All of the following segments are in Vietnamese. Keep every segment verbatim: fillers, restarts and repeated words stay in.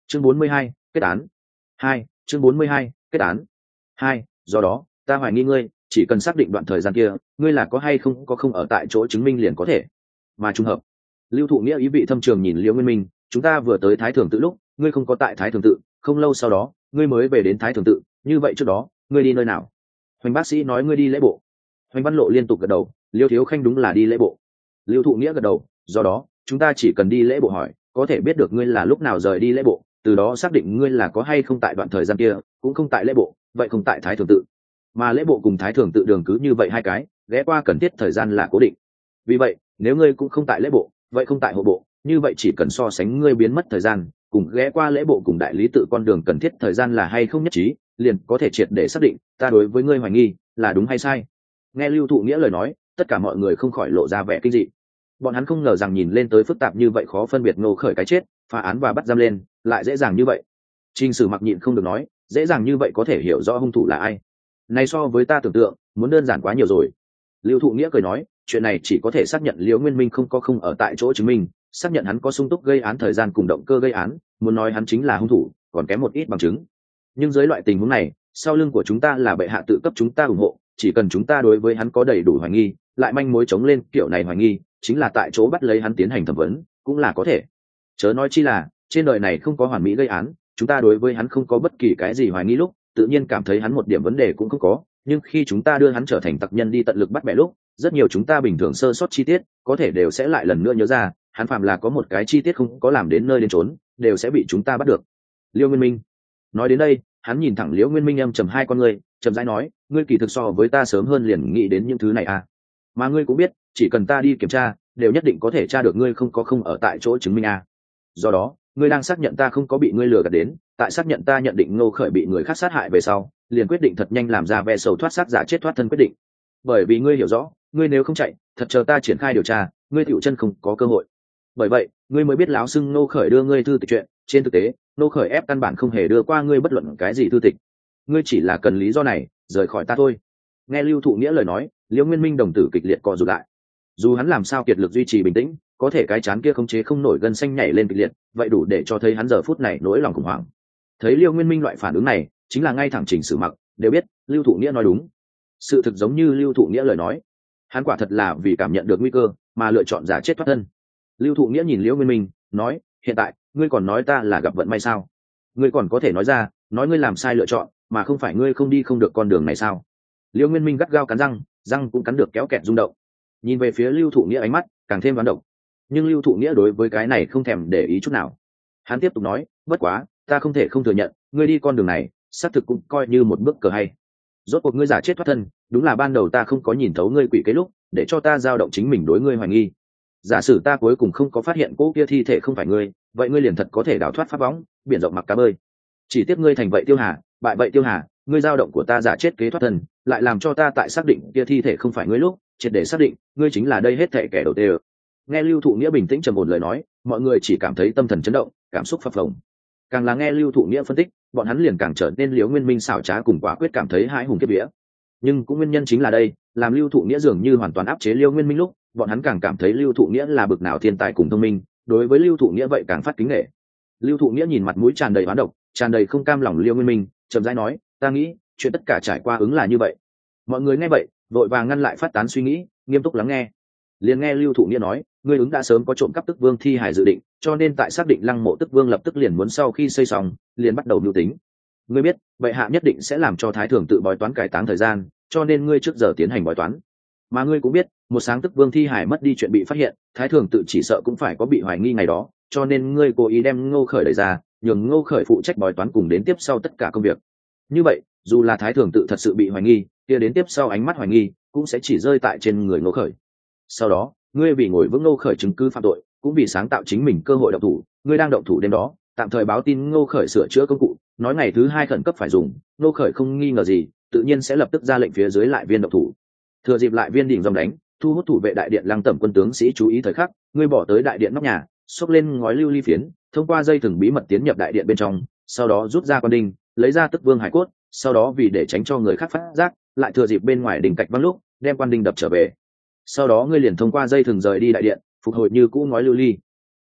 chương bốn mươi hai, kết án. Hai, chương bốn mươi hai, kết án. Hai, do đó ta hoài nghi ngươi, chỉ cần xác định đoạn thời gian kia ngươi là có hay không có không ở tại chỗ chứng minh liền có thể. Mà trùng hợp, Lưu Thụ Nghĩa ý vị thâm trường nhìn Liễu Nguyên Minh, chúng ta vừa tới Thái Thường tự lúc ngươi không có tại Thái Thường tự, không lâu sau đó ngươi mới về đến Thái Thường tự, như vậy trước đó ngươi đi nơi nào? Hoành bác sĩ nói ngươi đi lễ bộ. Hoành Văn Lộ liên tục gật đầu, Liêu Thiếu Khanh đúng là đi lễ bộ. Lưu Thụ Nghĩa gật đầu, do đó chúng ta chỉ cần đi lễ bộ hỏi, có thể biết được ngươi là lúc nào rời đi lễ bộ, từ đó xác định ngươi là có hay không tại đoạn thời gian kia, cũng không tại lễ bộ, vậy không tại Thái Thường tự. Mà lễ bộ cùng Thái Thường tự đường cứ như vậy hai cái, ghé qua cần thiết thời gian là cố định. Vì vậy, nếu ngươi cũng không tại lễ bộ, vậy không tại hộ bộ, như vậy chỉ cần so sánh ngươi biến mất thời gian, cùng ghé qua lễ bộ cùng đại lý tự con đường cần thiết thời gian là hay không nhất trí, liền có thể triệt để xác định ta đối với ngươi hoài nghi là đúng hay sai. Nghe Lưu Thụ Nghĩa lời nói, tất cả mọi người không khỏi lộ ra vẻ kinh dị. Bọn hắn không ngờ rằng nhìn lên tới phức tạp như vậy khó phân biệt Ngô Khởi cái chết, phá án và bắt giam lên, lại dễ dàng như vậy. Trình Sử Mặc nhịn không được nói, dễ dàng như vậy có thể hiểu rõ hung thủ là ai. Này so với ta tưởng tượng, muốn đơn giản quá nhiều rồi. Lưu Thụ Nghĩa cười nói, chuyện này chỉ có thể xác nhận Liễu Nguyên Minh không có không ở tại chỗ chứng minh, xác nhận hắn có sung túc gây án thời gian cùng động cơ gây án, muốn nói hắn chính là hung thủ, còn kém một ít bằng chứng. Nhưng dưới loại tình huống này, sau lưng của chúng ta là bệ hạ tự cấp chúng ta ủng hộ, chỉ cần chúng ta đối với hắn có đầy đủ hoài nghi, lại manh mối chống lên kiểu này hoài nghi, chính là tại chỗ bắt lấy hắn tiến hành thẩm vấn, cũng là có thể. Chớ nói chi là, trên đời này không có hoàn mỹ gây án, chúng ta đối với hắn không có bất kỳ cái gì hoài nghi lúc, tự nhiên cảm thấy hắn một điểm vấn đề cũng không có, nhưng khi chúng ta đưa hắn trở thành tặc nhân đi tận lực bắt bẻ lúc, rất nhiều chúng ta bình thường sơ sót chi tiết, có thể đều sẽ lại lần nữa nhớ ra, hắn phàm là có một cái chi tiết không có làm đến nơi đến trốn, đều sẽ bị chúng ta bắt được. Liêu Nguyên Minh nói đến đây, hắn nhìn thẳng Liễu Nguyên Minh em trầm hai con ngươi, trầm rãi nói, ngươi kỳ thực so với ta sớm hơn liền nghĩ đến những thứ này à? Mà ngươi cũng biết, chỉ cần ta đi kiểm tra, đều nhất định có thể tra được ngươi không có không ở tại chỗ chứng minh à? Do đó, ngươi đang xác nhận ta không có bị ngươi lừa gạt đến, tại xác nhận ta nhận định Ngô Khởi bị người khác sát hại về sau, liền quyết định thật nhanh làm ra ve sầu thoát xác giả chết thoát thân quyết định. Bởi vì ngươi hiểu rõ, ngươi nếu không chạy, thật chờ ta triển khai điều tra, ngươi tiểu chân không có cơ hội. Bởi vậy, ngươi mới biết láo xưng Ngô Khởi đưa ngươi thư tịch chuyện, trên thực tế, Ngô Khởi ép căn bản không hề đưa qua ngươi bất luận cái gì thư tịch. Ngươi chỉ là cần lý do này, rời khỏi ta thôi. Nghe Lưu Thụ Nghĩa lời nói, Liễu Nguyên Minh đồng tử kịch liệt co rụt lại. Dù hắn làm sao kiệt lực duy trì bình tĩnh, có thể cái chán kia không chế không nổi gân xanh nhảy lên kịch liệt, vậy đủ để cho thấy hắn giờ phút này nỗi lòng khủng hoảng. Thấy Liễu Nguyên Minh loại phản ứng này, chính là ngay thẳng Trình Sử Mặc đều biết Lưu Thụ Nghĩa nói đúng. Sự thực giống như Lưu Thụ Nghĩa lời nói, hắn quả thật là vì cảm nhận được nguy cơ mà lựa chọn giả chết thoát thân. Lưu Thụ Nghĩa nhìn Liễu Nguyên Minh, nói, hiện tại ngươi còn nói ta là gặp vận may sao? Ngươi còn có thể nói ra, nói ngươi làm sai lựa chọn, mà không phải ngươi không đi không được con đường này sao? Liễu Nguyên Minh gắt gao cắn răng, răng cũng cắn được kéo kẹt rung động. Nhìn về phía Lưu Thụ Nghĩa ánh mắt càng thêm đoán độc. Nhưng Lưu Thụ Nghĩa đối với cái này không thèm để ý chút nào. Hắn tiếp tục nói, bất quá, ta không thể không thừa nhận, ngươi đi con đường này, xác thực cũng coi như một bước cờ hay. Rốt cuộc ngươi giả chết thoát thân, đúng là ban đầu ta không có nhìn thấu ngươi quỷ kế lúc, để cho ta dao động chính mình đối ngươi hoài nghi. Giả sử ta cuối cùng không có phát hiện cô kia thi thể không phải ngươi, vậy ngươi liền thật có thể đào thoát pháp bóng, biển rộng mặc cá bơi. Chỉ tiếc ngươi thành vậy Tiêu Hà, bại vậy Tiêu Hà, ngươi dao động của ta giả chết kế thoát thân, lại làm cho ta tại xác định kia thi thể không phải ngươi lúc, triệt để xác định, ngươi chính là đây hết thảy kẻ đầu tiên. Nghe Lưu Thụ Nghĩa bình tĩnh trầm ổn lời nói, mọi người chỉ cảm thấy tâm thần chấn động, cảm xúc phập phồng. Càng là nghe Lưu Thụ Nghĩa phân tích, bọn hắn liền càng trở nên Liễu Nguyên Minh xảo trá cùng quả quyết cảm thấy hãi hùng kiếp vía. Nhưng cũng nguyên nhân chính là đây, làm Lưu Thụ Nghĩa dường như hoàn toàn áp chế Liễu Nguyên Minh lúc, bọn hắn càng cảm thấy Lưu Thụ Nghĩa là bực nào thiên tài cùng thông minh, đối với Lưu Thụ Nghĩa vậy càng phát kính nể. Lưu Thụ Nghĩa nhìn mặt mũi tràn đầy oán độc, tràn đầy không cam lòng Liễu Nguyên Minh, chậm rãi nói, ta nghĩ, chuyện tất cả trải qua ứng là như vậy. Mọi người nghe vậy, vội vàng ngăn lại phát tán suy nghĩ, nghiêm túc lắng nghe. Liền nghe Lưu Thụ Nghĩa nói, ngươi ứng đã sớm có trộm cắp Tức Vương thi hài dự định, cho nên tại xác định lăng mộ Tức Vương lập tức liền muốn sau khi xây xong, liền bắt đầu mưu tính. Ngươi biết, bệ hạ nhất định sẽ làm cho Thái Thường tự bói toán cải táng thời gian, cho nên ngươi trước giờ tiến hành bói toán. Mà ngươi cũng biết, một sáng Tức Vương thi hài mất đi chuyện bị phát hiện, Thái Thường tự chỉ sợ cũng phải có bị hoài nghi ngày đó, cho nên ngươi cố ý đem Ngô Khởi đẩy ra, nhường Ngô Khởi phụ trách bói toán cùng đến tiếp sau tất cả công việc. Như vậy, dù là Thái Thường tự thật sự bị hoài nghi, kia đến tiếp sau ánh mắt hoài nghi cũng sẽ chỉ rơi tại trên người Ngô Khởi. Sau đó, ngươi vì ngồi vững Ngô Khởi chứng cứ phạm tội, cũng vì sáng tạo chính mình cơ hội động thủ, ngươi đang động thủ đêm đó, tạm thời báo tin Ngô Khởi sửa chữa công cụ, nói ngày thứ hai khẩn cấp phải dùng, Ngô Khởi không nghi ngờ gì, tự nhiên sẽ lập tức ra lệnh phía dưới lại viên động thủ. Thừa dịp lại viên đỉnh dòng đánh, thu hút thủ vệ đại điện Lăng Tẩm quân tướng sĩ chú ý thời khắc, ngươi bỏ tới đại điện nóc nhà, xốc lên ngói lưu ly phiến, thông qua dây thừng bí mật tiến nhập đại điện bên trong, sau đó rút ra quan đinh, lấy ra Tức Vương hải cốt, sau đó vì để tránh cho người khác phát giác, lại thừa dịp bên ngoài đỉnh cạch văng lúc, đem quan đinh đập trở về. Sau đó ngươi liền thông qua dây thừng rời đi đại điện, phục hồi như cũ ngói lưu ly.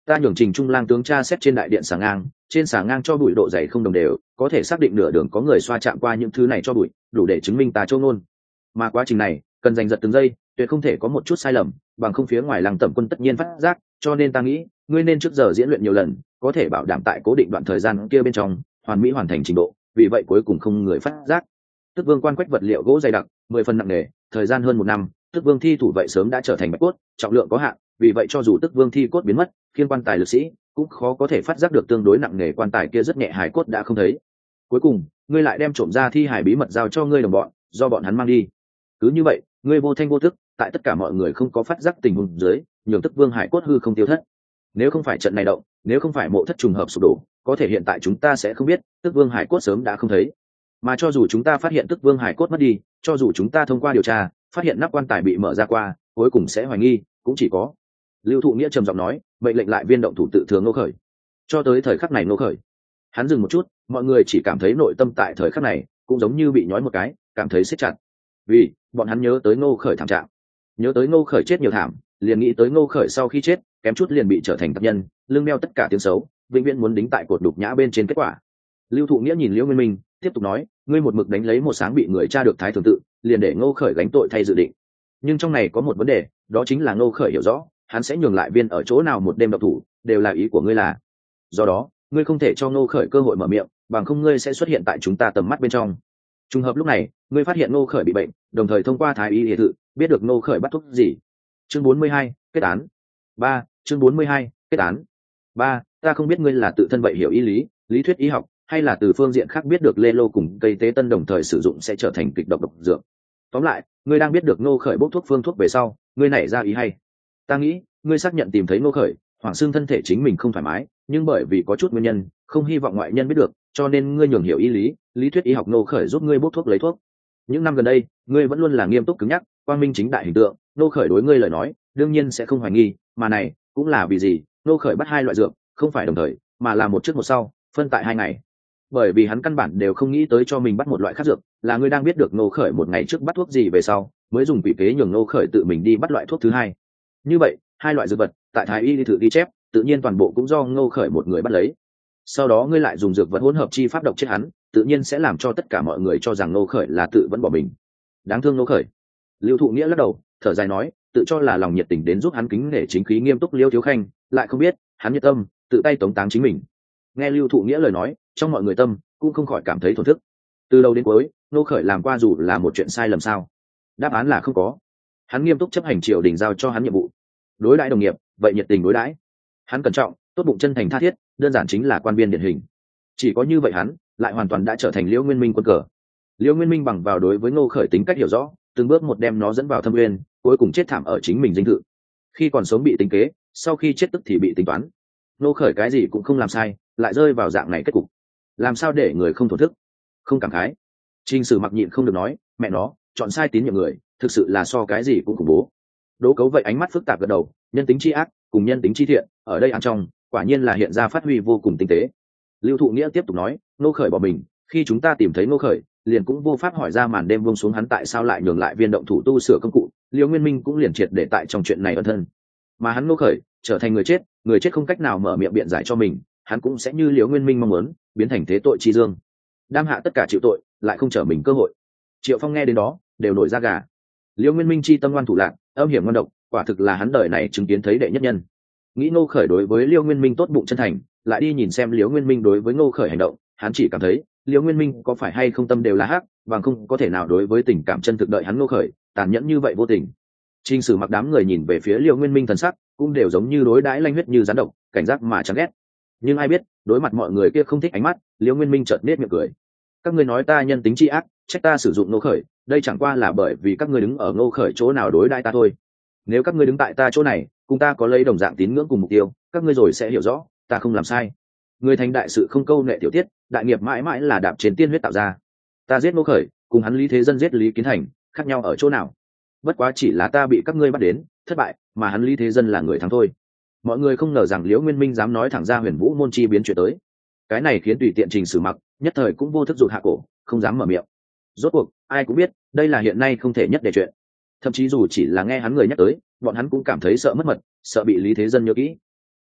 Ta nhường Trình Trung lang tướng tra xét trên đại điện xà ngang, trên xà ngang cho bụi độ dày không đồng đều, có thể xác định nửa đường có người xoa chạm qua những thứ này cho bụi, đủ để chứng minh ta châu ngôn. Mà quá trình này cần giành giật từng giây, tuyệt không thể có một chút sai lầm, bằng không phía ngoài Lăng Tẩm Quân tất nhiên phát giác, cho nên ta nghĩ, ngươi nên trước giờ diễn luyện nhiều lần, có thể bảo đảm tại cố định đoạn thời gian kia bên trong, hoàn mỹ hoàn thành trình độ, vì vậy cuối cùng không người phát giác. Tức Vương quan quách vật liệu gỗ dày đặc, mười phần nặng nề, thời gian hơn một năm, Tức Vương thi thủ vậy sớm đã trở thành bạch cốt, trọng lượng có hạn, vì vậy cho dù Tức Vương thi cốt biến mất, khiên quan tài lực sĩ cũng khó có thể phát giác được tương đối nặng nề quan tài kia rất nhẹ, hài cốt đã không thấy. Cuối cùng, ngươi lại đem trộm ra thi hài bí mật giao cho ngươi đồng bọn, do bọn hắn mang đi. Cứ như vậy, ngươi vô thanh vô tức, tại tất cả mọi người không có phát giác tình huống dưới, nhường Tức Vương hải cốt hư không tiêu thất. Nếu không phải trận này động, nếu không phải mộ thất trùng hợp sụp đổ, có thể hiện tại chúng ta sẽ không biết, Tức Vương hải cốt sớm đã không thấy. Mà cho dù chúng ta phát hiện Tức Vương hải cốt mất đi, cho dù chúng ta thông qua điều tra phát hiện nắp quan tài bị mở ra qua, cuối cùng sẽ hoài nghi cũng chỉ có. Lưu Thụ Nghĩa trầm giọng nói, mệnh lệnh lại viên động thủ tự thường Ngô Khởi. Cho tới thời khắc này Ngô Khởi, hắn dừng một chút, mọi người chỉ cảm thấy nội tâm tại thời khắc này cũng giống như bị nhói một cái, cảm thấy siết chặt. Vì bọn hắn nhớ tới Ngô Khởi thảm trạng, nhớ tới Ngô Khởi chết nhiều thảm, liền nghĩ tới Ngô Khởi sau khi chết, kém chút liền bị trở thành tập nhân, lưng đeo tất cả tiếng xấu, vĩnh viễn muốn đính tại cột đục nhã bên trên kết quả. Lưu Thụ Nghĩa nhìn Liễu Nguyên Minh, tiếp tục nói, ngươi một mực đánh lấy một sáng bị người tra được thái thường tự, liền để Ngô Khởi gánh tội thay dự định. Nhưng trong này có một vấn đề, đó chính là Ngô Khởi hiểu rõ, hắn sẽ nhường lại viên ở chỗ nào một đêm độc thủ, đều là ý của ngươi là. Do đó, ngươi không thể cho Ngô Khởi cơ hội mở miệng, bằng không ngươi sẽ xuất hiện tại chúng ta tầm mắt bên trong. Trùng hợp lúc này, ngươi phát hiện Ngô Khởi bị bệnh, đồng thời thông qua thái y y thự, biết được Ngô Khởi bắt thuốc gì. Chương bốn mươi hai, kết án. ba, chương bốn mươi hai, kết án. ba, ta không biết ngươi là tự thân vậy hiểu y lý, lý thuyết y học, hay là từ phương diện khác biết được lê lô cùng cây tế tân đồng thời sử dụng sẽ trở thành kịch độc độc dược. Tóm lại, ngươi đang biết được Ngô Khởi bốc thuốc phương thuốc về sau, ngươi nảy ra ý hay. Ta nghĩ, ngươi xác nhận tìm thấy Ngô Khởi, hoảng xương thân thể chính mình không thoải mái, nhưng bởi vì có chút nguyên nhân, không hy vọng ngoại nhân biết được, cho nên ngươi nhường hiểu y lý, lý thuyết y học Ngô Khởi giúp ngươi bốc thuốc lấy thuốc. Những năm gần đây, ngươi vẫn luôn là nghiêm túc cứng nhắc, quang minh chính đại hình tượng, Ngô Khởi đối ngươi lời nói, đương nhiên sẽ không hoài nghi, mà này cũng là vì gì? Ngô Khởi bắt hai loại dược, không phải đồng thời, mà là một trước một sau, phân tại hai ngày. Bởi vì hắn căn bản đều không nghĩ tới cho mình bắt một loại khác dược, là ngươi đang biết được Ngô Khởi một ngày trước bắt thuốc gì về sau, mới dùng quỷ kế nhường Ngô Khởi tự mình đi bắt loại thuốc thứ hai. Như vậy, hai loại dược vật, tại thái y thử ghi chép, tự nhiên toàn bộ cũng do Ngô Khởi một người bắt lấy. Sau đó ngươi lại dùng dược vật hỗn hợp chi pháp độc chết hắn, tự nhiên sẽ làm cho tất cả mọi người cho rằng Ngô Khởi là tự vẫn bỏ mình. Đáng thương Ngô Khởi. Lưu Thụ Nghĩa lắc đầu, thở dài nói, tự cho là lòng nhiệt tình đến giúp hắn kính nể chính khí nghiêm túc Liêu Thiếu Khanh, lại không biết, hắn nhiệt tâm, tự tay tống táng chính mình. Nghe Lưu Thụ Nghĩa lời nói, trong mọi người tâm cũng không khỏi cảm thấy thổn thức. Từ đầu đến cuối, Ngô Khởi làm qua dù là một chuyện sai lầm sao? Đáp án là không có. Hắn nghiêm túc chấp hành triều đình giao cho hắn nhiệm vụ, đối đãi đồng nghiệp, vậy nhiệt tình đối đãi. Hắn cẩn trọng, tốt bụng chân thành tha thiết, đơn giản chính là quan viên điển hình. Chỉ có như vậy hắn, lại hoàn toàn đã trở thành Liễu Nguyên Minh quân cờ. Liễu Nguyên Minh bằng vào đối với Ngô Khởi tính cách hiểu rõ, từng bước một đem nó dẫn vào thâm uyên, cuối cùng chết thảm ở chính mình dinh thự. Khi còn sống bị tính kế, sau khi chết tức thì bị tính toán. Ngô Khởi cái gì cũng không làm sai, lại rơi vào dạng này kết cục. Làm sao để người không thổn thức, không cảm khái? Trình Sử Mặc nhịn không được nói, mẹ nó, chọn sai tín nhiệm người, thực sự là so cái gì cũng khủng bố. Đỗ Cấu vậy ánh mắt phức tạp gật đầu, nhân tính chi ác cùng nhân tính chi thiện, ở đây ăn trong, quả nhiên là hiện ra phát huy vô cùng tinh tế. Lưu Thụ Nghĩa tiếp tục nói, Ngô Khởi bỏ mình, khi chúng ta tìm thấy Ngô Khởi, liền cũng vô pháp hỏi ra màn đêm buông xuống hắn tại sao lại nhường lại viên động thủ tu sửa công cụ, Liễu Nguyên Minh cũng liền triệt để tại trong chuyện này ẩn thân. Mà hắn Ngô Khởi trở thành người chết, người chết không cách nào mở miệng biện giải cho mình, hắn cũng sẽ như Liễu Nguyên Minh mong muốn, biến thành thế tội chi dương, đam hạ tất cả chịu tội, lại không trở mình cơ hội. Triệu Phong nghe đến đó, đều nổi da gà. Liễu Nguyên Minh chi tâm ngoan thủ lạn, âm hiểm ngoan độc, quả thực là hắn đời này chứng kiến thấy đệ nhất nhân. Nghĩ Ngô Khởi đối với Liễu Nguyên Minh tốt bụng chân thành, lại đi nhìn xem Liễu Nguyên Minh đối với Ngô Khởi hành động, hắn chỉ cảm thấy Liễu Nguyên Minh có phải hay không tâm đều là hắc, bằng không có thể nào đối với tình cảm chân thực đợi hắn Ngô Khởi tàn nhẫn như vậy vô tình. Trình Sử Mặc đám người nhìn về phía Liễu Nguyên Minh thần sắc, cũng đều giống như đối đãi lanh huyết như rắn độc, cảnh giác mà chẳng ghét. Nhưng ai biết, đối mặt mọi người kia không thích ánh mắt, Liễu Nguyên Minh chợt nết miệng cười. Các ngươi nói ta nhân tính chi ác, trách ta sử dụng Ngô Khởi, đây chẳng qua là bởi vì các ngươi đứng ở Ngô Khởi chỗ nào đối đãi ta thôi. Nếu các ngươi đứng tại ta chỗ này, cùng ta có lấy đồng dạng tín ngưỡng cùng mục tiêu, các ngươi rồi sẽ hiểu rõ, ta không làm sai. Người thành đại sự không câu nệ tiểu tiết, đại nghiệp mãi mãi là đạp trên tiên huyết tạo ra. Ta giết Ngô Khởi, cùng hắn Lý Thế Dân giết Lý Kiến Thành, khác nhau ở chỗ nào? Bất quá chỉ là ta bị các ngươi bắt đến, thất bại, mà hắn Lý Thế Dân là người thắng thôi. Mọi người không ngờ rằng Liễu Nguyên Minh dám nói thẳng ra Huyền Vũ môn chi biến chuyện tới. Cái này khiến tùy tiện Trình Sử Mặc nhất thời cũng vô thức rụt hạ cổ, không dám mở miệng. Rốt cuộc, ai cũng biết, đây là hiện nay không thể nhất để chuyện. Thậm chí dù chỉ là nghe hắn người nhắc tới, bọn hắn cũng cảm thấy sợ mất mật, sợ bị Lý Thế Dân nhớ kỹ.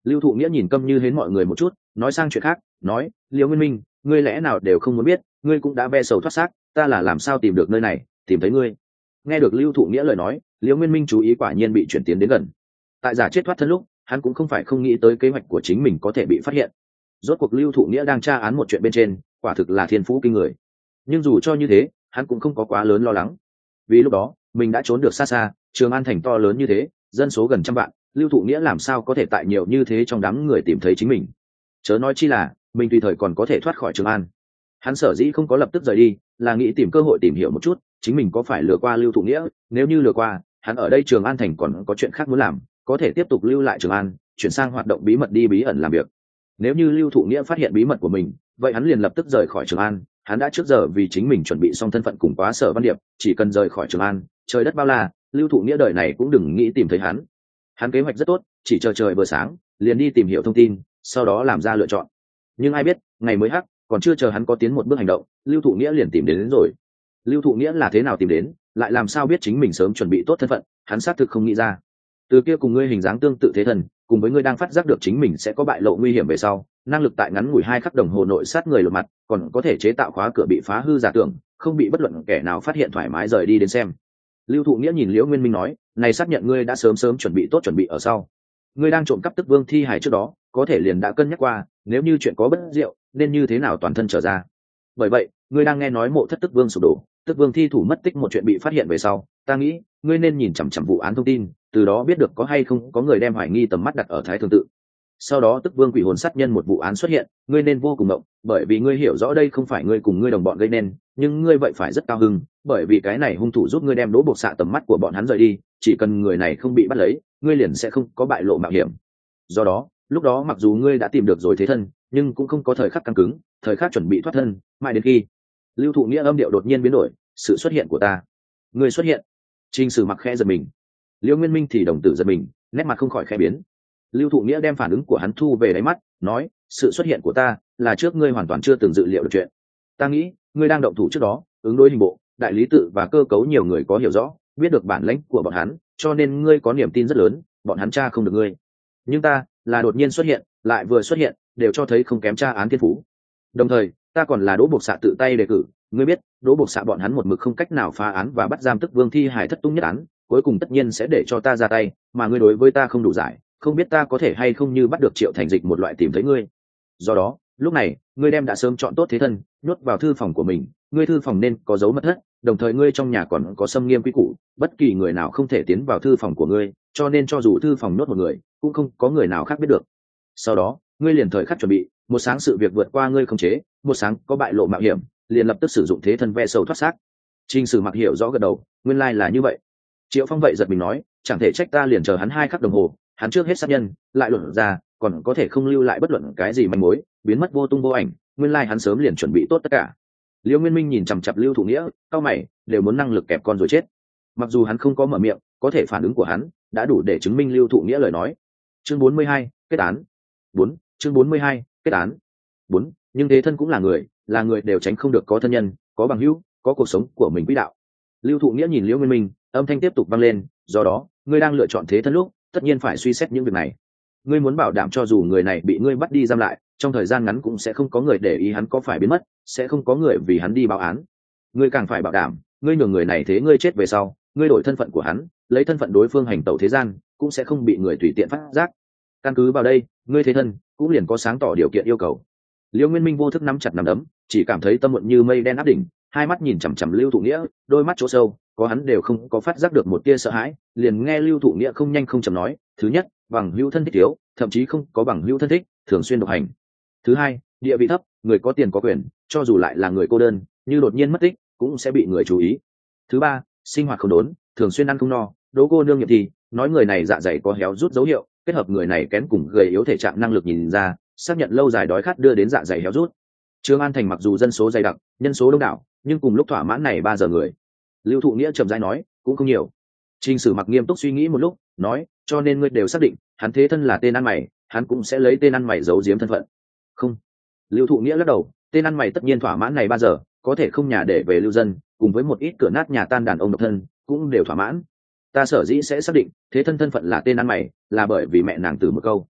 Lưu Thụ Nghĩa nhìn câm như hến mọi người một chút, nói sang chuyện khác, nói: Liễu Nguyên Minh, ngươi lẽ nào đều không muốn biết, ngươi cũng đã ve sầu thoát xác, ta là làm sao tìm được nơi này, tìm thấy ngươi. Nghe được Lưu Thụ Nghĩa lời nói, Liễu Nguyên Minh chú ý quả nhiên bị chuyển tiến đến gần. Tại giả chết thoát thân lúc, hắn cũng không phải không nghĩ tới kế hoạch của chính mình có thể bị phát hiện. Rốt cuộc Lưu Thụ Nghĩa đang tra án một chuyện bên trên, quả thực là thiên phú kinh người. Nhưng dù cho như thế, hắn cũng không có quá lớn lo lắng. Vì lúc đó, mình đã trốn được xa xa, Trường An thành to lớn như thế, dân số gần trăm vạn, Lưu Thụ Nghĩa làm sao có thể tại nhiều như thế trong đám người tìm thấy chính mình. Chớ nói chi là, mình tùy thời còn có thể thoát khỏi Trường An. Hắn sở dĩ không có lập tức rời đi, là nghĩ tìm cơ hội tìm hiểu một chút, chính mình có phải lừa qua Lưu Thụ Nghĩa, nếu như lừa qua, hắn ở đây Trường An thành còn có chuyện khác muốn làm, có thể tiếp tục lưu lại Trường An, chuyển sang hoạt động bí mật đi bí ẩn làm việc. Nếu như Lưu Thụ Nghĩa phát hiện bí mật của mình, vậy hắn liền lập tức rời khỏi Trường An. Hắn đã trước giờ vì chính mình chuẩn bị xong thân phận cùng quá Sở Văn Điệp, chỉ cần rời khỏi Trường An, trời đất bao la, Lưu Thụ Nghĩa đời này cũng đừng nghĩ tìm thấy hắn. Hắn kế hoạch rất tốt, chỉ chờ trời vừa sáng, liền đi tìm hiểu thông tin, sau đó làm ra lựa chọn. Nhưng ai biết, ngày mới hắc, còn chưa chờ hắn có tiến một bước hành động, Lưu Thụ Nghĩa liền tìm đến, đến rồi. Lưu Thụ Nghĩa là thế nào tìm đến, lại làm sao biết chính mình sớm chuẩn bị tốt thân phận, hắn xác thực không nghĩ ra. Từ kia cùng ngươi hình dáng tương tự thế thần, cùng với ngươi đang phát giác được chính mình sẽ có bại lộ nguy hiểm về sau, năng lực tại ngắn ngủi hai khắc đồng hồ nội sát người lột mặt, còn có thể chế tạo khóa cửa bị phá hư giả tưởng, không bị bất luận kẻ nào phát hiện thoải mái rời đi đến xem. Lưu Thụ Nghĩa nhìn Liễu Nguyên Minh nói, này xác nhận ngươi đã sớm sớm chuẩn bị tốt chuẩn bị ở sau. Ngươi đang trộm cắp Tức Vương thi hài trước đó, có thể liền đã cân nhắc qua, nếu như chuyện có bất diệu, nên như thế nào toàn thân trở ra. Bởi vậy, ngươi đang nghe nói mộ thất Tức Vương sụp đổ, Tức Vương thi thủ mất tích một chuyện bị phát hiện về sau, ta nghĩ, ngươi nên nhìn chằm chằm vụ án thông tin, từ đó biết được có hay không có người đem hoài nghi tầm mắt đặt ở Thái Thường Tự. Sau đó Tức Vương quỷ hồn sát nhân một vụ án xuất hiện, ngươi nên vô cùng động, bởi vì ngươi hiểu rõ đây không phải ngươi cùng ngươi đồng bọn gây nên, nhưng ngươi vậy phải rất cao hứng, bởi vì cái này hung thủ giúp ngươi đem đố buộc xạ tầm mắt của bọn hắn rời đi, chỉ cần người này không bị bắt lấy, ngươi liền sẽ không có bại lộ mạo hiểm. Do đó, lúc đó mặc dù ngươi đã tìm được rồi thế thân, nhưng cũng không có thời khắc căng cứng, thời khắc chuẩn bị thoát thân, mãi đến khi Lưu Thụ Nghĩa âm điệu đột nhiên biến đổi, sự xuất hiện của ta, ngươi xuất hiện. Trình Sử Mặc khẽ giật mình, Liễu Nguyên Minh thì đồng tử giật mình, nét mặt không khỏi khẽ biến. Lưu Thụ Nghĩa đem phản ứng của hắn thu về đáy mắt, nói, sự xuất hiện của ta là trước ngươi hoàn toàn chưa từng dự liệu được chuyện. Ta nghĩ, ngươi đang động thủ trước đó, ứng đối hình bộ, đại lý tự và cơ cấu nhiều người có hiểu rõ, biết được bản lĩnh của bọn hắn, cho nên ngươi có niềm tin rất lớn, bọn hắn tra không được ngươi. Nhưng ta, là đột nhiên xuất hiện, lại vừa xuất hiện, đều cho thấy không kém tra án thiên phú. Đồng thời, ta còn là Đỗ Bộc Xạ tự tay đề cử, ngươi biết, Đỗ Bộc Xạ bọn hắn một mực không cách nào phá án và bắt giam Tức Vương thi hài thất tung nhất án, cuối cùng tất nhiên sẽ để cho ta ra tay, mà ngươi đối với ta không đủ giải, không biết ta có thể hay không như bắt được Triệu Thành Dịch một loại tìm thấy ngươi. Do đó, lúc này, ngươi đem đã sớm chọn tốt thế thân, nhốt vào thư phòng của mình, ngươi thư phòng nên có dấu mật thất, đồng thời ngươi trong nhà còn có xâm nghiêm quy củ, bất kỳ người nào không thể tiến vào thư phòng của ngươi, cho nên cho dù thư phòng nhốt một người, cũng không có người nào khác biết được. Sau đó, ngươi liền thời khắc chuẩn bị, một sáng sự việc vượt qua ngươi khống chế, một sáng có bại lộ mạo hiểm, liền lập tức sử dụng thế thân ve sầu thoát xác. Trình Sử Mặc hiểu rõ gật đầu, nguyên lai là như vậy. Triệu Phong vậy giật mình nói, chẳng thể trách ta liền chờ hắn hai khắc đồng hồ, hắn trước hết sát nhân, lại luận ra, còn có thể không lưu lại bất luận cái gì manh mối, biến mất vô tung vô ảnh, nguyên lai hắn sớm liền chuẩn bị tốt tất cả. Liễu Nguyên Minh nhìn chằm chằm Lưu Thụ Nghĩa, cao mày, đều muốn năng lực kẹp con rồi chết. Mặc dù hắn không có mở miệng, có thể phản ứng của hắn đã đủ để chứng minh Lưu Thụ Nghĩa lời nói. Chương bốn mươi hai, kết án. bốn, chương bốn mươi hai, kết án. bốn, nhưng thế thân cũng là người, là người đều tránh không được có thân nhân, có bằng hữu, có cuộc sống của mình quỹ đạo. Lưu Thụ Nghĩa nhìn Liễu Nguyên Minh, âm thanh tiếp tục vang lên, do đó, ngươi đang lựa chọn thế thân lúc, tất nhiên phải suy xét những việc này. Ngươi muốn bảo đảm cho dù người này bị ngươi bắt đi giam lại, trong thời gian ngắn cũng sẽ không có người để ý hắn có phải biến mất, sẽ không có người vì hắn đi báo án. Ngươi càng phải bảo đảm, ngươi nhường người này thế ngươi chết về sau, ngươi đổi thân phận của hắn, lấy thân phận đối phương hành tẩu thế gian, cũng sẽ không bị người tùy tiện phát giác. Căn cứ vào đây, ngươi thế thân cũng liền có sáng tỏ điều kiện yêu cầu. Liễu Nguyên Minh vô thức nắm chặt nắm đấm, chỉ cảm thấy tâm muộn như mây đen áp đỉnh, hai mắt nhìn chằm chằm Lưu Thụ Nghĩa, đôi mắt chỗ sâu, có hắn đều không có phát giác được một tia sợ hãi, liền nghe Lưu Thụ Nghĩa không nhanh không chậm nói, thứ nhất, bằng hữu thân thích thiếu, thậm chí không có bằng hữu thân thích, thường xuyên độc hành. Thứ hai, địa vị thấp, người có tiền có quyền, cho dù lại là người cô đơn, như đột nhiên mất tích, cũng sẽ bị người chú ý. Thứ ba, sinh hoạt không đốn, thường xuyên ăn không no, Đỗ cô nương nghiệm thì nói người này dạ dày có héo rút dấu hiệu, kết hợp người này kén cùng gầy yếu thể trạng năng lực nhìn ra, xác nhận lâu dài đói khát đưa đến dạ dày héo rút. Trường An thành mặc dù dân số dày đặc, nhân số đông đảo, nhưng cùng lúc thỏa mãn này ba giờ người. Lưu Thụ Nghĩa trầm rãi nói, cũng không nhiều. Trình Sử Mặc nghiêm túc suy nghĩ một lúc, nói, cho nên ngươi đều xác định, hắn thế thân là tên ăn mày, hắn cũng sẽ lấy tên ăn mày giấu giếm thân phận. Không. Lưu Thụ Nghĩa lắc đầu, tên ăn mày tất nhiên thỏa mãn này ba giờ, có thể không nhà để về lưu dân, cùng với một ít cửa nát nhà tan đàn ông độc thân, cũng đều thỏa mãn. Ta sở dĩ sẽ xác định, thế thân thân phận là tên ăn mày, là bởi vì mẹ nàng từ một câu.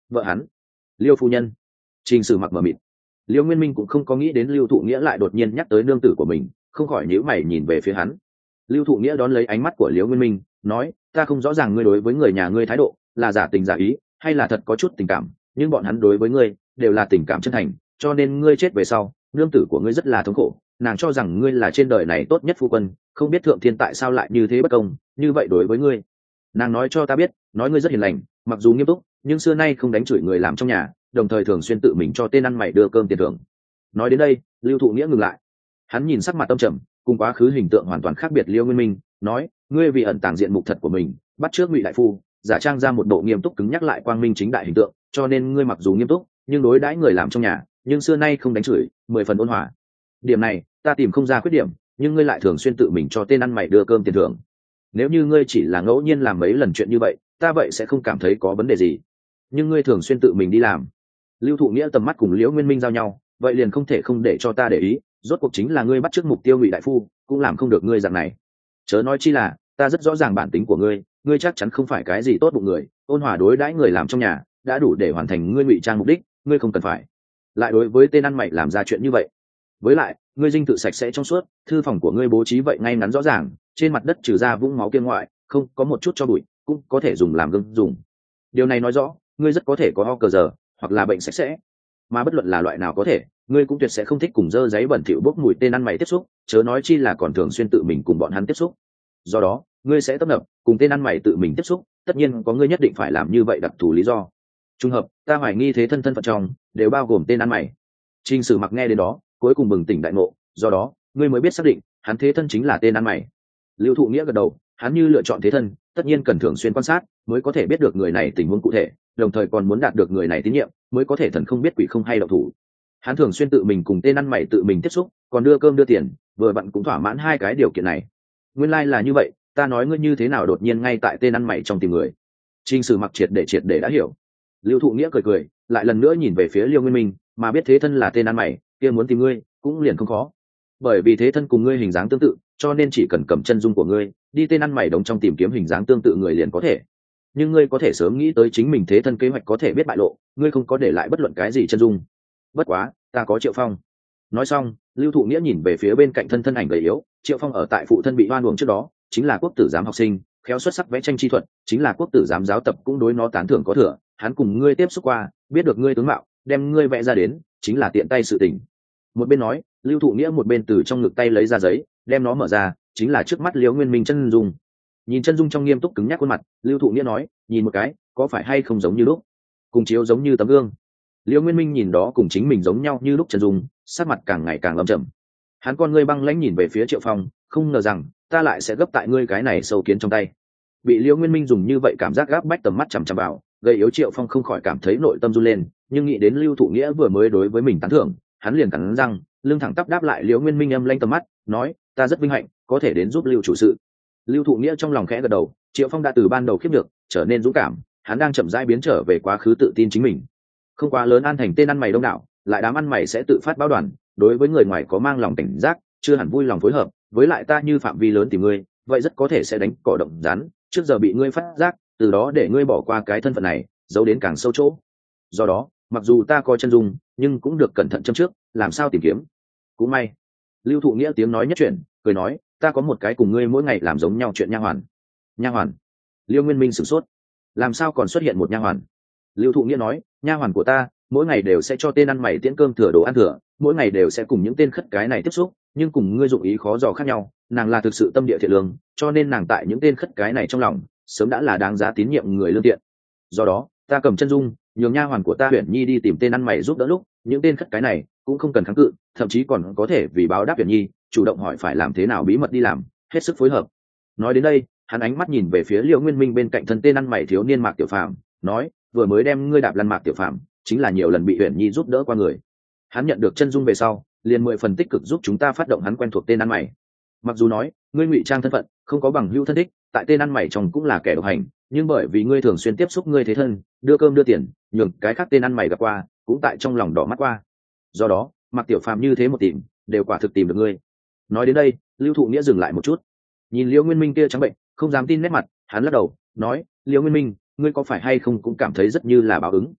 vợ hắn. Liêu phu nhân. Trình Sử Mặc mờ mịt. Liêu Nguyên Minh cũng không có nghĩ đến Lưu Thụ Nghĩa lại đột nhiên nhắc tới nương tử của mình, không khỏi nhíu mày nhìn về phía hắn. Lưu Thụ Nghĩa đón lấy ánh mắt của Liêu Nguyên Minh, nói, ta không rõ ràng ngươi đối với người nhà ngươi thái độ là giả tình giả ý hay là thật có chút tình cảm, nhưng bọn hắn đối với ngươi đều là tình cảm chân thành, cho nên ngươi chết về sau, nương tử của ngươi rất là thống khổ, nàng cho rằng ngươi là trên đời này tốt nhất phu quân, không biết thượng thiên tại sao lại như thế bất công, như vậy đối với ngươi. Nàng nói cho ta biết, nói ngươi rất hiền lành, mặc dù nghiêm túc, nhưng xưa nay không đánh chửi người làm trong nhà, đồng thời thường xuyên tự mình cho tên ăn mày đưa cơm tiền thưởng. Nói đến đây, Lưu Thụ Nghĩa ngừng lại. Hắn nhìn sắc mặt tâm trầm, cùng quá khứ hình tượng hoàn toàn khác biệt Liêu Nguyên Minh, nói, ngươi vì ẩn tàng diện mục thật của mình, bắt trước Ngụy đại phu, giả trang ra một bộ nghiêm túc cứng nhắc lại quang minh chính đại hình tượng, cho nên ngươi mặc dù nghiêm túc, nhưng đối đãi người làm trong nhà, nhưng xưa nay không đánh chửi, mười phần ôn hòa. Điểm này, ta tìm không ra khuyết điểm, nhưng ngươi lại thường xuyên tự mình cho tên ăn mày đưa cơm tiền thưởng. Nếu như ngươi chỉ là ngẫu nhiên làm mấy lần chuyện như vậy, ta vậy sẽ không cảm thấy có vấn đề gì. Nhưng ngươi thường xuyên tự mình đi làm. Lưu Thụ Nghĩa tầm mắt cùng Liễu Nguyên Minh giao nhau, vậy liền không thể không để cho ta để ý, rốt cuộc chính là ngươi bắt trước mục tiêu Ngụy đại phu, cũng làm không được ngươi dạng này. Chớ nói chi là, ta rất rõ ràng bản tính của ngươi, ngươi chắc chắn không phải cái gì tốt bụng người, ôn hòa đối đãi người làm trong nhà, đã đủ để hoàn thành ngươi ngụy trang mục đích, ngươi không cần phải lại đối với tên ăn mày làm ra chuyện như vậy. Với lại, ngươi dinh tự sạch sẽ trong suốt, thư phòng của ngươi bố trí vậy ngay ngắn rõ ràng, trên mặt đất trừ ra vũng máu kia ngoại, không có một chút cho bụi, cũng có thể dùng làm gương dùng. Điều này nói rõ, ngươi rất có thể có ho cờ giờ, hoặc là bệnh sạch sẽ. Mà bất luận là loại nào có thể, ngươi cũng tuyệt sẽ không thích cùng dơ giấy bẩn thỉu bốc mùi tên ăn mày tiếp xúc, chớ nói chi là còn thường xuyên tự mình cùng bọn hắn tiếp xúc. Do đó, ngươi sẽ tấp nập cùng tên ăn mày tự mình tiếp xúc, tất nhiên có ngươi nhất định phải làm như vậy đặc thù lý do. Trùng hợp, ta hoài nghi thế thân thân phận trong đều bao gồm tên ăn mày. Trình Sử Mặc nghe đến đó, cuối cùng bừng tỉnh đại ngộ, do đó, ngươi mới biết xác định, hắn thế thân chính là tên ăn mày. Lưu Thụ Nghĩa gật đầu, hắn như lựa chọn thế thân, tất nhiên cần thường xuyên quan sát, mới có thể biết được người này tình huống cụ thể, đồng thời còn muốn đạt được người này tín nhiệm, mới có thể thần không biết quỷ không hay động thủ. Hắn thường xuyên tự mình cùng tên ăn mày tự mình tiếp xúc, còn đưa cơm đưa tiền, vừa vặn cũng thỏa mãn hai cái điều kiện này. Nguyên lai like là như vậy, ta nói ngươi như thế nào đột nhiên ngay tại tên ăn mày trong tìm người. Trình Sử Mặc triệt để triệt để đã hiểu. Lưu Thụ Nghĩa cười cười, lại lần nữa nhìn về phía Liêu Nguyên Minh, mà biết thế thân là tên ăn mày, kia muốn tìm ngươi cũng liền không khó. Bởi vì thế thân cùng ngươi hình dáng tương tự, cho nên chỉ cần cầm chân dung của ngươi, đi tên ăn mày đóng trong tìm kiếm hình dáng tương tự người liền có thể. Nhưng ngươi có thể sớm nghĩ tới chính mình thế thân kế hoạch có thể biết bại lộ, ngươi không có để lại bất luận cái gì chân dung. Bất quá, ta có Triệu Phong. Nói xong, Lưu Thụ Nghĩa nhìn về phía bên cạnh thân thân ảnh gầy yếu, Triệu Phong ở tại phụ thân bị oan uổng trước đó, chính là quốc tử giám học sinh, khéo xuất sắc vẽ tranh chi thuật, chính là quốc tử giám giáo tập cũng đối nó tán thưởng có thừa, hắn cùng ngươi tiếp xúc qua, biết được ngươi tướng mạo, đem ngươi vẽ ra đến, chính là tiện tay sự tình. Một bên nói, Lưu Thụ Nghĩa một bên từ trong ngực tay lấy ra giấy, đem nó mở ra, chính là trước mắt Liễu Nguyên Minh chân dung. Nhìn chân dung trong nghiêm túc cứng nhắc khuôn mặt, Lưu Thụ Nghĩa nói, nhìn một cái, có phải hay không giống như lúc? Cùng chiếu giống như tấm gương. Liễu Nguyên Minh nhìn đó cùng chính mình giống nhau như lúc chân dung, sắc mặt càng ngày càng âm trầm. Hắn con ngươi băng lãnh nhìn về phía Triệu Phong, không ngờ rằng ta lại sẽ gấp tại ngươi cái này sâu kiến trong tay. Bị Liễu Nguyên Minh dùng như vậy cảm giác gáp bách tầm mắt chằm chằm vào, gây yếu Triệu Phong không khỏi cảm thấy nội tâm run lên, nhưng nghĩ đến Lưu Thụ Nghĩa vừa mới đối với mình tán thưởng, hắn liền cắn răng, lưng thẳng tắp đáp lại Liễu Nguyên Minh âm lanh tầm mắt, nói, ta rất vinh hạnh có thể đến giúp Lưu chủ sự. Lưu Thụ Nghĩa trong lòng khẽ gật đầu, Triệu Phong đã từ ban đầu khiếp được trở nên dũng cảm, hắn đang chậm rãi biến trở về quá khứ tự tin chính mình. Không quá lớn An Thành tên ăn mày đông đảo, lại đám ăn mày sẽ tự phát báo đoàn, đối với người ngoài có mang lòng cảnh giác, chưa hẳn vui lòng phối hợp, với lại ta như phạm vi lớn tìm ngươi, vậy rất có thể sẽ đánh cỏ động rắn, trước giờ bị ngươi phát giác, từ đó để ngươi bỏ qua cái thân phận này, giấu đến càng sâu chỗ. Do đó, mặc dù ta có chân dung, nhưng cũng được cẩn thận châm trước, làm sao tìm kiếm. Cũng may, Lưu Thụ Nghĩa tiếng nói nhất chuyện, cười nói, ta có một cái cùng ngươi mỗi ngày làm giống nhau chuyện nha hoàn. Nha hoàn? Liêu Nguyên Minh sửng sốt, làm sao còn xuất hiện một nha hoàn? Lưu Thụ Nghĩa nói, nha hoàn của ta mỗi ngày đều sẽ cho tên ăn mày tiễn cơm thừa đồ ăn thừa, mỗi ngày đều sẽ cùng những tên khất cái này tiếp xúc, nhưng cùng ngươi dụng ý khó dò khác nhau, nàng là thực sự tâm địa thiện lương, cho nên nàng tại những tên khất cái này trong lòng sớm đã là đáng giá tín nhiệm người lương thiện. Do đó, ta cầm chân dung, nhường nha hoàn của ta Huyền Nhi đi tìm tên ăn mày giúp đỡ lúc, những tên khất cái này cũng không cần kháng cự, thậm chí còn có thể vì báo đáp Huyền Nhi, chủ động hỏi phải làm thế nào bí mật đi làm, hết sức phối hợp. Nói đến đây, hắn ánh mắt nhìn về phía Liễu Nguyên Minh bên cạnh thân tên ăn mày thiếu niên Mạc Tiểu Phàm, nói, vừa mới đem ngươi đạp lăn Mạc Tiểu Phàm, chính là nhiều lần bị Huyền Nhi giúp đỡ qua người. Hắn nhận được chân dung về sau, liền mười phần tích cực giúp chúng ta phát động hắn quen thuộc tên ăn mày. Mặc dù nói, ngươi ngụy trang thân phận, không có bằng hữu thân thích, tại tên ăn mày trong cũng là kẻ độc hành, nhưng bởi vì ngươi thường xuyên tiếp xúc ngươi thế thân, đưa cơm đưa tiền, nhường cái khác tên ăn mày gặp qua, cũng tại trong lòng đỏ mắt qua. Do đó, Mạc Tiểu Phàm như thế một tìm, đều quả thực tìm được ngươi. Nói đến đây, Lưu Thụ Nghĩa dừng lại một chút, nhìn Liễu Nguyên Minh kia trắng bệnh, không dám tin nét mặt, hắn lắc đầu, nói, Liễu Nguyên Minh, ngươi có phải hay không cũng cảm thấy rất như là báo ứng.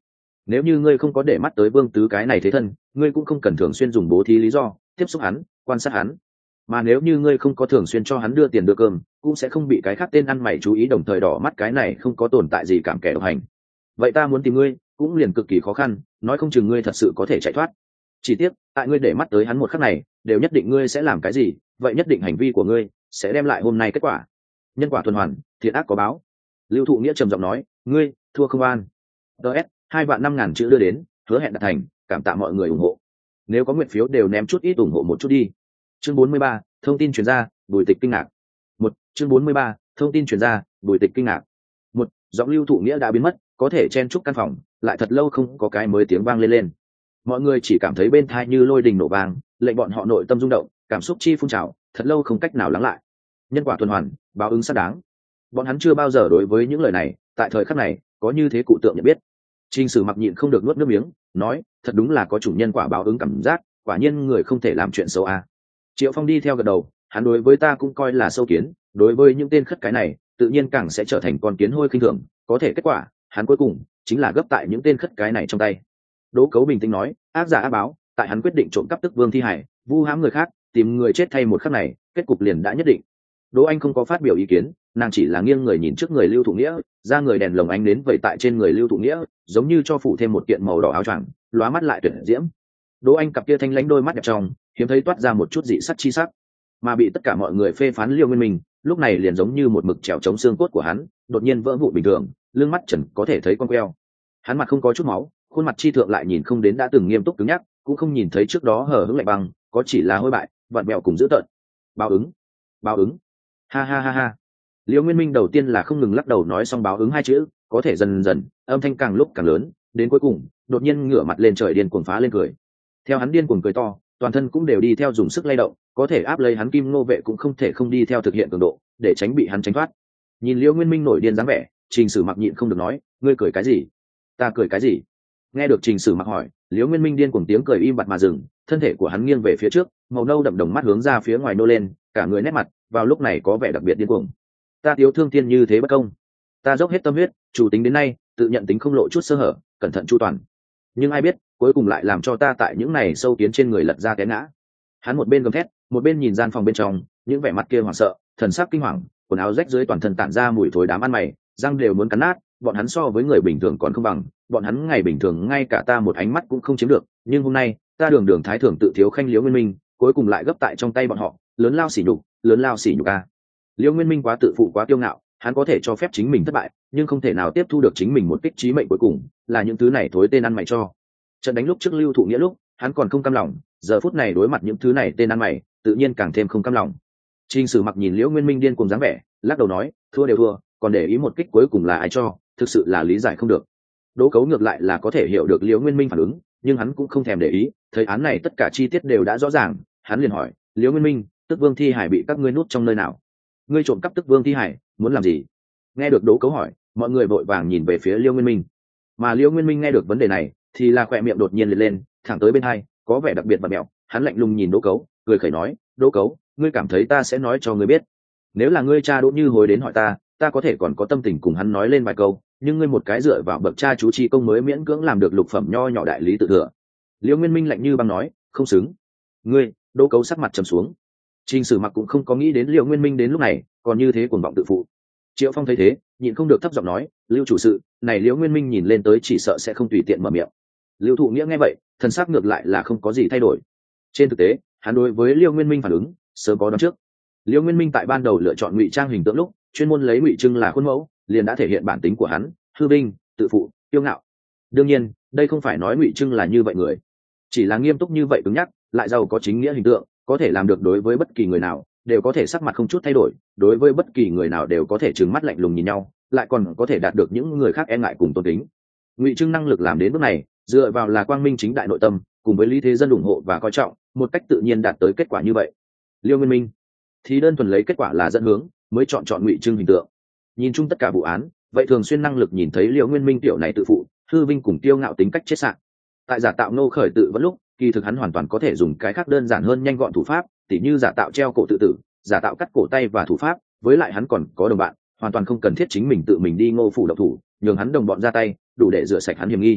nếu như ngươi không có để mắt tới Vương Tứ cái này thế thân, ngươi cũng không cần thường xuyên dùng bố thí lý do tiếp xúc hắn, quan sát hắn. Mà nếu như ngươi không có thường xuyên cho hắn đưa tiền đưa cơm, cũng sẽ không bị cái khác tên ăn mày chú ý, đồng thời đỏ mắt cái này không có tồn tại gì cảm kẻ độc hành. Vậy ta muốn tìm ngươi cũng liền cực kỳ khó khăn, nói không chừng ngươi thật sự có thể chạy thoát. Chỉ tiếc, tại ngươi để mắt tới hắn một khắc này, đều nhất định ngươi sẽ làm cái gì, vậy nhất định hành vi của ngươi sẽ đem lại hôm nay kết quả. Nhân quả tuần hoàn, thiện ác có báo. Lưu Thụ Nghĩa trầm giọng nói, ngươi thua không an. ds hai vạn năm ngàn chữ đưa đến, hứa hẹn đạt thành, cảm tạ mọi người ủng hộ. Nếu có nguyện phiếu đều ném chút ít ủng hộ một chút đi. Chương bốn mươi ba, thông tin truyền ra, Bùi Tịch kinh ngạc. Một, chương bốn mươi ba, thông tin truyền ra, Bùi Tịch kinh ngạc. Một, giọng Lưu Thụ Nghĩa đã biến mất, có thể chen chúc căn phòng, lại thật lâu không có cái mới tiếng vang lên lên. Mọi người chỉ cảm thấy bên tai như lôi đình nổ vang, lệnh bọn họ nội tâm rung động, cảm xúc chi phun trào, thật lâu không cách nào lắng lại. Nhân quả tuần hoàn, báo ứng xác đáng. Bọn hắn chưa bao giờ đối với những lời này, tại thời khắc này, có như thế cụ tượng nhận biết. Trình Sử Mặc nhịn không được nuốt nước miếng, nói, thật đúng là có chủ nhân quả báo ứng cảm giác, quả nhiên người không thể làm chuyện xấu à. Triệu Phong đi theo gật đầu, hắn đối với ta cũng coi là sâu kiến, đối với những tên khất cái này, tự nhiên càng sẽ trở thành con kiến hôi khinh thường, có thể kết quả, hắn cuối cùng chính là gấp tại những tên khất cái này trong tay. Đỗ Cấu bình tĩnh nói, ác giả ác báo, tại hắn quyết định trộm cắp tức vương thi hải, vu hãm người khác, tìm người chết thay một khắc này, kết cục liền đã nhất định. Đỗ Anh không có phát biểu ý kiến, nàng chỉ là nghiêng người nhìn trước người Lưu Thụ Nghĩa, ra người đèn lồng ánh đến vậy tại trên người Lưu Thụ Nghĩa, giống như cho phủ thêm một kiện màu đỏ áo choàng, lóa mắt lại tuyệt diễm. Đỗ Anh cặp kia thanh lãnh đôi mắt đẹp trong, hiếm thấy toát ra một chút dị sắc chi sắc, mà bị tất cả mọi người phê phán Liêu Nguyên Minh, lúc này liền giống như một mực trèo chống xương cốt của hắn, đột nhiên vỡ vụn bình thường, lưng mắt trần có thể thấy con queo. Hắn mặt không có chút máu, khuôn mặt chi thượng lại nhìn không đến đã từng nghiêm túc cứng nhắc, cũng không nhìn thấy trước đó hờ hững lạnh băng, có chỉ là hôi bại, vặn mèo cùng dữ tợn. Báo ứng, báo ứng. Ha ha ha ha. Liêu Nguyên Minh đầu tiên là không ngừng lắc đầu nói xong báo ứng hai chữ, có thể dần dần, âm thanh càng lúc càng lớn, đến cuối cùng, đột nhiên ngửa mặt lên trời điên cuồng phá lên cười. Theo hắn điên cuồng cười to, toàn thân cũng đều đi theo dùng sức lay động, có thể áp lấy hắn Kim Ngô vệ cũng không thể không đi theo thực hiện cường độ, để tránh bị hắn tránh thoát. Nhìn Liêu Nguyên Minh nổi điên dáng vẻ, Trình Sử Mặc nhịn không được nói, ngươi cười cái gì? Ta cười cái gì? Nghe được Trình Sử Mặc hỏi, Liêu Nguyên Minh điên cuồng tiếng cười im bặt mà dừng, thân thể của hắn nghiêng về phía trước, màu nâu đậm đồng mắt hướng ra phía ngoài nô lên, cả người nét mặt vào lúc này có vẻ đặc biệt điên cuồng. Ta thiếu thương tiên như thế bất công, ta dốc hết tâm huyết, chủ tính đến nay, tự nhận tính không lộ chút sơ hở, cẩn thận chu toàn. Nhưng ai biết, cuối cùng lại làm cho ta tại những này sâu kiến trên người lật ra té ngã. Hắn một bên gầm thét, một bên nhìn gian phòng bên trong, những vẻ mặt kia hoảng sợ, thần sắc kinh hoàng, quần áo rách dưới toàn thân tản ra mùi thối đám ăn mày, răng đều muốn cắn nát, bọn hắn so với người bình thường còn không bằng, bọn hắn ngày bình thường ngay cả ta một ánh mắt cũng không chiếm được, nhưng hôm nay, ta đường đường thái thượng tự thiếu khanh Liễu Nguyên Minh, cuối cùng lại gấp tại trong tay bọn họ, lớn lao sỉ nhục, lớn lao sỉ nhục a. Liễu Nguyên Minh quá tự phụ quá kiêu ngạo, hắn có thể cho phép chính mình thất bại, nhưng không thể nào tiếp thu được chính mình một kích chí mệnh cuối cùng, là những thứ này thối tên ăn mày cho. Trận đánh lúc trước Lưu Thụ Nghĩa lúc, hắn còn không cam lòng, giờ phút này đối mặt những thứ này tên ăn mày, tự nhiên càng thêm không cam lòng. Trình Sử Mặc nhìn Liễu Nguyên Minh điên cuồng dáng vẻ, lắc đầu nói, thua đều thua, còn để ý một kích cuối cùng là ai cho, thực sự là lý giải không được. Đỗ Cấu ngược lại là có thể hiểu được Liễu Nguyên Minh phản ứng, nhưng hắn cũng không thèm để ý, thấy án này tất cả chi tiết đều đã rõ ràng, hắn liền hỏi, Liễu Nguyên Minh, Tức Vương thi hải bị các ngươi nuốt trong nơi nào? Ngươi trộm cắp Tức Vương thi hải, muốn làm gì? Nghe được Đỗ Cấu hỏi, mọi người vội vàng nhìn về phía Liễu Nguyên Minh. Mà Liễu Nguyên Minh nghe được vấn đề này, thì là khỏe miệng đột nhiên liệt lên, thẳng tới bên hai, có vẻ đặc biệt bặm mẹo, hắn lạnh lùng nhìn Đỗ Cấu, cười khẩy nói, Đỗ Cấu, ngươi cảm thấy ta sẽ nói cho ngươi biết? Nếu là ngươi cha Đỗ Như Hối đến hỏi ta, ta có thể còn có tâm tình cùng hắn nói lên vài câu, nhưng ngươi một cái dựa vào bậc cha chú chi công mới miễn cưỡng làm được lục phẩm nho nhỏ đại lý tự thừa. Liễu Nguyên Minh lạnh như băng nói, không xứng. Ngươi, Đỗ Cấu sắc mặt trầm xuống. Trình Sử Mặc cũng không có nghĩ đến Liễu Nguyên Minh đến lúc này còn như thế cuồng vọng tự phụ. Triệu Phong thấy thế, nhịn không được thấp giọng nói, Lưu chủ sự, này Liễu Nguyên Minh nhìn lên tới chỉ sợ sẽ không tùy tiện mở miệng. Lưu Thụ Nghĩa nghe vậy, thần sắc ngược lại là không có gì thay đổi. Trên thực tế, hắn đối với Liễu Nguyên Minh phản ứng sớm có đoán trước. Liễu Nguyên Minh tại ban đầu lựa chọn ngụy trang hình tượng lúc, chuyên môn lấy ngụy trưng là khuôn mẫu, liền đã thể hiện bản tính của hắn, hư vinh, tự phụ, kiêu ngạo. Đương nhiên, đây không phải nói ngụy trưng là như vậy người, chỉ là nghiêm túc như vậy cứng nhắc, lại giàu có chính nghĩa hình tượng, có thể làm được đối với bất kỳ người nào đều có thể sắc mặt không chút thay đổi, đối với bất kỳ người nào đều có thể trừng mắt lạnh lùng nhìn nhau, lại còn có thể đạt được những người khác e ngại cùng tôn kính. Ngụy trưng năng lực làm đến bước này, dựa vào là quang minh chính đại nội tâm, cùng với lý thế dân ủng hộ và coi trọng, một cách tự nhiên đạt tới kết quả như vậy. Liêu Nguyên Minh thì đơn thuần lấy kết quả là dẫn hướng, mới chọn chọn ngụy trưng hình tượng. Nhìn chung tất cả vụ án, vậy thường xuyên năng lực nhìn thấy Liêu Nguyên Minh tiểu này tự phụ, hư vinh cùng tiêu ngạo tính cách chết sạn. Tại giả tạo nô khởi tự vẫn lúc, kỳ thực hắn hoàn toàn có thể dùng cái khác đơn giản hơn nhanh gọn thủ pháp, tỉ như giả tạo treo cổ tự tử, giả tạo cắt cổ tay và thủ pháp, với lại hắn còn có đồng bạn, hoàn toàn không cần thiết chính mình tự mình đi ngô phủ độc thủ, nhường hắn đồng bọn ra tay, đủ để rửa sạch hắn hiểm nghi.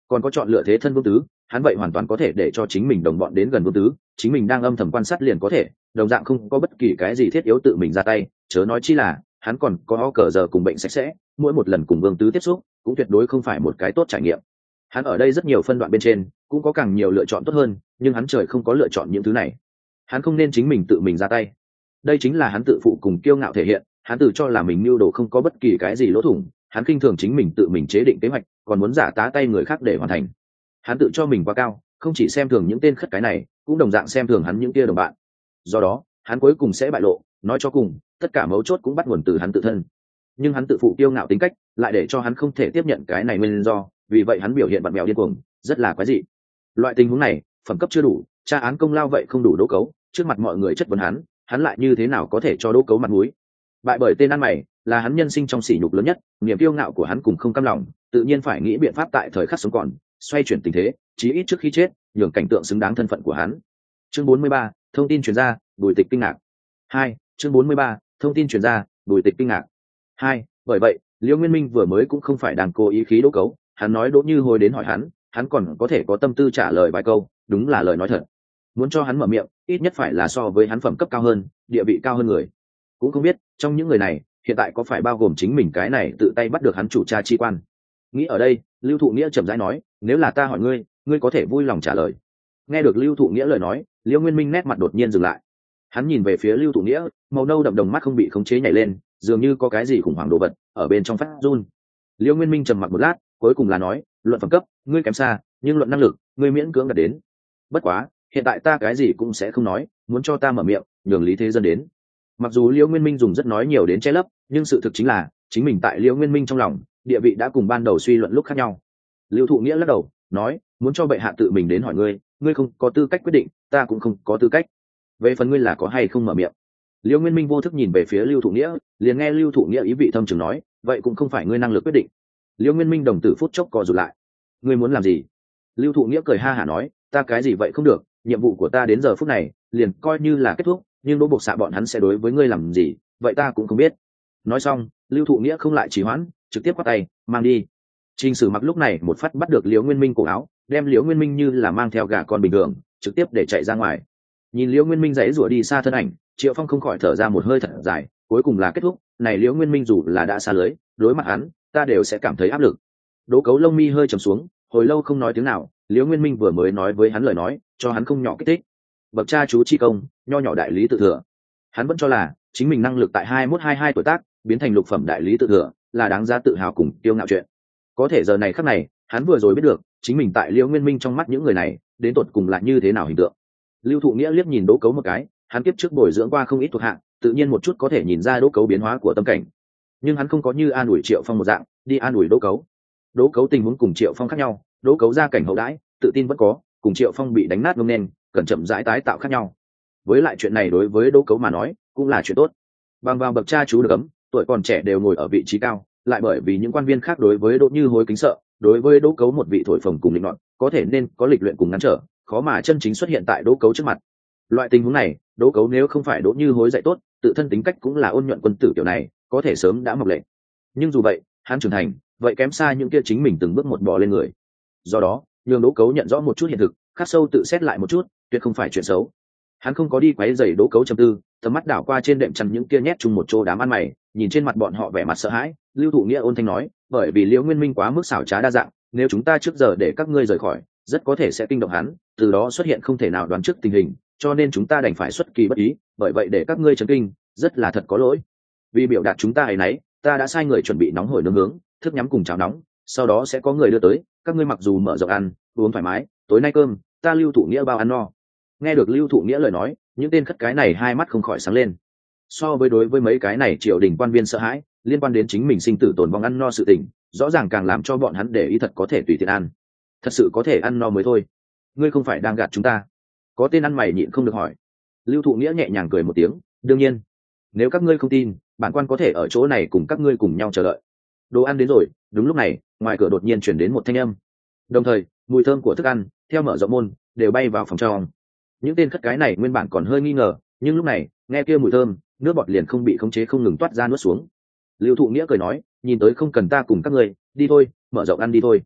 còn có chọn lựa thế thân vương tứ, hắn vậy hoàn toàn có thể để cho chính mình đồng bọn đến gần vương tứ, chính mình đang âm thầm quan sát liền có thể, đồng dạng không có bất kỳ cái gì thiết yếu tự mình ra tay, chớ nói chi là hắn còn có ho cờ giờ cùng bệnh sạch sẽ, mỗi một lần cùng vương tứ tiếp xúc cũng tuyệt đối không phải một cái tốt trải nghiệm. Hắn ở đây rất nhiều phân đoạn bên trên cũng có càng nhiều lựa chọn tốt hơn, nhưng hắn trời không có lựa chọn những thứ này. Hắn không nên chính mình tự mình ra tay, đây chính là hắn tự phụ cùng kiêu ngạo thể hiện. Hắn tự cho là mình mưu đồ không có bất kỳ cái gì lỗ thủng, hắn khinh thường chính mình tự mình chế định kế hoạch, còn muốn giả tá tay người khác để hoàn thành. Hắn tự cho mình quá cao, không chỉ xem thường những tên khất cái này, cũng đồng dạng xem thường hắn những kia đồng bạn. Do đó hắn cuối cùng sẽ bại lộ, nói cho cùng tất cả mấu chốt cũng bắt nguồn từ hắn tự thân. Nhưng hắn tự phụ kiêu ngạo tính cách lại để cho hắn không thể tiếp nhận cái này nguyên do, vì vậy hắn biểu hiện bặm bèo điên cuồng, rất là quái dị. Loại tình huống này phẩm cấp chưa đủ, tra án công lao vậy không đủ Đỗ Cấu, trước mặt mọi người chất vấn hắn, hắn lại như thế nào có thể cho Đỗ Cấu mặt mũi? Bại bởi tên ăn mày là hắn nhân sinh trong sỉ nhục lớn nhất, niềm kiêu ngạo của hắn cùng không cam lòng, tự nhiên phải nghĩ biện pháp tại thời khắc sống còn xoay chuyển tình thế, chí ít trước khi chết nhường cảnh tượng xứng đáng thân phận của hắn. Chương bốn mươi ba, thông tin truyền ra, Bùi Tịch kinh ngạc. Hai, chương bốn mươi ba, thông tin truyền ra, Bùi Tịch kinh ngạc. Hai, bởi vậy Liễu Nguyên Minh vừa mới cũng không phải đang cố ý khí Đỗ Cấu, hắn nói Đỗ Như Hối đến hỏi hắn, hắn còn có thể có tâm tư trả lời vài câu, đúng là lời nói thật. Muốn cho hắn mở miệng, ít nhất phải là so với hắn phẩm cấp cao hơn, địa vị cao hơn người. Cũng không biết trong những người này hiện tại có phải bao gồm chính mình cái này tự tay bắt được hắn chủ tra chi quan. Nghĩ ở đây, Lưu Thụ Nghĩa chậm rãi nói, nếu là ta hỏi ngươi, ngươi có thể vui lòng trả lời. Nghe được Lưu Thụ Nghĩa lời nói, Liễu Nguyên Minh nét mặt đột nhiên dừng lại. Hắn nhìn về phía Lưu Thụ Nghĩa, màu nâu đậm đồng mắt không bị khống chế nhảy lên, dường như có cái gì khủng hoảng đồ vật ở bên trong phát run. Liễu Nguyên Minh trầm mặc một lát, cuối cùng là nói, luận phẩm cấp ngươi kém xa, nhưng luận năng lực ngươi miễn cưỡng đạt đến. Bất quá hiện tại ta cái gì cũng sẽ không nói, muốn cho ta mở miệng nhường Lý Thế Dân đến. Mặc dù Liễu Nguyên Minh dùng rất nói nhiều đến che lấp, nhưng sự thực chính là chính mình tại Liễu Nguyên Minh trong lòng địa vị đã cùng ban đầu suy luận lúc khác nhau. Lưu Thụ Nghĩa lắc đầu nói, muốn cho bệ hạ tự mình đến hỏi ngươi, ngươi không có tư cách quyết định, ta cũng không có tư cách. Về phần ngươi là có hay không mở miệng. Liễu Nguyên Minh vô thức nhìn về phía Lưu Thụ Nghĩa, liền nghe Lưu Thụ Nghĩa ý vị thâm trường nói, vậy cũng không phải ngươi năng lực quyết định. Liễu Nguyên Minh đồng tử phút chốc co rụt lại. Ngươi muốn làm gì? Lưu Thụ Nghĩa cười ha hả nói, ta cái gì vậy không được, nhiệm vụ của ta đến giờ phút này liền coi như là kết thúc, nhưng Đỗ Buộc Xạ bọn hắn sẽ đối với ngươi làm gì, vậy ta cũng không biết. Nói xong, Lưu Thụ Nghĩa không lại trì hoãn, trực tiếp quát tay, mang đi. Trình Sử Mặc lúc này một phát bắt được Liễu Nguyên Minh cổ áo, đem Liễu Nguyên Minh như là mang theo gà con bình thường, trực tiếp để chạy ra ngoài. Nhìn Liễu Nguyên Minh giãy giụa đi xa thân ảnh, Triệu Phong không khỏi thở ra một hơi thật dài, cuối cùng là kết thúc. Này Liễu Nguyên Minh dù là đã xa lưới, đối mặt hắn, ta đều sẽ cảm thấy áp lực. Đỗ Cấu lông mi hơi trầm xuống, hồi lâu không nói tiếng nào. Liễu Nguyên Minh vừa mới nói với hắn lời nói, cho hắn không nhỏ kích thích. Bậc cha chú chi công, nho nhỏ đại lý tự thừa. Hắn vẫn cho là chính mình năng lực tại hai mốt hai hai tuổi tác biến thành lục phẩm đại lý tự thừa là đáng giá tự hào cùng kiêu ngạo chuyện. Có thể giờ này khắc này, hắn vừa rồi biết được chính mình tại Liễu Nguyên Minh trong mắt những người này đến tột cùng là như thế nào hình tượng. Lưu Thụ Nghĩa liếc nhìn Đỗ Cấu một cái, hắn kiếp trước bồi dưỡng qua không ít thuộc hạ, tự nhiên một chút có thể nhìn ra Đỗ Cấu biến hóa của tâm cảnh, nhưng hắn không có như an ủi Triệu Phong một dạng đi an ủi Đỗ Cấu. Đỗ Cấu tình huống cùng Triệu Phong khác nhau, Đỗ Cấu gia cảnh hậu đãi tự tin vẫn có, cùng Triệu Phong bị đánh nát ngông nên cần chậm rãi tái tạo khác nhau. Với lại chuyện này đối với Đỗ Cấu mà nói cũng là chuyện tốt. Bằng vào bậc cha chú được ấm, tuổi còn trẻ đều ngồi ở vị trí cao, lại bởi vì những quan viên khác đối với Đỗ Như Hối kính sợ, đối với Đỗ Cấu một vị thổi phồng cùng định nọt, có thể nên có lịch luyện cùng ngăn trở, khó mà chân chính xuất hiện tại Đỗ Cấu trước mặt. Loại tình huống này, Đỗ Cấu nếu không phải Đỗ Như Hối dạy tốt, tự thân tính cách cũng là ôn nhuận quân tử kiểu này, có thể sớm đã mọc lệ. Nhưng dù vậy, hắn trưởng thành, vậy kém xa những kia chính mình từng bước một bò lên người. Do đó, nhường Đỗ Cấu nhận rõ một chút hiện thực, khắc sâu tự xét lại một chút, tuyệt không phải chuyện xấu. Hắn không có đi quấy rầy Đỗ Cấu trầm tư, tầm mắt đảo qua trên đệm chăn những kia nhét chung một chỗ đám ăn mày, nhìn trên mặt bọn họ vẻ mặt sợ hãi, Lưu Thụ Nghĩa ôn thanh nói, bởi vì Liễu Nguyên Minh quá mức xảo trá đa dạng, nếu chúng ta trước giờ để các ngươi rời khỏi, rất có thể sẽ kinh động hắn, từ đó xuất hiện không thể nào đoán trước tình hình, cho nên chúng ta đành phải xuất kỳ bất ý, bởi vậy để các ngươi chấn kinh, rất là thật có lỗi. Vì biểu đạt chúng ta ấy nấy, ta đã sai người chuẩn bị nóng hổi nướng hướng, thức nhắm cùng cháo nóng, sau đó sẽ có người đưa tới, các ngươi mặc dù mở rộng ăn, uống thoải mái, tối nay cơm, ta Lưu Thụ Nghĩa bao ăn no. Nghe được Lưu Thụ Nghĩa lời nói, những tên khất cái này hai mắt không khỏi sáng lên. So với đối với mấy cái này triều đình quan viên sợ hãi, liên quan đến chính mình sinh tử tồn vong ăn no sự tình, rõ ràng càng làm cho bọn hắn để ý thật có thể tùy tiện ăn. Thật sự có thể ăn no mới thôi. Ngươi không phải đang gạt chúng ta? Có tên ăn mày nhịn không được hỏi. Lưu Thụ Nghĩa nhẹ nhàng cười một tiếng, đương nhiên, nếu các ngươi không tin, bản quan có thể ở chỗ này cùng các ngươi cùng nhau chờ đợi. Đồ ăn đến rồi. Đúng lúc này, ngoài cửa đột nhiên chuyển đến một thanh âm, đồng thời mùi thơm của thức ăn theo mở rộng môn đều bay vào phòng trong. Những tên khất cái này nguyên bản còn hơi nghi ngờ, nhưng lúc này nghe kia mùi thơm, nước bọt liền không bị khống chế không ngừng toát ra nuốt xuống. Lưu Thụ Nghĩa cười nói, nhìn tới không cần ta cùng các ngươi, đi thôi, mở rộng ăn đi thôi.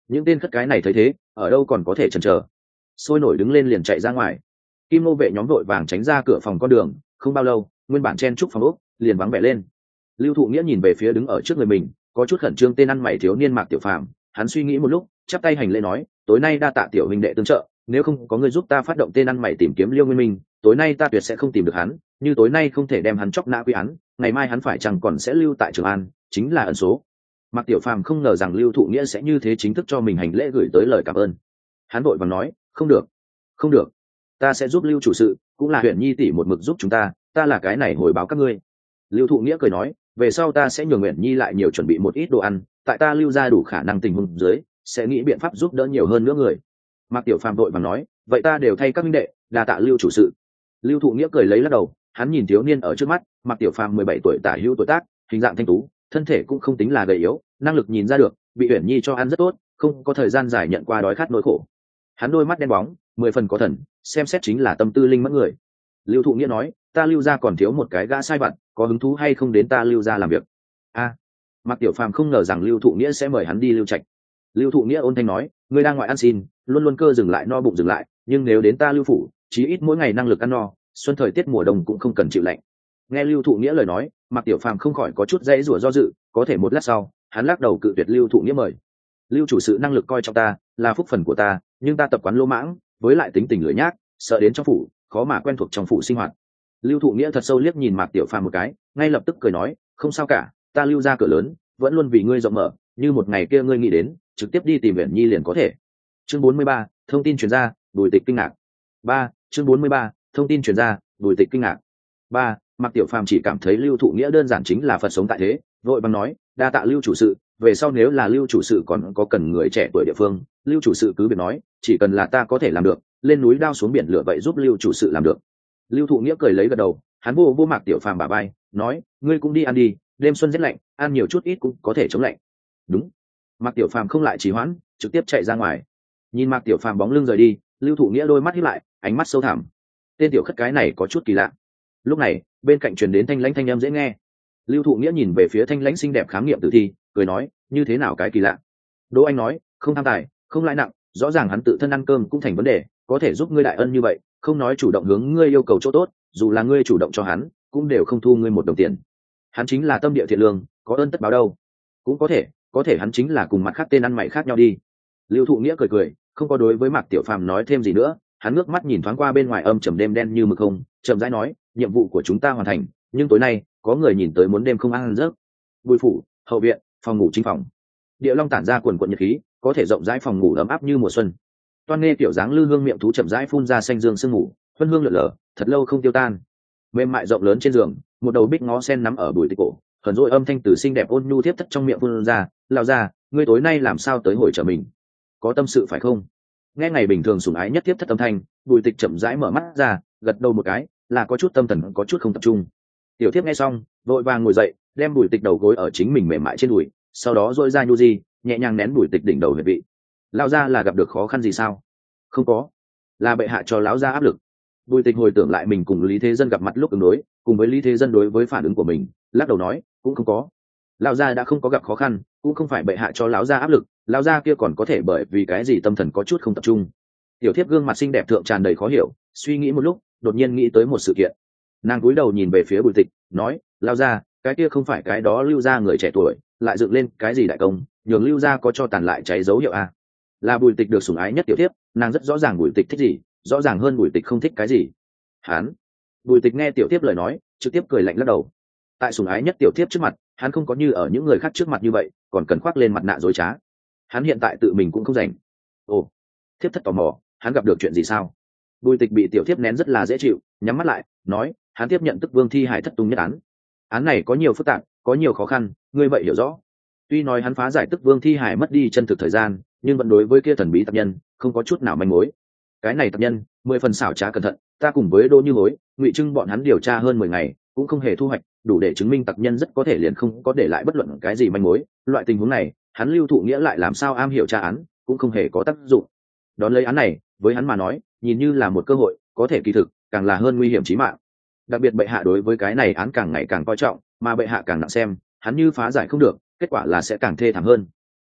những tên khất cái này thấy thế ở đâu còn có thể chần chờ, sôi nổi đứng lên liền chạy ra ngoài. Kim nô vệ nhóm vội vàng tránh ra cửa phòng con đường, không bao lâu nguyên bản chen trúc phòng ốc liền vắng vẻ lên. Lưu Thụ Nghĩa nhìn về phía đứng ở trước người mình có chút khẩn trương tên ăn mày thiếu niên Mạc Tiểu Phàm, hắn suy nghĩ một lúc chắp tay hành lễ nói, tối nay đa tạ tiểu huynh đệ tương trợ, nếu không có người giúp ta phát động tên ăn mày tìm kiếm Liêu Nguyên Minh, tối nay ta tuyệt sẽ không tìm được hắn, như tối nay không thể đem hắn chóc nã quy án, ngày mai hắn phải chẳng còn sẽ lưu tại Trường An, chính là ẩn số. Mạc Tiểu Phàm không ngờ rằng Lưu Thụ Nghĩa sẽ như thế chính thức cho mình hành lễ gửi tới lời cảm ơn. Hắn vội vàng nói, không được, không được, ta sẽ giúp Lưu chủ sự, cũng là huyện nhi tỷ một mực giúp chúng ta, ta là cái này hồi báo các ngươi. Lưu Thụ Nghĩa cười nói, về sau ta sẽ nhường Nguyện Nhi lại nhiều chuẩn bị một ít đồ ăn, tại ta Lưu ra đủ khả năng tình huống dưới, sẽ nghĩ biện pháp giúp đỡ nhiều hơn nữa người. Mạc Tiểu Phàm vội vàng nói, vậy ta đều thay các minh đệ, đa tạ Lưu chủ sự. Lưu Thụ Nghĩa cười lấy lắc đầu, hắn nhìn thiếu niên ở trước mắt, Mạc Tiểu Phàm mười bảy tuổi tả hữu tuổi tác, hình dạng thanh tú, thân thể cũng không tính là gầy yếu, năng lực nhìn ra được, bị Uyển Nhi cho ăn rất tốt, không có thời gian dài nhận qua đói khát nỗi khổ. Hắn đôi mắt đen bóng, mười phần có thần, xem xét chính là tâm tư linh mẫn người. Lưu Thụ Nghĩa nói, ta Lưu gia còn thiếu một cái gã sai vặt, có hứng thú hay không đến ta Lưu gia làm việc? A, à, Mạc Tiểu Phàm không ngờ rằng Lưu Thụ Nghĩa sẽ mời hắn đi Lưu Trạch. Lưu Thụ Nghĩa ôn thanh nói, ngươi đang ngoại ăn xin, luôn luôn cơ dừng lại no bụng dừng lại, nhưng nếu đến ta Lưu phủ, chí ít mỗi ngày năng lực ăn no, xuân thời tiết mùa đông cũng không cần chịu lạnh. Nghe Lưu Thụ Nghĩa lời nói, Mạc Tiểu Phàm không khỏi có chút dãy rủa do dự, có thể một lát sau, hắn lắc đầu cự tuyệt Lưu Thụ Nghĩa mời. Lưu chủ sự năng lực coi trọng ta, là phúc phần của ta, nhưng ta tập quán lỗ mãng, với lại tính tình lười nhác, sợ đến trong phủ, khó mà quen thuộc trong phủ sinh hoạt. Lưu Thụ Nghĩa thật sâu liếc nhìn Mạc Tiểu Phàm một cái, ngay lập tức cười nói, không sao cả, ta Lưu ra cửa lớn, vẫn luôn vì ngươi rộng mở, như một ngày kia ngươi nghĩ đến, trực tiếp đi tìm Uyển Nhi liền có thể. Chương bốn mươi ba, thông tin truyền ra, Bùi Tịch kinh ngạc. ba, chương bốn mươi ba, thông tin truyền ra, Bùi Tịch kinh ngạc. ba, Mạc Tiểu Phàm chỉ cảm thấy Lưu Thụ Nghĩa đơn giản chính là Phật sống tại thế, vội bằng nói, đa tạ Lưu chủ sự, về sau nếu là Lưu chủ sự còn có cần người trẻ tuổi địa phương, Lưu chủ sự cứ việc nói, chỉ cần là ta có thể làm được, lên núi đao xuống biển lửa vậy giúp Lưu chủ sự làm được. Lưu Thụ Nghĩa cười lấy gật đầu, hắn vô vô Mạc Tiểu Phàm bả vai, nói, ngươi cũng đi ăn đi, đêm xuân rét lạnh, ăn nhiều chút ít cũng có thể chống lạnh. Đúng. Mạc Tiểu Phàm không lại trì hoãn, trực tiếp chạy ra ngoài. Nhìn Mạc Tiểu Phàm bóng lưng rời đi, Lưu Thụ Nghĩa đôi mắt híp lại, ánh mắt sâu thẳm. Tên tiểu khất cái này có chút kỳ lạ. Lúc này, bên cạnh truyền đến thanh lãnh thanh âm dễ nghe. Lưu Thụ Nghĩa nhìn về phía thanh lãnh xinh đẹp khám nghiệm tử thi, cười nói, như thế nào cái kỳ lạ? Đỗ Anh nói, không tham tài, không lãi nặng, rõ ràng hắn tự thân ăn cơm cũng thành vấn đề, có thể giúp ngươi đại ân như vậy, không nói chủ động hướng ngươi yêu cầu chỗ tốt, dù là ngươi chủ động cho hắn, cũng đều không thu ngươi một đồng tiền. Hắn chính là tâm địa thiện lương, có ơn tất báo đâu. Cũng có thể, có thể hắn chính là cùng mặt khác tên ăn mày khác nhau đi. Lưu Thụ Nghĩa cười cười, không có đối với Mạc Tiểu Phàm nói thêm gì nữa, hắn ngước mắt nhìn thoáng qua bên ngoài âm trầm đêm đen như mực không, chậm rãi nói, nhiệm vụ của chúng ta hoàn thành, nhưng tối nay có người nhìn tới muốn đêm không ăn giấc. Bùi phủ, hậu viện, phòng ngủ chính phòng. Địa Long tản ra quần quần nhiệt khí, có thể rộng rãi phòng ngủ ấm áp như mùa xuân. Toan nghe tiểu dáng lư hương miệng thú chậm rãi phun ra xanh dương sương ngủ, huân hương lượn lờ, thật lâu không tiêu tan. Mềm mại rộng lớn trên giường, một đầu bích ngó sen nắm ở Bùi Tịch cổ, hờn dỗi âm thanh từ xinh đẹp ôn nhu tiếp thất trong miệng phun ra, lao ra, ngươi tối nay làm sao tới hồi trở mình? Có tâm sự phải không? Nghe ngày bình thường sủng ái nhất tiếp thất âm thanh, Bùi Tịch chậm rãi mở mắt ra, gật đầu một cái, là có chút tâm thần có chút không tập trung. Tiểu thiếp nghe xong, vội vàng ngồi dậy, đem Bùi Tịch đầu gối ở chính mình mềm mại trên đùi, sau đó duỗi ra nhu di, nhẹ nhàng nén Bùi Tịch đỉnh đầu huyệt vị. Lao ra là gặp được khó khăn gì sao? Không có, là bệ hạ cho lão gia áp lực. Bùi Tịch hồi tưởng lại mình cùng Lý Thế Dân gặp mặt lúc ứng đối, cùng với Lý Thế Dân đối với phản ứng của mình, lắc đầu nói, cũng không có. Lão gia đã không có gặp khó khăn, cũng không phải bệ hạ cho lão gia áp lực, lão gia kia còn có thể bởi vì cái gì tâm thần có chút không tập trung. Tiểu thiếp gương mặt xinh đẹp thượng tràn đầy khó hiểu, suy nghĩ một lúc, đột nhiên nghĩ tới một sự kiện. Nàng cúi đầu nhìn về phía Bùi Tịch, nói, lão gia, cái kia không phải cái đó Lưu gia người trẻ tuổi, lại dựng lên cái gì đại công, nhường Lưu gia có cho tàn lại cháy dấu hiệu à? Là Bùi Tịch được sủng ái nhất tiểu thiếp, nàng rất rõ ràng Bùi Tịch thích gì, rõ ràng hơn Bùi Tịch không thích cái gì. Hắn, Bùi Tịch nghe tiểu thiếp lời nói, trực tiếp cười lạnh lắc đầu. Tại sủng ái nhất tiểu thiếp trước mặt, hắn không có như ở những người khác trước mặt như vậy, còn cần khoác lên mặt nạ dối trá. Hắn hiện tại tự mình cũng không rảnh. Ồ, thiếp thất tò mò, hắn gặp được chuyện gì sao? Bùi Tịch bị tiểu thiếp nén rất là dễ chịu, nhắm mắt lại, nói, hắn tiếp nhận Tức Vương thi hải thất tung nhất án. Án này có nhiều phức tạp, có nhiều khó khăn, ngươi vậy hiểu rõ. Tuy nói hắn phá giải Tức Vương thi hải mất đi chân thực thời gian, nhưng vẫn đối với kia thần bí tập nhân không có chút nào manh mối. Cái này tập nhân mười phần xảo trá cẩn thận, ta cùng với Đỗ Như Hối, Ngụy Trưng bọn hắn điều tra hơn mười ngày, cũng không hề thu hoạch đủ để chứng minh tập nhân rất có thể liền không có để lại bất luận cái gì manh mối. Loại tình huống này, hắn Lưu Thụ Nghĩa lại làm sao am hiểu tra án, cũng không hề có tác dụng. Đón lấy án này, với hắn mà nói, nhìn như là một cơ hội, có thể kỳ thực càng là hơn nguy hiểm chí mạng. Đặc biệt bệ hạ đối với cái này án càng ngày càng coi trọng, mà bệ hạ càng nặng xem, hắn như phá giải không được, kết quả là sẽ càng thê thảm hơn.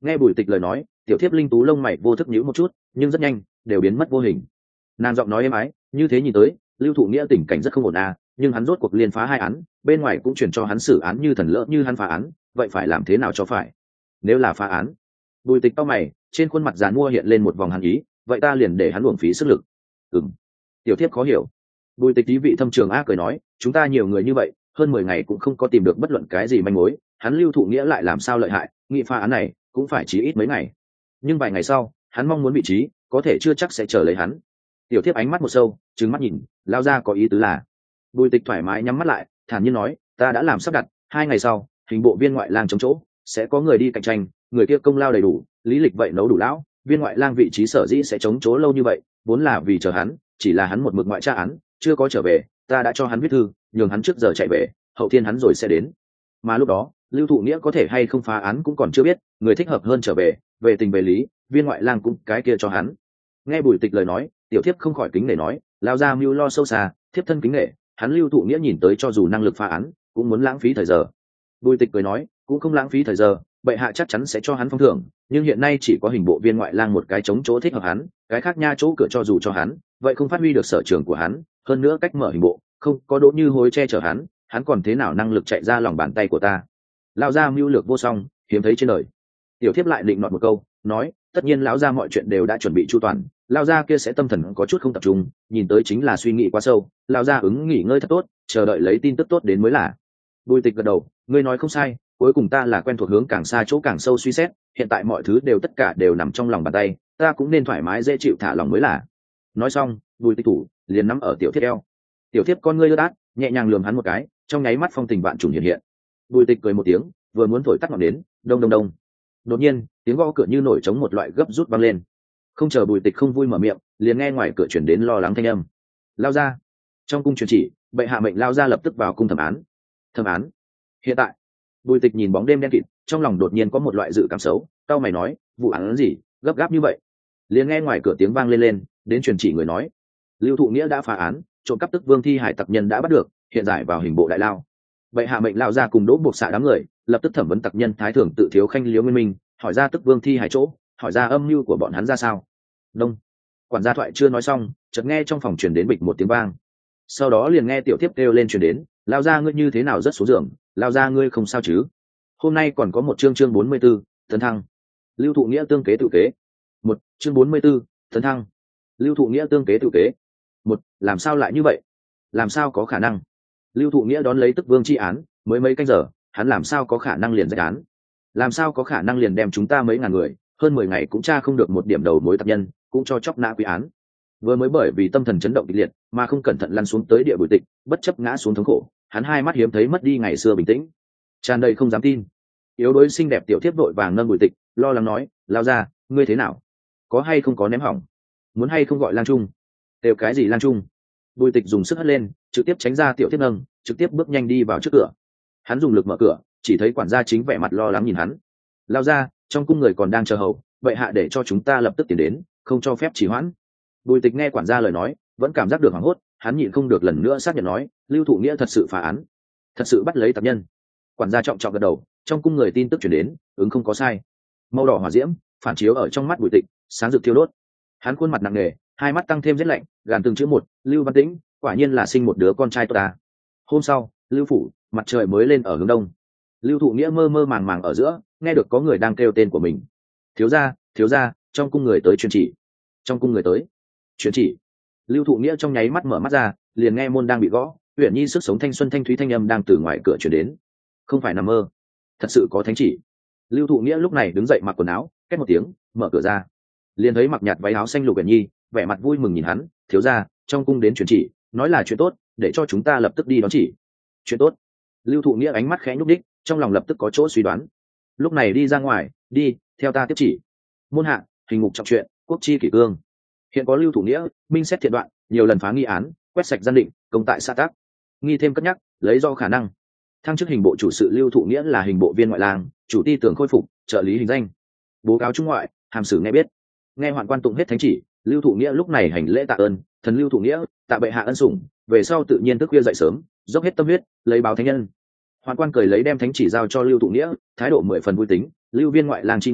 Nghe Bùi Tịch lời nói, tiểu thiếp linh tú lông mày vô thức nhíu một chút, nhưng rất nhanh đều biến mất vô hình. Nàng giọng nói êm ái, như thế nhìn tới Lưu Thụ Nghĩa tình cảnh rất không ổn à, nhưng hắn rốt cuộc liên phá hai án, bên ngoài cũng truyền cho hắn xử án như thần, lỡ như hắn phá án vậy phải làm thế nào cho phải? Nếu là phá án, Bùi Tịch cau mày, trên khuôn mặt giàn mua hiện lên một vòng hàn ý, vậy ta liền để hắn uổng phí sức lực. Ừm. Tiểu thiếp khó hiểu. Bùi Tịch ý vị thâm trường a cười nói, chúng ta nhiều người như vậy, hơn mười ngày cũng không có tìm được bất luận cái gì manh mối, hắn Lưu Thụ Nghĩa lại làm sao lợi hại, nghị phá án này cũng phải chí ít mấy ngày. Nhưng vài ngày sau, hắn mong muốn vị trí, có thể chưa chắc sẽ chờ lấy hắn. Tiểu thiếp ánh mắt một sâu, trừng mắt nhìn, lao ra có ý tứ là. Bùi Tịch thoải mái nhắm mắt lại, thản nhiên nói, ta đã làm sắp đặt, hai ngày sau, hình bộ viên ngoại lang chống chỗ, sẽ có người đi cạnh tranh, người kia công lao đầy đủ, lý lịch vậy nấu đủ lão, viên ngoại lang vị trí sở dĩ sẽ chống chỗ lâu như vậy, vốn là vì chờ hắn, chỉ là hắn một mực ngoại tra án, chưa có trở về, ta đã cho hắn viết thư, nhường hắn trước giờ chạy về, hậu thiên hắn rồi sẽ đến. Mà lúc đó, Lưu Thụ Nghĩa có thể hay không phá án cũng còn chưa biết, người thích hợp hơn trở về, về tình về lý, viên ngoại lang cũng cái kia cho hắn. Nghe Bùi Tịch lời nói, tiểu thiếp không khỏi kính nể nói, lao ra mưu lo sâu xa, thiếp thân kính nể, hắn Lưu Thụ Nghĩa nhìn tới cho dù năng lực phá án, cũng muốn lãng phí thời giờ. Bùi Tịch cười nói, cũng không lãng phí thời giờ, bệ hạ chắc chắn sẽ cho hắn phong thưởng, nhưng hiện nay chỉ có hình bộ viên ngoại lang một cái chống chỗ thích hợp hắn, cái khác nha chỗ cửa cho dù cho hắn, vậy không phát huy được sở trường của hắn, hơn nữa cách mở hình bộ, không có Đỗ Như Hối che chở hắn, hắn còn thế nào năng lực chạy ra lòng bàn tay của ta? Lão gia mưu lược vô song, hiếm thấy trên đời. Tiểu thiếp lại định nọt một câu, nói, tất nhiên lão gia mọi chuyện đều đã chuẩn bị chu toàn, lão gia kia sẽ tâm thần có chút không tập trung, nhìn tới chính là suy nghĩ quá sâu, lão gia ứng nghỉ ngơi thật tốt, chờ đợi lấy tin tức tốt đến mới là. Bùi Tịch gật đầu, ngươi nói không sai, cuối cùng ta là quen thuộc hướng càng xa chỗ càng sâu suy xét, hiện tại mọi thứ đều tất cả đều nằm trong lòng bàn tay, ta cũng nên thoải mái dễ chịu thả lòng mới là. Nói xong, Bùi Tịch thủ liền nắm ở tiểu thiếp eo. Tiểu thiếp con ngươi ướt át, nhẹ nhàng lườm hắn một cái, trong nháy mắt phong tình vạn trùng hiện hiện. Bùi Tịch cười một tiếng, vừa muốn thổi tắt ngọn nến, đông đông đông. Đột nhiên, tiếng gõ cửa như nổi trống một loại gấp rút vang lên. Không chờ Bùi Tịch không vui mở miệng, liền nghe ngoài cửa truyền đến lo lắng thanh âm. Lao ra. Trong cung truyền chỉ, bệ hạ mệnh lao ra lập tức vào cung thẩm án. Thẩm án? Hiện tại? Bùi Tịch nhìn bóng đêm đen kịt, trong lòng đột nhiên có một loại dự cảm xấu, cau mày nói, vụ án gì, gấp gáp như vậy? Liền nghe ngoài cửa tiếng vang lên lên, đến truyền chỉ người nói, Lưu Thụ Nghĩa đã phá án, trộm cắp tức vương thi hải tặc nhân đã bắt được, hiện giải vào hình bộ đại lao. Bệ hạ mệnh lao ra cùng đỗ buộc xạ đám người, lập tức thẩm vấn tặc nhân thái thưởng tự thiếu khanh Liễu Nguyên Minh, hỏi ra tức vương thi hải chỗ, hỏi ra âm mưu của bọn hắn ra sao. Đông. Quản gia thoại chưa nói xong, chợt nghe trong phòng truyền đến bịch một tiếng vang. Sau đó liền nghe tiểu thiếp kêu lên truyền đến, lao ra ngươi như thế nào rất xuống giường, lao ra ngươi không sao chứ? Hôm nay còn có một chương chương bốn mươi 44, tấn thăng. Lưu Thụ Nghĩa tương kế tự kế. Một chương bốn mươi 44, tấn thăng. Lưu Thụ Nghĩa tương kế tự kế. Một, làm sao lại như vậy? Làm sao có khả năng? Lưu Thụ Nghĩa đón lấy tức vương chi án, mới mấy canh giờ, hắn làm sao có khả năng liền giải án? Làm sao có khả năng liền đem chúng ta mấy ngàn người, hơn mười ngày cũng tra không được một điểm đầu mối tặc nhân, cũng cho chóc nã quy án. Vừa mới bởi vì tâm thần chấn động kịch liệt, mà không cẩn thận lăn xuống tới địa Bùi Tịch, bất chấp ngã xuống thống khổ, hắn hai mắt hiếm thấy mất đi ngày xưa bình tĩnh, tràn đầy không dám tin. Yếu đuối xinh đẹp tiểu thiếp vội vàng nâng Bùi Tịch, lo lắng nói, lao ra, ngươi thế nào? Có hay không có ném hỏng? Muốn hay không gọi lang trung? Đều cái gì lang trung? Bùi Tịch dùng sức hất lên, trực tiếp tránh ra tiểu thiếp nâng, trực tiếp bước nhanh đi vào trước cửa. Hắn dùng lực mở cửa, chỉ thấy quản gia chính vẻ mặt lo lắng nhìn hắn. Lao ra, trong cung người còn đang chờ hầu, vậy hạ để cho chúng ta lập tức tiến đến, không cho phép trì hoãn. Bùi Tịch nghe quản gia lời nói, vẫn cảm giác được hoảng hốt, hắn nhịn không được lần nữa xác nhận nói, Lưu Thụ Nghĩa thật sự phá án, thật sự bắt lấy tặc nhân. Quản gia trọng trọng gật đầu, trong cung người tin tức truyền đến, ứng không có sai. Màu đỏ hỏa diễm phản chiếu ở trong mắt Bùi Tịch, sáng rực thiêu đốt. Hắn khuôn mặt nặng nề, hai mắt tăng thêm rét lạnh, gàn từng chữ một, Lưu Văn Tĩnh, quả nhiên là sinh một đứa con trai tốt ta. Hôm sau, Lưu phủ, mặt trời mới lên ở hướng đông. Lưu Thụ Nghĩa mơ mơ màng màng ở giữa, nghe được có người đang kêu tên của mình. Thiếu gia, thiếu gia, trong cung người tới truyền chỉ. Trong cung người tới truyền chỉ. Lưu Thụ Nghĩa trong nháy mắt mở mắt ra, liền nghe môn đang bị gõ, Uyển Nhi sức sống thanh xuân thanh thúy thanh âm đang từ ngoài cửa truyền đến. Không phải nằm mơ, thật sự có thánh chỉ. Lưu Thụ Nghĩa lúc này đứng dậy mặc quần áo, két một tiếng, mở cửa ra. Liền thấy mặc nhạt váy áo xanh lục Uyển Nhi, vẻ mặt vui mừng nhìn hắn, thiếu gia, trong cung đến truyền chỉ, nói là chuyện tốt, để cho chúng ta lập tức đi đón chỉ. Chuyện tốt. Lưu Thụ Nghĩa ánh mắt khẽ nhúc đích, trong lòng lập tức có chỗ suy đoán. Lúc này đi ra ngoài, đi, theo ta tiếp chỉ. Môn hạ, hình ngục trọng chuyện, quốc chi kỷ cương. Hiện có Lưu Thụ Nghĩa, minh xét thiện đoạn, nhiều lần phá nghi án, quét sạch gian định, công tại xã tác. Nghi thêm cất nhắc, lấy do khả năng. Thăng chức hình bộ chủ sự Lưu Thụ Nghĩa là hình bộ viên ngoại lang, chủ ti tưởng khôi phục, trợ lý hình danh. Bố cáo trung ngoại, hàm sử nghe biết. Nghe hoạn quan tụng hết thánh chỉ, Lưu Thụ Nghĩa lúc này hành lễ tạ ơn, thần Lưu Thụ Nghĩa, tạ bệ hạ ân sủng, về sau tự nhiên thức khuya dậy sớm, dốc hết tâm huyết, lấy báo thánh nhân. Hoạn quan cười lấy đem thánh chỉ giao cho Lưu Thụ Nghĩa, thái độ mười phần vui tính, Lưu viên ngoại lang chi ngôn,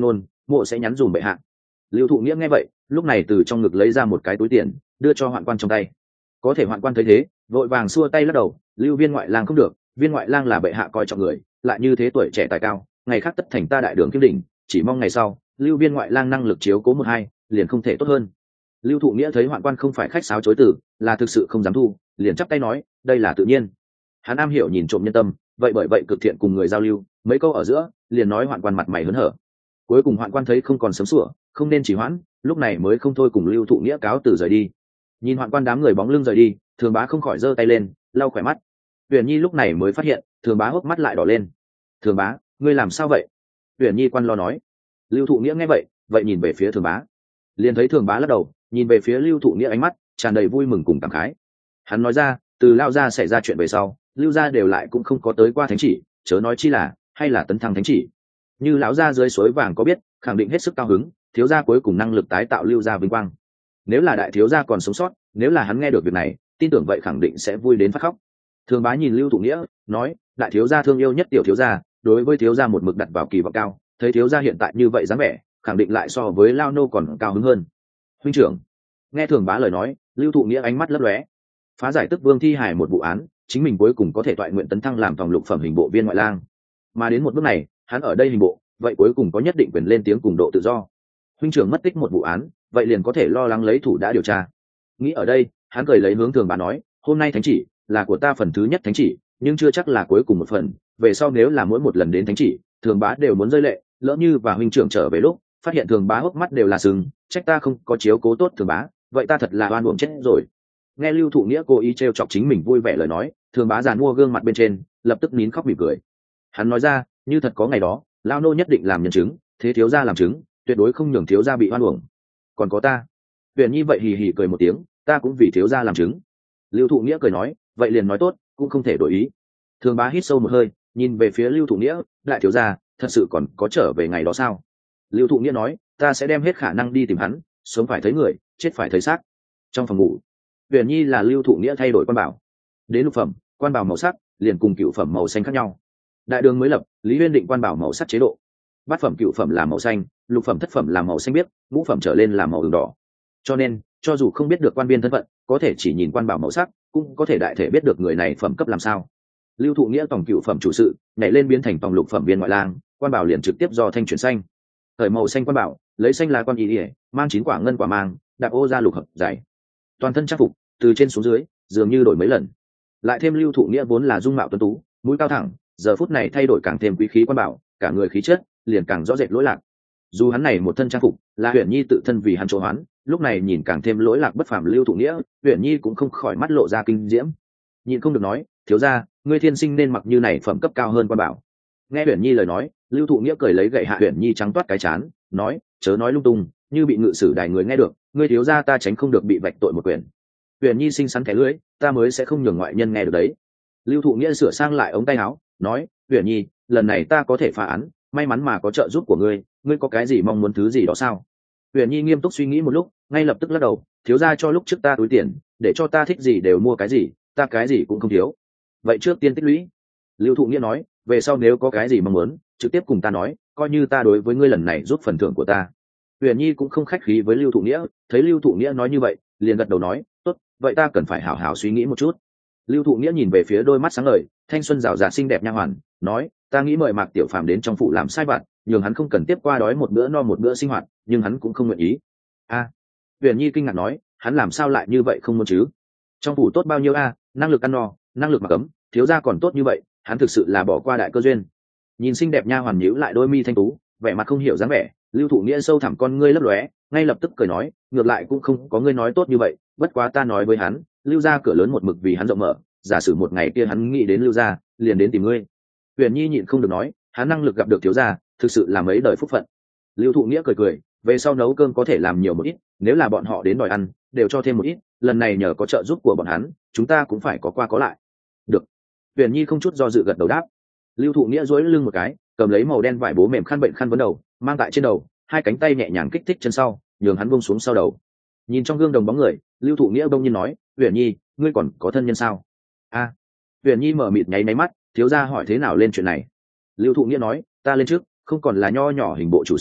mộ sẽ nhắn dùm bệ hạ. Lưu Thụ Nghĩa nghe vậy, lúc này từ trong ngực lấy ra một cái túi tiền, đưa cho hoạn quan trong tay. Có thể hoạn quan thấy thế, vội vàng xua tay lắc đầu, Lưu Viên ngoại lang không được, Viên ngoại lang là bệ hạ coi trọng người, lại như thế tuổi trẻ tài cao, ngày khác tất thành ta đại đường kiếm đỉnh, chỉ mong ngày sau, Lưu Viên ngoại lang năng lực chiếu cố một hai, liền không thể tốt hơn. Lưu Thụ Nghĩa thấy hoạn quan không phải khách sáo chối từ, là thực sự không dám thu, liền chắp tay nói, đây là tự nhiên. Hắn am hiểu nhìn trộm nhân tâm, vậy bởi vậy cực thiện cùng người giao lưu, mấy câu ở giữa, liền nói hoạn quan mặt mày hớn hở. Cuối cùng hoạn quan thấy không còn sớm sủa, không nên chỉ hoãn, lúc này mới không thôi cùng Lưu Thụ Nghĩa cáo từ rời đi. Nhìn hoạn quan đám người bóng lưng rời đi, Thường Bá không khỏi giơ tay lên, lau khỏe mắt. Uyển Nhi lúc này mới phát hiện, Thường Bá hốc mắt lại đỏ lên. Thường Bá, ngươi làm sao vậy? Uyển Nhi quan lo nói. Lưu Thụ Nghĩa nghe vậy, vậy nhìn về phía Thường Bá, liền thấy Thường Bá lắc đầu, nhìn về phía Lưu Thụ Nghĩa ánh mắt tràn đầy vui mừng cùng cảm khái. Hắn nói ra, từ Lao gia xảy ra chuyện về sau, Lưu gia đều lại cũng không có tới qua thánh chỉ, chớ nói chi là hay là tấn thăng thánh chỉ. Như lão gia dưới suối vàng có biết, khẳng định hết sức cao hứng, thiếu gia cuối cùng năng lực tái tạo Lưu gia vinh quang. Nếu là đại thiếu gia còn sống sót, nếu là hắn nghe được việc này, tin tưởng vậy khẳng định sẽ vui đến phát khóc. Thường Bá nhìn Lưu Thụ Nghĩa, nói, đại thiếu gia thương yêu nhất tiểu thiếu gia, đối với thiếu gia một mực đặt vào kỳ vọng cao, thấy thiếu gia hiện tại như vậy dáng vẻ, khẳng định lại so với Lao nô còn cao hứng hơn. Huynh trưởng. Nghe Thường Bá lời nói, Lưu Thụ Nghĩa ánh mắt lấp lóe. Phá giải Tức Vương thi hài một vụ án, chính mình cuối cùng có thể toại nguyện tấn thăng làm vòng lục phẩm hình bộ viên ngoại lang. Mà đến một bước này, hắn ở đây hình bộ, vậy cuối cùng có nhất định quyền lên tiếng cùng độ tự do. Huynh trưởng mất tích một vụ án, vậy liền có thể lo lắng lấy thủ đã điều tra. Nghĩ ở đây, hắn cười lấy hướng Thường Bá nói, hôm nay thánh chỉ là của ta phần thứ nhất thánh chỉ, nhưng chưa chắc là cuối cùng một phần, về sau nếu là mỗi một lần đến thánh chỉ, Thường Bá đều muốn rơi lệ, lỡ như và huynh trưởng trở về lúc phát hiện Thường Bá hốc mắt đều là sưng, trách ta không có chiếu cố tốt Thường Bá, vậy ta thật là oan uổng chết rồi. Nghe Lưu Thụ Nghĩa cố ý trêu chọc chính mình vui vẻ lời nói, Thường Bá giàn mua gương mặt bên trên, lập tức nín khóc mỉm cười. Hắn nói ra, như thật có ngày đó, Lao nô nhất định làm nhân chứng, thế thiếu gia làm chứng, tuyệt đối không nhường thiếu gia bị oan uổng. Còn có ta. Uyển Nhi vậy hì hì cười một tiếng, ta cũng vì thiếu gia làm chứng. Lưu Thụ Nghĩa cười nói, vậy liền nói tốt, cũng không thể đổi ý. Thường Bá hít sâu một hơi, nhìn về phía Lưu Thụ Nghĩa, đại thiếu gia, thật sự còn có trở về ngày đó sao? Lưu Thụ Nghĩa nói, ta sẽ đem hết khả năng đi tìm hắn, sống phải thấy người, chết phải thấy xác. Trong phòng ngủ, Uyển Nhi là Lưu Thụ Nghĩa thay đổi quan bảo. Đến lục phẩm, quan bảo màu sắc liền cùng cựu phẩm màu xanh khác nhau. Đại đường mới lập, Lý Uyên định quan bảo màu sắc chế độ. Bát phẩm cựu phẩm là màu xanh, lục phẩm thất phẩm là màu xanh biếc, ngũ phẩm trở lên là màu đường đỏ. Cho nên, cho dù không biết được quan biên thân phận, có thể chỉ nhìn quan bảo màu sắc, cũng có thể đại thể biết được người này phẩm cấp làm sao. Lưu Thụ Nghĩa tổng cựu phẩm chủ sự, nhảy lên biến thành tổng lục phẩm viên ngoại lang, quan bảo liền trực tiếp do thanh chuyển xanh. Thời màu xanh quan bảo, lấy xanh là quan ý ỉa, mang chín quả ngân quả mang, đạp ô ra lục hợp giải. Toàn thân trang phục, từ trên xuống dưới, dường như đổi mấy lần. Lại thêm Lưu Thụ Nghĩa vốn là dung mạo tuấn tú, mũi cao thẳng, giờ phút này thay đổi càng thêm quý khí quan bảo, cả người khí chất liền càng rõ rệt lỗi lạc. Dù hắn này một thân trang phục là Uyển Nhi tự thân vì hắn chỗ hoán, lúc này nhìn càng thêm lỗi lạc bất phàm Lưu Thụ Nghĩa, Uyển Nhi cũng không khỏi mắt lộ ra kinh diễm. Nhìn không được nói, thiếu gia, ngươi thiên sinh nên mặc như này phẩm cấp cao hơn quan bảo. Nghe Uyển Nhi lời nói, Lưu Thụ Nghĩa cười lấy gậy hạ Uyển Nhi trắng toát cái chán, nói, chớ nói lung tung, như bị ngự sử đài người nghe được, ngươi thiếu gia ta tránh không được bị vạch tội một quyền. Uyển Nhi xinh xắn thẻ lưỡi, ta mới sẽ không nhường ngoại nhân nghe được đấy. Lưu Thụ Nghĩa sửa sang lại ống tay áo, nói, Uyển Nhi, lần này ta có thể phá án, may mắn mà có trợ giúp của ngươi, ngươi có cái gì mong muốn thứ gì đó sao? Uyển Nhi nghiêm túc suy nghĩ một lúc, ngay lập tức lắc đầu, thiếu gia cho lúc trước ta túi tiền, để cho ta thích gì đều mua cái gì, ta cái gì cũng không thiếu. Vậy trước tiên tích lũy. Lưu Thụ Nghĩa nói, về sau nếu có cái gì mong muốn, trực tiếp cùng ta nói, coi như ta đối với ngươi lần này giúp phần thưởng của ta. Uyển Nhi cũng không khách khí với Lưu Thụ Nghĩa, thấy Lưu Thụ Nghĩa nói như vậy, liền gật đầu nói, tốt, vậy ta cần phải hảo hảo suy nghĩ một chút. Lưu Thụ Nghĩa nhìn về phía đôi mắt sáng ngời, thanh xuân rào rạt xinh đẹp nha hoàn, nói, ta nghĩ mời Mạc Tiểu Phàm đến trong phủ làm sai vặt, nhường hắn không cần tiếp qua đói một bữa no một bữa sinh hoạt, nhưng hắn cũng không nguyện ý. A, à, Uyển Nhi kinh ngạc nói, hắn làm sao lại như vậy không muốn chứ? Trong phủ tốt bao nhiêu a, à, năng lực ăn no, năng lực mặc ấm, thiếu gia còn tốt như vậy, hắn thực sự là bỏ qua đại cơ duyên. Nhìn xinh đẹp nha hoàn nhíu lại đôi mi thanh tú, vẻ mặt không hiểu dáng vẻ, Lưu Thụ Nghĩa sâu thẳm con ngươi lấp lóe, ngay lập tức cười nói, ngược lại cũng không có ngươi nói tốt như vậy, bất quá ta nói với hắn, Lưu gia cửa lớn một mực vì hắn rộng mở, giả sử một ngày kia hắn nghĩ đến Lưu gia, liền đến tìm ngươi. Uyển Nhi nhịn không được nói, hắn năng lực gặp được thiếu gia, thực sự là mấy đời phúc phận. Lưu Thụ Nghĩa cười cười, về sau nấu cơm có thể làm nhiều một ít, nếu là bọn họ đến đòi ăn, đều cho thêm một ít, lần này nhờ có trợ giúp của bọn hắn, chúng ta cũng phải có qua có lại. Được. Uyển Nhi không chút do dự gật đầu đáp. Lưu Thụ Nghĩa duỗi lưng một cái, cầm lấy màu đen vải bố mềm khăn bệnh khăn vấn đầu, mang tại trên đầu, hai cánh tay nhẹ nhàng kích thích chân sau, nhường hắn buông xuống sau đầu. Nhìn trong gương đồng bóng người, Lưu Thụ Nghĩa bỗng nhiên nói, Uyển Nhi, ngươi còn có thân nhân sao? A. À. Uyển Nhi mở mịt nháy máy mắt, thiếu gia hỏi thế nào lên chuyện này. Lưu Thụ Nghĩa nói, ta lên trước, không còn là nho nhỏ hình bộ chủ sự,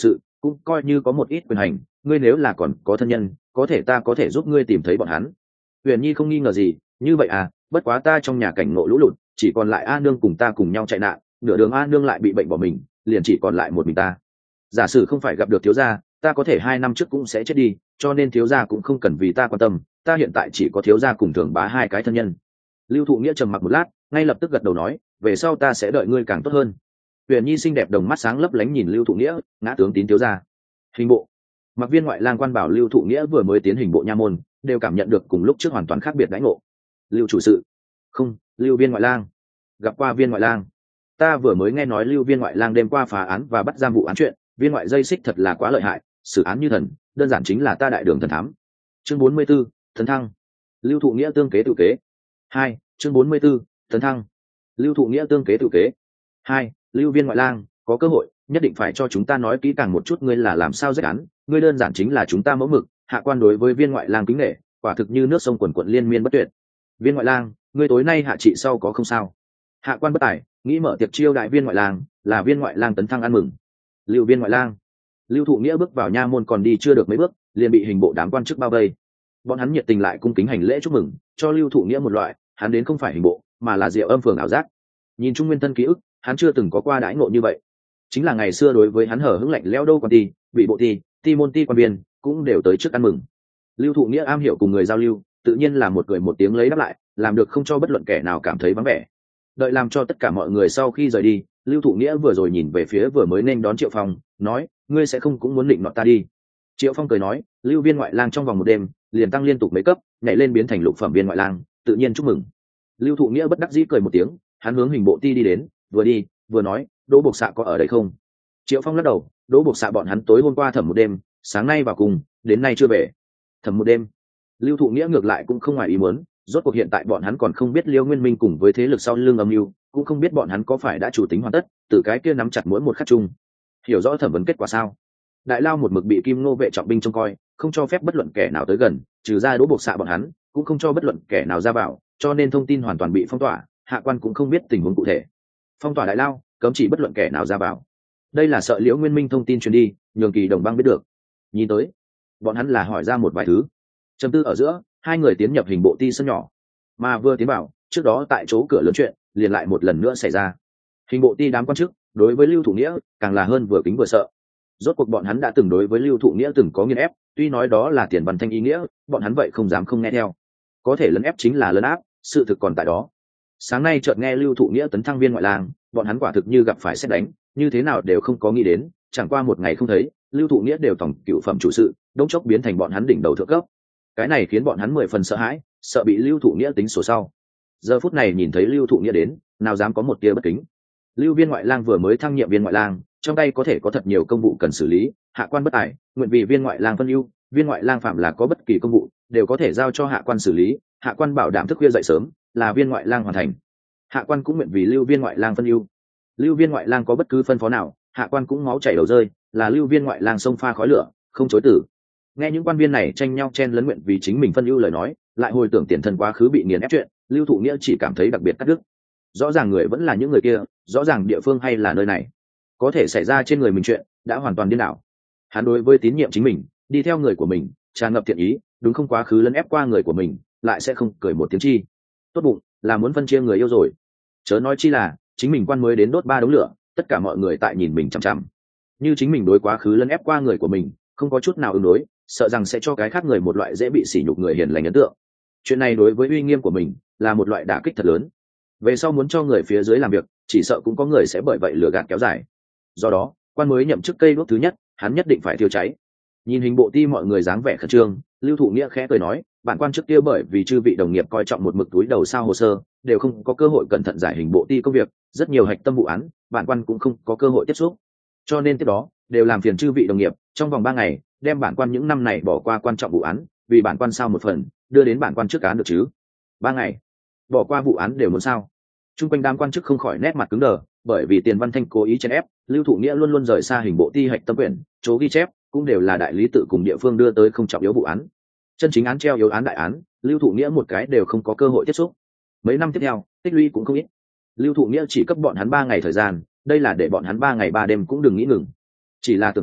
cũng coi như có một ít quyền hành. Ngươi nếu là còn có thân nhân, có thể ta có thể giúp ngươi tìm thấy bọn hắn. Huyền Nhi không nghi ngờ gì, như vậy à, bất quá ta trong nhà cảnh ngộ lũ lụt, chỉ còn lại A nương cùng ta cùng nhau chạy nạn, nửa đường A nương lại bị bệnh bỏ mình, liền chỉ còn lại một mình ta. Giả sử không phải gặp được thiếu gia, ta có thể hai năm trước cũng sẽ chết đi, cho nên thiếu gia cũng không cần vì ta quan tâm, ta hiện tại chỉ có thiếu gia cùng thường bá hai cái thân nhân. Lưu Thụ Nghĩa trầm mặc một lát, ngay lập tức gật đầu nói, về sau ta sẽ đợi ngươi càng tốt hơn. Huyền Nhi xinh đẹp đồng mắt sáng lấp lánh nhìn Lưu Thụ Nghĩa, ngã tướng tín thiếu gia. Hình bộ. Mặc Viên ngoại lang quan bảo Lưu Thụ Nghĩa vừa mới tiến hình bộ nha môn, đều cảm nhận được cùng lúc trước hoàn toàn khác biệt đãi ngộ. Lưu chủ sự. Không, Lưu Viên ngoại lang. Gặp qua Viên ngoại lang. Ta vừa mới nghe nói Lưu Viên ngoại lang đêm qua phá án và bắt giam vụ án chuyện, Viên ngoại dây xích thật là quá lợi hại, xử án như thần, đơn giản chính là ta đại đường thần thám. Chương bốn mươi 44, thần thăng. Lưu Thụ Nghĩa tương kế tự kế. Hai, chương bốn mươi 44, thần thăng. Lưu Thụ Nghĩa tương kế tự kế. Hai, Lưu Viên ngoại lang, có cơ hội, nhất định phải cho chúng ta nói kỹ càng một chút ngươi là làm sao giết án, ngươi đơn giản chính là chúng ta mẫu mực, hạ quan đối với Viên ngoại lang kính nể, quả thực như nước sông quần quần liên miên bất tuyệt. Viên ngoại lang, ngươi tối nay hạ trị sau có không sao? Hạ quan bất tài, nghĩ mở tiệc chiêu đại Viên ngoại lang, là Viên ngoại lang tấn thăng ăn mừng. Lưu Viên ngoại lang. Lưu Thụ Nghĩa bước vào nha môn còn đi chưa được mấy bước, liền bị hình bộ đám quan chức bao vây. Bọn hắn nhiệt tình lại cung kính hành lễ chúc mừng, cho Lưu Thụ Nghĩa một loại, hắn đến không phải hình bộ, mà là Diệu Âm phường ảo giác. Nhìn Trung Nguyên thân ký ức, hắn chưa từng có qua đãi ngộ như vậy. Chính là ngày xưa đối với hắn hở hững lạnh lẽo đâu quan ti, bị bộ ti, ti môn ti quan viên cũng đều tới trước ăn mừng. Lưu Thụ Nghĩa am hiểu cùng người giao lưu, tự nhiên là một cười một tiếng lấy đáp lại, làm được không cho bất luận kẻ nào cảm thấy vắng vẻ. Đợi làm cho tất cả mọi người sau khi rời đi, Lưu Thụ Nghĩa vừa rồi nhìn về phía vừa mới nên đón Triệu Phong, nói, ngươi sẽ không cũng muốn định nọ ta đi. Triệu Phong cười nói, Lưu Viên ngoại lang trong vòng một đêm liền tăng liên tục mấy cấp, nhảy lên biến thành lục phẩm viên ngoại lang, tự nhiên chúc mừng. Lưu Thụ Nghĩa bất đắc dĩ cười một tiếng, hắn hướng hình bộ ti đi đến, vừa đi vừa nói, Đỗ Bộc Xạ có ở đây không? Triệu Phong lắc đầu, Đỗ Bộc Xạ bọn hắn tối hôm qua thẩm một đêm, sáng nay vào cùng, đến nay chưa về. Thẩm một đêm. Lưu Thụ Nghĩa ngược lại cũng không ngoài ý muốn, rốt cuộc hiện tại bọn hắn còn không biết Liêu Nguyên Minh cùng với thế lực sau lưng âm mưu, cũng không biết bọn hắn có phải đã chủ tính hoàn tất, từ cái kia nắm chặt mỗi một khắc chung. Hiểu rõ thẩm vấn kết quả sao? Đại lao một mực bị Kim Ngô vệ trọng binh trông coi, không cho phép bất luận kẻ nào tới gần, trừ ra Đỗ Bộc Xạ bọn hắn, cũng không cho bất luận kẻ nào ra vào, cho nên thông tin hoàn toàn bị phong tỏa, hạ quan cũng không biết tình huống cụ thể. Phong tỏa đại lao, cấm chỉ bất luận kẻ nào ra vào. Đây là sợ Liễu Nguyên Minh thông tin truyền đi, nhường Kỳ Đồng Bang biết được. Nhìn tới, bọn hắn là hỏi ra một vài thứ. Trầm tư ở giữa, hai người tiến nhập hình bộ ti sân nhỏ, mà vừa tiến vào, trước đó tại chỗ cửa lớn chuyện liền lại một lần nữa xảy ra. Hình bộ ti đám quan chức đối với Lưu Thụ Nghĩa càng là hơn vừa kính vừa sợ. Rốt cuộc bọn hắn đã từng đối với Lưu Thụ Nghĩa từng có nghiền ép, tuy nói đó là tiền văn thanh ý nghĩa, bọn hắn vậy không dám không nghe theo. Có thể lấn ép chính là lấn áp, sự thực còn tại đó. Sáng nay chợt nghe Lưu Thụ Nghĩa tấn thăng viên ngoại lang, bọn hắn quả thực như gặp phải sét đánh, như thế nào đều không có nghĩ đến, chẳng qua một ngày không thấy, Lưu Thụ Nghĩa đều tổng cựu phẩm chủ sự, đống chốc biến thành bọn hắn đỉnh đầu thượng cấp. Cái này khiến bọn hắn mười phần sợ hãi, sợ bị Lưu Thụ Nghĩa tính sổ sau. Giờ phút này nhìn thấy Lưu Thụ Nghĩa đến, nào dám có một tia bất kính. Lưu Viên ngoại lang vừa mới thăng nhiệm viên ngoại lang, trong tay có thể có thật nhiều công vụ cần xử lý, hạ quan bất tài, nguyện vì viên ngoại lang phân ưu, viên ngoại lang phạm là có bất kỳ công vụ, đều có thể giao cho hạ quan xử lý, hạ quan bảo đảm thức khuya dậy sớm, là viên ngoại lang hoàn thành. Hạ quan cũng nguyện vì Lưu Viên ngoại lang phân ưu. Lưu Viên ngoại lang có bất cứ phân phó nào, hạ quan cũng máu chảy đầu rơi, là Lưu Viên ngoại lang xông pha khói lửa, không chối từ. Nghe những quan viên này tranh nhau chen lấn nguyện vì chính mình phân ưu lời nói, lại hồi tưởng tiền thân quá khứ bị nghiền ép chuyện, Lưu Thụ Nghĩa chỉ cảm thấy đặc biệt cắt đứt. Rõ ràng người vẫn là những người kia, rõ ràng địa phương hay là nơi này, có thể xảy ra trên người mình chuyện đã hoàn toàn điên đảo. Hắn đối với tín nhiệm chính mình, đi theo người của mình, tràn ngập thiện ý, đúng không quá khứ lấn ép qua người của mình, lại sẽ không cười một tiếng chi. Tốt bụng, là muốn phân chia người yêu rồi. Chớ nói chi là, chính mình quan mới đến đốt ba đống lửa, tất cả mọi người tại nhìn mình chằm chằm. Như chính mình đối quá khứ lấn ép qua người của mình, không có chút nào ứng đối, sợ rằng sẽ cho cái khác người một loại dễ bị sỉ nhục người hiền lành ấn tượng. Chuyện này đối với uy nghiêm của mình, là một loại đả kích thật lớn. Về sau muốn cho người phía dưới làm việc, chỉ sợ cũng có người sẽ bởi vậy lừa gạt kéo dài. Do đó, quan mới nhậm chức cây đuốc thứ nhất, hắn nhất định phải thiêu cháy. Nhìn hình bộ ti mọi người dáng vẻ khẩn trương, Lưu Thụ Nghĩa khẽ cười nói, bản quan trước kia bởi vì chư vị đồng nghiệp coi trọng một mực túi đầu sao hồ sơ, đều không có cơ hội cẩn thận giải hình bộ ti công việc, rất nhiều hạch tâm vụ án, bản quan cũng không có cơ hội tiếp xúc. Cho nên tiếp đó, đều làm phiền chư vị đồng nghiệp, trong vòng ba ngày, đem bản quan những năm này bỏ qua quan trọng vụ án, vì bản quan sao một phần, đưa đến bản quan trước án được chứ? Ba ngày, bỏ qua vụ án đều muốn sao? Trung quanh đám quan chức không khỏi nét mặt cứng đờ, bởi vì Tiền Văn Thanh cố ý chèn ép, Lưu Thụ Nghĩa luôn luôn rời xa hình bộ ti hạch tâm quyển, chỗ ghi chép cũng đều là đại lý tự cùng địa phương đưa tới không trọng yếu vụ án. Chân chính án treo yếu án đại án, Lưu Thụ Nghĩa một cái đều không có cơ hội tiếp xúc. Mấy năm tiếp theo, tích lũy cũng không ít. Lưu Thụ Nghĩa chỉ cấp bọn hắn ba ngày thời gian, đây là để bọn hắn ba ngày ba đêm cũng đừng nghĩ ngừng. Chỉ là tưởng tượng,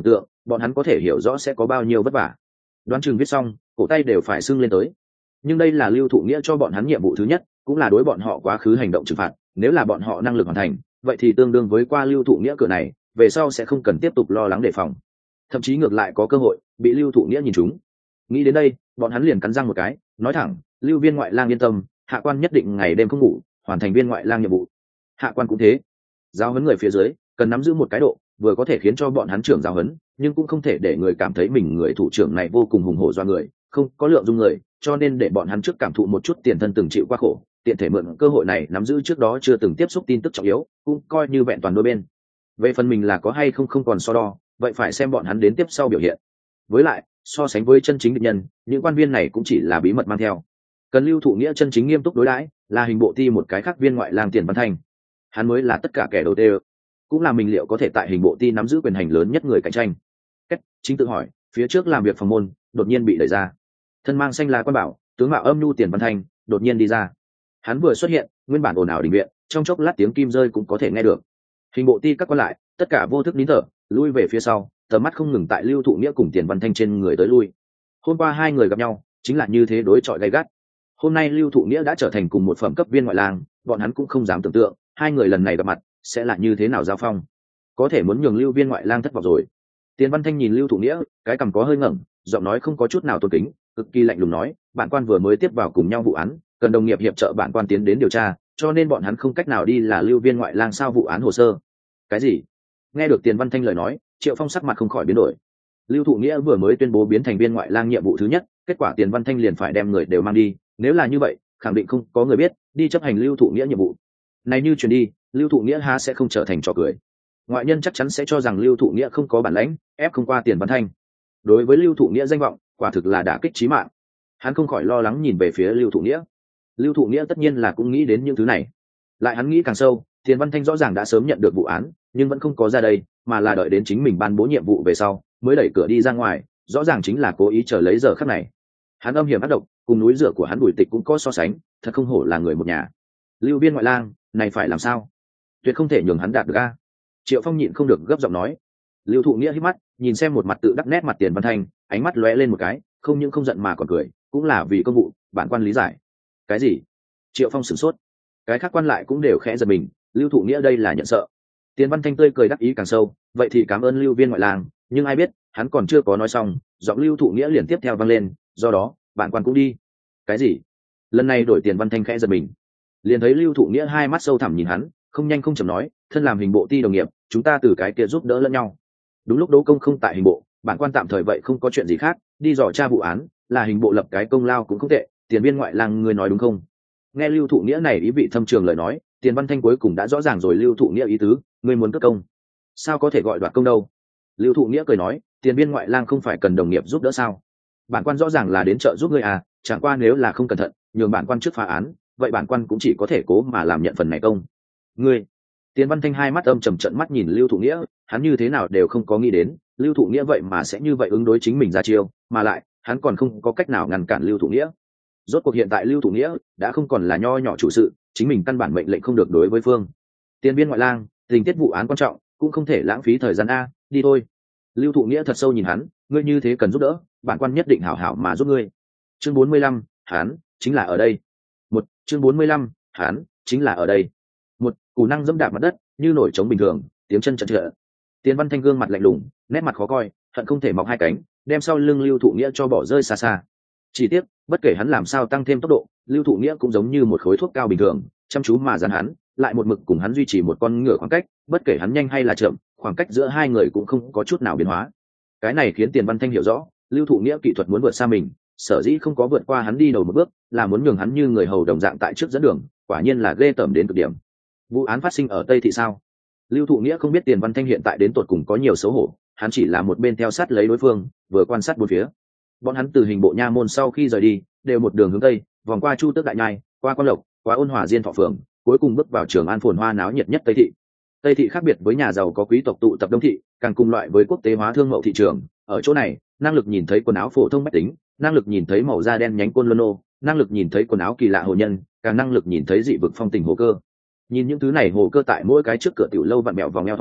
bọn hắn có thể hiểu rõ sẽ có bao nhiêu vất vả. Đoán chừng viết xong cổ tay đều phải sưng lên tới. Nhưng đây là Lưu Thụ Nghĩa cho bọn hắn nhiệm vụ thứ nhất, cũng là đối bọn họ quá khứ hành động trừng phạt. Nếu là bọn họ năng lực hoàn thành, vậy thì tương đương với qua Lưu Thụ Nghĩa cửa này, về sau sẽ không cần tiếp tục lo lắng đề phòng, thậm chí ngược lại có cơ hội bị Lưu Thụ Nghĩa nhìn trúng. Nghĩ đến đây, bọn hắn liền cắn răng một cái, nói thẳng: Lưu Viên ngoại lang yên tâm, hạ quan nhất định ngày đêm không ngủ, hoàn thành viên ngoại lang nhiệm vụ. Hạ quan cũng thế. Giáo huấn người phía dưới cần nắm giữ một cái độ, vừa có thể khiến cho bọn hắn trưởng giáo huấn, nhưng cũng không thể để người cảm thấy mình người thủ trưởng này vô cùng hùng hổ doa người, không có lượng dung người, cho nên để bọn hắn trước cảm thụ một chút tiền thân từng chịu qua khổ, tiện thể mượn cơ hội này nắm giữ trước đó chưa từng tiếp xúc tin tức trọng yếu, cũng coi như vẹn toàn đôi bên. Về phần mình là có hay không không còn so đo, vậy phải xem bọn hắn đến tiếp sau biểu hiện. Với lại, so sánh với chân chính địch nhân, những quan viên này cũng chỉ là bí mật mang theo. Cần Lưu Thụ Nghĩa chân chính nghiêm túc đối đãi, là hình bộ ti một cái khác viên ngoại lang Tiền Văn Thanh. Hắn mới là tất cả kẻ đầu tiên, cũng là mình liệu có thể tại hình bộ ti nắm giữ quyền hành lớn nhất người cạnh tranh. Cách chính tự hỏi, phía trước làm việc phòng môn, đột nhiên bị đẩy ra. Thân mang xanh lá quan bảo, tướng mạo âm nhu Tiền Văn Thanh đột nhiên đi ra. Hắn vừa xuất hiện, nguyên bản ồn ào đình viện, trong chốc lát tiếng kim rơi cũng có thể nghe được. Hình bộ ti các quan lại, tất cả vô thức nín thở, lui về phía sau, tầm mắt không ngừng tại Lưu Thụ Nghĩa cùng Tiền Văn Thanh trên người tới lui. Hôm qua hai người gặp nhau, chính là như thế đối chọi gay gắt. Hôm nay Lưu Thụ Nghĩa đã trở thành cùng một phẩm cấp viên ngoại lang, bọn hắn cũng không dám tưởng tượng hai người lần này gặp mặt sẽ là như thế nào giao phong. Có thể muốn nhường Lưu viên ngoại lang thất vọng rồi. Tiền Văn Thanh nhìn Lưu Thụ Nghĩa, cái cằm có hơi ngẩng, giọng nói không có chút nào tôn kính, cực kỳ lạnh lùng nói: bản quan vừa mới tiếp vào cùng nhau vụ án, cần đồng nghiệp hiệp trợ bản quan tiến đến điều tra, cho nên bọn hắn không cách nào đi là Lưu viên ngoại lang sao vụ án hồ sơ. Cái gì? Nghe được Tiền Văn Thanh lời nói, Triệu Phong sắc mặt không khỏi biến đổi. Lưu Thụ Nghĩa vừa mới tuyên bố biến thành viên ngoại lang nhiệm vụ thứ nhất, kết quả Tiền Văn Thanh liền phải đem người đều mang đi, nếu là như vậy, khẳng định không có người biết đi chấp hành Lưu Thụ Nghĩa nhiệm vụ này, như truyền đi, Lưu Thụ Nghĩa há sẽ không trở thành trò cười. Ngoại nhân chắc chắn sẽ cho rằng Lưu Thụ Nghĩa không có bản lãnh, ép không qua Tiền Văn Thanh. Đối với Lưu Thụ Nghĩa danh vọng, quả thực là đả kích chí mạng. Hắn không khỏi lo lắng nhìn về phía Lưu Thụ Nghĩa. Lưu Thụ Nghĩa tất nhiên là cũng nghĩ đến những thứ này. Lại hắn nghĩ càng sâu, Tiền Văn Thanh rõ ràng đã sớm nhận được vụ án, nhưng vẫn không có ra đây, mà là đợi đến chính mình ban bố nhiệm vụ về sau, mới đẩy cửa đi ra ngoài, rõ ràng chính là cố ý chờ lấy giờ khắc này. Hắn âm hiểm ác độc, cùng núi rửa của hắn Bùi Tịch cũng có so sánh, thật không hổ là người một nhà. Lưu viên ngoại lang, này phải làm sao? Tuyệt không thể nhường hắn đạt được a. Triệu Phong nhịn không được gấp giọng nói. Lưu Thụ Nghĩa hít mắt, nhìn xem một mặt tự đắc nét mặt Tiền Văn Thanh, ánh mắt lóe lên một cái, không những không giận mà còn cười, cũng là vì công vụ, bản quan lý giải. Cái gì? Triệu Phong sửng sốt. Cái khác quan lại cũng đều khẽ giật mình, Lưu Thụ Nghĩa đây là nhận sợ. Tiền Văn Thanh tươi cười đắc ý càng sâu, vậy thì cảm ơn Lưu viên ngoại lang, nhưng ai biết, hắn còn chưa có nói xong, giọng Lưu Thụ Nghĩa liền tiếp theo vang lên, do đó, bản quan cũng đi. Cái gì? Lần này đổi Tiền Văn Thanh khẽ giật mình, liền thấy Lưu Thụ Nghĩa hai mắt sâu thẳm nhìn hắn, không nhanh không chậm nói: thân làm hình bộ ti đồng nghiệp, chúng ta từ cái kia giúp đỡ lẫn nhau. Đúng lúc Đỗ Công không tại hình bộ, bản quan tạm thời vậy không có chuyện gì khác, đi dò tra vụ án, là hình bộ lập cái công lao cũng không tệ. Tiền viên ngoại lang ngươi nói đúng không? Nghe Lưu Thụ Nghĩa này ý vị thâm trường lời nói, Tiền Văn Thanh cuối cùng đã rõ ràng rồi Lưu Thụ Nghĩa ý tứ, ngươi muốn cất công, sao có thể gọi đoạt công đâu? Lưu Thụ Nghĩa cười nói: tiền viên ngoại lang không phải cần đồng nghiệp giúp đỡ sao? Bản quan rõ ràng là đến trợ giúp ngươi à, chẳng qua nếu là không cẩn thận, nhường bản quan trước phá án, vậy bản quan cũng chỉ có thể cố mà làm nhận phần này công. Ngươi. Tiền Văn Thanh hai mắt âm trầm trận mắt nhìn Lưu Thụ Nghĩa, hắn như thế nào đều không có nghĩ đến, Lưu Thụ Nghĩa vậy mà sẽ như vậy ứng đối chính mình ra chiêu, mà lại, hắn còn không có cách nào ngăn cản Lưu Thụ Nghĩa. Rốt cuộc hiện tại Lưu Thụ Nghĩa đã không còn là nho nhỏ chủ sự, chính mình căn bản mệnh lệnh không được đối với phương. Tiền viên ngoại lang, tình tiết vụ án quan trọng, cũng không thể lãng phí thời gian a, đi thôi. Lưu Thụ Nghĩa thật sâu nhìn hắn, ngươi như thế cần giúp đỡ, bản quan nhất định hảo hảo mà giúp ngươi. Chương bốn mươi lăm, hắn chính là ở đây. Một, chương bốn mươi lăm, hắn chính là ở đây. Một, củ năng dẫm đạp mặt đất, như nổi trống bình thường, tiếng chân chật chệ. Tiền Văn Thanh gương mặt lạnh lùng, nét mặt khó coi, hận không thể mọc hai cánh, đem sau lưng Lưu Thụ Nghĩa cho bỏ rơi xa xa. Chỉ tiếc, bất kể hắn làm sao tăng thêm tốc độ, Lưu Thụ Nghĩa cũng giống như một khối thuốc cao bình thường, chăm chú mà dán hắn, lại một mực cùng hắn duy trì một con ngựa khoảng cách, bất kể hắn nhanh hay là chậm, khoảng cách giữa hai người cũng không có chút nào biến hóa. Cái này khiến Tiền Văn Thanh hiểu rõ, Lưu Thụ Nghĩa kỹ thuật muốn vượt xa mình, sở dĩ không có vượt qua hắn đi đầu một bước, là muốn nhường hắn như người hầu đồng dạng tại trước dẫn đường, quả nhiên là ghê tởm đến cực điểm. Vụ án phát sinh ở Tây thị sao? Lưu Thụ Nghĩa không biết Tiền Văn Thanh hiện tại đến tột cùng có nhiều xấu hổ, hắn chỉ là một bên theo sát lấy đối phương, vừa quan sát bốn phía. Bọn hắn từ hình bộ nha môn sau khi rời đi, đều một đường hướng tây, vòng qua Chu Tước Đại Nhai, qua Quan Lộc, qua Ôn Hòa Diên Thọ Phường, cuối cùng bước vào Trường An phồn hoa náo nhiệt nhất Tây thị. Tây thị khác biệt với nhà giàu có quý tộc tụ tập đông thị, càng cùng loại với quốc tế hóa thương mậu thị trường. Ở chỗ này, năng lực nhìn thấy quần áo phổ thông bách tính, năng lực nhìn thấy màu da đen nhánh côn luân nô, năng lực nhìn thấy quần áo kỳ lạ hồ nhân, càng năng lực nhìn thấy dị vực phong tình hồ cơ. Nhìn những thứ này hồ cơ tại mỗi cái trước cửa tiểu lâu vặn mèo vòng eo thon,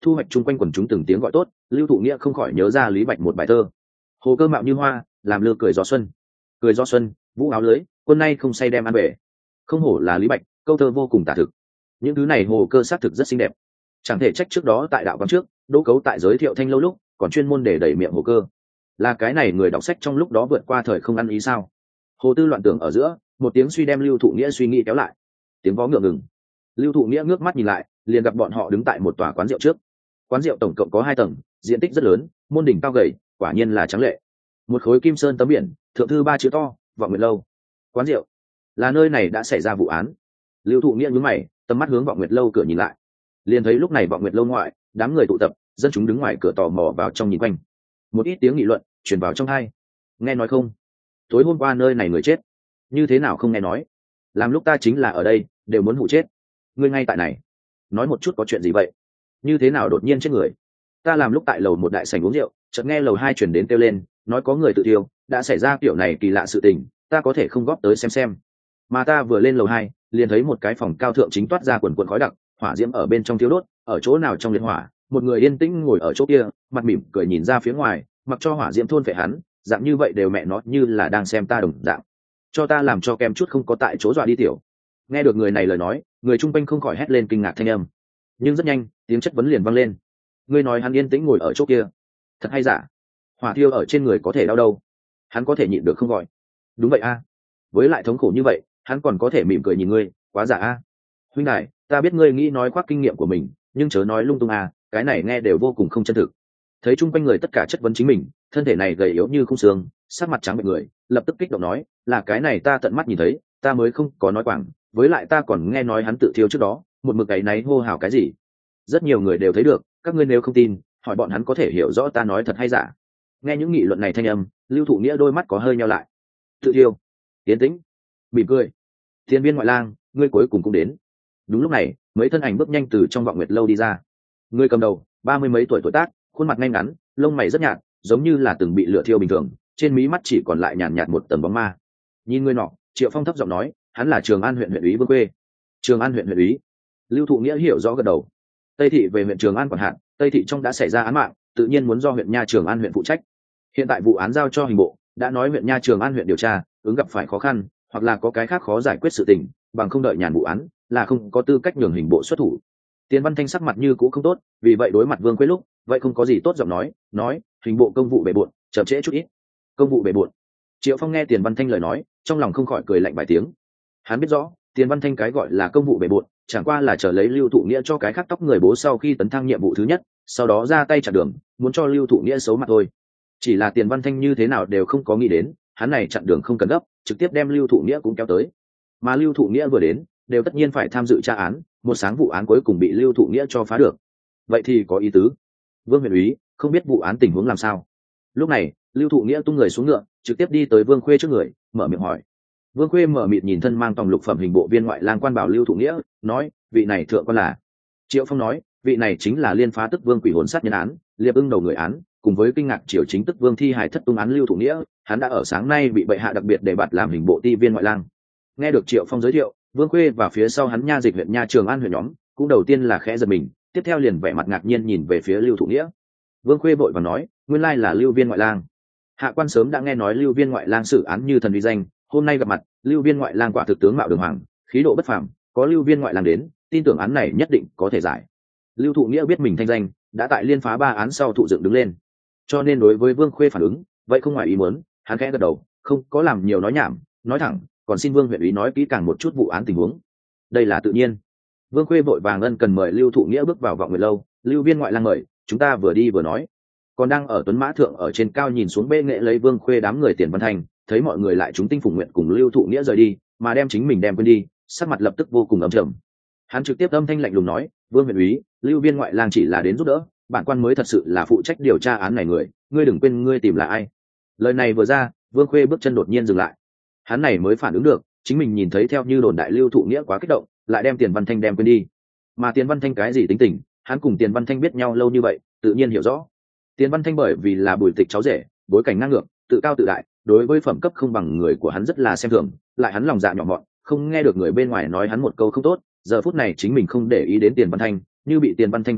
thu hoạch chung quanh quần chúng từng tiếng gọi tốt, Lưu Thụ Nghĩa không khỏi nhớ ra Lý Bạch một bài thơ: hồ cơ mạo như hoa, làm lừa cười gió xuân, cười gió xuân, vũ áo lưới, quân nay không say đem ăn về. Không hổ là Lý Bạch, câu thơ vô cùng tả thực. Những thứ này hồ cơ xác thực rất xinh đẹp, chẳng thể trách trước đó tại đạo quán trước, Đỗ Cấu tại giới thiệu thanh lâu lúc còn chuyên môn để đẩy miệng hồ cơ. Là cái này người đọc sách trong lúc đó vượt qua thời không ăn ý sao? Hồ Tư loạn tưởng ở giữa, một tiếng suy đem Lưu Thụ Nghĩa suy nghĩ kéo lại. Tiếng vó ngựa ngừng. Lưu Thụ Nghĩa ngước mắt nhìn lại, liền gặp bọn họ đứng tại một tòa quán rượu trước. Quán rượu tổng cộng có hai tầng, diện tích rất lớn, môn đỉnh cao gầy, quả nhiên là trắng lệ. Một khối kim sơn tấm biển, thượng thư ba chữ to, Vọng Nguyệt lâu. Quán rượu, là nơi này đã xảy ra vụ án. Lưu Thụ Nghĩa nhướng mày, tầm mắt hướng Vọng Nguyệt lâu cửa nhìn lại. Liền thấy lúc này Vọng Nguyệt lâu ngoại, đám người tụ tập, dân chúng đứng ngoài cửa tò mò vào trong nhìn quanh. Một ít tiếng nghị luận truyền vào trong tai. Nghe nói không? Tối hôm qua nơi này người chết. Như thế nào không nghe nói? Làm lúc ta chính là ở đây, đều muốn hụ chết. Ngươi ngay tại này. Nói một chút có chuyện gì vậy? Như thế nào đột nhiên chết người? Ta làm lúc tại lầu một đại sảnh uống rượu, chợt nghe lầu hai truyền đến kêu lên, nói có người tự thiêu, đã xảy ra kiểu này kỳ lạ sự tình, ta có thể không góp tới xem xem. Mà ta vừa lên lầu hai, liền thấy một cái phòng cao thượng chính toát ra quần quần khói đặc, hỏa diễm ở bên trong thiêu đốt, ở chỗ nào trong liệt hỏa, một người yên tĩnh ngồi ở chỗ kia, mặt mỉm cười nhìn ra phía ngoài, mặc cho hỏa diễm thôn phệ hắn, dạng như vậy đều mẹ nó như là đang xem ta đồng dạng. Cho ta làm cho kem chút không có tại chỗ dọa đi tiểu. Nghe được người này lời nói, người chung quanh không khỏi hét lên kinh ngạc thanh âm. Nhưng rất nhanh, tiếng chất vấn liền vang lên. Ngươi nói hắn yên tĩnh ngồi ở chỗ kia, thật hay giả? Hỏa thiêu ở trên người có thể đau đâu? Hắn có thể nhịn được không gọi? Đúng vậy a. Với lại thống khổ như vậy, hắn còn có thể mỉm cười nhìn ngươi, quá giả a. Huynh đại, ta biết ngươi nghĩ nói khoác kinh nghiệm của mình, nhưng chớ nói lung tung a, cái này nghe đều vô cùng không chân thực. Thấy chung quanh người tất cả chất vấn chính mình, thân thể này gầy yếu như khung xương, sắc mặt trắng bệch người, lập tức kích động nói, là cái này ta tận mắt nhìn thấy, ta mới không có nói quảng, với lại ta còn nghe nói hắn tự thiêu trước đó, một mực cái náy hô hào cái gì. Rất nhiều người đều thấy được, các ngươi nếu không tin, hỏi bọn hắn có thể hiểu rõ ta nói thật hay giả. Nghe những nghị luận này thanh âm, Lưu Thụ Nghĩa đôi mắt có hơi nheo lại. Tự thiêu, tiến tĩnh, mỉm cười. Thiên viên ngoại lang, ngươi cuối cùng cũng đến. Đúng lúc này, mấy thân ảnh bước nhanh từ trong Vọng Nguyệt lâu đi ra. Người cầm đầu, ba mươi mấy tuổi tuổi tác, khuôn mặt ngay ngắn, lông mày rất nhạt, giống như là từng bị lửa thiêu bình thường, trên mí mắt chỉ còn lại nhàn nhạt một tầng bóng ma. Nhìn người nọ, Triệu Phong thấp giọng nói, hắn là Trường An huyện huyện úy Vương Quê. Trường An huyện huyện úy. Lưu Thụ Nghĩa hiểu rõ gật đầu. Tây thị về huyện Trường An quản hạt, Tây thị trong đã xảy ra án mạng, tự nhiên muốn do huyện Nha Trường An huyện phụ trách. Hiện tại vụ án giao cho hình bộ, đã nói huyện Nha Trường An huyện điều tra, ứng gặp phải khó khăn, hoặc là có cái khác khó giải quyết sự tình, bằng không đợi nhàn vụ án, là không có tư cách nhường hình bộ xuất thủ. Tiền Văn Thanh sắc mặt như cũ không tốt, vì vậy đối mặt Vương Quế lúc, vậy không có gì tốt giọng nói, nói, hình bộ công vụ bề bộn, chậm trễ chút ít. Công vụ bề bộn. Triệu Phong nghe Tiền Văn Thanh lời nói, trong lòng không khỏi cười lạnh vài tiếng. Hắn biết rõ, Tiền Văn Thanh cái gọi là công vụ bề bộn, chẳng qua là chờ lấy Lưu Thụ Nghĩa cho cái khác tóc người bố sau khi tấn thăng nhiệm vụ thứ nhất, sau đó ra tay chặn đường, muốn cho Lưu Thụ Nghĩa xấu mặt thôi. Chỉ là Tiền Văn Thanh như thế nào đều không có nghĩ đến, hắn này chặn đường không cần gấp, trực tiếp đem Lưu Thụ Nghĩa cũng kéo tới. Mà Lưu Thụ Nghĩa vừa đến, đều tất nhiên phải tham dự tra án, một sáng vụ án cuối cùng bị Lưu Thụ Nghĩa cho phá được. Vậy thì có ý tứ. Vương huyện úy, không biết vụ án tình huống làm sao. Lúc này, Lưu Thụ Nghĩa tung người xuống ngựa, trực tiếp đi tới Vương Khuê trước người, mở miệng hỏi. Vương Khuê mở mịt nhìn thân mang tòng lục phẩm hình bộ viên ngoại lang quan bảo Lưu Thụ Nghĩa, nói, vị này thượng quan là. Triệu Phong nói, vị này chính là liên phá tức vương quỷ hồn sát nhân án, liệp ưng đầu người án, cùng với kinh ngạc triều chính tức vương thi hài thất tung án Lưu Thụ Nghĩa, hắn đã ở sáng nay bị bệ hạ đặc biệt để bạt làm hình bộ ti viên ngoại lang. Nghe được Triệu Phong giới thiệu, Vương Khuê và phía sau hắn Nha Dịch huyện Nha Trường An huyện nhóm, cũng đầu tiên là khẽ giật mình, tiếp theo liền vẻ mặt ngạc nhiên nhìn về phía Lưu Thụ Nghĩa. Vương Khuê vội vàng nói, nguyên lai là Lưu viên ngoại lang. Hạ quan sớm đã nghe nói Lưu viên ngoại lang xử án như thần uy danh, hôm nay gặp mặt, Lưu viên ngoại lang quả thực tướng mạo đường hoàng, khí độ bất phàm, có Lưu viên ngoại lang đến, tin tưởng án này nhất định có thể giải. Lưu Thụ Nghĩa biết mình thanh danh, đã tại liên phá ba án sau thụ dựng đứng lên, cho nên đối với Vương Khuê phản ứng, vậy không ngoài ý muốn, hắn khẽ gật đầu, không có làm nhiều nói nhảm, nói thẳng, còn xin Vương huyện úy nói kỹ càng một chút vụ án tình huống. Đây là tự nhiên. Vương Khuê vội vàng ân cần mời Lưu Thụ Nghĩa bước vào Vọng Nguyệt lâu, Lưu viên ngoại lang mời, chúng ta vừa đi vừa nói. Còn đang ở tuấn mã thượng ở trên cao nhìn xuống bệ nghệ lấy Vương Khuê đám người Tiền Văn Thanh, thấy mọi người lại chúng tinh phùng nguyện cùng Lưu Thụ Nghĩa rời đi, mà đem chính mình đem quên đi, sắc mặt lập tức vô cùng ấm trầm. Hắn trực tiếp âm thanh lạnh lùng nói, Vương huyện úy, Lưu viên ngoại lang chỉ là đến giúp đỡ, bản quan mới thật sự là phụ trách điều tra án này người, ngươi đừng quên ngươi tìm là ai. Lời này vừa ra, Vương Khuê bước chân đột nhiên dừng lại. Hắn này mới phản ứng được, chính mình nhìn thấy theo như đồn đại Lưu Thụ Nghĩa quá kích động, lại đem Tiền Văn Thanh đem quên đi. Mà Tiền Văn Thanh cái gì tính tình, hắn cùng Tiền Văn Thanh biết nhau lâu như vậy, tự nhiên hiểu rõ. Tiền Văn Thanh bởi vì là Bùi Tịch cháu rể, bối cảnh ngang ngược, tự cao tự đại, đối với phẩm cấp không bằng người của hắn rất là xem thường, lại hắn lòng dạ nhỏ mọn, không nghe được người bên ngoài nói hắn một câu không tốt, giờ phút này chính mình không để ý đến Tiền Văn Thanh, như bị Tiền Văn Thanh ghen ghét,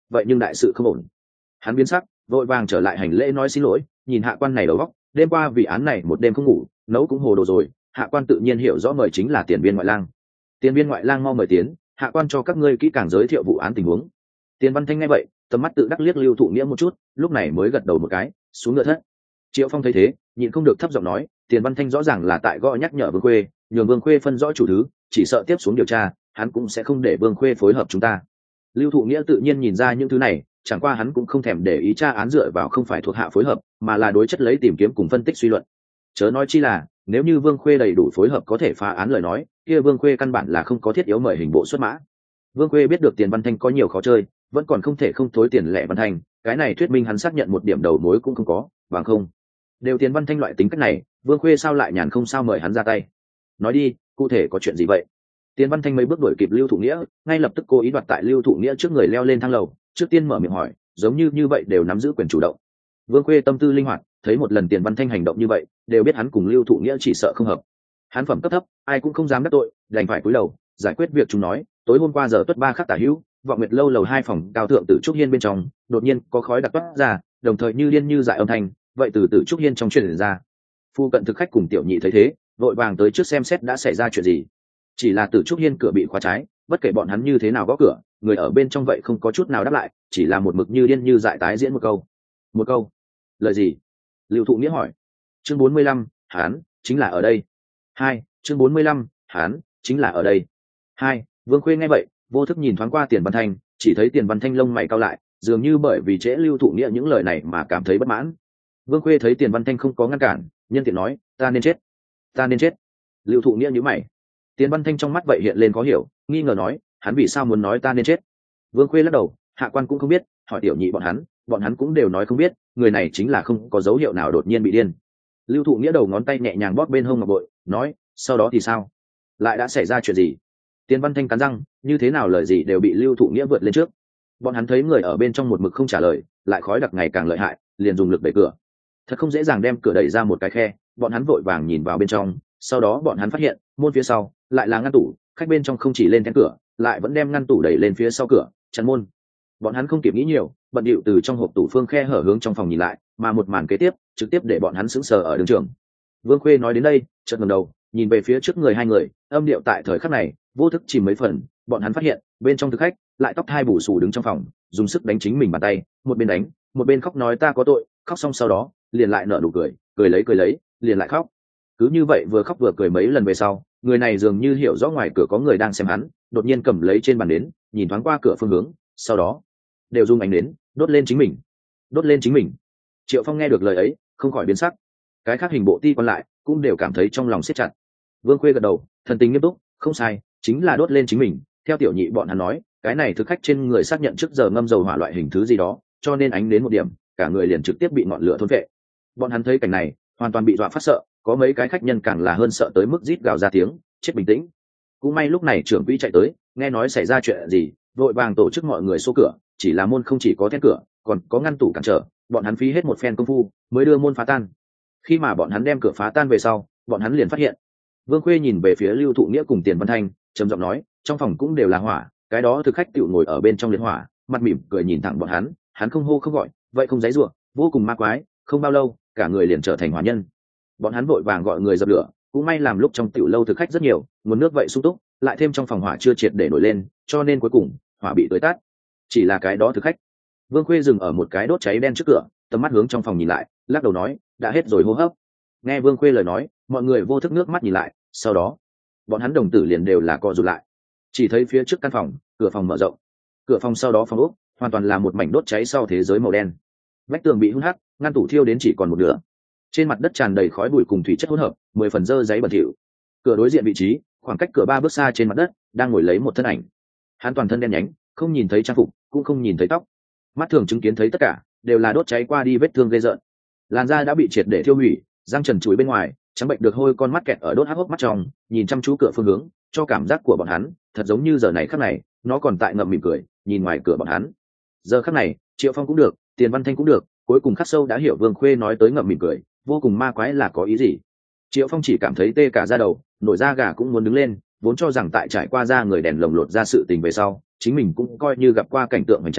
vậy nhưng đại sự không ổn. Hắn biến sắc, vội vàng trở lại hành lễ nói xin lỗi, nhìn hạ quan này đầu óc, đêm qua vì án này một đêm không ngủ, nấu cũng hồ đồ rồi. Hạ quan tự nhiên hiểu rõ mời chính là tiền viên ngoại lang. Tiền viên ngoại lang mau mời tiến, hạ quan cho các ngươi kỹ càng giới thiệu vụ án tình huống. Tiền Văn Thanh nghe vậy, tầm mắt tự đắc liếc Lưu Thụ Nghĩa một chút, lúc này mới gật đầu một cái, xuống ngựa thất. Triệu Phong thấy thế, nhịn không được thấp giọng nói, Tiền Văn Thanh rõ ràng là tại gõ nhắc nhở Vương Khuê, nhường Vương Khuê phân rõ chủ thứ, chỉ sợ tiếp xuống điều tra, hắn cũng sẽ không để Vương Khuê phối hợp chúng ta. Lưu Thụ Nghĩa tự nhiên nhìn ra những thứ này, chẳng qua hắn cũng không thèm để ý tra án dựa vào không phải thuộc hạ phối hợp, mà là đối chất lấy tìm kiếm cùng phân tích suy luận. Chớ nói chi là, nếu như Vương Khuê đầy đủ phối hợp có thể phá án lời nói, kia Vương Khuê căn bản là không có thiết yếu mời hình bộ xuất mã. Vương Khuê biết được Tiền Văn Thanh có nhiều khó chơi, vẫn còn không thể không thối tiền lẻ Văn Thanh, cái này thuyết minh hắn xác nhận một điểm đầu mối cũng không có, bằng không đều Tiền Văn Thanh loại tính cách này, Vương Khuê sao lại nhàn không sao mời hắn ra tay. Nói đi, cụ thể có chuyện gì vậy? Tiền Văn Thanh mấy bước đuổi kịp Lưu Thụ Nghĩa, ngay lập tức cố ý đoạt tại Lưu Thụ Nghĩa trước người leo lên thang lầu, trước tiên mở miệng hỏi, giống như như vậy đều nắm giữ quyền chủ động. Vương Khuê tâm tư linh hoạt, thấy một lần Tiền Văn Thanh hành động như vậy, đều biết hắn cùng Lưu Thụ Nghĩa chỉ sợ không hợp. Hắn phẩm cấp thấp, ai cũng không dám đắc tội, đành phải cúi đầu giải quyết việc chúng nói. Tối hôm qua giờ tuất ba khắc tả hữu, Vọng Nguyệt lâu lầu hai phòng cao thượng Tử Trúc Hiên bên trong, đột nhiên có khói đặc toát ra, đồng thời như liên như dại âm thanh, vậy từ Tử Trúc Hiên trong truyền ra. Phu cận thực khách cùng tiểu nhị thấy thế, vội vàng tới trước xem xét đã xảy ra chuyện gì. Chỉ là Tử Trúc Hiên cửa bị khóa trái, bất kể bọn hắn như thế nào gõ cửa, người ở bên trong vậy không có chút nào đáp lại, chỉ là một mực như điên như dại tái diễn một câu. Một câu? Lời gì? Lưu Thụ Nghĩa hỏi. Chương bốn mươi lăm, hán chính là ở đây. Hai, chương bốn mươi lăm, hán chính là ở đây. Hai, Vương Khuê nghe vậy, vô thức nhìn thoáng qua Tiền Văn Thanh, chỉ thấy Tiền Văn Thanh lông mày cau lại, dường như bởi vì trễ Lưu Thụ Nghĩa những lời này mà cảm thấy bất mãn. Vương Khuê thấy Tiền Văn Thanh không có ngăn cản, nhân tiện nói, ta nên chết, ta nên chết. Lưu Thụ Nghĩa nhíu mày. Tiền Văn Thanh trong mắt vậy hiện lên khó hiểu, nghi ngờ nói, hắn vì sao muốn nói ta nên chết? Vương Khuê lắc đầu, hạ quan cũng không biết, hỏi tiểu nhị bọn hắn, bọn hắn cũng đều nói không biết, người này chính là không có dấu hiệu nào đột nhiên bị điên. Lưu Thụ Nghĩa đầu ngón tay nhẹ nhàng bóp bên hông ngọc bội, nói, sau đó thì sao? Lại đã xảy ra chuyện gì? Tiền Văn Thanh cắn răng, như thế nào lời gì đều bị Lưu Thụ Nghĩa vượt lên trước. Bọn hắn thấy người ở bên trong một mực không trả lời, lại khói đặc ngày càng lợi hại, liền dùng lực đẩy cửa. Thật không dễ dàng đem cửa đẩy ra một cái khe, bọn hắn vội vàng nhìn vào bên trong, sau đó bọn hắn phát hiện, môn phía sau lại là ngăn tủ, khách bên trong không chỉ lên then cửa, lại vẫn đem ngăn tủ đẩy lên phía sau cửa, chắn môn. Bọn hắn không kịp nghĩ nhiều, bận điệu từ trong hộp tủ phương khe hở hướng trong phòng nhìn lại, mà một màn kế tiếp trực tiếp để bọn hắn sững sờ ở đường trường. Vương Khuê nói đến đây, chợt ngẩng đầu, nhìn về phía trước người hai người, âm điệu tại thời khắc này vô thức chìm mấy phần. Bọn hắn phát hiện bên trong thực khách lại tóc hai bù xù đứng trong phòng, dùng sức đánh chính mình bàn tay, một bên đánh một bên khóc nói ta có tội, khóc xong sau đó liền lại nở nụ cười, cười lấy cười lấy liền lại khóc. Cứ như vậy vừa khóc vừa cười mấy lần về sau, người này dường như hiểu rõ ngoài cửa có người đang xem hắn, đột nhiên cầm lấy trên bàn đến, nhìn thoáng qua cửa phương hướng, sau đó đều dùng ánh đến đốt lên chính mình, đốt lên chính mình. Triệu Phong nghe được lời ấy, không khỏi biến sắc. Cái khác hình bộ ti còn lại cũng đều cảm thấy trong lòng siết chặt. Vương Khuê gật đầu, thần tình nghiêm túc, không sai, chính là đốt lên chính mình. Theo tiểu nhị bọn hắn nói, cái này thực khách trên người xác nhận trước giờ ngâm dầu hỏa loại hình thứ gì đó, cho nên ánh đến một điểm, cả người liền trực tiếp bị ngọn lửa thôn phệ. Bọn hắn thấy cảnh này, hoàn toàn bị dọa phát sợ, có mấy cái khách nhân càng là hơn sợ tới mức rít gào ra tiếng, chết bình tĩnh. Cũng may lúc này trưởng quỹ chạy tới, nghe nói xảy ra chuyện gì, vội vàng tổ chức mọi người xô cửa, chỉ là môn không chỉ có then cửa, còn có ngăn tủ cản trở, bọn hắn phí hết một phen công phu mới đưa môn phá tan. Khi mà bọn hắn đem cửa phá tan về sau, bọn hắn liền phát hiện. Vương Khuê nhìn về phía Lưu Thụ Nghĩa cùng Tiền Văn Thanh, trầm giọng nói, trong phòng cũng đều là hỏa, cái đó thực khách tiểu ngồi ở bên trong liệt hỏa, mặt mỉm cười nhìn thẳng bọn hắn, hắn không hô không gọi, vậy không giãy giụa, vô cùng ma quái, không bao lâu, cả người liền trở thành hỏa nhân. Bọn hắn vội vàng gọi người dập lửa, cũng may làm lúc trong tiểu lâu thực khách rất nhiều, nguồn nước vậy sung túc, lại thêm trong phòng hỏa chưa triệt để nổi lên, cho nên cuối cùng hỏa bị tưới tắt. Chỉ là cái đó thực khách. Vương Khuê dừng ở một cái đốt cháy đen trước cửa, tầm mắt hướng trong phòng nhìn lại, lắc đầu nói, đã hết rồi hô hấp. Nghe Vương Khuê lời nói, mọi người vô thức nước mắt nhìn lại, sau đó bọn hắn đồng tử liền đều là co rụt lại. Chỉ thấy phía trước căn phòng, cửa phòng mở rộng, cửa phòng sau đó phòng ốc hoàn toàn là một mảnh đốt cháy sau thế giới màu đen. Vách tường bị hun hắc, ngăn tủ thiêu đến chỉ còn một nửa. Trên mặt đất tràn đầy khói bụi cùng thủy chất hỗn hợp, mười phần dơ giấy bẩn thỉu. Cửa đối diện vị trí, khoảng cách cửa ba bước xa trên mặt đất, đang ngồi lấy một thân ảnh. Hắn toàn thân đen nhánh, không nhìn thấy trang phục, cũng không nhìn thấy tóc. Mắt thường chứng kiến thấy tất cả đều là đốt cháy qua đi vết thương ghê rợn. Làn da đã bị triệt để thiêu hủy, răng trần trụi bên ngoài, trắng bệnh được hôi, con mắt kẹt ở đốt hắc hốc mắt trong, nhìn chăm chú cửa phương hướng, cho cảm giác của bọn hắn thật giống như giờ này khắc này nó còn tại ngậm mỉm cười nhìn ngoài cửa bọn hắn. Giờ khắc này Triệu Phong cũng được, Tiền Văn Thanh cũng được, cuối cùng khắc sâu đã hiểu Vương Khuê nói tới ngậm mỉm cười vô cùng ma quái là có ý gì. Triệu Phong chỉ cảm thấy tê cả da đầu, nổi da gà cũng muốn đứng lên, vốn cho rằng tại trải qua ra người đèn lồng lột ra sự tình về sau chính mình cũng coi như gặp qua cảnh tượng hoành tráng,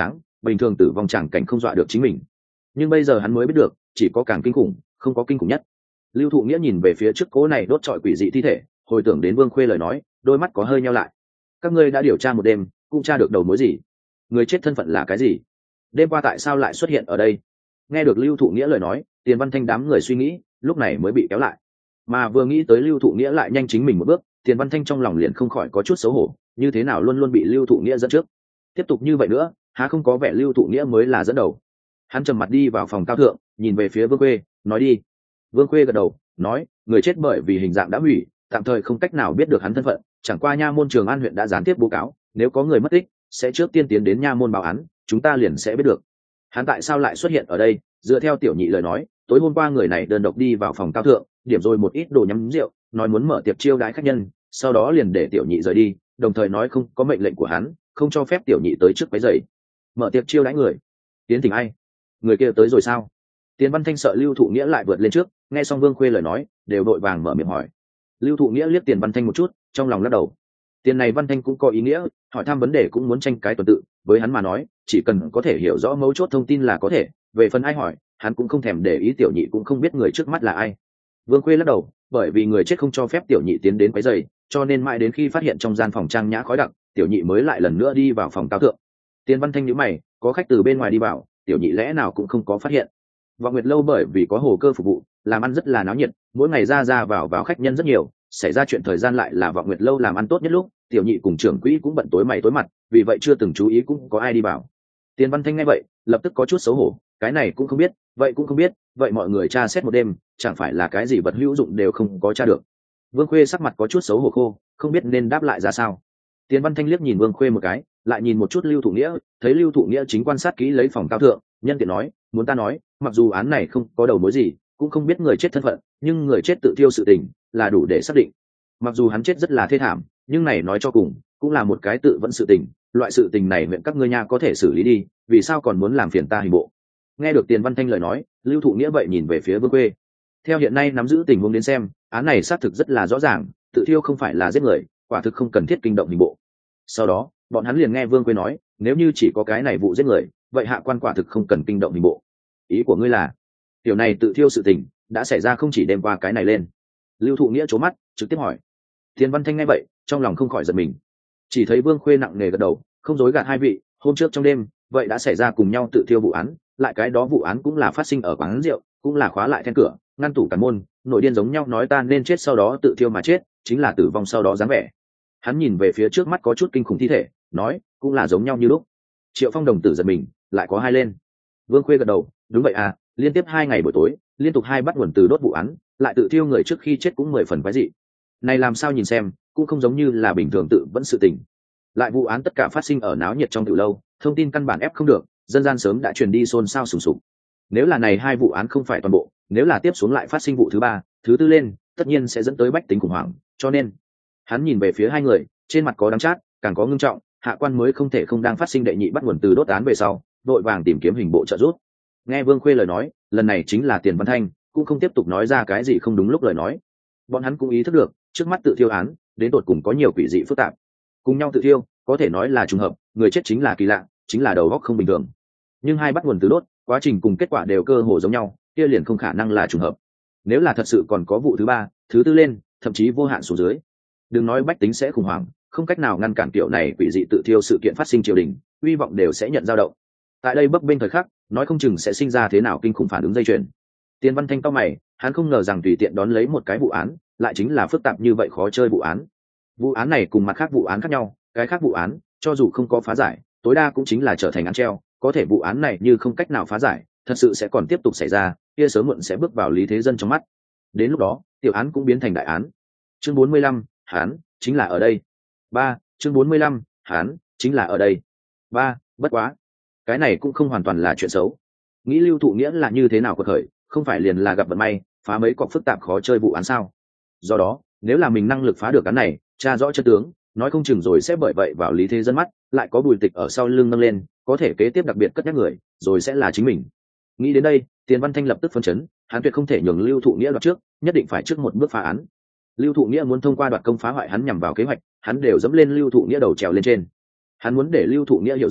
bình thường tử vong chẳng cảnh không dọa được chính mình, nhưng bây giờ hắn mới biết được chỉ có càng kinh khủng, không có kinh khủng nhất. Lưu Thụ Nghĩa nhìn về phía trước cố này đốt trọi quỷ dị thi thể, hồi tưởng đến Vương Khuê lời nói, đôi mắt có hơi nheo lại. Các ngươi đã điều tra một đêm, cũng tra được đầu mối gì? Người chết thân phận là cái gì? Đêm qua tại sao lại xuất hiện ở đây? Nghe được Lưu Thụ Nghĩa lời nói, Tiền Văn Thanh đám người suy nghĩ, lúc này mới bị kéo lại. Mà vừa nghĩ tới Lưu Thụ Nghĩa lại nhanh chính mình một bước, Tiền Văn Thanh trong lòng liền không khỏi có chút xấu hổ, như thế nào luôn luôn bị Lưu Thụ Nghĩa dẫn trước. Tiếp tục như vậy nữa, há không có vẻ Lưu Thụ Nghĩa mới là dẫn đầu. Hắn trầm mặt đi vào phòng cao thượng, nhìn về phía Vương Khuê, nói đi. Vương Khuê gật đầu, nói, người chết bởi vì hình dạng đã hủy, tạm thời không cách nào biết được hắn thân phận, chẳng qua nha môn Trường An huyện đã gián tiếp báo cáo, nếu có người mất tích, sẽ trước tiên tiến đến nha môn báo án, chúng ta liền sẽ biết được. Hắn tại sao lại xuất hiện ở đây? Dựa theo tiểu nhị lời nói, tối hôm qua người này đơn độc đi vào phòng cao thượng, điểm rồi một ít đồ nhắm rượu, nói muốn mở tiệc chiêu đãi khách nhân, sau đó liền để tiểu nhị rời đi, đồng thời nói không có mệnh lệnh của hắn, không cho phép tiểu nhị tới trước quấy rầy. Mở tiệc chiêu đãi người, tiến thỉnh ai? Người kia tới rồi sao? Tiền Văn Thanh sợ Lưu Thụ Nghĩa lại vượt lên trước, nghe xong Vương Khuê lời nói, đều đội vàng mở miệng hỏi. Lưu Thụ Nghĩa liếc Tiền Văn Thanh một chút, trong lòng lắc đầu. Tiền này Văn Thanh cũng có ý nghĩa, hỏi thăm vấn đề cũng muốn tranh cái tuần tự, với hắn mà nói, chỉ cần có thể hiểu rõ mấu chốt thông tin là có thể, về phần ai hỏi, hắn cũng không thèm để ý, tiểu nhị cũng không biết người trước mắt là ai. Vương Khuê lắc đầu, bởi vì người chết không cho phép tiểu nhị tiến đến quấy rầy, cho nên mãi đến khi phát hiện trong gian phòng trang nhã khói đặc, tiểu nhị mới lại lần nữa đi vào phòng cao thượng. Tiền Văn Thanh nhíu mày, có khách từ bên ngoài đi vào, tiểu nhị lẽ nào cũng không có phát hiện. Vọng Nguyệt lâu bởi vì có hồ cơ phục vụ, làm ăn rất là náo nhiệt, mỗi ngày ra ra vào vào khách nhân rất nhiều, xảy ra chuyện thời gian lại là Vọng Nguyệt lâu làm ăn tốt nhất lúc, tiểu nhị cùng trưởng quỹ cũng bận tối mày tối mặt, vì vậy chưa từng chú ý cũng có ai đi vào. Tiền Văn Thanh nghe vậy, lập tức có chút xấu hổ, cái này cũng không biết, vậy cũng không biết, vậy mọi người tra xét một đêm, chẳng phải là cái gì vật hữu dụng đều không có tra được. Vương Khuê sắc mặt có chút xấu hổ khô, không biết nên đáp lại ra sao. Tiền Văn Thanh liếc nhìn Vương Khuê một cái, lại nhìn một chút Lưu Thụ Nghĩa, thấy Lưu Thụ Nghĩa chính quan sát kỹ lấy phòng cao thượng, nhân tiện nói, muốn ta nói, mặc dù án này không có đầu mối gì, cũng không biết người chết thân phận, nhưng người chết tự thiêu sự tình là đủ để xác định. Mặc dù hắn chết rất là thê thảm, nhưng này nói cho cùng cũng là một cái tự vẫn sự tình, loại sự tình này huyện các ngươi nha có thể xử lý đi, vì sao còn muốn làm phiền ta hình bộ? Nghe được Tiền Văn Thanh lời nói, Lưu Thụ Nghĩa vậy nhìn về phía Vương Khuê. Theo hiện nay nắm giữ tình huống đến xem, án này xác thực rất là rõ ràng, tự thiêu không phải là giết người, quả thực không cần thiết kinh động hình bộ. Sau đó, bọn hắn liền nghe Vương Khuê nói, nếu như chỉ có cái này vụ giết người, vậy hạ quan quả thực không cần kinh động hình bộ. Ý của ngươi là, tiểu này tự thiêu sự tình đã xảy ra không chỉ đêm qua cái này lên? Lưu Thụ Nghĩa trố mắt, trực tiếp hỏi. Tiền Văn Thanh nghe vậy, trong lòng không khỏi giật mình. Chỉ thấy Vương Khuê nặng nề gật đầu, không dối gạt hai vị, hôm trước trong đêm, vậy đã xảy ra cùng nhau tự thiêu vụ án, lại cái đó vụ án cũng là phát sinh ở quán rượu, cũng là khóa lại then cửa, ngăn tủ cản môn, nội điên giống nhau nói ta nên chết sau đó tự thiêu mà chết, chính là tử vong sau đó dáng vẻ. Hắn nhìn về phía trước mắt có chút kinh khủng thi thể, nói, cũng là giống nhau như lúc. Triệu Phong đồng tử giật mình, lại có hai lên. Vương Khuê gật đầu, đúng vậy à, liên tiếp hai ngày buổi tối, liên tục hai bắt nguồn từ đốt vụ án, lại tự thiêu người trước khi chết cũng mười phần quái dị. Này làm sao nhìn xem, cũng không giống như là bình thường tự vẫn sự tình. Lại vụ án tất cả phát sinh ở náo nhiệt trong tiểu lâu, thông tin căn bản ép không được, dân gian sớm đã truyền đi xôn xao sùng sục. Nếu là này hai vụ án không phải toàn bộ, nếu là tiếp xuống lại phát sinh vụ thứ ba, thứ tư lên, tất nhiên sẽ dẫn tới bách tính khủng hoảng, cho nên hắn nhìn về phía hai người, trên mặt có đắng chát, càng có ngưng trọng, hạ quan mới không thể không đang phát sinh đệ nhị bắt nguồn từ đốt án về sau, đội vàng tìm kiếm hình bộ trợ giúp. Nghe Vương Khuê lời nói, lần này chính là Tiền Văn Thanh, cũng không tiếp tục nói ra cái gì không đúng lúc lời nói. Bọn hắn cũng ý thức được, trước mắt tự thiêu án, đến tột cùng có nhiều quỷ dị phức tạp. Cùng nhau tự thiêu, có thể nói là trùng hợp, người chết chính là kỳ lạ, chính là đầu óc không bình thường. Nhưng hai bắt nguồn từ đốt, quá trình cùng kết quả đều cơ hồ giống nhau, kia liền không khả năng là trùng hợp. Nếu là thật sự còn có vụ thứ ba, thứ tư lên, thậm chí vô hạn số dưới, đừng nói bách tính sẽ khủng hoảng, không cách nào ngăn cản kiểu này quỷ dị tự thiêu sự kiện phát sinh triều đình, hy vọng đều sẽ nhận dao động. Tại đây bấp bênh thời khắc, nói không chừng sẽ sinh ra thế nào kinh khủng phản ứng dây chuyền. Tiền Văn Thanh cao mày, hắn không ngờ rằng tùy tiện đón lấy một cái vụ án, lại chính là phức tạp như vậy khó chơi vụ án. Vụ án này cùng mặt khác vụ án khác nhau, cái khác vụ án, cho dù không có phá giải, tối đa cũng chính là trở thành án treo, có thể vụ án này như không cách nào phá giải, thật sự sẽ còn tiếp tục xảy ra, kia sớm muộn sẽ bước vào lý thế dân trong mắt. Đến lúc đó, tiểu án cũng biến thành đại án. Chương bốn mươi lăm, Hán, chính là ở đây. ba, chương bốn mươi lăm, Hán, chính là ở đây. ba, bất quá, cái này cũng không hoàn toàn là chuyện xấu. Nghĩ Lưu Thụ Nghĩa là như thế nào quật khởi, không phải liền là gặp vận may, phá mấy cọc phức tạp khó chơi vụ án sao? Do đó, nếu là mình năng lực phá được án này, tra rõ chân tướng, nói không chừng rồi sẽ bởi vậy vào lý thế dân mắt, lại có Bùi Tịch ở sau lưng nâng lên, có thể kế tiếp đặc biệt cất nhắc người, rồi sẽ là chính mình. Nghĩ đến đây, Tiền Văn Thanh lập tức phân chấn, hắn tuyệt không thể nhường Lưu Thụ Nghĩa đoạt trước, nhất định phải trước một bước phá án. Lưu Thụ Nghĩa muốn thông qua đoạt công phá hoại hắn nhằm vào kế hoạch, hắn đều dẫm lên Lưu Thụ Nghĩa đầu trèo lên trên. Hắn muốn để Lưu Thụ Nghĩa hiểu rõ,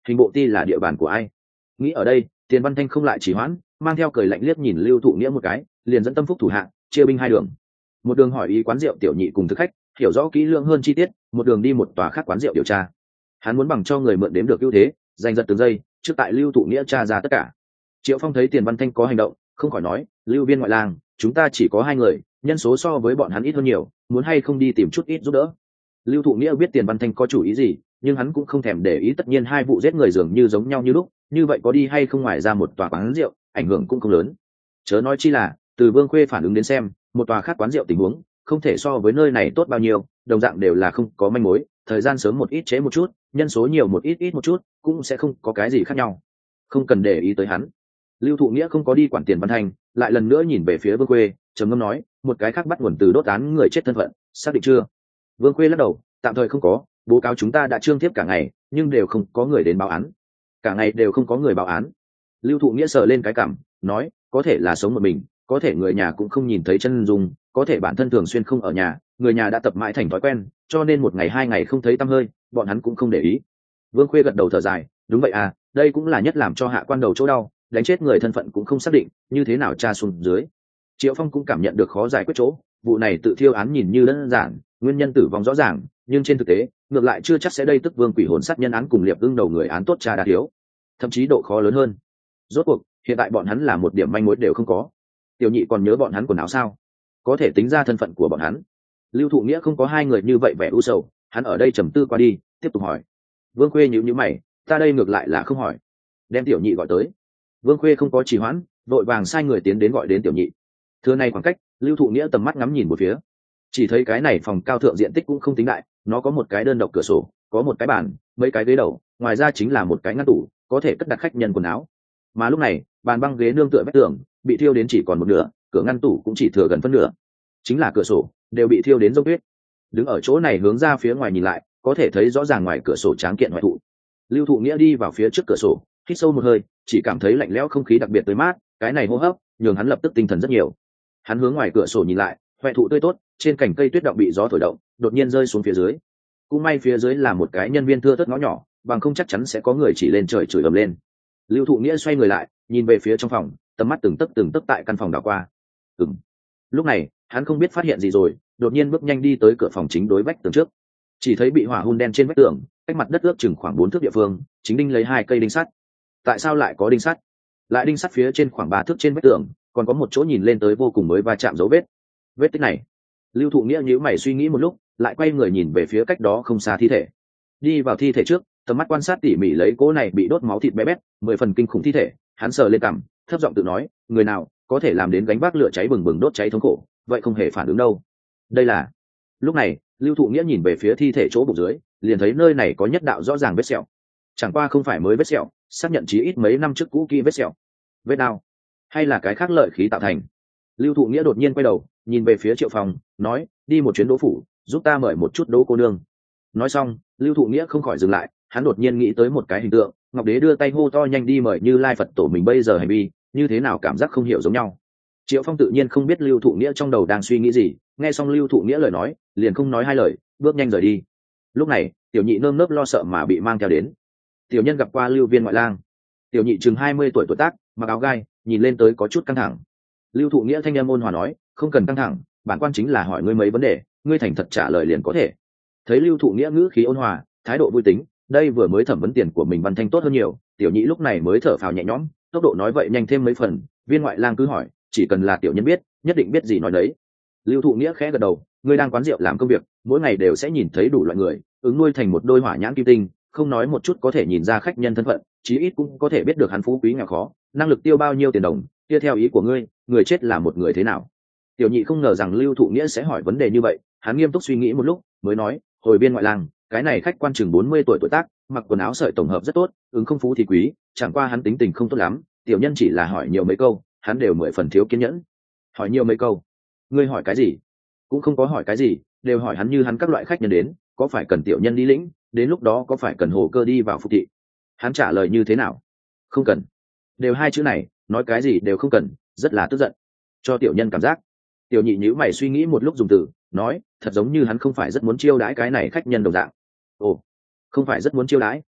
hình bộ ti là địa bàn của ai? Nghĩ ở đây, Tiền Văn Thanh không lại chỉ hoãn, mang theo cười lạnh liếc nhìn Lưu Thụ Nghĩa một cái, liền dẫn tâm phúc thủ hạ, chia binh hai đường. Một đường hỏi ý quán rượu tiểu nhị cùng thực khách, hiểu rõ kỹ lưỡng hơn chi tiết, một đường đi một tòa khác quán rượu điều tra. Hắn muốn bằng cho người mượn đếm được ưu thế, giành giật từng giây, trước tại Lưu Thụ Nghĩa tra ra tất cả. Triệu Phong thấy Tiền Văn Thanh có hành động, không khỏi nói, Lưu Viên ngoại lang, chúng ta chỉ có hai người, nhân số so với bọn hắn ít hơn nhiều, muốn hay không đi tìm chút ít giúp đỡ. Lưu Thụ Nghĩa biết Tiền Văn Thanh có chủ ý gì, nhưng hắn cũng không thèm để ý, tất nhiên hai vụ giết người dường như giống nhau như lúc, như vậy có đi hay không ngoài ra một tòa quán rượu, ảnh hưởng cũng không lớn. Chớ nói chi là, từ Vương Khuê phản ứng đến xem, một tòa khác quán rượu tình huống, không thể so với nơi này tốt bao nhiêu, đồng dạng đều là không có manh mối, thời gian sớm một ít chế một chút, nhân số nhiều một ít ít một chút, cũng sẽ không có cái gì khác nhau. Không cần để ý tới hắn. Lưu Thụ Nghĩa không có đi quản Tiền Văn Thanh, lại lần nữa nhìn về phía Vương Khuê, trầm ngâm nói, một cái khác bắt nguồn từ đốt án người chết thân phận, xác định chưa? Vương Khuê lắc đầu, tạm thời không có, bố cáo chúng ta đã trương tiếp cả ngày, nhưng đều không có người đến báo án. Cả ngày đều không có người báo án. Lưu Thụ Nghĩa sờ lên cái cằm, nói, có thể là sống một mình, có thể người nhà cũng không nhìn thấy chân dung, có thể bản thân thường xuyên không ở nhà, người nhà đã tập mãi thành thói quen, cho nên một ngày hai ngày không thấy tăm hơi, bọn hắn cũng không để ý. Vương Khuê gật đầu thở dài, đúng vậy à, đây cũng là nhất làm cho hạ quan đầu chỗ đau, đánh chết người thân phận cũng không xác định, như thế nào tra xuống dưới. Triệu Phong cũng cảm nhận được khó giải quyết chỗ, vụ này tự thiêu án nhìn như đơn giản, nguyên nhân tử vong rõ ràng, nhưng trên thực tế, ngược lại chưa chắc sẽ đây tức Vương Quỷ hồn sát nhân án cùng liệp ưng đầu người án tốt tra đa thiếu, thậm chí độ khó lớn hơn. Rốt cuộc, hiện tại bọn hắn là một điểm manh mối đều không có. Tiểu nhị còn nhớ bọn hắn quần áo sao? Có thể tính ra thân phận của bọn hắn. Lưu Thụ Nghĩa không có hai người như vậy vẻ u sầu, hắn ở đây trầm tư qua đi, tiếp tục hỏi. Vương Khuê nhíu nhíu mày, ta đây ngược lại là không hỏi. Đem tiểu nhị gọi tới. Vương Khuê không có trì hoãn, vội vàng sai người tiến đến gọi đến tiểu nhị. Thưa này khoảng cách, Lưu Thụ Nghĩa tầm mắt ngắm nhìn một phía, chỉ thấy cái này phòng cao thượng diện tích cũng không tính đại, nó có một cái đơn độc cửa sổ, có một cái bàn, mấy cái ghế đầu, ngoài ra chính là một cái ngăn tủ, có thể cất đặt khách nhân quần áo. Mà lúc này, bàn băng ghế nương tựa vách tường, bị thiêu đến chỉ còn một nửa, cửa ngăn tủ cũng chỉ thừa gần phân nửa, chính là cửa sổ đều bị thiêu đến rông tuyết. Đứng ở chỗ này hướng ra phía ngoài nhìn lại, có thể thấy rõ ràng ngoài cửa sổ tráng kiện hoại thụ. Lưu Thụ Nghĩa đi vào phía trước cửa sổ, hít sâu một hơi, chỉ cảm thấy lạnh lẽo không khí đặc biệt tới mát, cái này hô hấp nhường hắn lập tức tinh thần rất nhiều. Hắn hướng ngoài cửa sổ nhìn lại, hoại thụ tươi tốt, trên cành cây tuyết động bị gió thổi động, đột nhiên rơi xuống phía dưới. Cũng may phía dưới là một cái nhân viên thưa thớt ngõ nhỏ, bằng không chắc chắn sẽ có người chỉ lên trời chửi ầm lên. Lưu Thụ Nghĩa xoay người lại, nhìn về phía trong phòng, tầm mắt từng tấc từng tấc tại căn phòng đảo qua. Ừm. Lúc này, hắn không biết phát hiện gì rồi, đột nhiên bước nhanh đi tới cửa phòng chính đối vách tường trước. Chỉ thấy bị hỏa hun đen trên vách tường, cách mặt đất ước chừng khoảng bốn thước địa phương, chính đinh lấy hai cây đinh sắt. Tại sao lại có đinh sắt? Lại đinh sắt phía trên khoảng ba thước trên vách tường, còn có một chỗ nhìn lên tới vô cùng mới va chạm dấu vết. Vết tích này, Lưu Thụ Nghĩa nhíu mày suy nghĩ một lúc, lại quay người nhìn về phía cách đó không xa thi thể. Đi vào thi thể trước, tầm mắt quan sát tỉ mỉ lấy cỗ này bị đốt máu thịt bé bét, mười phần kinh khủng thi thể, hắn sờ lên cằm, thấp giọng tự nói, người nào có thể làm đến gánh vác lửa cháy bừng bừng đốt cháy thống khổ, vậy không hề phản ứng đâu. Đây là. Lúc này, Lưu Thụ Nghĩa nhìn về phía thi thể chỗ bụng dưới, liền thấy nơi này có nhất đạo rõ ràng vết sẹo. Chẳng qua không phải mới vết sẹo, xác nhận chí ít mấy năm trước cũ kỹ vết sẹo. Vết đao, hay là cái khác lợi khí tạo thành. Lưu Thụ Nghĩa đột nhiên quay đầu, nhìn về phía Triệu Phong, nói, đi một chuyến Đỗ phủ, giúp ta mời một chút Đỗ cô nương. Nói xong, Lưu Thụ Nghĩa không khỏi dừng lại, hắn đột nhiên nghĩ tới một cái hình tượng, Ngọc Đế đưa tay hô to nhanh đi mời Như Lai Phật tổ mình bây giờ hành vi, như thế nào cảm giác không hiểu giống nhau. Triệu Phong tự nhiên không biết Lưu Thụ Nghĩa trong đầu đang suy nghĩ gì, nghe xong Lưu Thụ Nghĩa lời nói, liền không nói hai lời, bước nhanh rời đi. Lúc này, tiểu nhị nơm nớp lo sợ mà bị mang theo đến. Tiểu nhân gặp qua Lưu Viên ngoại lang. Tiểu nhị chừng hai mươi tuổi tuổi tác, mặc áo gai, nhìn lên tới có chút căng thẳng. Lưu Thụ Nghĩa thanh âm ôn hòa nói, không cần căng thẳng, bản quan chính là hỏi ngươi mấy vấn đề, ngươi thành thật trả lời liền có thể. Thấy Lưu Thụ Nghĩa ngữ khí ôn hòa, thái độ vui tính, đây vừa mới thẩm vấn tiền của mình Văn Thanh tốt hơn nhiều, tiểu nhị lúc này mới thở phào nhẹ nhõm, tốc độ nói vậy nhanh thêm mấy phần. Viên ngoại lang cứ hỏi, chỉ cần là tiểu nhân biết, nhất định biết gì nói đấy. Lưu Thụ Nghĩa khẽ gật đầu, ngươi đang quán rượu làm công việc, mỗi ngày đều sẽ nhìn thấy đủ loại người, ứng nuôi thành một đôi hỏa nhãn kim tinh, không nói một chút có thể nhìn ra khách nhân thân phận, chí ít cũng có thể biết được hắn phú quý nghèo khó, năng lực tiêu bao nhiêu tiền đồng. Tiếp theo ý của ngươi, người chết là một người thế nào? Tiểu nhị không ngờ rằng Lưu Thụ Nghĩa sẽ hỏi vấn đề như vậy, hắn nghiêm túc suy nghĩ một lúc, mới nói, hồi Viên ngoại lang, cái này khách quan chừng bốn mươi tuổi tuổi tác, mặc quần áo sợi tổng hợp rất tốt, ứng không phú thì quý, chẳng qua hắn tính tình không tốt lắm, tiểu nhân chỉ là hỏi nhiều mấy câu, hắn đều mười phần thiếu kiên nhẫn. Hỏi nhiều mấy câu? Ngươi hỏi cái gì? Cũng không có hỏi cái gì, đều hỏi hắn như hắn các loại khách nhân đến, có phải cần tiểu nhân đi lĩnh, đến lúc đó có phải cần hồ cơ đi vào phục thị. Hắn trả lời như thế nào? Không cần. Đều hai chữ này, nói cái gì đều không cần, rất là tức giận. Cho tiểu nhân cảm giác. Tiểu nhị nhíu mày suy nghĩ một lúc dùng từ, nói, thật giống như hắn không phải rất muốn chiêu đãi cái này khách nhân đồng dạng. Ồ, không phải rất muốn chiêu đãi.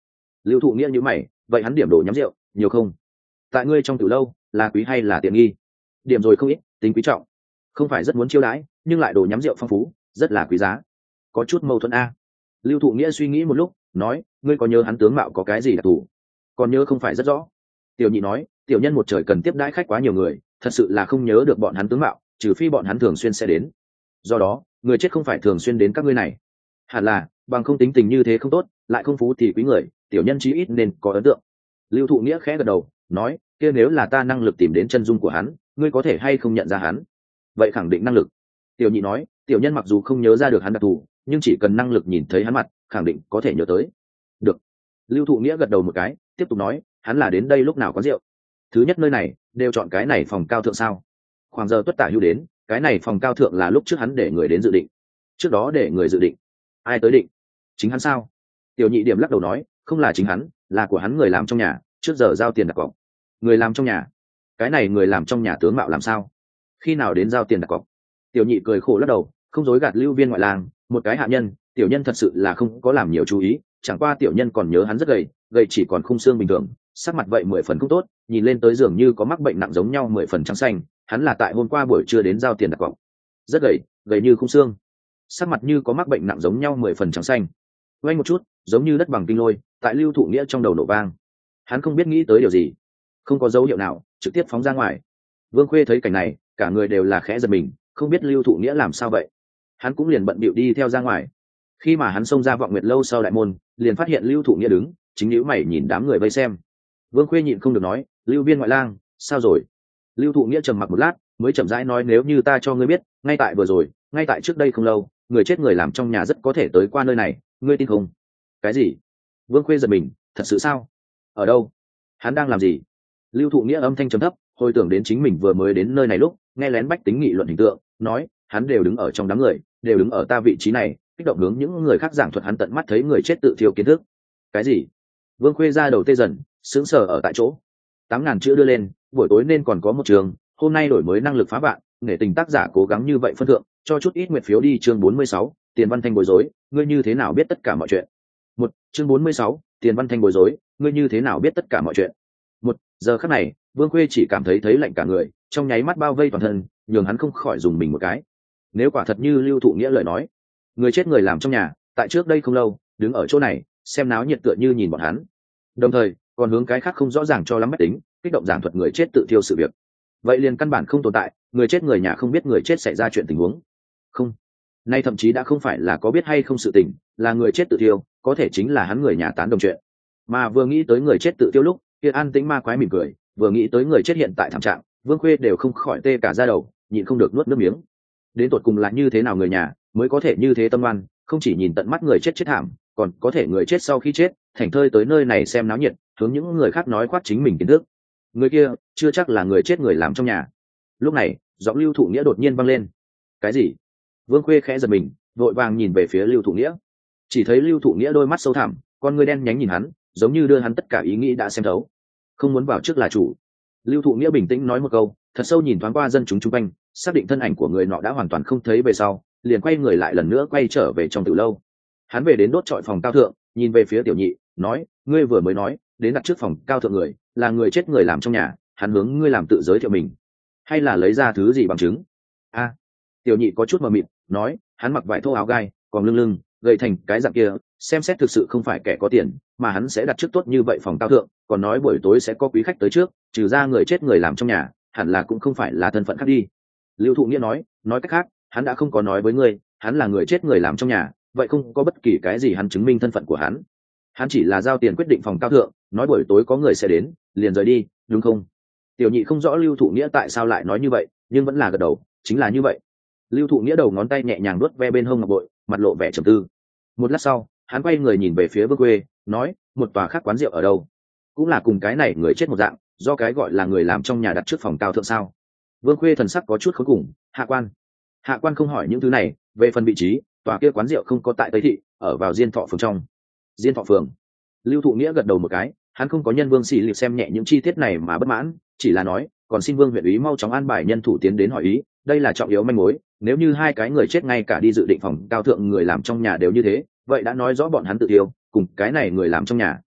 Lưu Thụ Nghĩa nhíu mày, vậy hắn điểm đồ nhắm rượu nhiều không? Tại ngươi trong tiểu lâu là quý hay là tiện nghi? Điểm rồi không ít, tính quý trọng. Không phải rất muốn chiêu đãi, nhưng lại đồ nhắm rượu phong phú, rất là quý giá. Có chút mâu thuẫn a. Lưu Thụ Nghĩa suy nghĩ một lúc, nói, ngươi có nhớ hắn tướng mạo có cái gì đặc thù? Còn nhớ không phải rất rõ. Tiểu Nhị nói, tiểu nhân một trời cần tiếp đãi khách quá nhiều người, thật sự là không nhớ được bọn hắn tướng mạo, trừ phi bọn hắn thường xuyên sẽ đến. Do đó, người chết không phải thường xuyên đến các ngươi này. Hẳn là, bằng không tính tình như thế không tốt, lại không phú thì quý người, tiểu nhân chí ít nên có ấn tượng. Lưu Thụ Nghĩa khẽ gật đầu, nói, kia nếu là ta năng lực tìm đến chân dung của hắn, ngươi có thể hay không nhận ra hắn? Vậy khẳng định năng lực. Tiểu Nhị nói, tiểu nhân mặc dù không nhớ ra được hắn đặc thù, nhưng chỉ cần năng lực nhìn thấy hắn mặt, khẳng định có thể nhớ tới. Được. Lưu Thụ Nghĩa gật đầu một cái, tiếp tục nói, hắn là đến đây lúc nào có rượu? Thứ nhất nơi này đều chọn cái này phòng cao thượng sao? Khoảng giờ tuất tả hưu đến, cái này phòng cao thượng là lúc trước hắn để người đến dự định. Trước đó để người dự định. Ai tới định? Chính hắn sao? Tiểu Nhị điểm lắc đầu nói, không là chính hắn, là của hắn người làm trong nhà, trước giờ giao tiền đặt cọc. Người làm trong nhà? Cái này người làm trong nhà tướng mạo làm sao? Khi nào đến giao tiền đặt cọc? Tiểu Nhị cười khổ lắc đầu, không dối gạt Lưu Viên ngoại lang, một cái hạ nhân, tiểu nhân thật sự là không có làm nhiều chú ý, chẳng qua tiểu nhân còn nhớ hắn rất gầy, gầy chỉ còn khung xương bình thường, sắc mặt vậy mười phần không tốt, nhìn lên tới dường như có mắc bệnh nặng giống nhau mười phần trắng xanh, hắn là tại hôm qua buổi trưa đến giao tiền đặt cọc. Rất gầy, gầy như khung xương, sắc mặt như có mắc bệnh nặng giống nhau mười phần trắng xanh. Quay một chút, giống như đất bằng kinh lôi, tại Lưu Thụ Nghĩa trong đầu nổ vang. Hắn không biết nghĩ tới điều gì, không có dấu hiệu nào, trực tiếp phóng ra ngoài. Vương Khuê thấy cảnh này, cả người đều là khẽ giật mình, không biết Lưu Thụ Nghĩa làm sao vậy. Hắn cũng liền bận bịu đi theo ra ngoài. Khi mà hắn xông ra Vọng Nguyệt lâu sau đại môn, liền phát hiện Lưu Thụ Nghĩa đứng, chính nhíu mày nhìn đám người vây xem. Vương Khuê nhịn không được nói, Lưu Viên ngoại lang, sao rồi? Lưu Thụ Nghĩa trầm mặc một lát, mới chậm rãi nói, nếu như ta cho ngươi biết, ngay tại vừa rồi, ngay tại trước đây không lâu, người chết người làm trong nhà rất có thể tới qua nơi này, ngươi tin không? Cái gì? Vương Khuê giật mình, thật sự sao? Ở đâu? Hắn đang làm gì? Lưu Thụ Nghĩa âm thanh trầm thấp, hồi tưởng đến chính mình vừa mới đến nơi này lúc nghe lén bách tính nghị luận hình tượng, nói, hắn đều đứng ở trong đám người, đều đứng ở ta vị trí này, kích động hướng những người khác giảng thuật hắn tận mắt thấy người chết tự thiêu kiến thức. Cái gì? Vương Khuê ra đầu tê dần, sững sờ ở tại chỗ. Tám ngàn chữ đưa lên, buổi tối nên còn có một trường, hôm nay đổi mới năng lực phá vạn, để tình tác giả cố gắng như vậy phân thượng, cho chút ít nguyệt phiếu đi. Chương bốn mươi sáu, tiền văn thanh bối rối, ngươi như thế nào biết tất cả mọi chuyện? Một, chương bốn mươi sáu, tiền văn thanh bối rối, ngươi như thế nào biết tất cả mọi chuyện? Một, giờ khắc này, Vương Khuê chỉ cảm thấy thấy lạnh cả người, trong nháy mắt bao vây toàn thân, nhường hắn không khỏi dùng mình một cái. Nếu quả thật như Lưu Thụ Nghĩa lời nói, người chết người làm trong nhà, tại trước đây không lâu, đứng ở chỗ này, xem náo nhiệt tựa như nhìn bọn hắn. Đồng thời, còn hướng cái khác không rõ ràng cho lắm bách tính, kích động giảng thuật người chết tự thiêu sự việc. Vậy liền căn bản không tồn tại, người chết người nhà không biết người chết xảy ra chuyện tình huống. Không. Nay thậm chí đã không phải là có biết hay không sự tình, là người chết tự thiêu, có thể chính là hắn người nhà tán đồng chuyện. Mà vừa nghĩ tới người chết tự thiêu lúc, kia an tĩnh ma quái mỉm cười, vừa nghĩ tới người chết hiện tại thảm trạng, Vương Khuê đều không khỏi tê cả da đầu, nhịn không được nuốt nước miếng. Đến tột cùng là như thế nào người nhà mới có thể như thế tâm oan, không chỉ nhìn tận mắt người chết chết thảm, còn có thể người chết sau khi chết thành thơi tới nơi này xem náo nhiệt, hướng những người khác nói khoác chính mình kiến thức. Người kia chưa chắc là người chết người làm trong nhà. Lúc này giọng Lưu Thụ Nghĩa đột nhiên vang lên. Cái gì? Vương Khuê khẽ giật mình, vội vàng nhìn về phía Lưu Thụ Nghĩa. Chỉ thấy Lưu Thụ Nghĩa đôi mắt sâu thẳm, con ngươi đen nhánh nhìn hắn, giống như đưa hắn tất cả ý nghĩ đã xem thấu. Không muốn vào trước là chủ. Lưu Thụ Nghĩa bình tĩnh nói một câu, thật sâu nhìn thoáng qua dân chúng chung quanh, xác định thân ảnh của người nọ đã hoàn toàn không thấy về sau, liền quay người lại lần nữa quay trở về trong tử lâu. Hắn về đến đốt trọi phòng cao thượng, nhìn về phía Tiểu Nhị, nói, ngươi vừa mới nói đến đặt trước phòng cao thượng người là người chết người làm trong nhà, hắn hướng ngươi làm tự giới thiệu mình, hay là lấy ra thứ gì bằng chứng? A. À, Tiểu Nhị có chút mờ mịt, nói, hắn mặc vải thô áo gai, còn lưng lưng gầy thành cái dạng kia, xem xét thực sự không phải kẻ có tiền, mà hắn sẽ đặt trước tốt như vậy phòng cao thượng, còn nói buổi tối sẽ có quý khách tới trước, trừ ra người chết người làm trong nhà, hẳn là cũng không phải là thân phận khác đi. Lưu Thụ Nghĩa nói, nói cách khác, hắn đã không có nói với ngươi, hắn là người chết người làm trong nhà, vậy không có bất kỳ cái gì hắn chứng minh thân phận của hắn. Hắn chỉ là giao tiền quyết định phòng cao thượng, nói buổi tối có người sẽ đến, liền rời đi, đúng không? Tiểu Nhị không rõ Lưu Thụ Nghĩa tại sao lại nói như vậy, nhưng vẫn là gật đầu, chính là như vậy. Lưu Thụ Nghĩa đầu ngón tay nhẹ nhàng vuốt ve bên hông ngọc bội, mặt lộ vẻ trầm tư. Một lát sau, hắn quay người nhìn về phía Vương Khuê, nói, một tòa khác quán rượu ở đâu? Cũng là cùng cái này người chết một dạng, do cái gọi là người làm trong nhà đặt trước phòng cao thượng sao? Vương Khuê thần sắc có chút khốn cùng, hạ quan. Hạ quan không hỏi những thứ này, về phần vị trí, tòa kia quán rượu không có tại Tây thị, ở vào Diên Thọ phường trong. Diên Thọ phường. Lưu Thụ Nghĩa gật đầu một cái, hắn không có nhân Vương Sĩ Liệt xem nhẹ những chi tiết này mà bất mãn, chỉ là nói, còn xin Vương huyện úy mau chóng an bài nhân thủ tiến đến hỏi ý, đây là trọng yếu manh mối, nếu như hai cái người chết ngay cả đi dự định phòng cao thượng người làm trong nhà đều như thế, vậy đã nói rõ bọn hắn tự tiêu, cùng cái này người làm trong nhà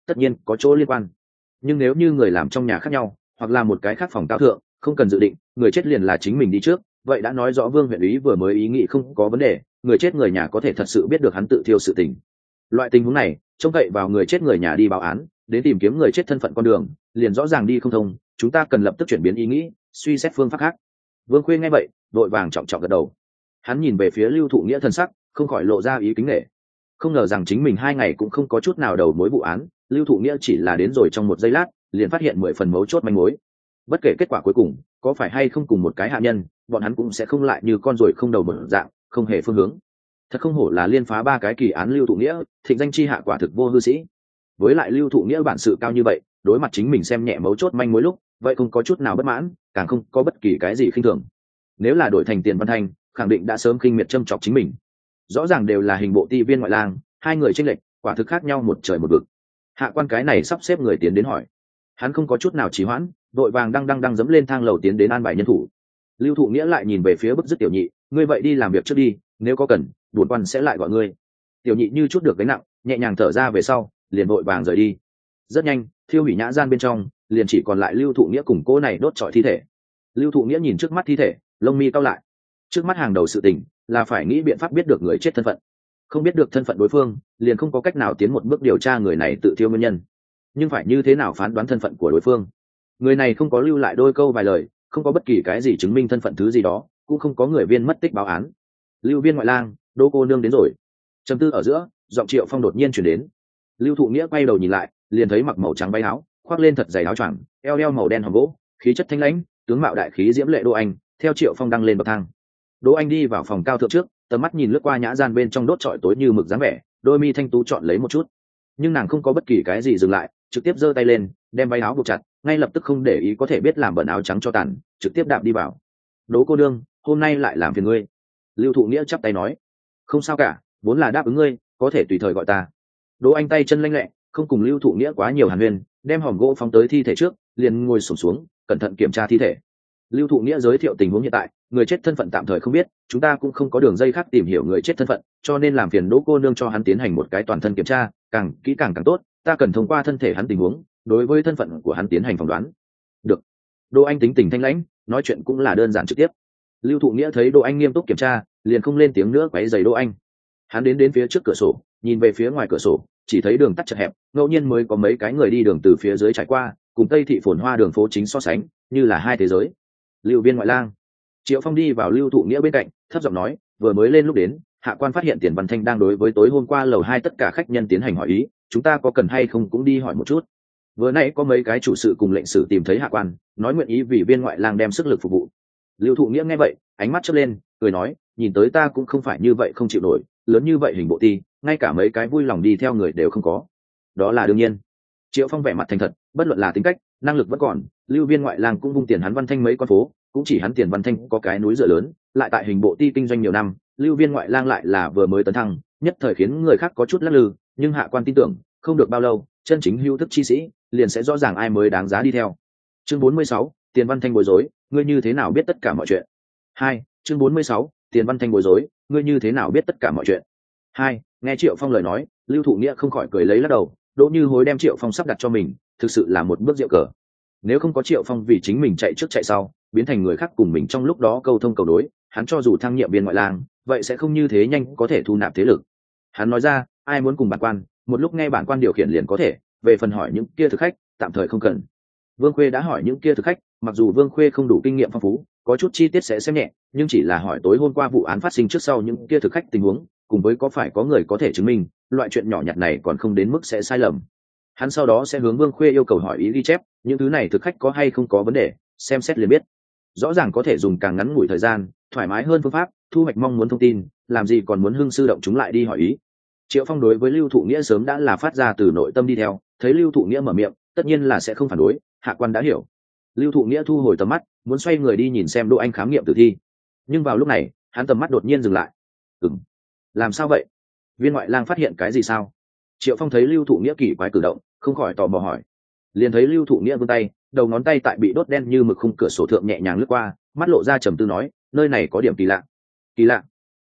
tất nhiên có chỗ liên quan. Nhưng nếu như người làm trong nhà khác nhau, hoặc là một cái khác phòng cao thượng, không cần dự định, người chết liền là chính mình đi trước, vậy đã nói rõ Vương huyện úy vừa mới ý nghĩ không có vấn đề, người chết người nhà có thể thật sự biết được hắn tự thiêu sự tình. Loại tình huống này, trông cậy vào người chết người nhà đi báo án, đến tìm kiếm người chết thân phận con đường, liền rõ ràng đi không thông, chúng ta cần lập tức chuyển biến ý nghĩ, suy xét phương pháp khác. Vương Khuê nghe vậy, đội vàng trọng trọng gật đầu. Hắn nhìn về phía Lưu Thụ Nghĩa thân sắc, không khỏi lộ ra ý kính nể. Không ngờ rằng chính mình hai ngày cũng không có chút nào đầu mối vụ án, Lưu Thụ Nghĩa chỉ là đến rồi trong một giây lát, liền phát hiện mười phần mấu chốt manh mối. Bất kể kết quả cuối cùng có phải hay không cùng một cái hạ nhân, bọn hắn cũng sẽ không lại như con ruồi không đầu mở dạng, không hề phương hướng. Thật không hổ là liên phá ba cái kỳ án Lưu Thụ Nghĩa, thịnh danh chi hạ quả thực vô hư sĩ. Với lại Lưu Thụ Nghĩa bản sự cao như vậy, đối mặt chính mình xem nhẹ mấu chốt manh mối lúc, vậy không có chút nào bất mãn, càng không có bất kỳ cái gì khinh thường. Nếu là đổi thành Tiền Văn Thanh, khẳng định đã sớm khinh miệt châm chọc chính mình. Rõ ràng đều là hình bộ ti viên ngoại lang, hai người chênh lệch, quả thực khác nhau một trời một vực. Hạ quan cái này sắp xếp người tiến đến hỏi. Hắn không có chút nào trì hoãn, đội vàng đang đang đang dẫm lên thang lầu tiến đến an bài nhân thủ. Lưu Thụ Nghĩa lại nhìn về phía bức dứt tiểu nhị, ngươi vậy đi làm việc trước đi, nếu có cần, bổn quan sẽ lại gọi ngươi. Tiểu nhị như chút được gánh nặng, nhẹ nhàng thở ra về sau, liền vội vàng rời đi. Rất nhanh, thiêu hủy nhã gian bên trong, liền chỉ còn lại Lưu Thụ Nghĩa cùng cô này đốt trọi thi thể. Lưu Thụ Nghĩa nhìn trước mắt thi thể, lông mi cau lại. Trước mắt hàng đầu sự tình là phải nghĩ biện pháp biết được người chết thân phận. Không biết được thân phận đối phương, liền không có cách nào tiến một bước điều tra người này tự thiêu nguyên nhân. Nhưng phải như thế nào phán đoán thân phận của đối phương? Người này không có lưu lại đôi câu vài lời, không có bất kỳ cái gì chứng minh thân phận thứ gì đó, cũng không có người viên mất tích báo án. Lưu viên ngoại lang, Đỗ cô nương đến rồi. Trầm tư ở giữa, giọng Triệu Phong đột nhiên chuyển đến. Lưu Thụ Nghĩa quay đầu nhìn lại, liền thấy mặc màu trắng váy áo, khoác lên thật dày áo choàng, eo đeo màu đen hòm gỗ, khí chất thanh lãnh, tướng mạo đại khí diễm lệ Đỗ Anh, theo Triệu Phong đăng lên bậc thang. Đỗ Anh đi vào phòng cao thượng trước, tầm mắt nhìn lướt qua nhã gian bên trong đốt trọi tối như mực dáng vẻ, đôi mi thanh tú chọn lấy một chút, nhưng nàng không có bất kỳ cái gì dừng lại, trực tiếp giơ tay lên, đem váy áo buộc chặt, ngay lập tức không để ý có thể biết làm bẩn áo trắng cho tàn, trực tiếp đạp đi vào. Đỗ cô đương, hôm nay lại làm phiền ngươi. Lưu Thụ Nghĩa chắp tay nói. Không sao cả, vốn là đáp ứng ngươi, có thể tùy thời gọi ta. Đỗ Anh tay chân lanh lẹ, không cùng Lưu Thụ Nghĩa quá nhiều hàn huyên, đem hòm gỗ phóng tới thi thể trước, liền ngồi xổm xuống, cẩn thận kiểm tra thi thể. Lưu Thụ Nghĩa giới thiệu tình huống hiện tại, người chết thân phận tạm thời không biết, chúng ta cũng không có đường dây khác tìm hiểu người chết thân phận, cho nên làm phiền Đỗ cô nương cho hắn tiến hành một cái toàn thân kiểm tra, càng kỹ càng càng tốt, ta cần thông qua thân thể hắn tình huống, đối với thân phận của hắn tiến hành phỏng đoán. Được. Đỗ Anh tính tình thanh lãnh, nói chuyện cũng là đơn giản trực tiếp. Lưu Thụ Nghĩa thấy Đỗ Anh nghiêm túc kiểm tra, liền không lên tiếng nữa quấy rầy Đỗ Anh. Hắn đến đến phía trước cửa sổ, nhìn về phía ngoài cửa sổ, chỉ thấy đường tắt chật hẹp, ngẫu nhiên mới có mấy cái người đi đường từ phía dưới trải qua, cùng Tây thị phồn hoa đường phố chính so sánh, như là hai thế giới. Lưu viên ngoại lang. Triệu Phong đi vào Lưu Thụ Nghĩa bên cạnh, thấp giọng nói, vừa mới lên lúc đến, hạ quan phát hiện Tiền Văn Thanh đang đối với tối hôm qua lầu hai tất cả khách nhân tiến hành hỏi ý, chúng ta có cần hay không cũng đi hỏi một chút. Vừa nãy có mấy cái chủ sự cùng lệnh sử tìm thấy hạ quan, nói nguyện ý vì viên ngoại lang đem sức lực phục vụ. Lưu Thụ Nghĩa nghe vậy, ánh mắt chớp lên, cười nói, nhìn tới ta cũng không phải như vậy không chịu nổi, lớn như vậy hình bộ ti, ngay cả mấy cái vui lòng đi theo người đều không có. Đó là đương nhiên. Triệu Phong vẻ mặt thành thật, bất luận là tính cách, năng lực vẫn còn, Lưu viên ngoại lang cũng vung tiền hắn Văn Thanh mấy con phố, cũng chỉ hắn Tiền Văn Thanh có cái núi dựa lớn, lại tại hình bộ ti kinh doanh nhiều năm, Lưu viên ngoại lang lại là vừa mới tấn thăng, nhất thời khiến người khác có chút lắc lư, nhưng hạ quan tin tưởng, không được bao lâu, chân chính hữu thức chi sĩ, liền sẽ rõ ràng ai mới đáng giá đi theo. Chương bốn mươi sáu, Tiền Văn Thanh bối rối, ngươi như thế nào biết tất cả mọi chuyện? Hai, chương bốn mươi sáu, Tiền Văn Thanh bối rối, ngươi như thế nào biết tất cả mọi chuyện? Hai, nghe Triệu Phong lời nói, Lưu Thụ Nghĩa không khỏi cười lấy lắc đầu, Đỗ Như Hối đem Triệu Phong sắp đặt cho mình, thực sự là một bước diệu cờ. Nếu không có Triệu Phong vì chính mình chạy trước chạy sau, biến thành người khác cùng mình trong lúc đó câu thông cầu đối, hắn cho dù thăng nhiệm viên ngoại lang, vậy sẽ không như thế nhanh có thể thu nạp thế lực. Hắn nói ra, ai muốn cùng bản quan, một lúc nghe bản quan điều khiển liền có thể, về phần hỏi những kia thực khách, tạm thời không cần. Vương Khuê đã hỏi những kia thực khách, mặc dù Vương Khuê không đủ kinh nghiệm phong phú, có chút chi tiết sẽ xem nhẹ, nhưng chỉ là hỏi tối hôm qua vụ án phát sinh trước sau những kia thực khách tình huống, cùng với có phải có người có thể chứng minh, loại chuyện nhỏ nhặt này còn không đến mức sẽ sai lầm. Hắn sau đó sẽ hướng Vương Khuê yêu cầu hỏi ý ghi chép, những thứ này thực khách có hay không có vấn đề, xem xét liền biết. Rõ ràng có thể dùng càng ngắn ngủi thời gian, thoải mái hơn phương pháp, thu hoạch mong muốn thông tin, làm gì còn muốn hưng sư động chúng lại đi hỏi ý. Triệu Phong đối với Lưu Thụ Nghĩa sớm đã là phát ra từ nội tâm đi theo, thấy Lưu Thụ Nghĩa mở miệng, tất nhiên là sẽ không phản đối, hạ quan đã hiểu. Lưu Thụ Nghĩa thu hồi tầm mắt, muốn xoay người đi nhìn xem Đỗ Anh khám nghiệm tử thi, nhưng vào lúc này, hắn tầm mắt đột nhiên dừng lại. Ừm, làm sao vậy? Viên ngoại lang phát hiện cái gì sao? Triệu Phong thấy Lưu Thụ Nghĩa kỳ quái cử động, không khỏi tò mò hỏi. Liền thấy Lưu Thụ Nghĩa vươn tay, đầu ngón tay tại bị đốt đen như mực khung cửa sổ thượng nhẹ nhàng lướt qua, mắt lộ ra trầm tư nói, nơi này có điểm kỳ lạ. Kỳ lạ?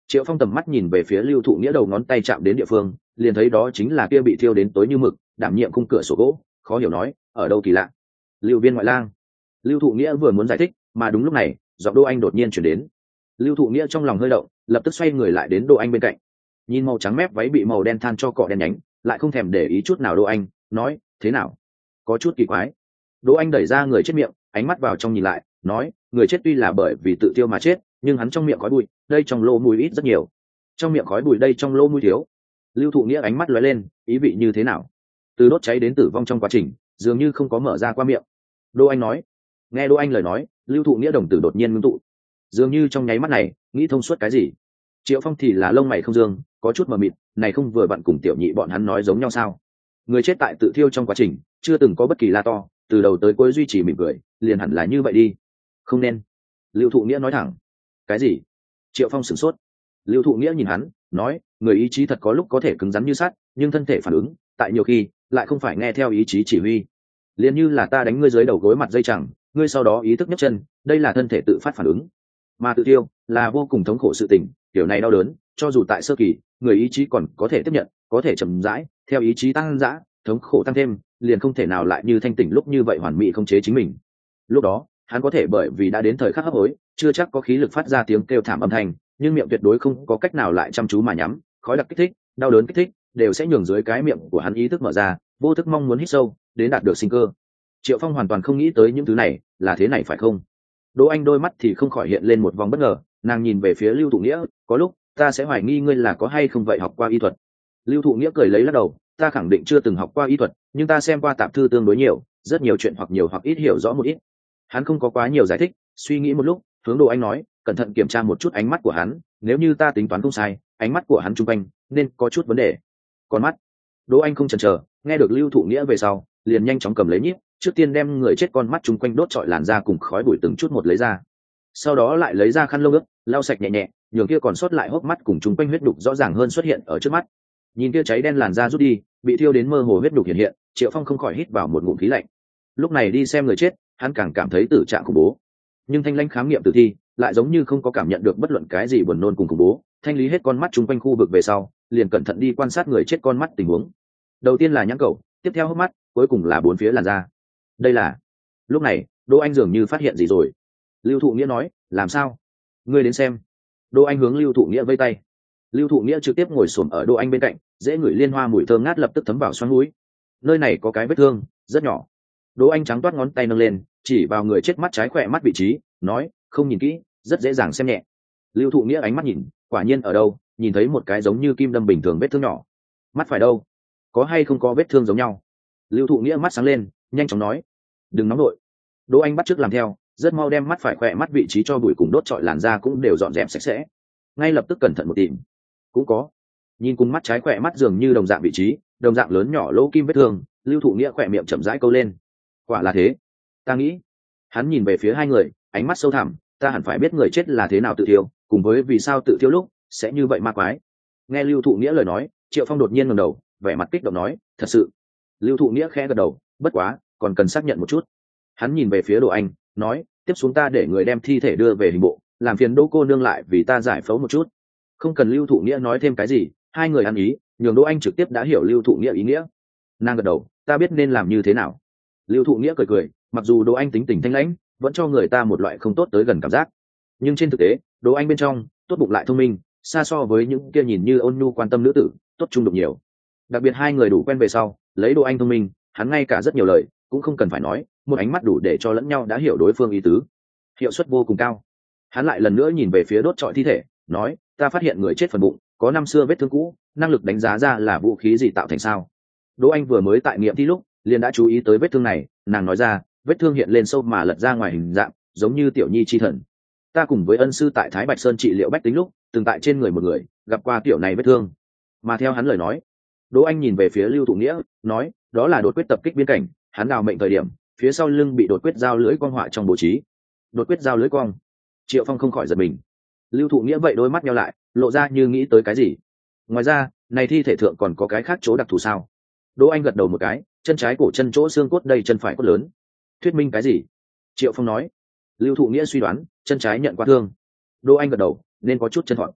Triệu Phong tầm mắt nhìn về phía Lưu Thụ Nghĩa đầu ngón tay chạm đến địa phương, liền thấy đó chính là kia bị thiêu đến tối như mực, đảm nhiệm khung cửa sổ gỗ, khó hiểu nói, ở đâu kỳ lạ. Lưu Viên ngoại lang. Lưu Thụ Nghĩa vừa muốn giải thích, mà đúng lúc này, giọng Đỗ Anh đột nhiên chuyển đến. Lưu Thụ Nghĩa trong lòng hơi động, lập tức xoay người lại đến Đỗ Anh bên cạnh. Nhìn màu trắng mép váy bị màu đen than cho cọ đen nhánh, lại không thèm để ý chút nào Đỗ Anh, nói, thế nào? Có chút kỳ quái. Đỗ Anh đẩy ra người chết miệng, ánh mắt vào trong nhìn lại, nói, người chết tuy là bởi vì tự tiêu mà chết, nhưng hắn trong miệng khói bụi, đây trong lỗ mũi ít rất nhiều. Trong miệng khói bụi đây trong lỗ mũi thiếu. Lưu Thụ Nghĩa ánh mắt lóe lên, ý vị như thế nào? Từ đốt cháy đến tử vong trong quá trình, dường như không có mở ra qua miệng. Đỗ Anh nói. Nghe Đỗ Anh lời nói, Lưu Thụ Nghĩa đồng tử đột nhiên ngưng tụ, dường như trong nháy mắt này nghĩ thông suốt cái gì. Triệu Phong thì là lông mày không dương, có chút mờ mịt, này không vừa vặn cùng tiểu nhị bọn hắn nói giống nhau sao? Người chết tại tự thiêu trong quá trình, chưa từng có bất kỳ la to, từ đầu tới cuối duy trì mỉm cười, liền hẳn là như vậy đi. Không nên. Lưu Thụ Nghĩa nói thẳng. Cái gì? Triệu Phong sửng sốt. Lưu Thụ Nghĩa nhìn hắn, nói, người ý chí thật có lúc có thể cứng rắn như sắt, nhưng thân thể phản ứng, tại nhiều khi lại không phải nghe theo ý chí chỉ huy. Liền như là ta đánh ngươi dưới đầu gối mặt dây chẳng, ngươi sau đó ý thức nhấc chân, đây là thân thể tự phát phản ứng. Mà tự tiêu là vô cùng thống khổ sự tình, kiểu này đau đớn, cho dù tại sơ kỳ, người ý chí còn có thể tiếp nhận, có thể chậm rãi, theo ý chí tăng dã, thống khổ tăng thêm, liền không thể nào lại như thanh tỉnh lúc như vậy hoàn mỹ không chế chính mình. Lúc đó, hắn có thể bởi vì đã đến thời khắc hấp hối, chưa chắc có khí lực phát ra tiếng kêu thảm âm thanh, nhưng miệng tuyệt đối không có cách nào lại chăm chú mà nhắm, khói đặc kích thích, đau đớn kích thích, đều sẽ nhường dưới cái miệng của hắn ý thức mở ra, vô thức mong muốn hít sâu, đến đạt được sinh cơ. Triệu Phong hoàn toàn không nghĩ tới những thứ này, là thế này phải không? Đỗ Anh đôi mắt thì không khỏi hiện lên một vòng bất ngờ, nàng nhìn về phía Lưu Thụ Nghĩa, có lúc ta sẽ hoài nghi ngươi là có hay không vậy học qua y thuật. Lưu Thụ Nghĩa cười lấy lắc đầu, ta khẳng định chưa từng học qua y thuật, nhưng ta xem qua tạp thư tương đối nhiều, rất nhiều chuyện hoặc nhiều hoặc ít hiểu rõ một ít. Hắn không có quá nhiều giải thích, suy nghĩ một lúc, hướng Đỗ Anh nói, cẩn thận kiểm tra một chút ánh mắt của hắn, nếu như ta tính toán không sai, ánh mắt của hắn trung quanh nên có chút vấn đề. Con mắt. Đỗ Anh không chần chờ, nghe được Lưu Thụ Nghĩa về sau, liền nhanh chóng cầm lấy nhíp, trước tiên đem người chết con mắt trung quanh đốt trọi làn da cùng khói bụi từng chút một lấy ra. Sau đó lại lấy ra khăn lông ướt, lau sạch nhẹ nhẹ, nhường kia còn sót lại hốc mắt cùng trung quanh huyết đục rõ ràng hơn xuất hiện ở trước mắt. Nhìn kia cháy đen làn da rút đi, bị thiêu đến mơ hồ huyết đục hiện hiện, Triệu Phong không khỏi hít vào một ngụm khí lạnh. Lúc này đi xem người chết, hắn càng cảm thấy tử trạng khủng bố. Nhưng thanh lãnh khám nghiệm tử thi, lại giống như không có cảm nhận được bất luận cái gì buồn nôn cùng khủng bố, thanh lý hết con mắt trung quanh khu vực về sau, liền cẩn thận đi quan sát người chết con mắt tình huống. Đầu tiên là nhãn cầu, tiếp theo hốc mắt, cuối cùng là bốn phía làn da. Đây là. Lúc này, Đỗ Anh dường như phát hiện gì rồi. Lưu Thụ Nghĩa nói, làm sao? Ngươi đến xem. Đỗ Anh hướng Lưu Thụ Nghĩa vây tay. Lưu Thụ Nghĩa trực tiếp ngồi xổm ở Đỗ Anh bên cạnh, dễ ngửi liên hoa mùi thơm ngát lập tức thấm vào xoang mũi. Nơi này có cái vết thương, rất nhỏ. Đỗ Anh trắng toát ngón tay nâng lên, chỉ vào người chết mắt trái khỏe mắt vị trí, nói, không nhìn kỹ, rất dễ dàng xem nhẹ. Lưu Thụ Nghĩa ánh mắt nhìn, quả nhiên ở đâu, nhìn thấy một cái giống như kim đâm bình thường vết thương nhỏ. Mắt phải đâu? Có hay không có vết thương giống nhau? Lưu Thụ Nghĩa mắt sáng lên, nhanh chóng nói, đừng nóng nổi. Đỗ Anh bắt chước làm theo, rất mau đem mắt phải khỏe mắt vị trí cho bụi cùng đốt trọi làn da cũng đều dọn dẹp sạch sẽ. Ngay lập tức cẩn thận một tìm, cũng có. Nhìn cùng mắt trái khỏe mắt dường như đồng dạng vị trí, đồng dạng lớn nhỏ lỗ kim vết thương, Lưu Thụ Nghĩa khỏe miệng chậm rãi câu lên. Quả là thế, ta nghĩ. Hắn nhìn về phía hai người, ánh mắt sâu thẳm, ta hẳn phải biết người chết là thế nào tự thiêu, cùng với vì sao tự thiêu lúc sẽ như vậy ma quái. Nghe Lưu Thụ Nghĩa lời nói, Triệu Phong đột nhiên ngẩng đầu, vẻ mặt kích động nói, thật sự. Lưu Thụ Nghĩa khẽ gật đầu, bất quá còn cần xác nhận một chút. Hắn nhìn về phía Đỗ Anh, nói, tiếp xuống ta để người đem thi thể đưa về hình bộ, làm phiền Đỗ cô nương lại vì ta giải phẫu một chút. Không cần Lưu Thụ Nghĩa nói thêm cái gì, hai người ăn ý, nhường Đỗ Anh trực tiếp đã hiểu Lưu Thụ Nghĩa ý nghĩa. Nàng gật đầu, ta biết nên làm như thế nào. Lưu Thụ Nghĩa cười cười, mặc dù Đỗ Anh tính tình thanh lãnh, vẫn cho người ta một loại không tốt tới gần cảm giác, nhưng trên thực tế, Đỗ Anh bên trong tốt bụng lại thông minh, xa so với những kia nhìn như ôn nhu quan tâm nữ tử tốt trung đụng nhiều. Đặc biệt hai người đủ quen về sau, lấy Đỗ Anh thông minh, hắn ngay cả rất nhiều lời cũng không cần phải nói, một ánh mắt đủ để cho lẫn nhau đã hiểu đối phương ý tứ, hiệu suất vô cùng cao. Hắn lại lần nữa nhìn về phía đốt trọi thi thể, nói, ta phát hiện người chết phần bụng có năm xưa vết thương cũ, năng lực đánh giá ra là vũ khí gì tạo thành sao? Đỗ Anh vừa mới tại nghiệm thi lúc liền đã chú ý tới vết thương này, nàng nói ra, vết thương hiện lên sâu mà lật ra ngoài hình dạng, giống như tiểu nhi chi thần. Ta cùng với ân sư tại Thái Bạch Sơn trị liệu bách tính lúc, từng tại trên người một người gặp qua tiểu này vết thương. Mà theo hắn lời nói, Đỗ Anh nhìn về phía Lưu Thụ Nghĩa, nói, đó là đột quyết tập kích biên cảnh, hắn đào mệnh thời điểm, phía sau lưng bị đột quyết dao lưỡi quang họa trong bố trí. Đột quyết dao lưỡi quang. Triệu Phong không khỏi giật mình. Lưu Thụ Nghĩa vậy đôi mắt nheo lại, lộ ra như nghĩ tới cái gì. Ngoài ra, này thi thể thượng còn có cái khác chỗ đặc thù sao? Đỗ Anh gật đầu một cái, chân trái cổ chân chỗ xương cốt đây chân phải cốt lớn. Thuyết minh cái gì? Triệu Phong nói. Lưu Thụ Nghĩa suy đoán, chân trái nhận qua thương. Đỗ Anh gật đầu, nên có chút chân thuận.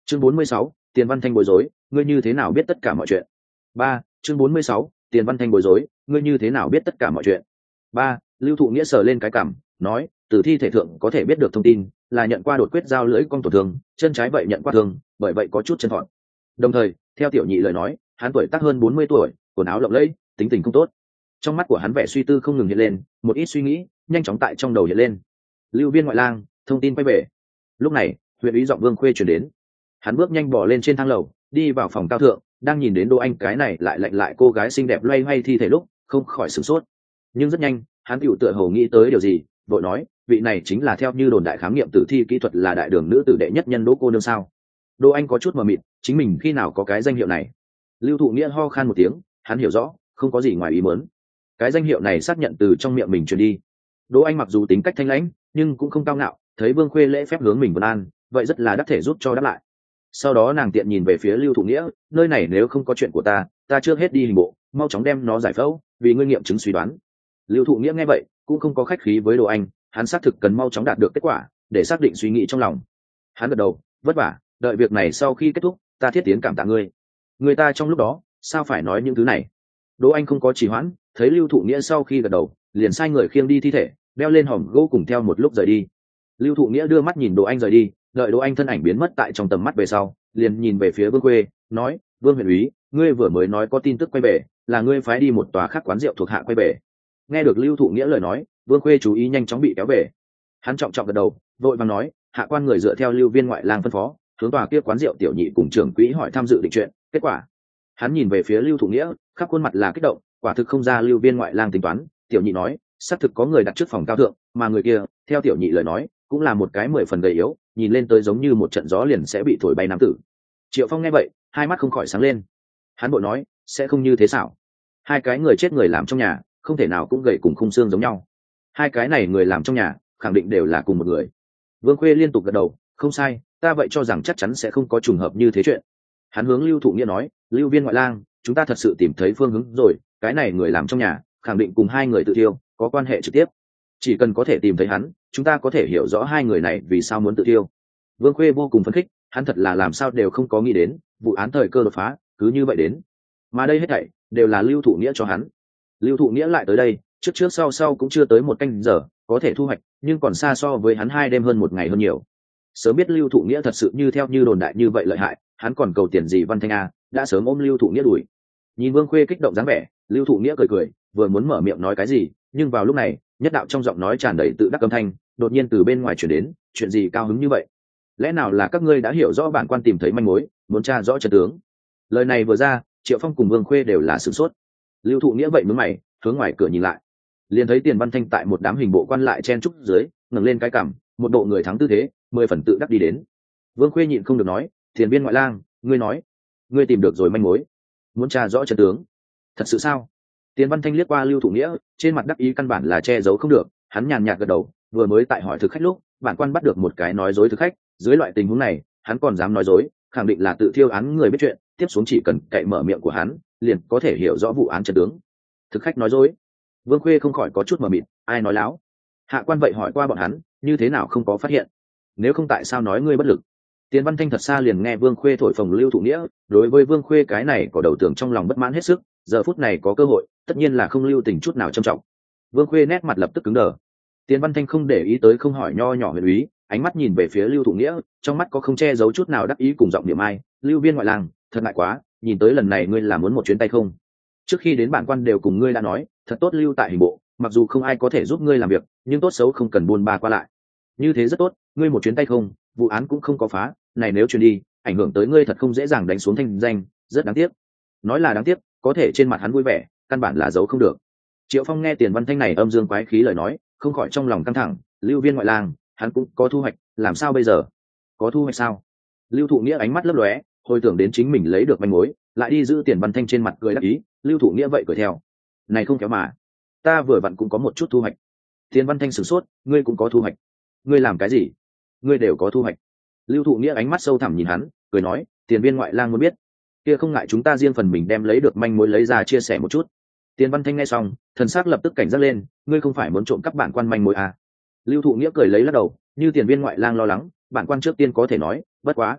chương bốn mươi sáu, tiền văn thanh bối rối, ngươi như thế nào biết tất cả mọi chuyện? Ba, chương bốn mươi sáu, tiền văn thanh bối rối, ngươi như thế nào biết tất cả mọi chuyện? Ba, Lưu Thụ Nghĩa sờ lên cái cằm, nói, từ thi thể thượng có thể biết được thông tin, là nhận qua đột quyết giao lưỡi cong tổn thương, chân trái vậy nhận qua thương, bởi vậy có chút chân thọn. Đồng thời, theo tiểu nhị lời nói, hắn tuổi tác hơn bốn mươi tuổi, quần áo lộng lẫy, tính tình không tốt. Trong mắt của hắn vẻ suy tư không ngừng hiện lên, một ít suy nghĩ nhanh chóng tại trong đầu hiện lên. Lưu Viên ngoại lang, thông tin quay về. Lúc này, huyện ý giọng Vương Khuê truyền đến. Hắn bước nhanh bỏ lên trên thang lầu, đi vào phòng cao thượng, đang nhìn đến Đỗ Anh cái này lại lạnh lại cô gái xinh đẹp loay hoay thi thể lúc, không khỏi sửng sốt. Nhưng rất nhanh, hắn tiểu tựa hồ nghĩ tới điều gì, vội nói, vị này chính là theo như đồn đại khám nghiệm tử thi kỹ thuật là đại đường nữ tử đệ nhất nhân Đỗ cô nương sao? Đỗ Anh có chút mờ mịt, chính mình khi nào có cái danh hiệu này? Lưu Thụ Nghĩa ho khan một tiếng, hắn hiểu rõ, không có gì ngoài ý muốn. Cái danh hiệu này xác nhận từ trong miệng mình truyền đi. Đỗ Anh mặc dù tính cách thanh lãnh, nhưng cũng không cao ngạo, thấy Vương Khuê lễ phép hướng mình vân an, vậy rất là đắc thể giúp cho đáp lại. Sau đó nàng tiện nhìn về phía Lưu Thụ Nghĩa, nơi này nếu không có chuyện của ta, ta trước hết đi hình bộ, mau chóng đem nó giải phẫu, vì ngươi nghiệm chứng suy đoán. Lưu Thụ Nghĩa nghe vậy, cũng không có khách khí với Đỗ Anh, hắn xác thực cần mau chóng đạt được kết quả, để xác định suy nghĩ trong lòng. Hắn gật đầu, vất vả, đợi việc này sau khi kết thúc, ta thiết tiến cảm tạ ngươi. Người ta trong lúc đó, sao phải nói những thứ này? Đỗ Anh không có trì hoãn, thấy Lưu Thụ Nghĩa sau khi gật đầu, liền sai người khiêng đi thi thể, đeo lên hòm gỗ cùng theo một lúc rời đi. Lưu Thụ Nghĩa đưa mắt nhìn Đỗ Anh rời đi, đợi Đỗ Anh thân ảnh biến mất tại trong tầm mắt về sau, liền nhìn về phía Vương Khuê, nói, Vương huyện úy, ngươi vừa mới nói có tin tức quay về, là ngươi phái đi một tòa khác quán rượu thuộc hạ quay về. Nghe được Lưu Thụ Nghĩa lời nói, Vương Khuê chú ý nhanh chóng bị kéo về. Hắn trọng trọng gật đầu, vội vàng nói, hạ quan người dựa theo Lưu Viên ngoại lang phân phó, hướng tòa kia quán rượu tiểu nhị cùng trưởng quỹ hỏi tham dự định chuyện, kết quả. Hắn nhìn về phía Lưu Thụ Nghĩa, khắp khuôn mặt là kích động, quả thực không ra Lưu Viên ngoại lang tính toán, tiểu nhị nói, xác thực có người đặt trước phòng cao thượng, mà người kia, theo tiểu nhị lời nói, cũng là một cái mười phần gầy yếu, nhìn lên tới giống như một trận gió liền sẽ bị thổi bay nam tử. Triệu Phong nghe vậy, hai mắt không khỏi sáng lên. Hắn bội nói, sẽ không như thế xảo. Hai cái người chết người làm trong nhà, không thể nào cũng gầy cùng khung xương giống nhau. Hai cái này người làm trong nhà, khẳng định đều là cùng một người. Vương Khuê liên tục gật đầu, không sai, ta vậy cho rằng chắc chắn sẽ không có trùng hợp như thế chuyện. Hắn hướng Lưu Thụ Nghĩa nói, Lưu Viên ngoại lang, chúng ta thật sự tìm thấy phương hướng rồi, cái này người làm trong nhà, khẳng định cùng hai người tự thiêu, có quan hệ trực tiếp. Chỉ cần có thể tìm thấy hắn, chúng ta có thể hiểu rõ hai người này vì sao muốn tự thiêu. Vương Khuê vô cùng phấn khích, hắn thật là làm sao đều không có nghĩ đến, vụ án thời cơ đột phá, cứ như vậy đến. Mà đây hết thảy đều là Lưu Thụ Nghĩa cho hắn. Lưu Thụ Nghĩa lại tới đây, trước trước sau sau cũng chưa tới một canh giờ, có thể thu hoạch, nhưng còn xa so với hắn hai đêm hơn một ngày hơn nhiều. Sớm biết Lưu Thụ Nghĩa thật sự như theo như đồn đại như vậy lợi hại, hắn còn cầu tiền gì Văn Thanh A, đã sớm ôm Lưu Thụ Nghĩa đuổi. Nhìn Vương Khuê kích động dáng vẻ, Lưu Thụ Nghĩa cười cười, vừa muốn mở miệng nói cái gì, nhưng vào lúc này, nhất đạo trong giọng nói tràn đầy tự đắc âm thanh, đột nhiên từ bên ngoài truyền đến, chuyện gì cao hứng như vậy? Lẽ nào là các ngươi đã hiểu rõ bản quan tìm thấy manh mối, muốn tra rõ chân tướng? Lời này vừa ra, Triệu Phong cùng Vương Khuê đều là sửng sốt. Lưu Thụ Nghĩa vậy mướn mày, hướng ngoài cửa nhìn lại, liền thấy Tiền Văn Thanh tại một đám hình bộ quan lại chen trúc dưới, ngẩng lên cái cằm, một bộ người thắng tư thế, mười phần tự đắc đi đến. Vương Khuê nhịn không được nói, Tiền Viên ngoại lang, ngươi nói, ngươi tìm được rồi manh mối, muốn tra rõ chân tướng, thật sự sao? Tiền Văn Thanh liếc qua Lưu Thụ Nghĩa, trên mặt đắc ý căn bản là che giấu không được, hắn nhàn nhạt gật đầu, vừa mới tại hỏi thực khách lúc, bản quan bắt được một cái nói dối thực khách, dưới loại tình huống này, hắn còn dám nói dối, khẳng định là tự thiêu án người biết chuyện, tiếp xuống chỉ cần cậy mở miệng của hắn, liền có thể hiểu rõ vụ án chân tướng. Thực khách nói dối? Vương Khuê không khỏi có chút mờ mịt, ai nói láo? Hạ quan vậy hỏi qua bọn hắn, như thế nào không có phát hiện? Nếu không tại sao nói ngươi bất lực? Tiền Văn Thanh thật xa liền nghe Vương Khuê thổi phồng Lưu Thụ Nghĩa, đối với Vương Khuê cái này có đầu tưởng trong lòng bất mãn hết sức, giờ phút này có cơ hội, tất nhiên là không lưu tình chút nào trầm trọng. Vương Khuê nét mặt lập tức cứng đờ. Tiền Văn Thanh không để ý tới không hỏi nho nhỏ huyền úy, ánh mắt nhìn về phía Lưu Thụ Nghĩa, trong mắt có không che giấu chút nào đắc ý cùng giọng niệm ai, Lưu Viên ngoại lang, thật ngại quá, nhìn tới lần này ngươi là muốn một chuyến tay không? Trước khi đến bản quan đều cùng ngươi đã nói, thật tốt lưu tại hình bộ, mặc dù không ai có thể giúp ngươi làm việc, nhưng tốt xấu không cần buôn ba qua lại. Như thế rất tốt, ngươi một chuyến tay không, vụ án cũng không có phá, này nếu truyền đi, ảnh hưởng tới ngươi thật không dễ dàng đánh xuống thanh danh, rất đáng tiếc. Nói là đáng tiếc, có thể trên mặt hắn vui vẻ, căn bản là giấu không được. Triệu Phong nghe Tiền Văn Thanh này âm dương quái khí lời nói, không khỏi trong lòng căng thẳng, Lưu Viên ngoại lang, hắn cũng có thu hoạch, làm sao bây giờ? Có thu hoạch sao? Lưu Thụ Nghĩa ánh mắt lấp lóe, hồi tưởng đến chính mình lấy được manh mối, lại đi giữ Tiền Văn Thanh trên mặt cười đắc ý, Lưu Thụ Nghĩa vậy cười theo. Này không kéo mà, ta vừa vặn cũng có một chút thu hoạch. Tiền Văn Thanh sửng sốt, ngươi cũng có thu hoạch? Ngươi làm cái gì? Ngươi đều có thu hoạch. Lưu Thụ Nghĩa ánh mắt sâu thẳm nhìn hắn, cười nói, Tiền Viên ngoại lang muốn biết, kia không ngại chúng ta riêng phần mình đem lấy được manh mối lấy ra chia sẻ một chút. Tiền Văn Thanh nghe xong, thần sắc lập tức cảnh giác lên, ngươi không phải muốn trộm cắp bản quan manh mối à? Lưu Thụ Nghĩa cười lấy lắc đầu, như Tiền Viên ngoại lang lo lắng, bản quan trước tiên có thể nói, bất quá,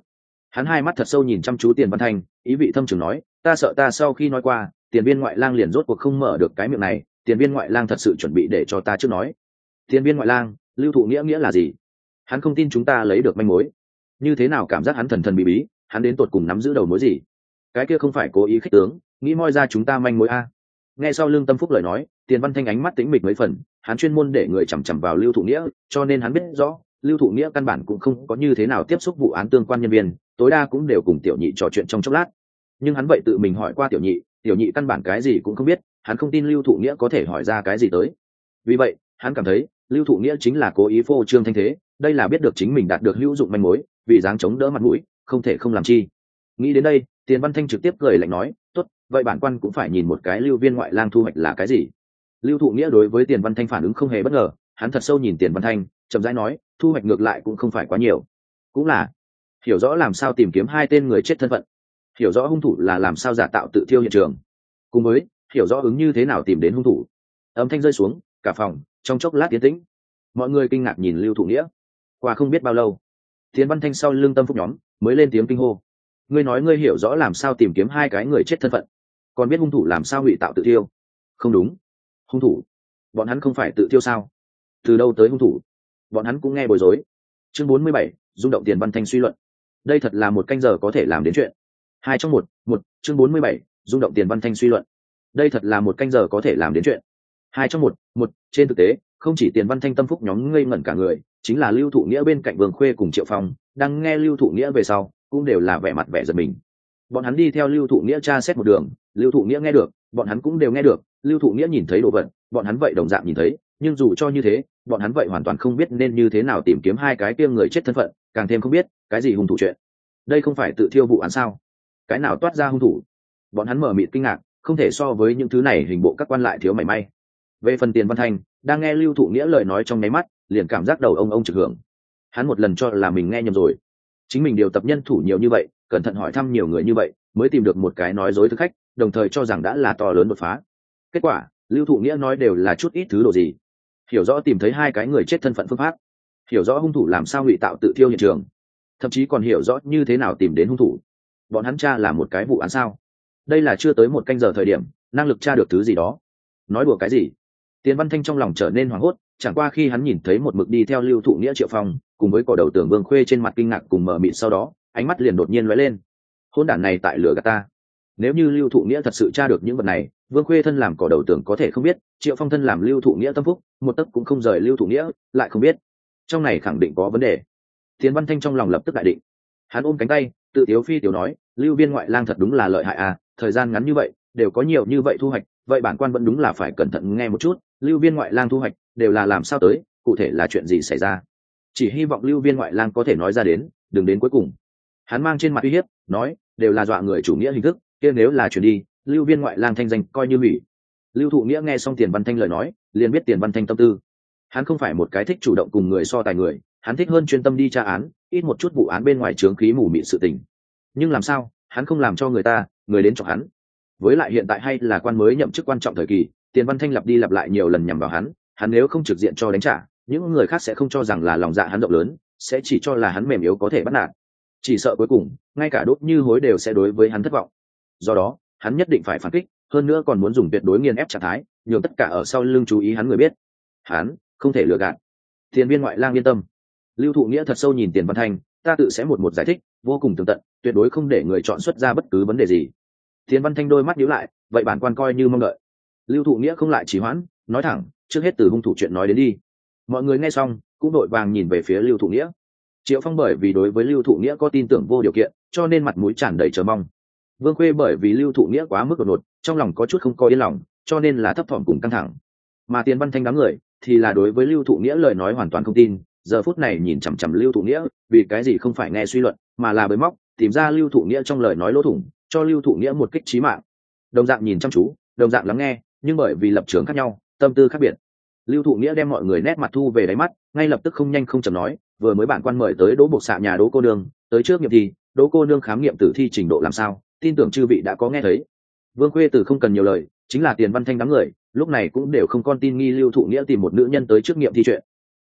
Hắn hai mắt thật sâu nhìn chăm chú Tiền Văn Thanh, ý vị thâm trường nói, ta sợ ta sau khi nói qua, Tiền Viên ngoại lang liền rốt cuộc không mở được cái miệng này. Tiền Viên ngoại lang thật sự chuẩn bị để cho ta trước nói. Tiền Viên ngoại lang, Lưu Thụ Nghĩa nghĩa là gì? Hắn không tin chúng ta lấy được manh mối. Như thế nào cảm giác hắn thần thần bí bí, hắn đến tột cùng nắm giữ đầu mối gì? Cái kia không phải cố ý khích tướng, nghĩ moi ra chúng ta manh mối a. Nghe sau Lương Tâm Phúc lời nói, Tiền Văn Thanh ánh mắt tĩnh mịch mấy phần, hắn chuyên môn để người chằm chằm vào Lưu Thụ Nghĩa, cho nên hắn biết rõ, Lưu Thụ Nghĩa căn bản cũng không có như thế nào tiếp xúc vụ án tương quan nhân viên, tối đa cũng đều cùng tiểu nhị trò chuyện trong chốc lát. Nhưng hắn vậy tự mình hỏi qua tiểu nhị, tiểu nhị căn bản cái gì cũng không biết, hắn không tin Lưu Thụ Nghĩa có thể hỏi ra cái gì tới. Vì vậy, hắn cảm thấy, Lưu Thụ Nghĩa chính là cố ý phô trương thanh thế, đây là biết được chính mình đạt được hữu dụng manh mối, vì dáng chống đỡ mặt mũi, không thể không làm chi. Nghĩ đến đây, Tiền Văn Thanh trực tiếp cười lạnh nói, tốt, vậy bản quan cũng phải nhìn một cái Lưu Viên ngoại lang thu hoạch là cái gì. Lưu Thụ Nghĩa đối với Tiền Văn Thanh phản ứng không hề bất ngờ, hắn thật sâu nhìn Tiền Văn Thanh, chậm rãi nói, thu hoạch ngược lại cũng không phải quá nhiều, cũng là hiểu rõ làm sao tìm kiếm hai tên người chết thân phận, hiểu rõ hung thủ là làm sao giả tạo tự thiêu hiện trường, cùng với hiểu rõ ứng như thế nào tìm đến hung thủ. Âm thanh rơi xuống, cả phòng trong chốc lát tiến tĩnh, mọi người kinh ngạc nhìn Lưu Thụ Nghĩa. Qua không biết bao lâu, Tiền Văn Thanh sau Lương Tâm Phúc nhóm mới lên tiếng kinh hô, ngươi nói ngươi hiểu rõ làm sao tìm kiếm hai cái người chết thân phận, còn biết hung thủ làm sao ngụy tạo tự thiêu? Không đúng, hung thủ bọn hắn không phải tự thiêu sao? Từ đâu tới hung thủ? Bọn hắn cũng nghe bối rối. Chương bốn mươi bảy, rung động Tiền Văn Thanh suy luận. Đây thật là một canh giờ có thể làm đến chuyện. Hai trong một, một, chương bốn mươi bảy, rung động Tiền Văn Thanh suy luận. Đây thật là một canh giờ có thể làm đến chuyện. Hai trong một, một, trên thực tế, không chỉ Tiền Văn Thanh tâm phúc nhóm ngây ngẩn cả người, chính là Lưu Thụ Nghĩa bên cạnh Vương Khuê cùng Triệu Phong, đang nghe Lưu Thụ Nghĩa về sau, cũng đều là vẻ mặt vẻ giật mình. Bọn hắn đi theo Lưu Thụ Nghĩa tra xét một đường, Lưu Thụ Nghĩa nghe được, bọn hắn cũng đều nghe được, Lưu Thụ Nghĩa nhìn thấy đồ vật, bọn hắn vậy đồng dạng nhìn thấy, nhưng dù cho như thế, bọn hắn vậy hoàn toàn không biết nên như thế nào tìm kiếm hai cái kia người chết thân phận, càng thêm không biết cái gì hung thủ chuyện. Đây không phải tự thiêu vụ án sao? Cái nào toát ra hung thủ? Bọn hắn mở mịt kinh ngạc, không thể so với những thứ này hình bộ các quan lại thiếu mảy may. Về phần Tiền Văn Thanh, đang nghe Lưu Thụ Nghĩa lời nói trong nháy mắt, liền cảm giác đầu ông ông trực hưởng. Hắn một lần cho là mình nghe nhầm rồi, chính mình điều tập nhân thủ nhiều như vậy, cẩn thận hỏi thăm nhiều người như vậy, mới tìm được một cái nói dối thực khách, đồng thời cho rằng đã là to lớn đột phá. Kết quả, Lưu Thụ Nghĩa nói đều là chút ít thứ đồ gì. Hiểu rõ tìm thấy hai cái người chết thân phận phương pháp, hiểu rõ hung thủ làm sao ngụy tạo tự thiêu hiện trường, thậm chí còn hiểu rõ như thế nào tìm đến hung thủ. Bọn hắn tra là một cái vụ án sao? Đây là chưa tới một canh giờ thời điểm, năng lực tra được thứ gì đó. Nói đùa cái gì? Tiền Văn Thanh trong lòng trở nên hoảng hốt, chẳng qua khi hắn nhìn thấy một mực đi theo Lưu Thụ Nghĩa Triệu Phong, cùng với cỏ đầu tưởng Vương Khuê trên mặt kinh ngạc cùng mở mịt, sau đó, ánh mắt liền đột nhiên lóe lên. Hỗn đản này tại lửa gạt ta. Nếu như Lưu Thụ Nghĩa thật sự tra được những vật này, Vương Khuê thân làm cỏ đầu tưởng có thể không biết, Triệu Phong thân làm Lưu Thụ Nghĩa tâm phúc, một tấc cũng không rời Lưu Thụ Nghĩa, lại không biết. Trong này khẳng định có vấn đề. Tiền Văn Thanh trong lòng lập tức đại định. Hắn ôm cánh tay, tự tiếu phi tiểu nói, Lưu Viên ngoại lang thật đúng là lợi hại à, thời gian ngắn như vậy, đều có nhiều như vậy thu hoạch, vậy bản quan vẫn đúng là phải cẩn thận nghe một chút, Lưu Viên ngoại lang thu hoạch đều là làm sao tới, cụ thể là chuyện gì xảy ra. Chỉ hy vọng Lưu Viên ngoại lang có thể nói ra đến, đừng đến cuối cùng. Hắn mang trên mặt uy hiếp, nói, đều là dọa người chủ nghĩa hình thức, kia nếu là chuyển đi, Lưu Viên ngoại lang thanh danh coi như hủy. Lưu Thụ Nghĩa nghe xong Tiền Văn Thanh lời nói, liền biết Tiền Văn Thanh tâm tư. Hắn không phải một cái thích chủ động cùng người so tài người, hắn thích hơn chuyên tâm đi tra án, ít một chút vụ án bên ngoài chướng khí mù mịt sự tình. Nhưng làm sao, hắn không làm cho người ta, người đến chọc hắn. Với lại hiện tại hay là quan mới nhậm chức quan trọng thời kỳ, Tiền Văn Thanh lặp đi lặp lại nhiều lần nhằm vào hắn, hắn nếu không trực diện cho đánh trả, những người khác sẽ không cho rằng là lòng dạ hắn rộng lớn, sẽ chỉ cho là hắn mềm yếu có thể bắt nạt. Chỉ sợ cuối cùng, ngay cả Đốt Như Hối đều sẽ đối với hắn thất vọng. Do đó, hắn nhất định phải phản kích, hơn nữa còn muốn dùng tuyệt đối nghiền ép trạng thái, nhường tất cả ở sau lưng chú ý hắn người biết. Hắn không thể lừa gạt. Tiền Viên ngoại lang yên tâm. Lưu Thụ Nghĩa thật sâu nhìn Tiền Văn Thanh, ta tự sẽ một một giải thích, vô cùng tường tận, tuyệt đối không để người chọn xuất ra bất cứ vấn đề gì. Tiền Văn Thanh đôi mắt nhíu lại, vậy bản quan coi như mong đợi. Lưu Thụ Nghĩa không lại trì hoãn, nói thẳng, trước hết từ hung thủ chuyện nói đến đi. Mọi người nghe xong, cũng đội vàng nhìn về phía Lưu Thụ Nghĩa. Triệu Phong bởi vì đối với Lưu Thụ Nghĩa có tin tưởng vô điều kiện, cho nên mặt mũi tràn đầy chờ mong. Vương Khuê bởi vì Lưu Thụ Nghĩa quá mức đột ngột, trong lòng có chút không có yên lòng, cho nên là thấp thỏm cùng căng thẳng. Mà Tiền Văn Thanh đám người thì là đối với Lưu Thụ Nghĩa lời nói hoàn toàn không tin, giờ phút này nhìn chằm chằm Lưu Thụ Nghĩa, vì cái gì không phải nghe suy luận, mà là bới móc, tìm ra Lưu Thụ Nghĩa trong lời nói lỗ thủng, cho Lưu Thụ Nghĩa một kích chí mạng. Đồng dạng nhìn chăm chú, đồng dạng lắng nghe, nhưng bởi vì lập trường khác nhau, tâm tư khác biệt. Lưu Thụ Nghĩa đem mọi người nét mặt thu về đáy mắt, ngay lập tức không nhanh không chậm nói, vừa mới bản quan mời tới Đỗ Bộc Xạ nhà Đỗ cô nương, tới trước nghiệm thi, Đỗ cô nương khám nghiệm tử thi trình độ làm sao, tin tưởng chư vị đã có nghe thấy. Vương Khuê Tử không cần nhiều lời, chính là Tiền Văn Thanh đám người, lúc này cũng đều không con tin nghi Lưu Thụ Nghĩa tìm một nữ nhân tới trước nghiệm thi chuyện.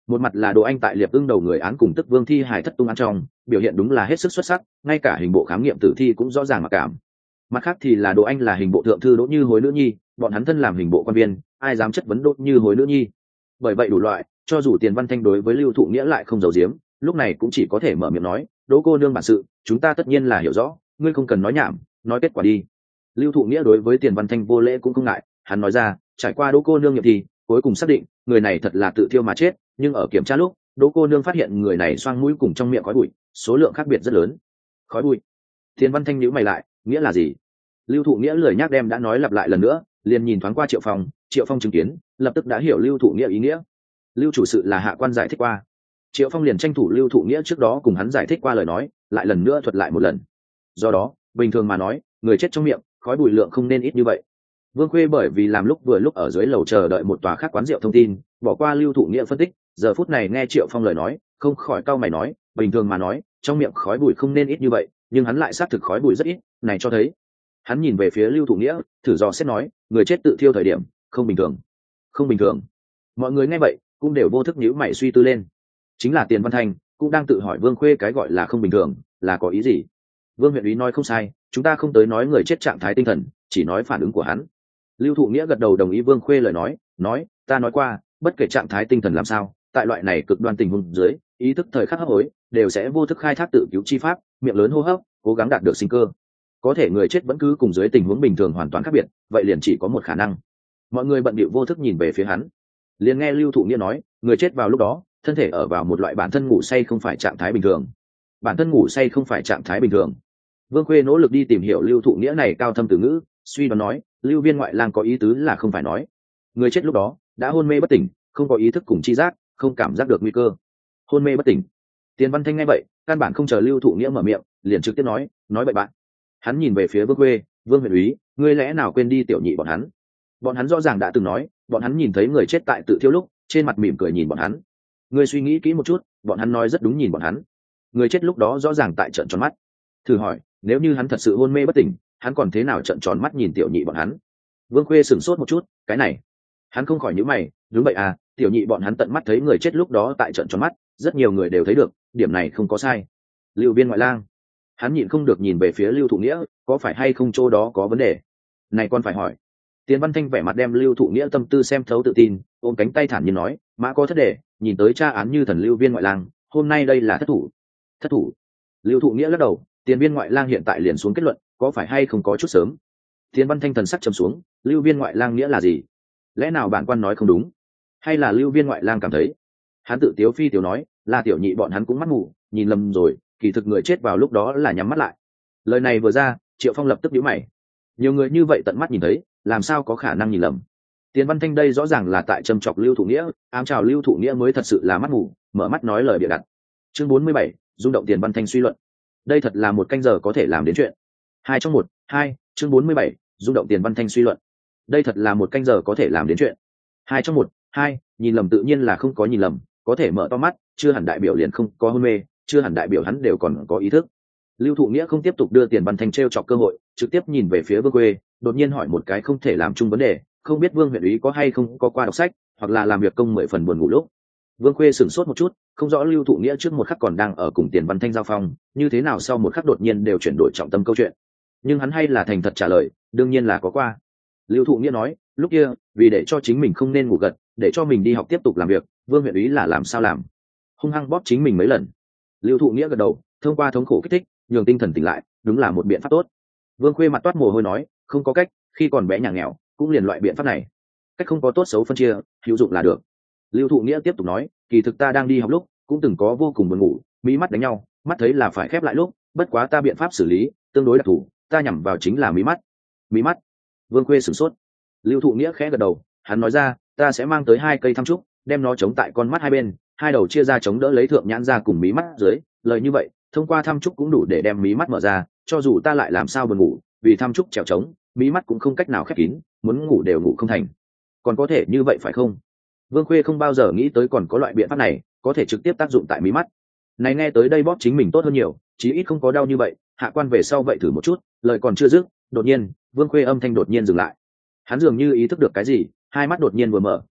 Một mặt là Đỗ Anh tại Liệp Ưng đầu người án cùng Tức Vương thi hài thất tung án trong biểu hiện đúng là hết sức xuất sắc, ngay cả hình bộ khám nghiệm tử thi cũng rõ ràng mặc cảm. Mặt khác thì là Đỗ Anh là hình bộ thượng thư Đỗ Như Hối nữ nhi, bọn hắn thân làm hình bộ quan viên, ai dám chất vấn Đỗ Như Hối nữ nhi. Bởi vậy đủ loại, cho dù Tiền Văn Thanh đối với Lưu Thụ Nghĩa lại không giấu giếm, lúc này cũng chỉ có thể mở miệng nói, Đỗ cô nương bản sự, chúng ta tất nhiên là hiểu rõ, ngươi không cần nói nhảm, nói kết quả đi. Lưu Thụ Nghĩa đối với Tiền Văn Thanh vô lễ cũng không ngại, hắn nói ra, trải qua Đỗ cô nương nghiệm thì cuối cùng xác định người này thật là tự thiêu mà chết, nhưng ở kiểm tra lúc Đỗ cô nương phát hiện người này xoang mũi cùng trong miệng khói bụi, số lượng khác biệt rất lớn. Khói bụi? Tiền Văn Thanh nhíu mày lại, nghĩa là gì? Lưu Thụ Nghĩa lười nhắc đem đã nói lặp lại lần nữa, liền nhìn thoáng qua Triệu Phong, Triệu Phong chứng kiến, lập tức đã hiểu Lưu Thụ Nghĩa ý nghĩa. Lưu chủ sự là hạ quan giải thích qua. Triệu Phong liền tranh thủ Lưu Thụ Nghĩa trước đó cùng hắn giải thích qua lời nói, lại lần nữa thuật lại một lần. Do đó, bình thường mà nói, người chết trong miệng, khói bụi lượng không nên ít như vậy. Vương Khuê bởi vì làm lúc vừa lúc ở dưới lầu chờ đợi một tòa khác quán rượu thông tin, bỏ qua Lưu Thụ Nghĩa phân tích, giờ phút này nghe Triệu Phong lời nói, không khỏi cau mày nói, bình thường mà nói, trong miệng khói bụi không nên ít như vậy, nhưng hắn lại xác thực khói bụi rất ít, này cho thấy. Hắn nhìn về phía Lưu Thụ Nghĩa, thử dò xét nói, người chết tự thiêu thời điểm, không bình thường. Không bình thường. Mọi người nghe vậy, cũng đều vô thức nhíu mày suy tư lên. Chính là Tiền Văn Thanh cũng đang tự hỏi Vương Khuê cái gọi là không bình thường, là có ý gì? Vương huyện úy nói không sai, chúng ta không tới nói người chết trạng thái tinh thần, chỉ nói phản ứng của hắn. Lưu Thụ Nghĩa gật đầu đồng ý Vương Khuê lời nói, nói, ta nói qua, bất kể trạng thái tinh thần làm sao, tại loại này cực đoan tình huống dưới, ý thức thời khắc hấp hối, đều sẽ vô thức khai thác tự cứu chi pháp, miệng lớn hô hấp, cố gắng đạt được sinh cơ. Có thể người chết vẫn cứ cùng dưới tình huống bình thường hoàn toàn khác biệt, vậy liền chỉ có một khả năng. Mọi người bận bịu vô thức nhìn về phía hắn. Liền nghe Lưu Thụ Nghĩa nói, người chết vào lúc đó, thân thể ở vào một loại bản thân ngủ say không phải trạng thái bình thường. Bản thân ngủ say không phải trạng thái bình thường. Vương Khuê nỗ lực đi tìm hiểu Lưu Thụ Nghĩa này cao thâm từ ngữ, suy đoán nói, Lưu Viên ngoại lang có ý tứ là không phải nói, người chết lúc đó đã hôn mê bất tỉnh, không có ý thức cùng chi giác, không cảm giác được nguy cơ. Hôn mê bất tỉnh. Tiền Văn Thanh nghe vậy, căn bản không chờ Lưu Thụ Nghĩa mở miệng, liền trực tiếp nói, nói bậy bạn. Hắn nhìn về phía Vương Khuê, Vương huyện úy, ngươi lẽ nào quên đi tiểu nhị bọn hắn? Bọn hắn rõ ràng đã từng nói, bọn hắn nhìn thấy người chết tại tự thiêu lúc, trên mặt mỉm cười nhìn bọn hắn. Ngươi suy nghĩ kỹ một chút, bọn hắn nói rất đúng nhìn bọn hắn. Người chết lúc đó rõ ràng tại trợn tròn mắt. Thử hỏi, nếu như hắn thật sự hôn mê bất tỉnh, hắn còn thế nào trợn tròn mắt nhìn tiểu nhị bọn hắn? Vương Khuê sửng sốt một chút, cái này, hắn không khỏi nhíu mày, đúng vậy à, tiểu nhị bọn hắn tận mắt thấy người chết lúc đó tại trợn tròn mắt, rất nhiều người đều thấy được, điểm này không có sai. Lưu Viên ngoại lang, hắn nhịn không được nhìn về phía Lưu Thụ Nghĩa, có phải hay không chỗ đó có vấn đề? Này còn phải hỏi. Tiền Văn Thanh vẻ mặt đem Lưu Thụ Nghĩa tâm tư xem thấu tự tin, ôm cánh tay thản nhiên nói, mã có thất đề, nhìn tới tra án như thần Lưu Viên ngoại lang, hôm nay đây là thất thủ. Thất thủ. Lưu Thụ Nghĩa lắc đầu, Tiền Viên ngoại lang hiện tại liền xuống kết luận, có phải hay không có chút sớm. Tiền Văn Thanh thần sắc trầm xuống, Lưu Viên ngoại lang nghĩa là gì? Lẽ nào bản quan nói không đúng? Hay là Lưu Viên ngoại lang cảm thấy? Hắn tự tiếu phi tiểu nói, là tiểu nhị bọn hắn cũng mắt mù, nhìn lầm rồi, kỳ thực người chết vào lúc đó là nhắm mắt lại. Lời này vừa ra, Triệu Phong lập tức nhíu mày. Nhiều người như vậy tận mắt nhìn thấy, làm sao có khả năng nhìn lầm? Tiền Văn Thanh đây rõ ràng là tại châm chọc Lưu Thụ Nghĩa, ám chào Lưu Thụ Nghĩa mới thật sự là mắt mù, mở mắt nói lời bịa đặt. Chương bốn mươi bảy, rung động Tiền Văn Thanh suy luận. Đây thật là một canh giờ có thể làm đến chuyện. Hai trong một, hai, chương bốn mươi bảy, rung động Tiền Văn Thanh suy luận. Đây thật là một canh giờ có thể làm đến chuyện. Hai trong một, hai, nhìn lầm tự nhiên là không có nhìn lầm, có thể mở to mắt, chưa hẳn đại biểu liền không có hôn mê, chưa hẳn đại biểu hắn đều còn có ý thức. Lưu Thụ Nghĩa không tiếp tục đưa Tiền Văn Thanh trêu chọc cơ hội, trực tiếp nhìn về phía Vương Khuê, đột nhiên hỏi một cái không thể làm chung vấn đề, không biết Vương huyện úy có hay không có qua đọc sách, hoặc là làm việc công mười phần buồn ngủ lúc. Vương Khuê sửng sốt một chút, không rõ Lưu Thụ Nghĩa trước một khắc còn đang ở cùng Tiền Văn Thanh giao phong, như thế nào sau một khắc đột nhiên đều chuyển đổi trọng tâm câu chuyện. Nhưng hắn hay là thành thật trả lời, đương nhiên là có qua. Lưu Thụ Nghĩa nói, lúc kia, vì để cho chính mình không nên ngủ gật, để cho mình đi học tiếp tục làm việc, Vương huyện úy là làm sao làm? Hung hăng bóp chính mình mấy lần. Lưu Thụ Nghĩa gật đầu, thông qua thống khổ kích thích, nhường tinh thần tỉnh lại, đúng là một biện pháp tốt. Vương Khuê mặt toát mồ hôi nói, không có cách, khi còn bé nhà nghèo, cũng liền loại biện pháp này. Cách không có tốt xấu phân chia, hữu dụng là được. Lưu Thụ Nghĩa tiếp tục nói, kỳ thực ta đang đi học lúc, cũng từng có vô cùng buồn ngủ, mí mắt đánh nhau, mắt thấy là phải khép lại lúc, bất quá ta biện pháp xử lý tương đối đặc thù, ta nhắm vào chính là mí mắt. Mí mắt? Vương Khuê sửng sốt. Lưu Thụ Nghĩa khẽ gật đầu, hắn nói ra, ta sẽ mang tới hai cây thăm trúc, đem nó chống tại con mắt hai bên, hai đầu chia ra chống đỡ lấy thượng nhãn ra cùng mí mắt dưới, lời như vậy, thông qua thăm trúc cũng đủ để đem mí mắt mở ra, cho dù ta lại làm sao buồn ngủ, vì thăm trúc trèo trống, mí mắt cũng không cách nào khép kín, muốn ngủ đều ngủ không thành. Còn có thể như vậy phải không? Vương Khuê không bao giờ nghĩ tới còn có loại biện pháp này, có thể trực tiếp tác dụng tại mí mắt. Này nghe tới đây bóp chính mình tốt hơn nhiều, chí ít không có đau như vậy, hạ quan về sau vậy thử một chút, lời còn chưa dứt, đột nhiên, Vương Khuê âm thanh đột nhiên dừng lại. Hắn dường như ý thức được cái gì, hai mắt đột nhiên vừa mở,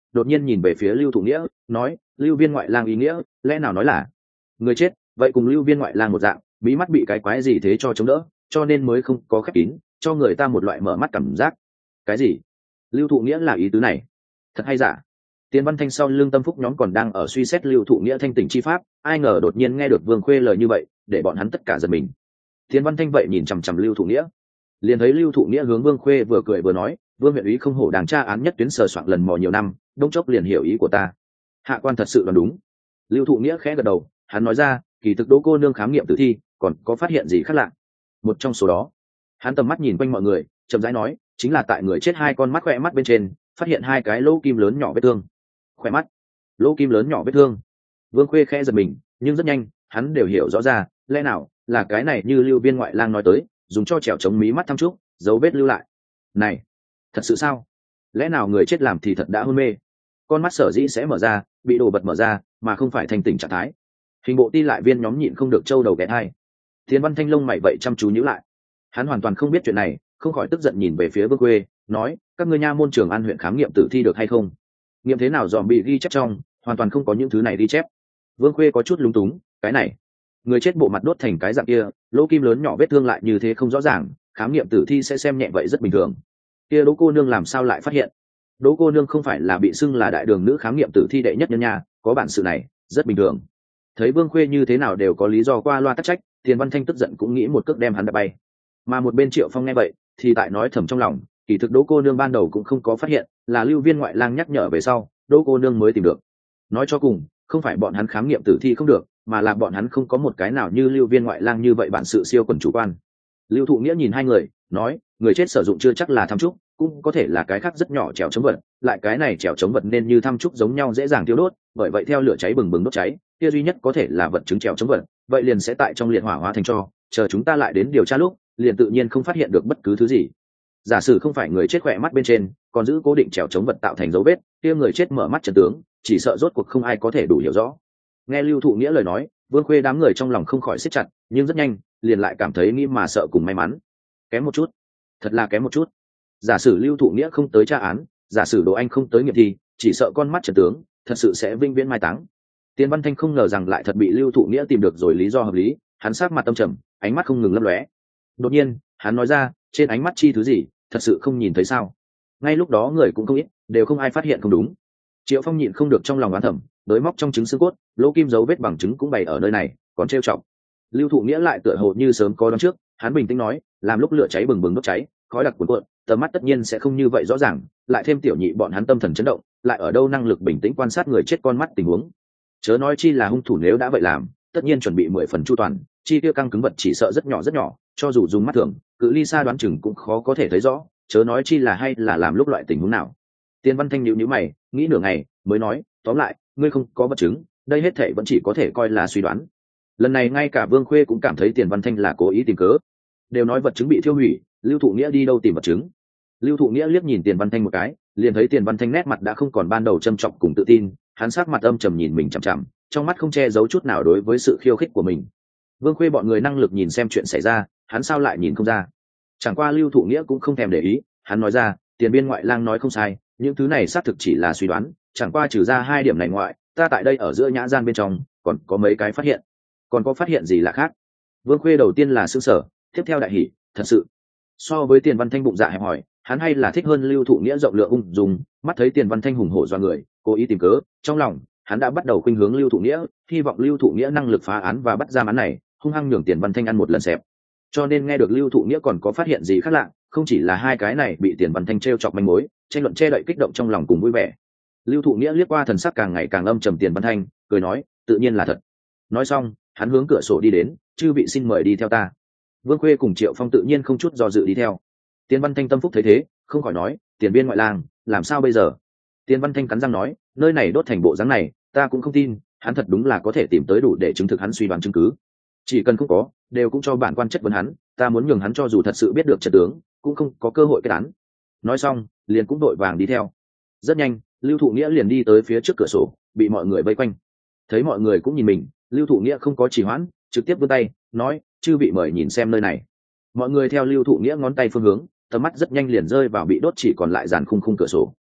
đột nhiên nhìn về phía Lưu Thụ Nghĩa, nói: Lưu Viên ngoại lang ý nghĩa, lẽ nào nói là người chết? Vậy cùng Lưu Viên ngoại lang một dạng, bí mắt bị cái quái gì thế cho chống đỡ, cho nên mới không có khép kín, cho người ta một loại mở mắt cảm giác. Cái gì? Lưu Thụ Nghĩa là ý tứ này? Thật hay giả? Tiền Văn Thanh sau lưng Tâm Phúc nhóm còn đang ở suy xét Lưu Thụ Nghĩa thanh tỉnh chi pháp, ai ngờ đột nhiên nghe được Vương Khuê lời như vậy, để bọn hắn tất cả giật mình. Tiền Văn Thanh vậy nhìn chằm chằm Lưu Thụ Nghĩa, liền thấy Lưu Thụ Nghĩa hướng Vương Khuê vừa cười vừa nói: Vương huyện úy không hổ đàng tra án nhất tuyến sờ soạn lần mò nhiều năm, đông chốc liền hiểu ý của ta. Hạ quan thật sự đoán đúng. Lưu Thụ Nghĩa khẽ gật đầu, hắn nói ra: kỳ thực Đỗ cô nương khám nghiệm tử thi, còn có phát hiện gì khác lạ? Một trong số đó, hắn tầm mắt nhìn quanh mọi người, chậm rãi nói: chính là tại người chết hai con mắt khỏe mắt bên trên, phát hiện hai cái lỗ kim lớn nhỏ vết thương. Khỏe mắt, lỗ kim lớn nhỏ vết thương. Vương Khuê khẽ giật mình, nhưng rất nhanh hắn đều hiểu rõ ra, lẽ nào là cái này như Lưu Viên ngoại lang nói tới, dùng cho trèo chống mí mắt thăm trúc, dấu vết lưu lại. Này, thật sự sao? Lẽ nào người chết làm thì thật đã hôn mê? Con mắt sở dĩ sẽ mở ra, bị đồ vật mở ra, mà không phải thành tỉnh trạng thái. Hình bộ ti lại viên nhóm nhịn không được trâu đầu ghé thai. Tiền Văn Thanh lông mày vậy chăm chú nhíu lại. Hắn hoàn toàn không biết chuyện này, không khỏi tức giận nhìn về phía Vương Khuê, nói: các ngươi nha môn Trường An huyện khám nghiệm tử thi được hay không? Nghiệm thế nào dòm bị ghi chép trong, hoàn toàn không có những thứ này ghi chép. Vương Khuê có chút lúng túng, cái này, người chết bộ mặt đốt thành cái dạng kia, lỗ kim lớn nhỏ vết thương lại như thế không rõ ràng, khám nghiệm tử thi sẽ xem nhẹ vậy rất bình thường. Kia Đỗ cô nương làm sao lại phát hiện? Đỗ cô nương không phải là bị xưng là đại đường nữ khám nghiệm tử thi đệ nhất nhân nha, có bản sự này, rất bình thường. Thấy Vương Khuê như thế nào đều có lý do qua loa tắc trách, Tiền Văn Thanh tức giận cũng nghĩ một cước đem hắn đập bay. Mà một bên Triệu Phong nghe vậy, thì tại nói thầm trong lòng, kỳ thực Đỗ cô nương ban đầu cũng không có phát hiện, là Lưu Viên ngoại lang nhắc nhở về sau, Đỗ cô nương mới tìm được. Nói cho cùng, không phải bọn hắn khám nghiệm tử thi không được, mà là bọn hắn không có một cái nào như Lưu Viên ngoại lang như vậy bản sự siêu quần chủ quan. Lưu Thụ Nghĩa nhìn hai người, nói: người chết sử dụng chưa chắc là thăm trúc, cũng có thể là cái khác rất nhỏ trèo chống vật, lại cái này trèo chống vật nên như thăm trúc giống nhau dễ dàng tiêu đốt, bởi vậy theo lửa cháy bừng bừng đốt cháy, kia duy nhất có thể là vật chứng trèo chống vật, vậy liền sẽ tại trong liệt hỏa hóa thành tro, chờ chúng ta lại đến điều tra lúc, liền tự nhiên không phát hiện được bất cứ thứ gì. Giả sử không phải người chết khỏe mắt bên trên, còn giữ cố định trèo chống vật tạo thành dấu vết, kia người chết mở mắt trận tướng, chỉ sợ rốt cuộc không ai có thể đủ hiểu rõ. Nghe Lưu Thụ Nghĩa lời nói, Vương Khuê đám người trong lòng không khỏi siết chặt, nhưng rất nhanh liền lại cảm thấy nghĩ mà sợ cùng may mắn. Kém một chút, thật là kém một chút. Giả sử Lưu Thụ Nghĩa không tới tra án, giả sử Đỗ Anh không tới nghiệm thi, chỉ sợ con mắt trận tướng thật sự sẽ vinh viễn mai táng. Tiền Văn Thanh không ngờ rằng lại thật bị Lưu Thụ Nghĩa tìm được rồi lý do hợp lý, hắn sắc mặt tâm trầm, ánh mắt không ngừng lấp lóe. Đột nhiên, hắn nói ra: trên ánh mắt chi thứ gì, thật sự không nhìn thấy sao? Ngay lúc đó người cũng không ít, đều không ai phát hiện không đúng. Triệu Phong nhịn không được trong lòng oán thầm, đối móc trong trứng xương cốt, lỗ kim dấu vết bằng chứng cũng bày ở nơi này, còn trêu chọc. Lưu Thụ Nghĩa lại tựa hồ như sớm có đoán trước, hắn bình tĩnh nói: làm lúc lửa cháy bừng bừng đốt cháy, khói đặc cuồn cuộn, tầm mắt tất nhiên sẽ không như vậy rõ ràng, lại thêm tiểu nhị bọn hắn tâm thần chấn động, lại ở đâu năng lực bình tĩnh quan sát người chết con mắt tình huống. Chớ nói chi là hung thủ nếu đã vậy làm, tất nhiên chuẩn bị mười phần chu toàn, chi tiêu căng cứng vật chỉ sợ rất nhỏ rất nhỏ, cho dù dùng mắt thường, cự ly xa đoán chừng cũng khó có thể thấy rõ, chớ nói chi là hay là làm lúc loại tình huống nào. Tiền Văn Thanh nhíu nhíu mày, nghĩ nửa ngày, mới nói: tóm lại, ngươi không có vật chứng, đây hết thảy vẫn chỉ có thể coi là suy đoán. Lần này ngay cả Vương Khuê cũng cảm thấy Tiền Văn Thanh là cố ý tìm cớ. Đều nói vật chứng bị thiêu hủy, Lưu Thụ Nghĩa đi đâu tìm vật chứng? Lưu Thụ Nghĩa liếc nhìn Tiền Văn Thanh một cái, liền thấy Tiền Văn Thanh nét mặt đã không còn ban đầu châm trọng cùng tự tin, hắn sắc mặt âm trầm nhìn mình chằm chằm, trong mắt không che giấu chút nào đối với sự khiêu khích của mình. Vương Khuê bọn người năng lực nhìn xem chuyện xảy ra, hắn sao lại nhìn không ra? Chẳng qua Lưu Thụ Nghĩa cũng không thèm để ý, hắn nói ra: Tiền Biên ngoại lang nói không sai, những thứ này xác thực chỉ là suy đoán, chẳng qua trừ ra hai điểm này ngoại, ta tại đây ở giữa nhã gian bên trong còn có mấy cái phát hiện. Còn có phát hiện gì lạ khác? Vương Khuê đầu tiên là sửng sở, tiếp theo đại hỉ, thật sự. So với Tiền Văn Thanh bụng dạ hẹp hỏi, hắn hay là thích hơn Lưu Thụ Nghĩa rộng lượng ung dung, mắt thấy Tiền Văn Thanh hùng hổ do người, cố ý tìm cớ, trong lòng hắn đã bắt đầu khuynh hướng Lưu Thụ Nghĩa, hy vọng Lưu Thụ Nghĩa năng lực phá án và bắt ra án này, hung hăng nhường Tiền Văn Thanh ăn một lần xẹp. Cho nên nghe được Lưu Thụ Nghĩa còn có phát hiện gì khác lạ, không chỉ là hai cái này bị Tiền Văn Thanh trêu chọc manh mối, tranh luận che đậy kích động trong lòng cùng vui vẻ. Lưu Thụ Nghĩa liếc qua thần sắc càng ngày càng âm trầm Tiền Văn Thanh, cười nói: tự nhiên là thật. Nói xong, hắn hướng cửa sổ đi đến: chư vị xin mời đi theo ta. Vương Khuê cùng Triệu Phong tự nhiên không chút do dự đi theo. Tiền Văn Thanh tâm phúc thấy thế, không khỏi nói: Tiền Biên ngoại lang, làm sao bây giờ? Tiền Văn Thanh cắn răng nói: nơi này đốt thành bộ dáng này, ta cũng không tin, hắn thật đúng là có thể tìm tới đủ để chứng thực hắn suy đoán chứng cứ. Chỉ cần không có, đều cũng cho bản quan chất vấn hắn, ta muốn nhường hắn cho dù thật sự biết được trận tướng, cũng không có cơ hội kết án. Nói xong, liền cũng đội vàng đi theo. Rất nhanh, Lưu Thụ Nghĩa liền đi tới phía trước cửa sổ, bị mọi người vây quanh. Thấy mọi người cũng nhìn mình, Lưu Thụ Nghĩa không có trì hoãn, trực tiếp vươn tay, nói: chư vị mời nhìn xem nơi này. Mọi người theo Lưu Thụ Nghĩa ngón tay phương hướng, tầm mắt rất nhanh liền rơi vào bị đốt chỉ còn lại dàn khung khung cửa sổ.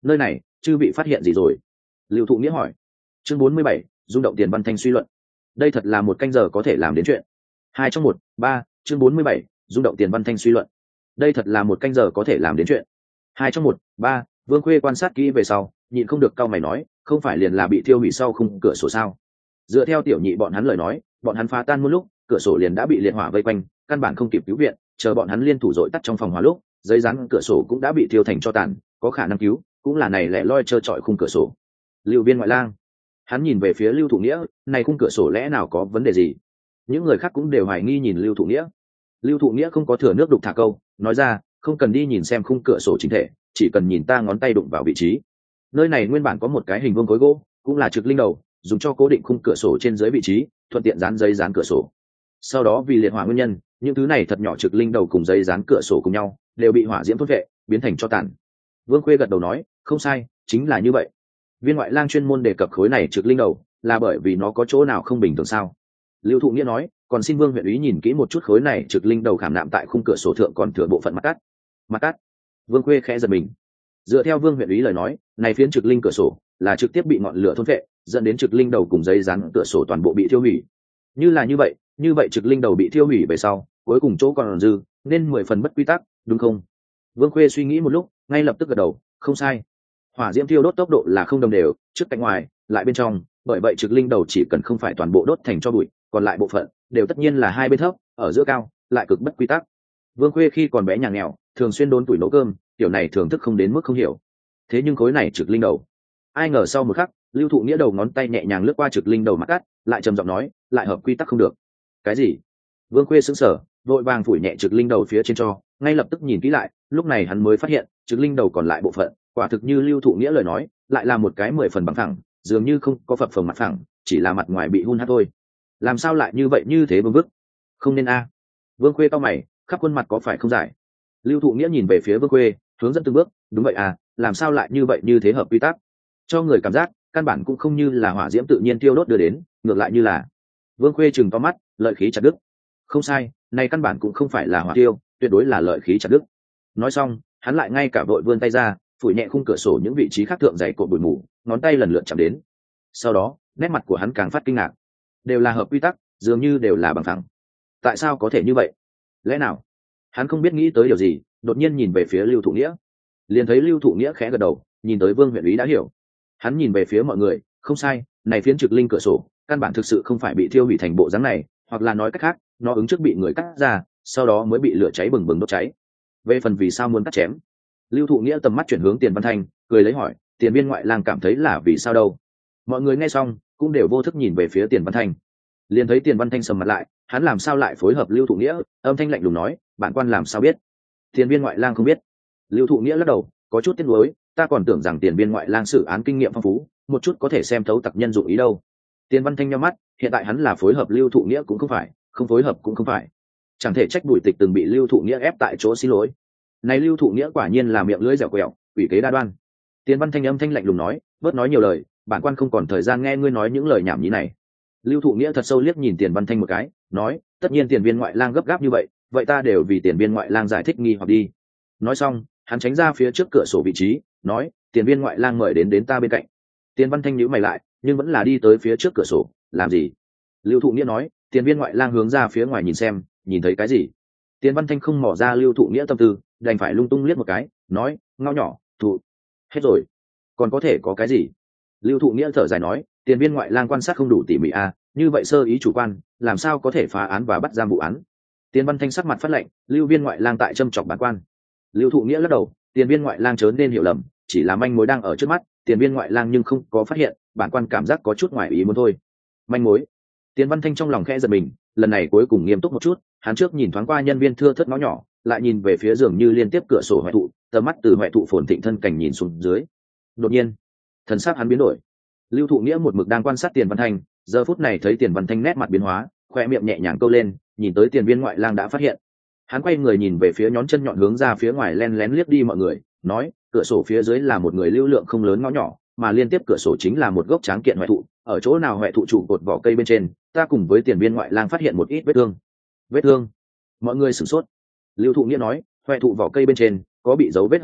nơi này chưa bị phát hiện gì rồi? Lưu Thụ Nghĩa hỏi. Chương bốn mươi bảy, rung động Tiền Văn Thanh suy luận. Đây thật là một canh giờ có thể làm đến chuyện. Hai trong một, ba, chương bốn mươi bảy, rung động Tiền Văn Thanh suy luận. Đây thật là một canh giờ có thể làm đến chuyện. Hai trong một, ba, Vương Khuê quan sát kỹ về sau, nhịn không được cau mày nói, không phải liền là bị thiêu hủy sau khung cửa sổ sao? Dựa theo tiểu nhị bọn hắn lời nói, bọn hắn phá tan một lúc, cửa sổ liền đã bị liệt hỏa vây quanh, căn bản không kịp cứu viện, chờ bọn hắn liên thủ dội tắt trong phòng hỏa lúc, giấy dán cửa sổ cũng đã bị thiêu thành tro tàn, có khả năng cứu, cũng là này lẻ loi trơ trọi khung cửa sổ. Lưu Viên ngoại lang, hắn nhìn về phía Lưu Thụ Nghĩa, này khung cửa sổ lẽ nào có vấn đề gì? Những người khác cũng đều hoài nghi nhìn Lưu Thụ Nghĩa. Lưu Thụ Nghĩa không có thừa nước đục thả câu, nói ra, không cần đi nhìn xem khung cửa sổ chính thể, chỉ cần nhìn ta ngón tay đụng vào vị trí. Nơi này nguyên bản có một cái hình vuông khối gỗ, cũng là trực linh đầu, dùng cho cố định khung cửa sổ trên dưới vị trí, thuận tiện dán giấy dán cửa sổ. Sau đó vì liệt hỏa nguyên nhân, những thứ này thật nhỏ trực linh đầu cùng giấy dán cửa sổ cùng nhau, đều bị hỏa diễm thôn vệ, biến thành tro tàn. Vương Khuê gật đầu nói, không sai, chính là như vậy. Viên ngoại lang chuyên môn đề cập khối này trực linh đầu, là bởi vì nó có chỗ nào không bình thường sao? Lưu Thụ Nghĩa nói, còn xin Vương huyện úy nhìn kỹ một chút khối này trực linh đầu khảm nạm tại khung cửa sổ thượng còn thừa bộ phận mặt cắt. Mặt cắt? Vương Khuê khẽ giật mình. Dựa theo Vương huyện úy lời nói, này phiến trực linh cửa sổ là trực tiếp bị ngọn lửa thôn vệ, dẫn đến trực linh đầu cùng giấy dán cửa sổ toàn bộ bị thiêu hủy. Như là như vậy, như vậy trực linh đầu bị thiêu hủy về sau, cuối cùng chỗ còn dư, nên mười phần bất quy tắc, đúng không? Vương Khuê suy nghĩ một lúc, ngay lập tức gật đầu, không sai. Hỏa diễm thiêu đốt tốc độ là không đồng đều, trước cạnh ngoài, lại bên trong, bởi vậy trực linh đầu chỉ cần không phải toàn bộ đốt thành tro bụi, còn lại bộ phận đều tất nhiên là hai bên thấp, ở giữa cao, lại cực bất quy tắc. Vương Khuê khi còn bé nhà nghèo, thường xuyên đốn tuổi nấu cơm, kiểu này thưởng thức không đến mức không hiểu. Thế nhưng khối này trực linh đầu, ai ngờ sau một khắc, Lưu Thụ Nghĩa đầu ngón tay nhẹ nhàng lướt qua trực linh đầu mắt cắt, lại trầm giọng nói, lại hợp quy tắc không được. Cái gì? Vương Khuê sững sờ, vội vàng phủi nhẹ trực linh đầu phía trên cho, ngay lập tức nhìn kỹ lại, lúc này hắn mới phát hiện, trực linh đầu còn lại bộ phận, quả thực như Lưu Thụ Nghĩa lời nói, lại là một cái mười phần bằng phẳng, dường như không có phập phồng mặt phẳng, chỉ là mặt ngoài bị hun hắt thôi. Làm sao lại như vậy như thế vương vức? Không nên a. Vương Khuê cau mày, khắp khuôn mặt có phải không giải. Lưu Thụ Nghĩa nhìn về phía Vương Khuê, hướng dẫn từng bước, đúng vậy à, làm sao lại như vậy như thế hợp quy tắc? Cho người cảm giác, căn bản cũng không như là hỏa diễm tự nhiên tiêu đốt đưa đến, ngược lại như là. Vương Khuê chừng to mắt, lợi khí chặt đứt. Không sai, này căn bản cũng không phải là hỏa tiêu, tuyệt đối là lợi khí chặt đứt. Nói xong, hắn lại ngay cả vội vươn tay ra, phủi nhẹ khung cửa sổ những vị trí khác thượng dày cột bụi mù, ngón tay lần lượt chạm đến. Sau đó, nét mặt của hắn càng phát kinh ngạc. Đều là hợp quy tắc, dường như đều là bằng phẳng. Tại sao có thể như vậy? Lẽ nào? Hắn không biết nghĩ tới điều gì, đột nhiên nhìn về phía Lưu Thụ Nghĩa. Liền thấy Lưu Thụ Nghĩa khẽ gật đầu, nhìn tới Vương huyện úy đã hiểu. Hắn nhìn về phía mọi người, không sai, này phiến trực linh cửa sổ, căn bản thực sự không phải bị thiêu hủy thành bộ dáng này, hoặc là nói cách khác, nó ứng trước bị người cắt ra, sau đó mới bị lửa cháy bừng bừng đốt cháy. Về phần vì sao muốn cắt chém, Lưu Thụ Nghĩa tầm mắt chuyển hướng Tiền Văn Thanh, cười lấy hỏi, Tiền Viên ngoại lang cảm thấy là vì sao đâu? Mọi người nghe xong, cũng đều vô thức nhìn về phía Tiền Văn Thanh. Liền thấy Tiền Văn Thanh sầm mặt lại, hắn làm sao lại phối hợp Lưu Thụ Nghĩa, âm thanh lạnh lùng nói, bản quan làm sao biết? Tiền Viên ngoại lang không biết. Lưu Thụ Nghĩa lắc đầu, có chút tiếc nuối, ta còn tưởng rằng Tiền Viên ngoại lang xử án kinh nghiệm phong phú, một chút có thể xem thấu tặc nhân dụng ý đâu. Tiền Văn Thanh nhíu mắt, hiện tại hắn là phối hợp Lưu Thụ Nghĩa cũng không phải, không phối hợp cũng không phải. Chẳng thể trách Bùi Tịch từng bị Lưu Thụ Nghĩa ép tại chỗ xin lỗi. Này Lưu Thụ Nghĩa quả nhiên là miệng lưỡi dẻo quẹo, ủy kế đa đoan. Tiền Văn Thanh âm thanh lạnh lùng nói, bớt nói nhiều lời, bản quan không còn thời gian nghe ngươi nói những lời nhảm nhí này. Lưu Thụ Nghĩa thật sâu liếc nhìn Tiền Văn Thanh một cái, nói, tất nhiên Tiền Viên ngoại lang gấp gáp như vậy, vậy ta đều vì Tiền Viên ngoại lang giải thích nghi hoặc đi. Nói xong, hắn tránh ra phía trước cửa sổ vị trí, nói, Tiền Viên ngoại lang mời đến đến ta bên cạnh. Tiền Văn Thanh nhíu mày lại, nhưng vẫn là đi tới phía trước cửa sổ, làm gì? Lưu Thụ Nghĩa nói, Tiền Viên ngoại lang hướng ra phía ngoài nhìn xem, nhìn thấy cái gì? Tiền Văn Thanh không mò ra Lưu Thụ Nghĩa tâm tư, đành phải lung tung liếc một cái, nói, ngao nhỏ, thụ, hết rồi, còn có thể có cái gì? Lưu Thụ Nghĩa thở dài nói, Tiền Viên ngoại lang quan sát không đủ tỉ mỉ à, như vậy sơ ý chủ quan, làm sao có thể phá án và bắt giam vụ án? Tiền Văn Thanh sắc mặt phát lệnh, Lưu Viên ngoại lang tại châm chọc bản quan. Lưu Thụ Nghĩa lắc đầu, Tiền Viên ngoại lang chớ nên hiểu lầm, chỉ là manh mối đang ở trước mắt, Tiền Viên ngoại lang nhưng không có phát hiện, bản quan cảm giác có chút ngoài ý muốn thôi. Manh mối? Tiền Văn Thanh trong lòng khẽ giật mình, lần này cuối cùng nghiêm túc một chút, hắn trước nhìn thoáng qua nhân viên thưa thớt ngõ nhỏ, lại nhìn về phía giường như liên tiếp cửa sổ hoại thụ, tầm mắt từ hoại thụ phồn thịnh thân cảnh nhìn xuống dưới. Đột nhiên, thần sắc hắn biến đổi. Lưu Thụ Nghĩa một mực đang quan sát Tiền Văn Thanh, giờ phút này thấy Tiền Văn Thanh nét mặt biến hóa, khoe miệng nhẹ nhàng câu lên, nhìn tới Tiền Viên ngoại lang đã phát hiện. Hắn quay người nhìn về phía nhón chân nhọn hướng ra phía ngoài len lén liếc đi mọi người, nói, cửa sổ phía dưới là một người lưu lượng không lớn ngõ nhỏ, mà liên tiếp cửa sổ chính là một gốc tráng kiện hoại thụ, ở chỗ nào hoại thụ trụ cột vỏ cây bên trên, ta cùng với Tiền Viên ngoại lang phát hiện một ít vết thương. Vết thương? Mọi người sửng sốt. Lưu Thụ Nghĩa nói, hoại thụ vỏ cây bên trên có bị dấu vết hư hại,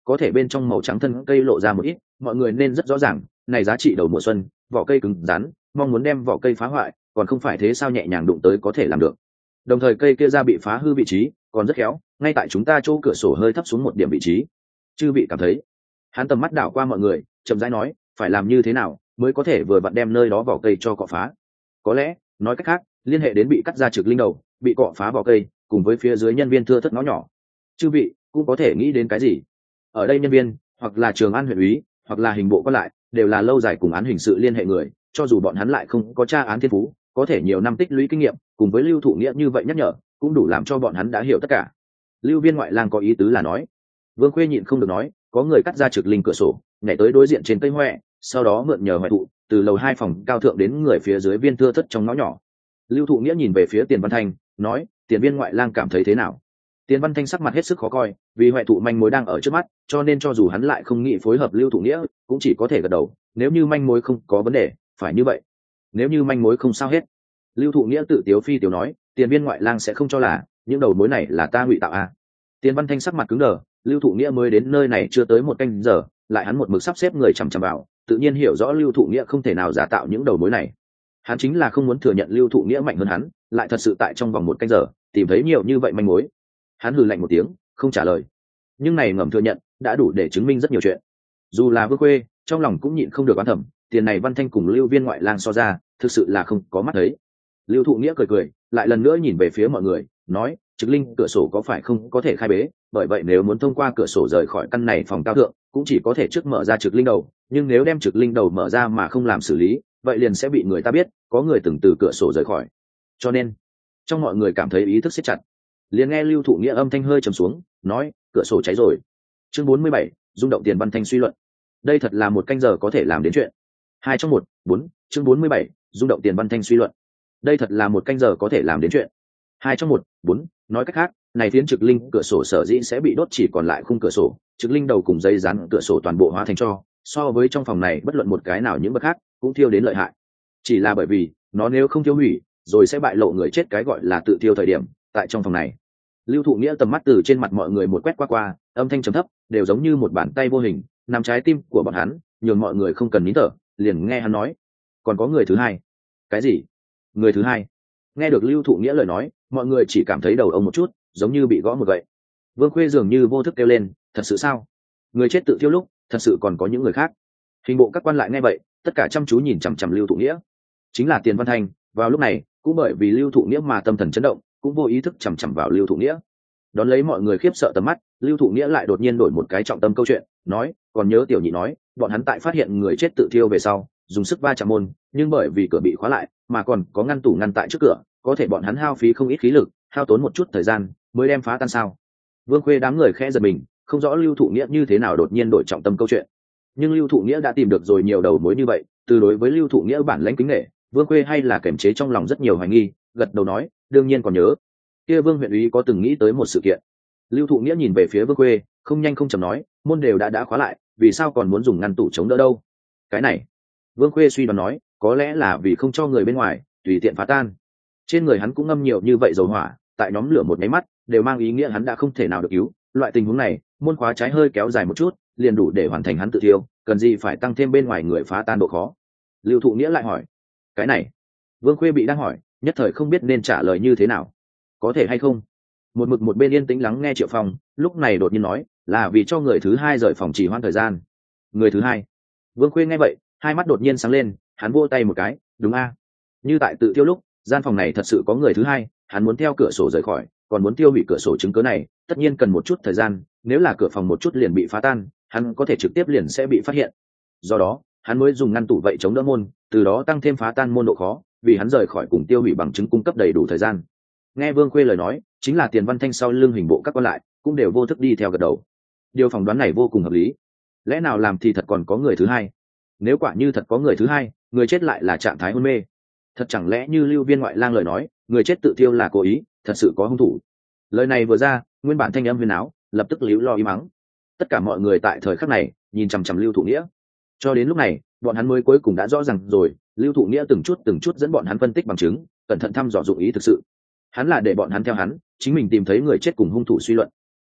có thể bên trong màu trắng thân cây lộ ra một ít, mọi người nên rất rõ ràng này giá trị đầu mùa xuân, vỏ cây cứng rắn, mong muốn đem vỏ cây phá hoại còn không phải thế sao nhẹ nhàng đụng tới có thể làm được. Đồng thời cây kia ra bị phá hư vị trí còn rất khéo, ngay tại chúng ta chỗ cửa sổ hơi thấp xuống một điểm vị trí. Chư vị cảm thấy? Hắn tầm mắt đảo qua mọi người, chậm rãi nói, phải làm như thế nào mới có thể vừa vặn đem nơi đó vỏ cây cho cọ phá? Có lẽ, nói cách khác, liên hệ đến bị cắt ra trực linh đầu, bị cọ phá vỏ cây, cùng với phía dưới nhân viên thưa thất ngõ nhỏ. Chư vị cũng có thể nghĩ đến cái gì? Ở đây nhân viên, hoặc là Trường An huyện úy, hoặc là hình bộ quan lại, đều là lâu dài cùng án hình sự liên hệ người, cho dù bọn hắn lại không có tra án thiên phú, có thể nhiều năm tích lũy kinh nghiệm, cùng với Lưu Thụ Nghĩa như vậy nhắc nhở, cũng đủ làm cho bọn hắn đã hiểu tất cả. Lưu Viên ngoại lang có ý tứ là nói, Vương Khuê nhịn không được nói, có người cắt ra trực linh cửa sổ, nhảy tới đối diện trên cây hoè, sau đó mượn nhờ hoè thụ, từ lầu hai phòng cao thượng đến người phía dưới viên thưa thất trong ngõ nhỏ. Lưu Thụ Nghĩa nhìn về phía Tiền Văn Thanh, nói, Tiền Viên ngoại lang cảm thấy thế nào? Tiền Văn Thanh sắc mặt hết sức khó coi, vì hoè thụ manh mối đang ở trước mắt, cho nên cho dù hắn lại không nghĩ phối hợp Lưu Thụ Nghĩa, cũng chỉ có thể gật đầu, nếu như manh mối không có vấn đề, phải như vậy. Nếu như manh mối không sao hết. Lưu Thụ Nghĩa tự tiếu phi tiểu nói, Tiền Viên ngoại lang sẽ không cho là những đầu mối này là ta ngụy tạo à? Tiền Văn Thanh sắc mặt cứng đờ, Lưu Thụ Nghĩa mới đến nơi này chưa tới một canh giờ, lại hắn một mực sắp xếp người chằm chằm vào, tự nhiên hiểu rõ Lưu Thụ Nghĩa không thể nào giả tạo những đầu mối này. Hắn chính là không muốn thừa nhận Lưu Thụ Nghĩa mạnh hơn hắn, lại thật sự tại trong vòng một canh giờ tìm thấy nhiều như vậy manh mối. Hắn hừ lạnh một tiếng, không trả lời. Nhưng này ngầm thừa nhận đã đủ để chứng minh rất nhiều chuyện. Dù là Vương Khuê, trong lòng cũng nhịn không được oán thầm, tiền này Văn Thanh cùng Lưu Viên ngoại lang so ra, thực sự là không có mắt thấy. Lưu Thụ Nghĩa cười cười, lại lần nữa nhìn về phía mọi người, nói, trực linh cửa sổ có phải không có thể khai bế, bởi vậy nếu muốn thông qua cửa sổ rời khỏi căn này phòng cao thượng, cũng chỉ có thể trước mở ra trực linh đầu, nhưng nếu đem trực linh đầu mở ra mà không làm xử lý, vậy liền sẽ bị người ta biết có người từng từ cửa sổ rời khỏi. Cho nên, trong mọi người cảm thấy ý thức siết chặt. Liền nghe Lưu Thụ Nghĩa âm thanh hơi trầm xuống, nói, cửa sổ cháy rồi. Chương bốn mươi bảy, rung động Tiền Văn Thanh suy luận. Đây thật là một canh giờ có thể làm đến chuyện. Hai trong một, bốn, chương bốn mươi bảy, rung động Tiền Văn Thanh suy luận. Đây thật là một canh giờ có thể làm đến chuyện. Hai trong một, bốn, nói cách khác, này phiến trực linh cửa sổ sở dĩ sẽ bị đốt chỉ còn lại khung cửa sổ, trực linh đầu cùng dây dán cửa sổ toàn bộ hóa thành tro, so với trong phòng này bất luận một cái nào những bậc khác cũng thiêu đến lợi hại. Chỉ là bởi vì nó nếu không tiêu hủy, rồi sẽ bại lộ người chết cái gọi là tự tiêu thời điểm tại trong phòng này. Lưu Thụ Nghĩa tầm mắt từ trên mặt mọi người một quét qua qua, âm thanh trầm thấp, đều giống như một bàn tay vô hình nắm trái tim của bọn hắn, nhường mọi người không cần nín thở, liền nghe hắn nói, còn có người thứ hai. Cái gì? Người thứ hai? Nghe được Lưu Thụ Nghĩa lời nói, mọi người chỉ cảm thấy đầu ông một chút, giống như bị gõ một gậy. Vương Khuê dường như vô thức kêu lên, thật sự sao? Người chết tự thiêu lúc, thật sự còn có những người khác? Hình bộ các quan lại nghe vậy, tất cả chăm chú nhìn chằm chằm Lưu Thụ Nghĩa. Chính là Tiền Văn Thanh, vào lúc này, cũng bởi vì Lưu Thụ Nghĩa mà tâm thần chấn động, cũng vô ý thức chằm chằm vào Lưu Thụ Nghĩa. Đón lấy mọi người khiếp sợ tầm mắt, Lưu Thụ Nghĩa lại đột nhiên đổi một cái trọng tâm câu chuyện, nói, còn nhớ tiểu nhị nói, bọn hắn tại phát hiện người chết tự thiêu về sau, dùng sức va chạm môn, nhưng bởi vì cửa bị khóa lại, mà còn có ngăn tủ ngăn tại trước cửa, có thể bọn hắn hao phí không ít khí lực, hao tốn một chút thời gian mới đem phá tan sao? Vương Khuê đám người khẽ giật mình, không rõ Lưu Thụ Nghĩa như thế nào đột nhiên đổi trọng tâm câu chuyện. Nhưng Lưu Thụ Nghĩa đã tìm được rồi nhiều đầu mối như vậy, từ đối với Lưu Thụ Nghĩa bản lãnh kính nể, Vương Khuê hay là kiềm chế trong lòng rất nhiều hoài nghi, gật đầu nói, đương nhiên còn nhớ. Kia Vương huyện úy có từng nghĩ tới một sự kiện. Lưu Thụ Nghĩa nhìn về phía Vương Khuê, không nhanh không chậm nói, môn đều đã đã khóa lại, vì sao còn muốn dùng ngăn tủ chống đỡ đâu? Cái này, Vương Khuê suy đoán nói, có lẽ là vì không cho người bên ngoài tùy tiện phá tan. Trên người hắn cũng ngâm nhiều như vậy dầu hỏa, tại nhóm lửa một nháy mắt, đều mang ý nghĩa hắn đã không thể nào được cứu. Loại tình huống này, môn khóa trái hơi kéo dài một chút, liền đủ để hoàn thành hắn tự thiêu, cần gì phải tăng thêm bên ngoài người phá tan độ khó? Lưu Thụ Nghĩa lại hỏi, cái này, Vương Khuê bị đang hỏi, nhất thời không biết nên trả lời như thế nào. Có thể hay không? Một mực một bên yên tĩnh lắng nghe Triệu Phong, lúc này đột nhiên nói, là vì cho người thứ hai rời phòng trì hoãn thời gian. Người thứ hai? Vương Khuê nghe vậy, hai mắt đột nhiên sáng lên, hắn vỗ tay một cái, đúng a, như tại tự tiêu lúc, gian phòng này thật sự có người thứ hai, hắn muốn theo cửa sổ rời khỏi, còn muốn tiêu hủy cửa sổ chứng cứ này, tất nhiên cần một chút thời gian, nếu là cửa phòng một chút liền bị phá tan, hắn có thể trực tiếp liền sẽ bị phát hiện. Do đó, hắn mới dùng ngăn tủ vậy chống đỡ môn, từ đó tăng thêm phá tan môn độ khó, vì hắn rời khỏi cùng tiêu hủy bằng chứng cung cấp đầy đủ thời gian. Nghe Vương Khuê lời nói, chính là Tiền Văn Thanh sau lưng hình bộ các quan lại, cũng đều vô thức đi theo gật đầu. Điều phỏng đoán này vô cùng hợp lý. Lẽ nào làm thì thật còn có người thứ hai? Nếu quả như thật có người thứ hai, người chết lại là trạng thái hôn mê, thật chẳng lẽ như Lưu Viên ngoại lang lời nói, người chết tự thiêu là cố ý, thật sự có hung thủ? Lời này vừa ra, nguyên bản thanh âm huyền áo lập tức líu lo im mắng. Tất cả mọi người tại thời khắc này nhìn chằm chằm Lưu Thụ Nghĩa. Cho đến lúc này, bọn hắn mới cuối cùng đã rõ ràng rồi, Lưu Thụ Nghĩa từng chút từng chút dẫn bọn hắn phân tích bằng chứng, cẩn thận thăm dò dụng ý thực sự. Hắn là để bọn hắn theo hắn, chính mình tìm thấy người chết cùng hung thủ suy luận.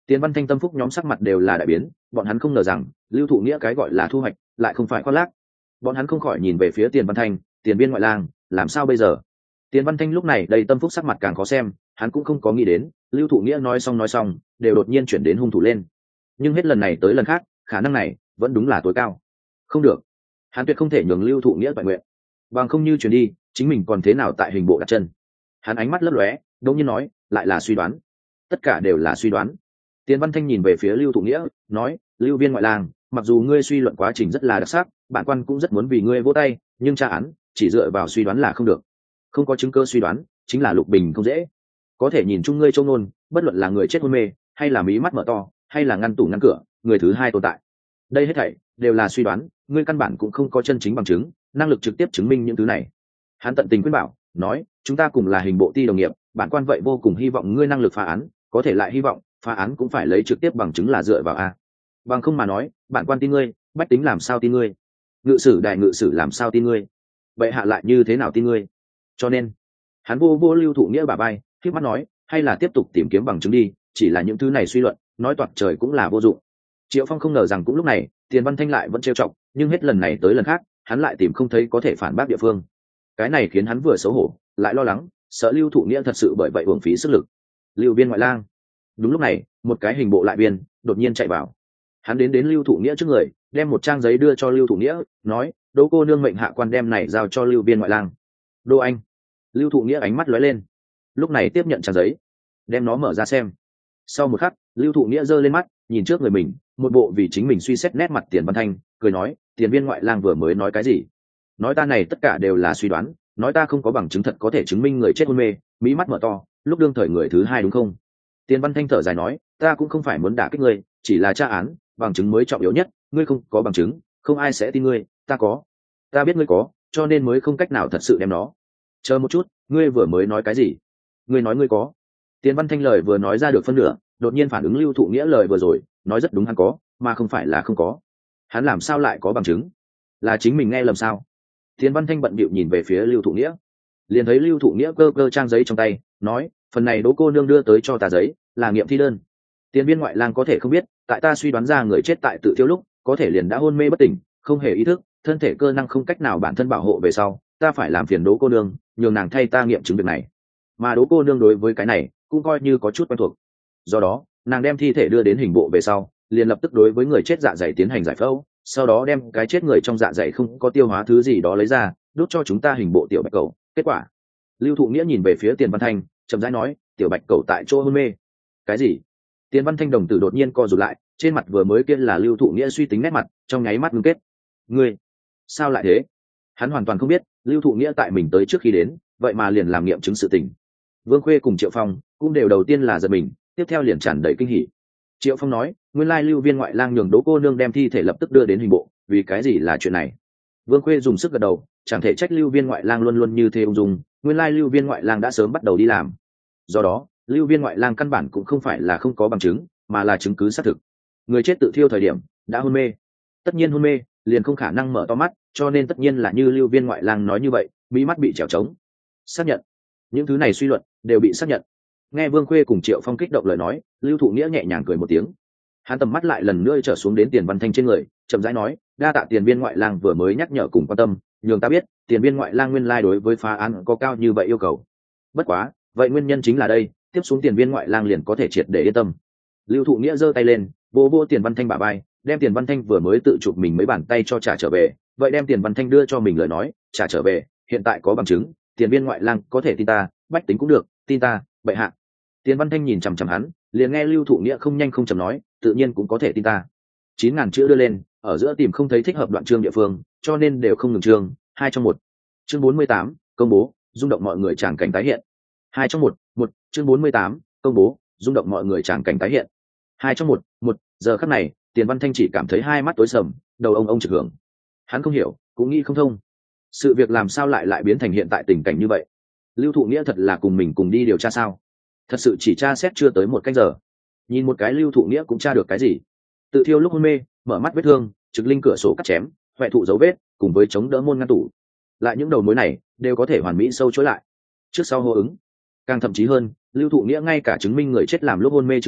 Tiền Văn Thanh tâm phúc nhóm sắc mặt đều là đại biến, bọn hắn không ngờ rằng Lưu Thụ Nghĩa cái gọi là thu hoạch lại không phải khoác lác. Bọn hắn không khỏi nhìn về phía Tiền Văn Thanh, Tiền Viên ngoại lang, làm sao bây giờ? Tiền Văn Thanh lúc này đầy tâm phúc sắc mặt càng khó xem, hắn cũng không có nghĩ đến, Lưu Thụ Nghĩa nói xong nói xong, đều đột nhiên chuyển đến hung thủ lên. Nhưng hết lần này tới lần khác, khả năng này vẫn đúng là tối cao. Không được, hắn tuyệt không thể nhường Lưu Thụ Nghĩa toàn nguyện, bằng không như chuyển đi, chính mình còn thế nào tại hình bộ đặt chân. Hắn ánh mắt lấp lóe, đột nhiên nói, lại là suy đoán, tất cả đều là suy đoán. Tiền Văn Thanh nhìn về phía Lưu Thụ Nghĩa, nói, Lưu Viên ngoại lang, mặc dù ngươi suy luận quá trình rất là đặc sắc, bản quan cũng rất muốn vì ngươi vỗ tay, nhưng tra án chỉ dựa vào suy đoán là không được, không có chứng cơ suy đoán chính là lục bình không dễ. Có thể nhìn chung ngươi trông nôn, bất luận là người chết hôn mê hay là mí mắt mở to hay là ngăn tủ ngăn cửa, người thứ hai tồn tại, đây hết thảy đều là suy đoán, ngươi căn bản cũng không có chân chính bằng chứng năng lực trực tiếp chứng minh những thứ này. Hắn tận tình khuyên bảo, nói, chúng ta cùng là hình bộ ti đồng nghiệp, bản quan vậy vô cùng hy vọng ngươi năng lực phá án, có thể lại hy vọng phá án cũng phải lấy trực tiếp bằng chứng là dựa vào a, bằng không mà nói bản quan tin ngươi, bách tính làm sao tin ngươi, ngự sử đại ngự sử làm sao tin ngươi, bệ hạ lại như thế nào tin ngươi. Cho nên hắn vô vô Lưu Thụ Nghĩa bà bay, khiếp mắt nói, hay là tiếp tục tìm kiếm bằng chứng đi, chỉ là những thứ này suy luận nói toạc trời cũng là vô dụng. Triệu Phong không ngờ rằng cũng lúc này Tiền Văn Thanh lại vẫn trêu chọc, nhưng hết lần này tới lần khác hắn lại tìm không thấy có thể phản bác địa phương. Cái này khiến hắn vừa xấu hổ lại lo lắng, sợ Lưu Thụ Nghĩa thật sự bởi vậy uổng phí sức lực. Lưu Viên ngoại lang. Đúng lúc này một cái hình bộ lại viên đột nhiên chạy vào, hắn đến đến Lưu Thụ Nghĩa trước người, đem một trang giấy đưa cho Lưu Thụ Nghĩa, nói, đỗ cô nương mệnh hạ quan đem này giao cho Lưu Viên ngoại lang. Đô anh. Lưu Thụ Nghĩa ánh mắt lóe lên, lúc này tiếp nhận trang giấy, đem nó mở ra xem. Sau một khắc Lưu Thụ Nghĩa giơ lên mắt nhìn trước người mình, một bộ vì chính mình suy xét nét mặt Tiền Văn Thanh, cười nói, Tiền Viên ngoại lang vừa mới nói cái gì? Nói ta này tất cả đều là suy đoán, nói ta không có bằng chứng thật có thể chứng minh người chết hôn mê mí mắt mở to lúc đương thời người thứ hai đúng không? Tiền Văn Thanh thở dài nói, ta cũng không phải muốn đả kích ngươi, chỉ là tra án bằng chứng mới trọng yếu nhất, ngươi không có bằng chứng không ai sẽ tin ngươi, ta có, ta biết ngươi có, cho nên mới không cách nào thật sự đem nó. Chờ một chút, ngươi vừa mới nói cái gì? Ngươi nói ngươi có? Tiền Văn Thanh lời vừa nói ra được phân nửa, đột nhiên phản ứng Lưu Thụ Nghĩa lời vừa rồi nói rất đúng, hắn có mà không phải là không có. Hắn làm sao lại có bằng chứng? Là chính mình nghe lầm sao? Tiền Văn Thanh bận bịu nhìn về phía Lưu Thụ Nghĩa, liền thấy Lưu Thụ Nghĩa cơ cơ trang giấy trong tay, nói, phần này đỗ cô nương đưa tới cho ta giấy là nghiệm thi đơn. Tiền Viên ngoại lang có thể không biết, tại ta suy đoán ra người chết tại tự thiêu lúc có thể liền đã hôn mê bất tỉnh, không hề ý thức, thân thể cơ năng không cách nào bản thân bảo hộ về sau, ta phải làm phiền đỗ cô nương nhường nàng thay ta nghiệm chứng việc này. Mà đỗ cô nương đối với cái này cũng coi như có chút quen thuộc, do đó nàng đem thi thể đưa đến hình bộ về sau, liền lập tức đối với người chết dạ dày tiến hành giải phẫu, sau đó đem cái chết người trong dạ dày không có tiêu hóa thứ gì đó lấy ra đốt cho chúng ta hình bộ tiểu bạch cầu. Kết quả, Lưu Thụ Nghĩa nhìn về phía Tiền Văn Thanh, chậm rãi nói, tiểu bạch cầu tại chỗ hôn mê. Cái gì? Tiền Văn Thanh đồng tử đột nhiên co rụt lại, trên mặt vừa mới kia là Lưu Thụ Nghĩa suy tính nét mặt trong nháy mắt ngưng kết. Ngươi sao lại thế? Hắn hoàn toàn không biết Lưu Thụ Nghĩa tại mình tới trước khi đến vậy mà liền làm nghiệm chứng sự tình. Vương Khuê cùng Triệu Phong cũng đều đầu tiên là giật mình, tiếp theo liền tràn đầy kinh hỉ. Triệu Phong nói, nguyên lai Lưu Viên ngoại lang nhường đỗ cô nương đem thi thể lập tức đưa đến hình bộ, vì cái gì là chuyện này? Vương Khuê dùng sức gật đầu, chẳng thể trách Lưu Viên ngoại lang luôn luôn như thế ung dung, nguyên lai Lưu Viên ngoại lang đã sớm bắt đầu đi làm. Do đó Lưu Viên ngoại lang căn bản cũng không phải là không có bằng chứng, mà là chứng cứ xác thực. Người chết tự thiêu thời điểm đã hôn mê, tất nhiên hôn mê liền không khả năng mở to mắt, cho nên tất nhiên là như Lưu Viên ngoại lang nói như vậy, mí mắt bị trèo trống. Xác nhận. Những thứ này suy luận đều bị xác nhận. Nghe Vương Khuê cùng Triệu Phong kích động lời nói, Lưu Thụ Nghĩa nhẹ nhàng cười một tiếng. Hắn tầm mắt lại lần nữa trở xuống đến Tiền Văn Thanh trên người, chậm rãi nói, đa tạ Tiền Viên ngoại lang vừa mới nhắc nhở cùng quan tâm, nhường ta biết Tiền Viên ngoại lang nguyên lai đối với phá án có cao như vậy yêu cầu. Bất quá vậy nguyên nhân chính là đây, tiếp xuống Tiền Viên ngoại lang liền có thể triệt để yên tâm. Lưu Thụ Nghĩa giơ tay lên, vô vô Tiền Văn Thanh bả vai, đem Tiền Văn Thanh vừa mới tự chụp mình mấy bàn tay cho trả trở về, vậy đem Tiền Văn Thanh đưa cho mình lời nói, trả trở về, hiện tại có bằng chứng, Tiền Viên ngoại lang có thể tin ta, bách tính cũng được tin ta, bệ hạ. Tiền Văn Thanh nhìn chằm chằm hắn, liền nghe Lưu Thụ Nghĩa không nhanh không chậm nói, tự nhiên cũng có thể tin ta. Chín ngàn chữ đưa lên, ở giữa tìm không thấy thích hợp đoạn chương địa phương, cho nên đều không ngừng chương, hai trong một. Chương bốn mươi tám, công bố, rung động mọi người tràng cảnh tái hiện. Hai trong một, một, chương bốn mươi tám, công bố, rung động mọi người tràng cảnh tái hiện. Hai trong một, một, giờ khắc này, Tiền Văn Thanh chỉ cảm thấy hai mắt tối sầm, đầu ông ông trực hưởng. Hắn không hiểu, cũng nghĩ không thông, sự việc làm sao lại lại biến thành hiện tại tình cảnh như vậy. Lưu Thụ Nghĩa thật là cùng mình cùng đi điều tra sao? Thật sự chỉ tra xét chưa tới một canh giờ, nhìn một cái Lưu Thụ Nghĩa cũng tra được cái gì? Tự thiêu lúc hôn mê, mở mắt vết thương, trực linh cửa sổ cắt chém, hoại thụ dấu vết, cùng với chống đỡ môn ngăn tủ, lại những đầu mối này đều có thể hoàn mỹ sâu chối lại, trước sau hô ứng. Càng thậm chí hơn, Lưu Thụ Nghĩa ngay cả chứng minh người chết làm lúc hôn mê chứng cứ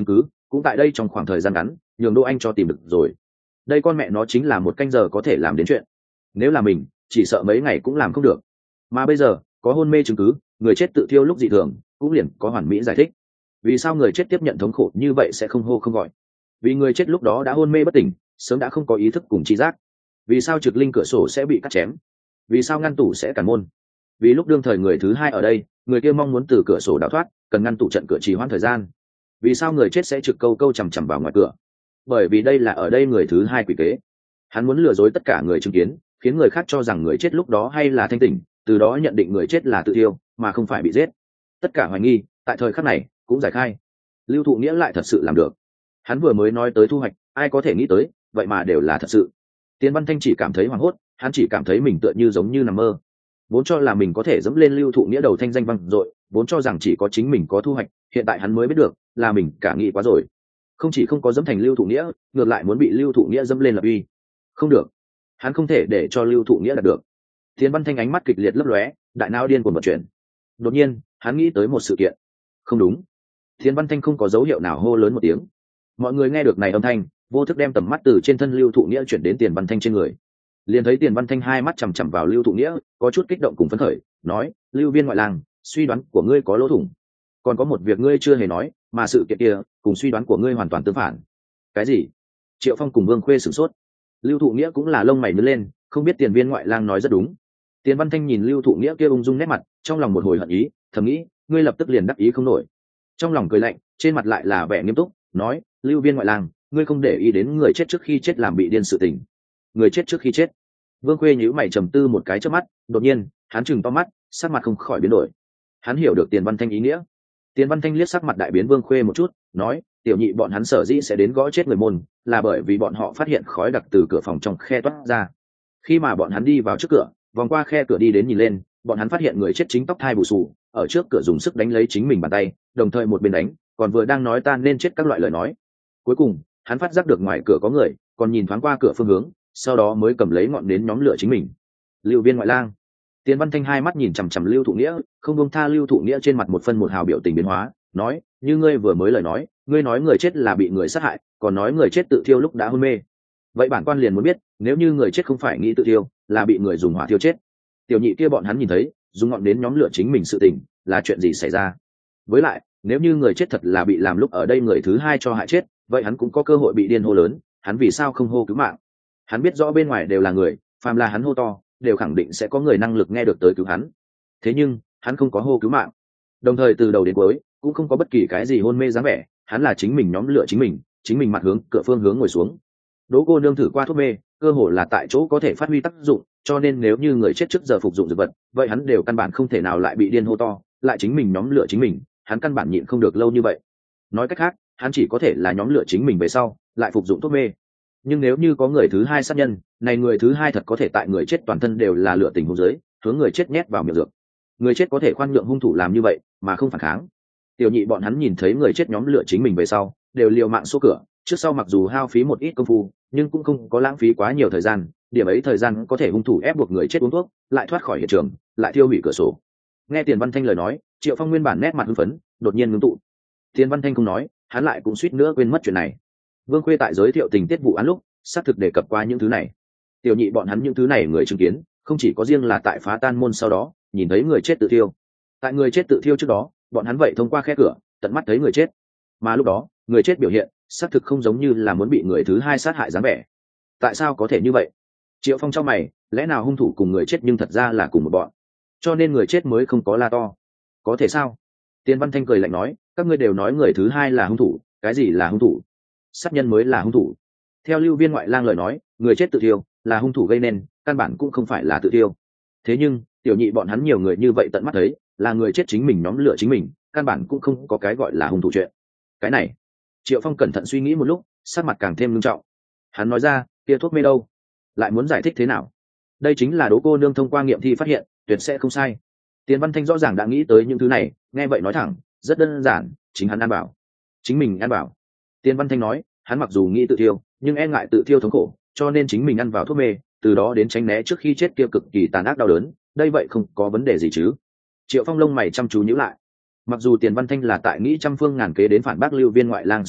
cũng tại đây trong khoảng thời gian ngắn nhường Đỗ Anh cho tìm được rồi. Đây con mẹ nó chính là một canh giờ có thể làm đến chuyện, nếu là mình chỉ sợ mấy ngày cũng làm không được. Mà bây giờ có hôn mê chứng cứ, người chết tự thiêu lúc dị thường cũng liền có hoàn mỹ giải thích vì sao người chết tiếp nhận thống khổ như vậy sẽ không hô không gọi. Vì người chết lúc đó đã hôn mê bất tỉnh, sớm đã không có ý thức cùng tri giác. Vì sao trực linh cửa sổ sẽ bị cắt chém? Vì sao ngăn tủ sẽ cản môn? Vì lúc đương thời người thứ hai ở đây, người kia mong muốn từ cửa sổ đào thoát, cần ngăn tủ trận cửa trì hoãn thời gian. Vì sao người chết sẽ trực câu câu chằm chằm vào ngoài cửa? Bởi vì đây là ở đây người thứ hai quỷ kế. Hắn muốn lừa dối tất cả người chứng kiến, khiến người khác cho rằng người chết lúc đó hay là thanh tỉnh, từ đó nhận định người chết là tự thiêu mà không phải bị giết. Tất cả hoài nghi tại thời khắc này cũng giải khai. Lưu Thụ Nghĩa lại thật sự làm được. Hắn vừa mới nói tới thu hoạch, ai có thể nghĩ tới, vậy mà đều là thật sự. Tiền Văn Thanh chỉ cảm thấy hoảng hốt, hắn chỉ cảm thấy mình tựa như giống như nằm mơ. Vốn cho là mình có thể dẫm lên Lưu Thụ Nghĩa đầu thanh danh vang dội, vốn cho rằng chỉ có chính mình có thu hoạch, hiện tại hắn mới biết được, là mình cả nghĩ quá rồi. Không chỉ không có dẫm thành Lưu Thụ Nghĩa, ngược lại muốn bị Lưu Thụ Nghĩa dẫm lên lập uy. Không được, hắn không thể để cho Lưu Thụ Nghĩa đạt được. Tiền Văn Thanh ánh mắt kịch liệt lấp lóe, đại não điên cuồng vận chuyển. Đột nhiên, hắn nghĩ tới một sự kiện. Không đúng. Tiền Văn Thanh không có dấu hiệu nào hô lớn một tiếng. Mọi người nghe được này âm thanh, vô thức đem tầm mắt từ trên thân Lưu Thụ Nghĩa chuyển đến Tiền Văn Thanh trên người. Liền thấy Tiền Văn Thanh hai mắt chằm chằm vào Lưu Thụ Nghĩa, có chút kích động cùng phấn khởi, nói: "Lưu Viên ngoại lang, suy đoán của ngươi có lỗ thủng. Còn có một việc ngươi chưa hề nói, mà sự kiện kia cùng suy đoán của ngươi hoàn toàn tương phản." "Cái gì?" Triệu Phong cùng Vương Khuê sửng sốt. Lưu Thụ Nghĩa cũng là lông mày nhướng lên, không biết Tiền Viên ngoại lang nói rất đúng. Tiền Văn Thanh nhìn Lưu Thụ Nghĩa kia ung dung nét mặt, trong lòng một hồi hận ý, thầm nghĩ, ngươi lập tức liền đắc ý không nổi. Trong lòng cười lạnh, trên mặt lại là vẻ nghiêm túc, nói: "Lưu Viên ngoại lang, ngươi không để ý đến người chết trước khi chết làm bị điên sự tình." Người chết trước khi chết? Vương Khuê nhíu mày trầm tư một cái chớp mắt, đột nhiên, hắn trừng to mắt, sắc mặt không khỏi biến đổi. Hắn hiểu được Tiền Văn Thanh ý nghĩa. Tiền Văn Thanh liếc sắc mặt đại biến Vương Khuê một chút, nói: "Tiểu nhị bọn hắn sở dĩ sẽ đến gõ chết người môn, là bởi vì bọn họ phát hiện khói đặc từ cửa phòng trong khe toát ra. Khi mà bọn hắn đi vào trước cửa, vòng qua khe cửa đi đến nhìn lên, bọn hắn phát hiện người chết chính tóc thai bù xù, ở trước cửa dùng sức đánh lấy chính mình bàn tay, đồng thời một bên đánh, còn vừa đang nói ta nên chết các loại lời nói. Cuối cùng, hắn phát giác được ngoài cửa có người, còn nhìn thoáng qua cửa phương hướng, sau đó mới cầm lấy ngọn nến nhóm lửa chính mình." Lưu Viên ngoại lang. Tiền Văn Thanh hai mắt nhìn chằm chằm Lưu Thụ Nghĩa, không buông tha Lưu Thụ Nghĩa trên mặt một phân một hào biểu tình biến hóa, nói: "Như ngươi vừa mới lời nói, ngươi nói người chết là bị người sát hại, còn nói người chết tự thiêu lúc đã hôn mê. Vậy bản quan liền muốn biết, nếu như người chết không phải nghĩ tự thiêu, là bị người dùng hỏa thiêu chết, tiểu nhị kia bọn hắn nhìn thấy dùng ngọn nến nhóm lửa chính mình sự tình, là chuyện gì xảy ra? Với lại, nếu như người chết thật là bị làm lúc ở đây người thứ hai cho hại chết, vậy hắn cũng có cơ hội bị điên hô lớn, hắn vì sao không hô cứu mạng? Hắn biết rõ bên ngoài đều là người, phàm là hắn hô to, đều khẳng định sẽ có người năng lực nghe được tới cứu hắn. Thế nhưng, hắn không có hô cứu mạng. Đồng thời từ đầu đến cuối, cũng không có bất kỳ cái gì hôn mê dáng vẻ, hắn là chính mình nhóm lửa chính mình, chính mình mặt hướng cửa phương hướng ngồi xuống. Đỗ cô nương thử qua thuốc mê, cơ hội là tại chỗ có thể phát huy tác dụng, cho nên nếu như người chết trước giờ phục dụng dược vật, vậy hắn đều căn bản không thể nào lại bị điên hô to, lại chính mình nhóm lửa chính mình, hắn căn bản nhịn không được lâu như vậy. Nói cách khác, hắn chỉ có thể là nhóm lửa chính mình về sau, lại phục dụng thuốc mê. Nhưng nếu như có người thứ hai sát nhân, này người thứ hai thật có thể tại người chết toàn thân đều là lửa tình huống dưới, hướng người chết nhét vào miệng dược. Người chết có thể khoan nhượng hung thủ làm như vậy, mà không phản kháng. Tiểu nhị bọn hắn nhìn thấy người chết nhóm lửa chính mình về sau, đều liều mạng xô cửa, trước sau mặc dù hao phí một ít công phu, nhưng cũng không có lãng phí quá nhiều thời gian, điểm ấy thời gian có thể hung thủ ép buộc người chết uống thuốc, lại thoát khỏi hiện trường, lại thiêu hủy cửa sổ. Nghe Tiền Văn Thanh lời nói, Triệu Phong nguyên bản nét mặt hưng phấn, đột nhiên ngưng tụ. Tiền Văn Thanh không nói, hắn lại cũng suýt nữa quên mất chuyện này. Vương Khuê tại giới thiệu tình tiết vụ án lúc, xác thực đề cập qua những thứ này. Tiểu nhị bọn hắn những thứ này người chứng kiến, không chỉ có riêng là tại phá tan môn sau đó, nhìn thấy người chết tự thiêu. Tại người chết tự thiêu trước đó, bọn hắn vậy thông qua khe cửa, tận mắt thấy người chết. Mà lúc đó, người chết biểu hiện, xác thực không giống như là muốn bị người thứ hai sát hại dáng vẻ. Tại sao có thể như vậy? Triệu Phong trong mày, lẽ nào hung thủ cùng người chết nhưng thật ra là cùng một bọn, cho nên người chết mới không có la to? Có thể sao? Tiền Văn Thanh cười lạnh nói, các ngươi đều nói người thứ hai là hung thủ, cái gì là hung thủ? Sát nhân mới là hung thủ. Theo Lưu Viên ngoại lang lời nói, người chết tự thiêu là hung thủ gây nên, căn bản cũng không phải là tự thiêu. Thế nhưng, tiểu nhị bọn hắn nhiều người như vậy tận mắt thấy, là người chết chính mình nhóm lửa chính mình, căn bản cũng không có cái gọi là hung thủ chuyện. Cái này, Triệu Phong cẩn thận suy nghĩ một lúc, sắc mặt càng thêm nghiêm trọng. Hắn nói ra, kia thuốc mê đâu? Lại muốn giải thích thế nào? Đây chính là Đỗ cô nương thông qua nghiệm thi phát hiện, tuyệt sẽ không sai. Tiền Văn Thanh rõ ràng đã nghĩ tới những thứ này, nghe vậy nói thẳng, rất đơn giản, chính hắn ăn bảo. Chính mình ăn bảo. Tiền Văn Thanh nói, hắn mặc dù nghĩ tự thiêu, nhưng e ngại tự thiêu thống khổ, cho nên chính mình ăn vào thuốc mê, từ đó đến tránh né trước khi chết kia cực kỳ tàn ác đau đớn, đây vậy không có vấn đề gì chứ? Triệu Phong lông mày chăm chú nhíu lại. Mặc dù Tiền Văn Thanh là tại nghĩ trăm phương ngàn kế đến phản bác Lưu Viên ngoại lang suy luận,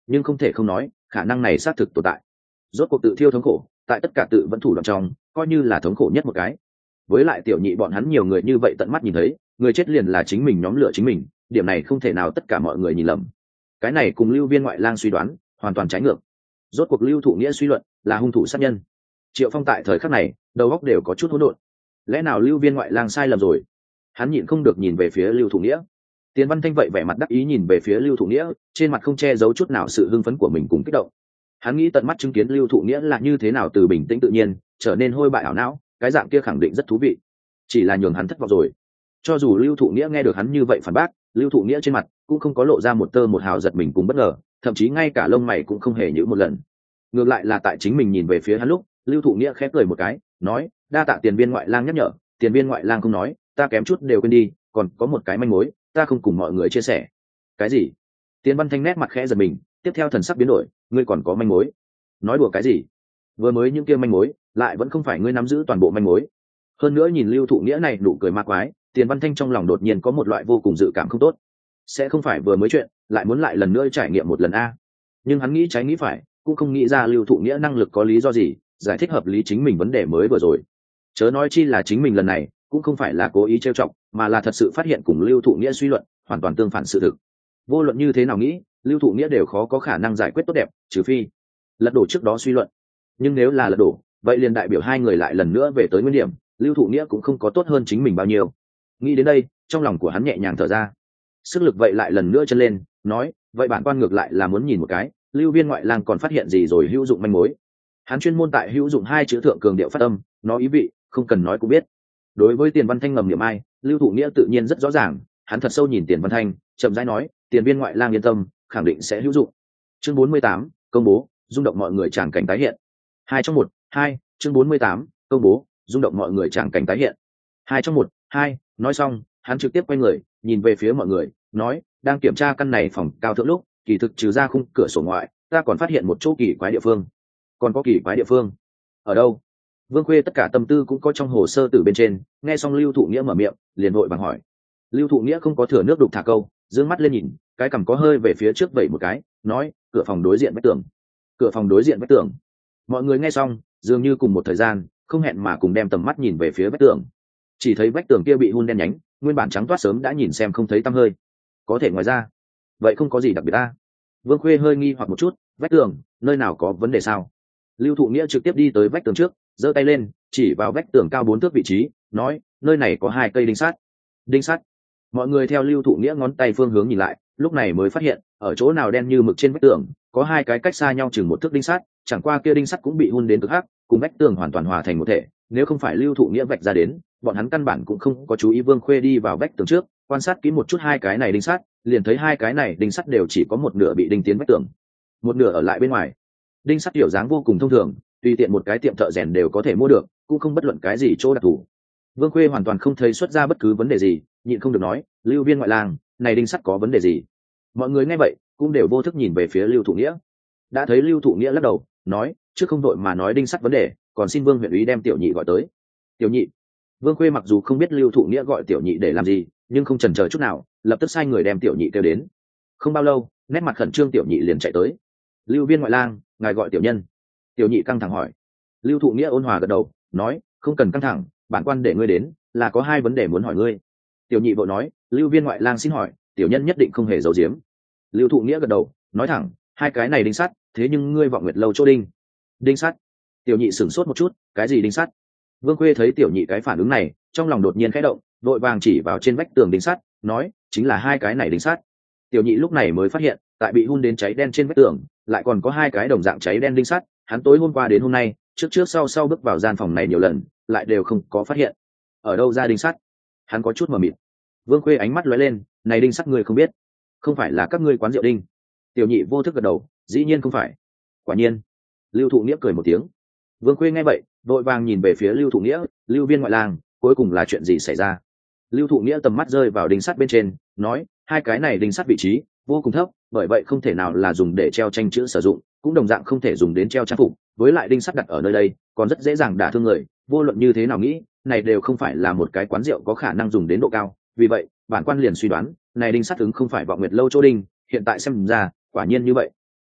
nhưng không thể không nói khả năng này xác thực tồn tại. Rốt cuộc tự thiêu thống khổ tại tất cả tự vẫn thủ đoạn trong coi như là thống khổ nhất một cái. Với lại tiểu nhị bọn hắn nhiều người như vậy tận mắt nhìn thấy, người chết liền là chính mình nhóm lửa chính mình, điểm này không thể nào tất cả mọi người nhìn lầm. Cái này cùng Lưu Viên ngoại lang suy đoán hoàn toàn trái ngược. Rốt cuộc Lưu Thụ Nghĩa suy luận là hung thủ sát nhân. Triệu Phong tại thời khắc này đầu óc đều có chút hỗn độn. Lẽ nào Lưu Viên ngoại lang sai lầm rồi? Hắn nhịn không được nhìn về phía Lưu Thụ Nghĩa. Tiền Văn Thanh vậy vẻ mặt đắc ý nhìn về phía Lưu Thụ Nghĩa, trên mặt không che giấu chút nào sự hưng phấn của mình cùng kích động. Hắn nghĩ tận mắt chứng kiến Lưu Thụ Nghĩa là như thế nào từ bình tĩnh tự nhiên trở nên hôi bại ảo não, cái dạng kia khẳng định rất thú vị. Chỉ là nhường hắn thất vọng rồi. Cho dù Lưu Thụ Nghĩa nghe được hắn như vậy phản bác, Lưu Thụ Nghĩa trên mặt cũng không có lộ ra một tơ một hào giật mình cùng bất ngờ, thậm chí ngay cả lông mày cũng không hề nhíu một lần. Ngược lại là tại chính mình nhìn về phía hắn lúc, Lưu Thụ Nghĩa khẽ cười một cái, nói: "Đa tạ Tiền Viên ngoại lang nhắc nhở, Tiền Viên ngoại lang không nói, ta kém chút đều quên đi, còn có một cái manh mối, ta không cùng mọi người chia sẻ." "Cái gì?" Tiền Văn Thanh nét mặt khẽ giật mình, tiếp theo thần sắc biến đổi, "Ngươi còn có manh mối?" "Nói đùa cái gì? Vừa mới những kia manh mối, lại vẫn không phải ngươi nắm giữ toàn bộ manh mối." Hơn nữa nhìn Lưu Thụ Nghĩa này nụ cười ma quái, Tiền Văn Thanh trong lòng đột nhiên có một loại vô cùng dự cảm không tốt. Sẽ không phải vừa mới chuyện, lại muốn lại lần nữa trải nghiệm một lần a. Nhưng hắn nghĩ trái nghĩ phải, cũng không nghĩ ra Lưu Thụ Nghĩa năng lực có lý do gì giải thích hợp lý chính mình vấn đề mới vừa rồi. Chớ nói chi là chính mình lần này cũng không phải là cố ý trêu chọc, mà là thật sự phát hiện cùng Lưu Thụ Nghĩa suy luận hoàn toàn tương phản sự thực. Vô luận như thế nào nghĩ, Lưu Thụ Nghĩa đều khó có khả năng giải quyết tốt đẹp, trừ phi lật đổ trước đó suy luận. Nhưng nếu là lật đổ, vậy liền đại biểu hai người lại lần nữa về tới nguyên điểm, Lưu Thụ Nghĩa cũng không có tốt hơn chính mình bao nhiêu. Nghĩ đến đây, trong lòng của hắn nhẹ nhàng thở ra. Sức lực vậy lại lần nữa chân lên, nói: "Vậy bản quan ngược lại là muốn nhìn một cái, Lưu Viên ngoại lang còn phát hiện gì rồi hữu dụng manh mối." Hắn chuyên môn tại hữu dụng hai chữ thượng cường điệu phát âm, nó ý vị không cần nói cũng biết. Đối với Tiền Văn Thanh ngầm niệm ai, Lưu Thụ Nghĩa tự nhiên rất rõ ràng, hắn thật sâu nhìn Tiền Văn Thanh, chậm rãi nói: "Tiền Viên ngoại lang yên tâm, khẳng định sẽ hữu dụng." Chương bốn mươi tám, công bố, rung động mọi người tràng cảnh tái hiện. Hai trong một, hai, chương bốn mươi tám, công bố, rung động mọi người tràng cảnh tái hiện. Hai trong một, hai, nói xong, hắn trực tiếp quay người, nhìn về phía mọi người, nói: "Đang kiểm tra căn này phòng cao thượng lúc, kỳ thực trừ ra khung cửa sổ ngoại, ta còn phát hiện một chỗ kỳ quái địa phương." "Còn có kỳ quái địa phương? Ở đâu?" Vương Khuê tất cả tâm tư cũng có trong hồ sơ từ bên trên, nghe xong Lưu Thụ Nghĩa mở miệng, liền vội vàng hỏi. Lưu Thụ Nghĩa không có thừa nước đục thả câu, dương mắt lên nhìn, cái cằm có hơi về phía trước vẩy một cái, nói: "Cửa phòng đối diện vách tường." "Cửa phòng đối diện vách tường?" Mọi người nghe xong, dường như cùng một thời gian, không hẹn mà cùng đem tầm mắt nhìn về phía vách tường. Chỉ thấy vách tường kia bị hun đen nhánh, nguyên bản trắng toát sớm đã nhìn xem không thấy tăm hơi. Có thể ngoài ra, vậy không có gì đặc biệt ta. Vương Khuê hơi nghi hoặc một chút, vách tường, nơi nào có vấn đề sao? Lưu Thụ Nghĩa trực tiếp đi tới vách tường trước, giơ tay lên, chỉ vào vách tường cao bốn thước vị trí, nói: "Nơi này có hai cây đinh sắt." "Đinh sắt?" Mọi người theo Lưu Thụ Nghĩa ngón tay phương hướng nhìn lại, lúc này mới phát hiện, ở chỗ nào đen như mực trên vách tường, có hai cái cách xa nhau chừng một thước đinh sắt, chẳng qua kia đinh sắt cũng bị hun đến cực hắc, cùng vách tường hoàn toàn hòa thành một thể, nếu không phải Lưu Thụ Nghĩa vạch ra đến, bọn hắn căn bản cũng không có chú ý Vương Khuê đi vào vách tường trước, quan sát kỹ một chút hai cái này đinh sắt, liền thấy hai cái này đinh sắt đều chỉ có một nửa bị đinh tiến vách tường, một nửa ở lại bên ngoài. Đinh sắt kiểu dáng vô cùng thông thường, tùy tiện một cái tiệm thợ rèn đều có thể mua được, cũng không bất luận cái gì chỗ đặc thù. Vương Khuê hoàn toàn không thấy xuất ra bất cứ vấn đề gì, nhịn không được nói: "Lưu Viên ngoại lang, này đinh sắt có vấn đề gì?" Mọi người nghe vậy cũng đều vô thức nhìn về phía Lưu Thụ Nghĩa. Đã thấy Lưu Thụ Nghĩa lắc đầu, nói: "Trước không đội mà nói đinh sắt vấn đề, còn xin Vương huyện úy đem tiểu nhị gọi tới." "Tiểu nhị?" Vương Khuê mặc dù không biết Lưu Thụ Nghĩa gọi tiểu nhị để làm gì, nhưng không chần chờ chút nào, lập tức sai người đem tiểu nhị kêu đến. Không bao lâu, nét mặt khẩn trương tiểu nhị liền chạy tới. "Lưu Viên ngoại lang, ngài gọi tiểu nhân." Tiểu nhị căng thẳng hỏi. Lưu Thụ Nghĩa ôn hòa gật đầu, nói: "Không cần căng thẳng, bản quan để ngươi đến, là có hai vấn đề muốn hỏi ngươi." Tiểu nhị vội nói: "Lưu Viên ngoại lang xin hỏi." Tiểu nhân nhất định không hề giấu giếm. Lưu Thụ Nghĩa gật đầu, nói thẳng: "Hai cái này đinh sắt, thế nhưng ngươi Vọng Nguyệt lâu chỗ đinh." "Đinh sắt?" Tiểu nhị sửng sốt một chút, "Cái gì đinh sắt?" Vương Khuê thấy tiểu nhị cái phản ứng này, trong lòng đột nhiên khẽ động, vội vàng chỉ vào trên vách tường đinh sắt, nói: "Chính là hai cái này đinh sắt." Tiểu nhị lúc này mới phát hiện, tại bị hun đến cháy đen trên vách tường, lại còn có hai cái đồng dạng cháy đen đinh sắt, hắn tối hôm qua đến hôm nay, trước trước sau sau bước vào gian phòng này nhiều lần, lại đều không có phát hiện. Ở đâu ra đinh sắt? Hắn có chút mờ mịt. Vương Khuê ánh mắt lóe lên, "Này đinh sắt ngươi không biết? Không phải là các ngươi quán rượu đinh?" Tiểu nhị vô thức gật đầu, "Dĩ nhiên không phải." "Quả nhiên." Lưu Thụ Nghĩa cười một tiếng. Vương Khuê nghe vậy, vội vàng nhìn về phía Lưu Thụ Nghĩa: "Lưu Viên ngoại lang, cuối cùng là chuyện gì xảy ra?" Lưu Thụ Nghĩa tầm mắt rơi vào đinh sắt bên trên, nói: "Hai cái này đinh sắt vị trí vô cùng thấp, bởi vậy không thể nào là dùng để treo tranh chữ sử dụng, cũng đồng dạng không thể dùng đến treo trang phục, với lại đinh sắt đặt ở nơi đây, còn rất dễ dàng đả thương người, vô luận như thế nào nghĩ, này đều không phải là một cái quán rượu có khả năng dùng đến độ cao, vì vậy, bản quan liền suy đoán, này đinh sắt ứng không phải Vọng Nguyệt lâu chỗ đinh, hiện tại xem ra, quả nhiên như vậy."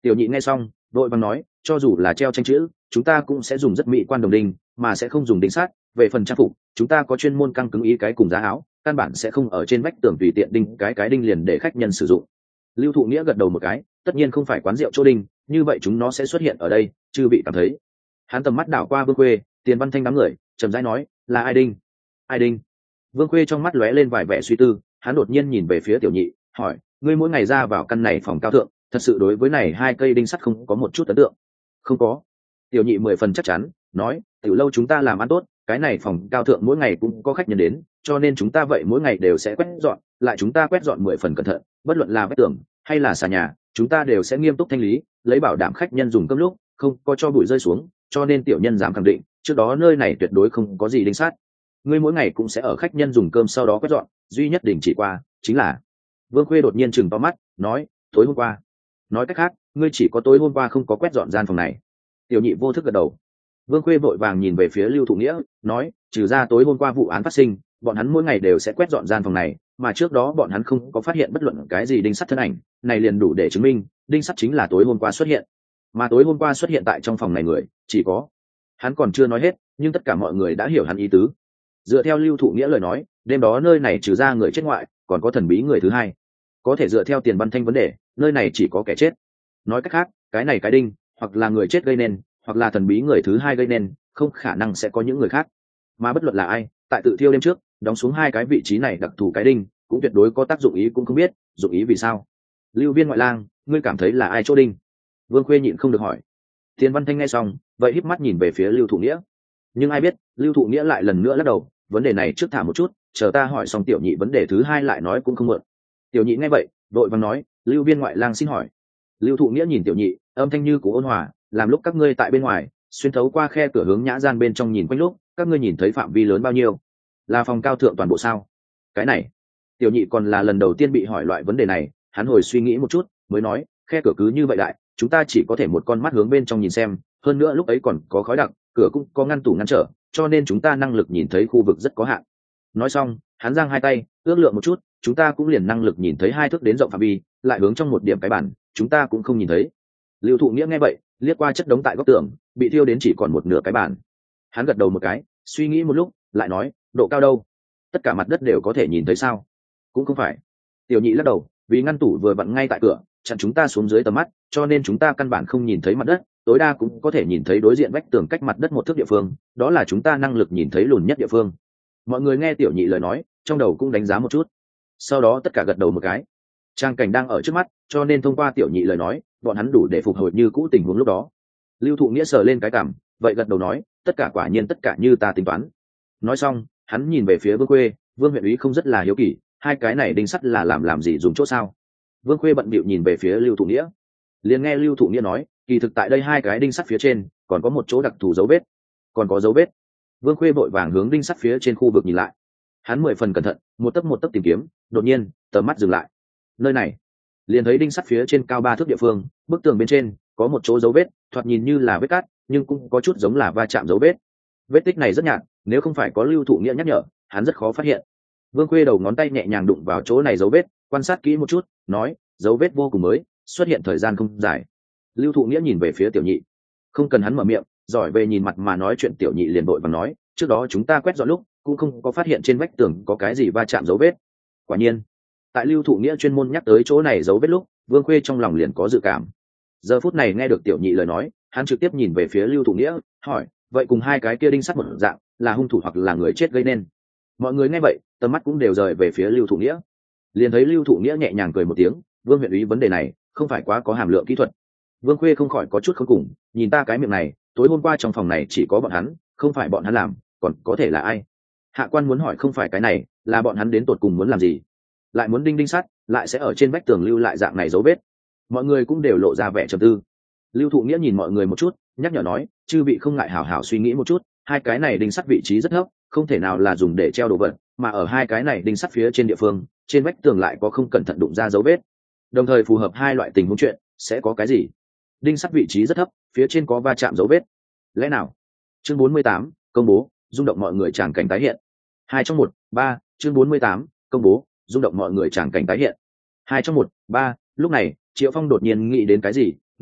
Tiểu nhị nghe xong đội vàng nói, cho dù là treo tranh chữ chúng ta cũng sẽ dùng rất mỹ quan đồng đinh, mà sẽ không dùng đinh sắt. Về phần trang phục chúng ta có chuyên môn căng cứng ý cái cùng giá áo, căn bản sẽ không ở trên vách tường tùy tiện đinh cái cái đinh liền để khách nhân sử dụng. Lưu Thụ Nghĩa gật đầu một cái, tất nhiên không phải quán rượu chỗ đinh, như vậy chúng nó sẽ xuất hiện ở đây, chư vị cảm thấy. Hắn tầm mắt đảo qua Vương Khuê, Tiền Văn Thanh đám người, trầm rãi nói, là ai đinh? Ai đinh? Vương Khuê trong mắt lóe lên vài vẻ suy tư, hắn đột nhiên nhìn về phía Tiểu Nhị, hỏi, ngươi mỗi ngày ra vào căn này phòng cao thượng, thật sự đối với này hai cây đinh sắt không có một chút ấn tượng? Không có. Tiểu Nhị mười phần chắc chắn, nói, tiểu lâu chúng ta làm ăn tốt, cái này phòng cao thượng mỗi ngày cũng có khách nhân đến, cho nên chúng ta vậy mỗi ngày đều sẽ quét dọn, lại chúng ta quét dọn mười phần cẩn thận, bất luận là vách tường hay là xà nhà, chúng ta đều sẽ nghiêm túc thanh lý, lấy bảo đảm khách nhân dùng cơm lúc không có cho bụi rơi xuống, cho nên tiểu nhân dám khẳng định, trước đó nơi này tuyệt đối không có gì đinh sắt. Ngươi mỗi ngày cũng sẽ ở khách nhân dùng cơm sau đó quét dọn, duy nhất đình chỉ qua chính là. Vương Khuê đột nhiên chừng to mắt, nói, tối hôm qua. Nói cách khác, ngươi chỉ có tối hôm qua không có quét dọn gian phòng này. Tiểu Nhị vô thức gật đầu. Vương Khuê vội vàng nhìn về phía Lưu Thụ Nghĩa, nói, trừ ra tối hôm qua vụ án phát sinh, bọn hắn mỗi ngày đều sẽ quét dọn gian phòng này, mà trước đó bọn hắn không có phát hiện bất luận cái gì đinh sắt thân ảnh, này liền đủ để chứng minh đinh sắt chính là tối hôm qua xuất hiện. Mà tối hôm qua xuất hiện tại trong phòng này người, chỉ có. Hắn còn chưa nói hết, nhưng tất cả mọi người đã hiểu hắn ý tứ. Dựa theo Lưu Thụ Nghĩa lời nói, đêm đó nơi này trừ ra người chết ngoại, còn có thần bí người thứ hai. Có thể dựa theo Tiền Văn Thanh vấn đề, nơi này chỉ có kẻ chết. Nói cách khác, cái này cái đinh, hoặc là người chết gây nên, hoặc là thần bí người thứ hai gây nên, không khả năng sẽ có những người khác. Mà bất luận là ai, tại tự thiêu đêm trước đóng xuống hai cái vị trí này đặc thù cái đinh, cũng tuyệt đối có tác dụng ý cũng không biết, dụng ý vì sao. Lưu Viên ngoại lang, ngươi cảm thấy là ai chỗ đinh? Vương Khuê nhịn không được hỏi. Tiền Văn Thanh nghe xong, vậy híp mắt nhìn về phía Lưu Thụ Nghĩa. Nhưng ai biết, Lưu Thụ Nghĩa lại lần nữa lắc đầu, vấn đề này trước thả một chút, chờ ta hỏi xong Tiểu Nhị vấn đề thứ hai lại nói cũng không muộn. Tiểu Nhị nghe vậy, vội vàng nói, Lưu Viên ngoại lang xin hỏi. Lưu Thụ Nghĩa nhìn Tiểu Nhị, âm thanh như cũ ôn hòa, làm lúc các ngươi tại bên ngoài xuyên thấu qua khe cửa hướng nhã gian bên trong nhìn quanh lúc, các ngươi nhìn thấy phạm vi lớn bao nhiêu? Là phòng cao thượng toàn bộ sao? Cái này, Tiểu Nhị còn là lần đầu tiên bị hỏi loại vấn đề này, hắn hồi suy nghĩ một chút, mới nói, khe cửa cứ như vậy đại, chúng ta chỉ có thể một con mắt hướng bên trong nhìn xem, hơn nữa lúc ấy còn có khói đặc, cửa cũng có ngăn tủ ngăn trở, cho nên chúng ta năng lực nhìn thấy khu vực rất có hạn. Nói xong, hắn giang hai tay, ước lượng một chút, chúng ta cũng liền năng lực nhìn thấy hai thước đến rộng phạm vi, lại hướng trong một điểm cái bản, chúng ta cũng không nhìn thấy. Lưu Thụ Nghĩa nghe vậy, liếc qua chất đống tại góc tường, bị thiêu đến chỉ còn một nửa cái bàn. Hắn gật đầu một cái, suy nghĩ một lúc, lại nói, độ cao đâu? Tất cả mặt đất đều có thể nhìn thấy sao? Cũng không phải. Tiểu Nhị lắc đầu, vì ngăn tủ vừa vặn ngay tại cửa, chặn chúng ta xuống dưới tầm mắt, cho nên chúng ta căn bản không nhìn thấy mặt đất, tối đa cũng có thể nhìn thấy đối diện vách tường cách mặt đất một thước địa phương, đó là chúng ta năng lực nhìn thấy lùn nhất địa phương. Mọi người nghe Tiểu Nhị lời nói, trong đầu cũng đánh giá một chút. Sau đó tất cả gật đầu một cái. Trang cảnh đang ở trước mắt, cho nên thông qua Tiểu Nhị lời nói, bọn hắn đủ để phục hồi như cũ tình huống lúc đó. Lưu Thụ Nghĩa sờ lên cái cằm, vậy gật đầu nói, tất cả quả nhiên tất cả như ta tính toán. Nói xong, hắn nhìn về phía Vương Khuê, Vương huyện úy không rất là hiếu kỳ, hai cái này đinh sắt là làm làm gì dùng chỗ sao? Vương Khuê bận bịu nhìn về phía Lưu Thụ Nghĩa, liền nghe Lưu Thụ Nghĩa nói, kỳ thực tại đây hai cái đinh sắt phía trên còn có một chỗ đặc thù dấu vết. Còn có dấu vết? Vương Khuê vội vàng hướng đinh sắt phía trên khu vực nhìn lại. Hắn mười phần cẩn thận, một tấc một tấc tìm kiếm, đột nhiên, tầm mắt dừng lại. Nơi này, liền thấy đinh sắt phía trên cao ba thước địa phương, bức tường bên trên có một chỗ dấu vết, thoạt nhìn như là vết cát, nhưng cũng có chút giống là va chạm dấu vết. Vết tích này rất nhạt, nếu không phải có Lưu Thụ Nghĩa nhắc nhở, hắn rất khó phát hiện. Vương Khuê đầu ngón tay nhẹ nhàng đụng vào chỗ này dấu vết, quan sát kỹ một chút, nói, dấu vết vô cùng mới, xuất hiện thời gian không dài. Lưu Thụ Nghĩa nhìn về phía Tiểu Nhị, không cần hắn mở miệng, giỏi về nhìn mặt mà nói chuyện. Tiểu Nhị liền vội vàng nói, trước đó chúng ta quét dọn lúc cũng không có phát hiện trên vách tường có cái gì va chạm dấu vết. Quả nhiên, tại Lưu Thụ Nghĩa chuyên môn nhắc tới chỗ này dấu vết lúc, Vương Khuê trong lòng liền có dự cảm. Giờ phút này nghe được Tiểu Nhị lời nói, hắn trực tiếp nhìn về phía Lưu Thụ Nghĩa, hỏi, vậy cùng hai cái kia đinh sắt một dạng, là hung thủ hoặc là người chết gây nên? Mọi người nghe vậy, tầm mắt cũng đều rời về phía Lưu Thụ Nghĩa. Liền thấy Lưu Thụ Nghĩa nhẹ nhàng cười một tiếng, Vương huyện úy vấn đề này không phải quá có hàm lượng kỹ thuật. Vương Khuê không khỏi có chút khốn cùng, nhìn ta cái miệng này, tối hôm qua trong phòng này chỉ có bọn hắn, không phải bọn hắn làm, còn có thể là ai? Hạ quan muốn hỏi không phải cái này, là bọn hắn đến tột cùng muốn làm gì? Lại muốn đinh đinh sắt, lại sẽ ở trên vách tường lưu lại dạng này dấu vết. Mọi người cũng đều lộ ra vẻ trầm tư. Lưu Thụ Nghĩa nhìn mọi người một chút, nhắc nhở nói, chư vị không ngại hảo hảo suy nghĩ một chút, hai cái này đinh sắt vị trí rất thấp, không thể nào là dùng để treo đồ vật, mà ở hai cái này đinh sắt phía trên địa phương, trên vách tường lại có không cẩn thận đụng ra dấu vết. Đồng thời phù hợp hai loại tình huống chuyện, sẽ có cái gì? Đinh sắt vị trí rất thấp, phía trên có va chạm dấu vết. Lẽ nào? Chương bốn mươi tám, công bố, rung động mọi người tràng cảnh tái hiện. Hai trong một, ba, chương bốn mươi tám, công bố, rung động mọi người tràng cảnh tái hiện. Hai trong một, ba, lúc này, Triệu Phong đột nhiên nghĩ đến cái gì,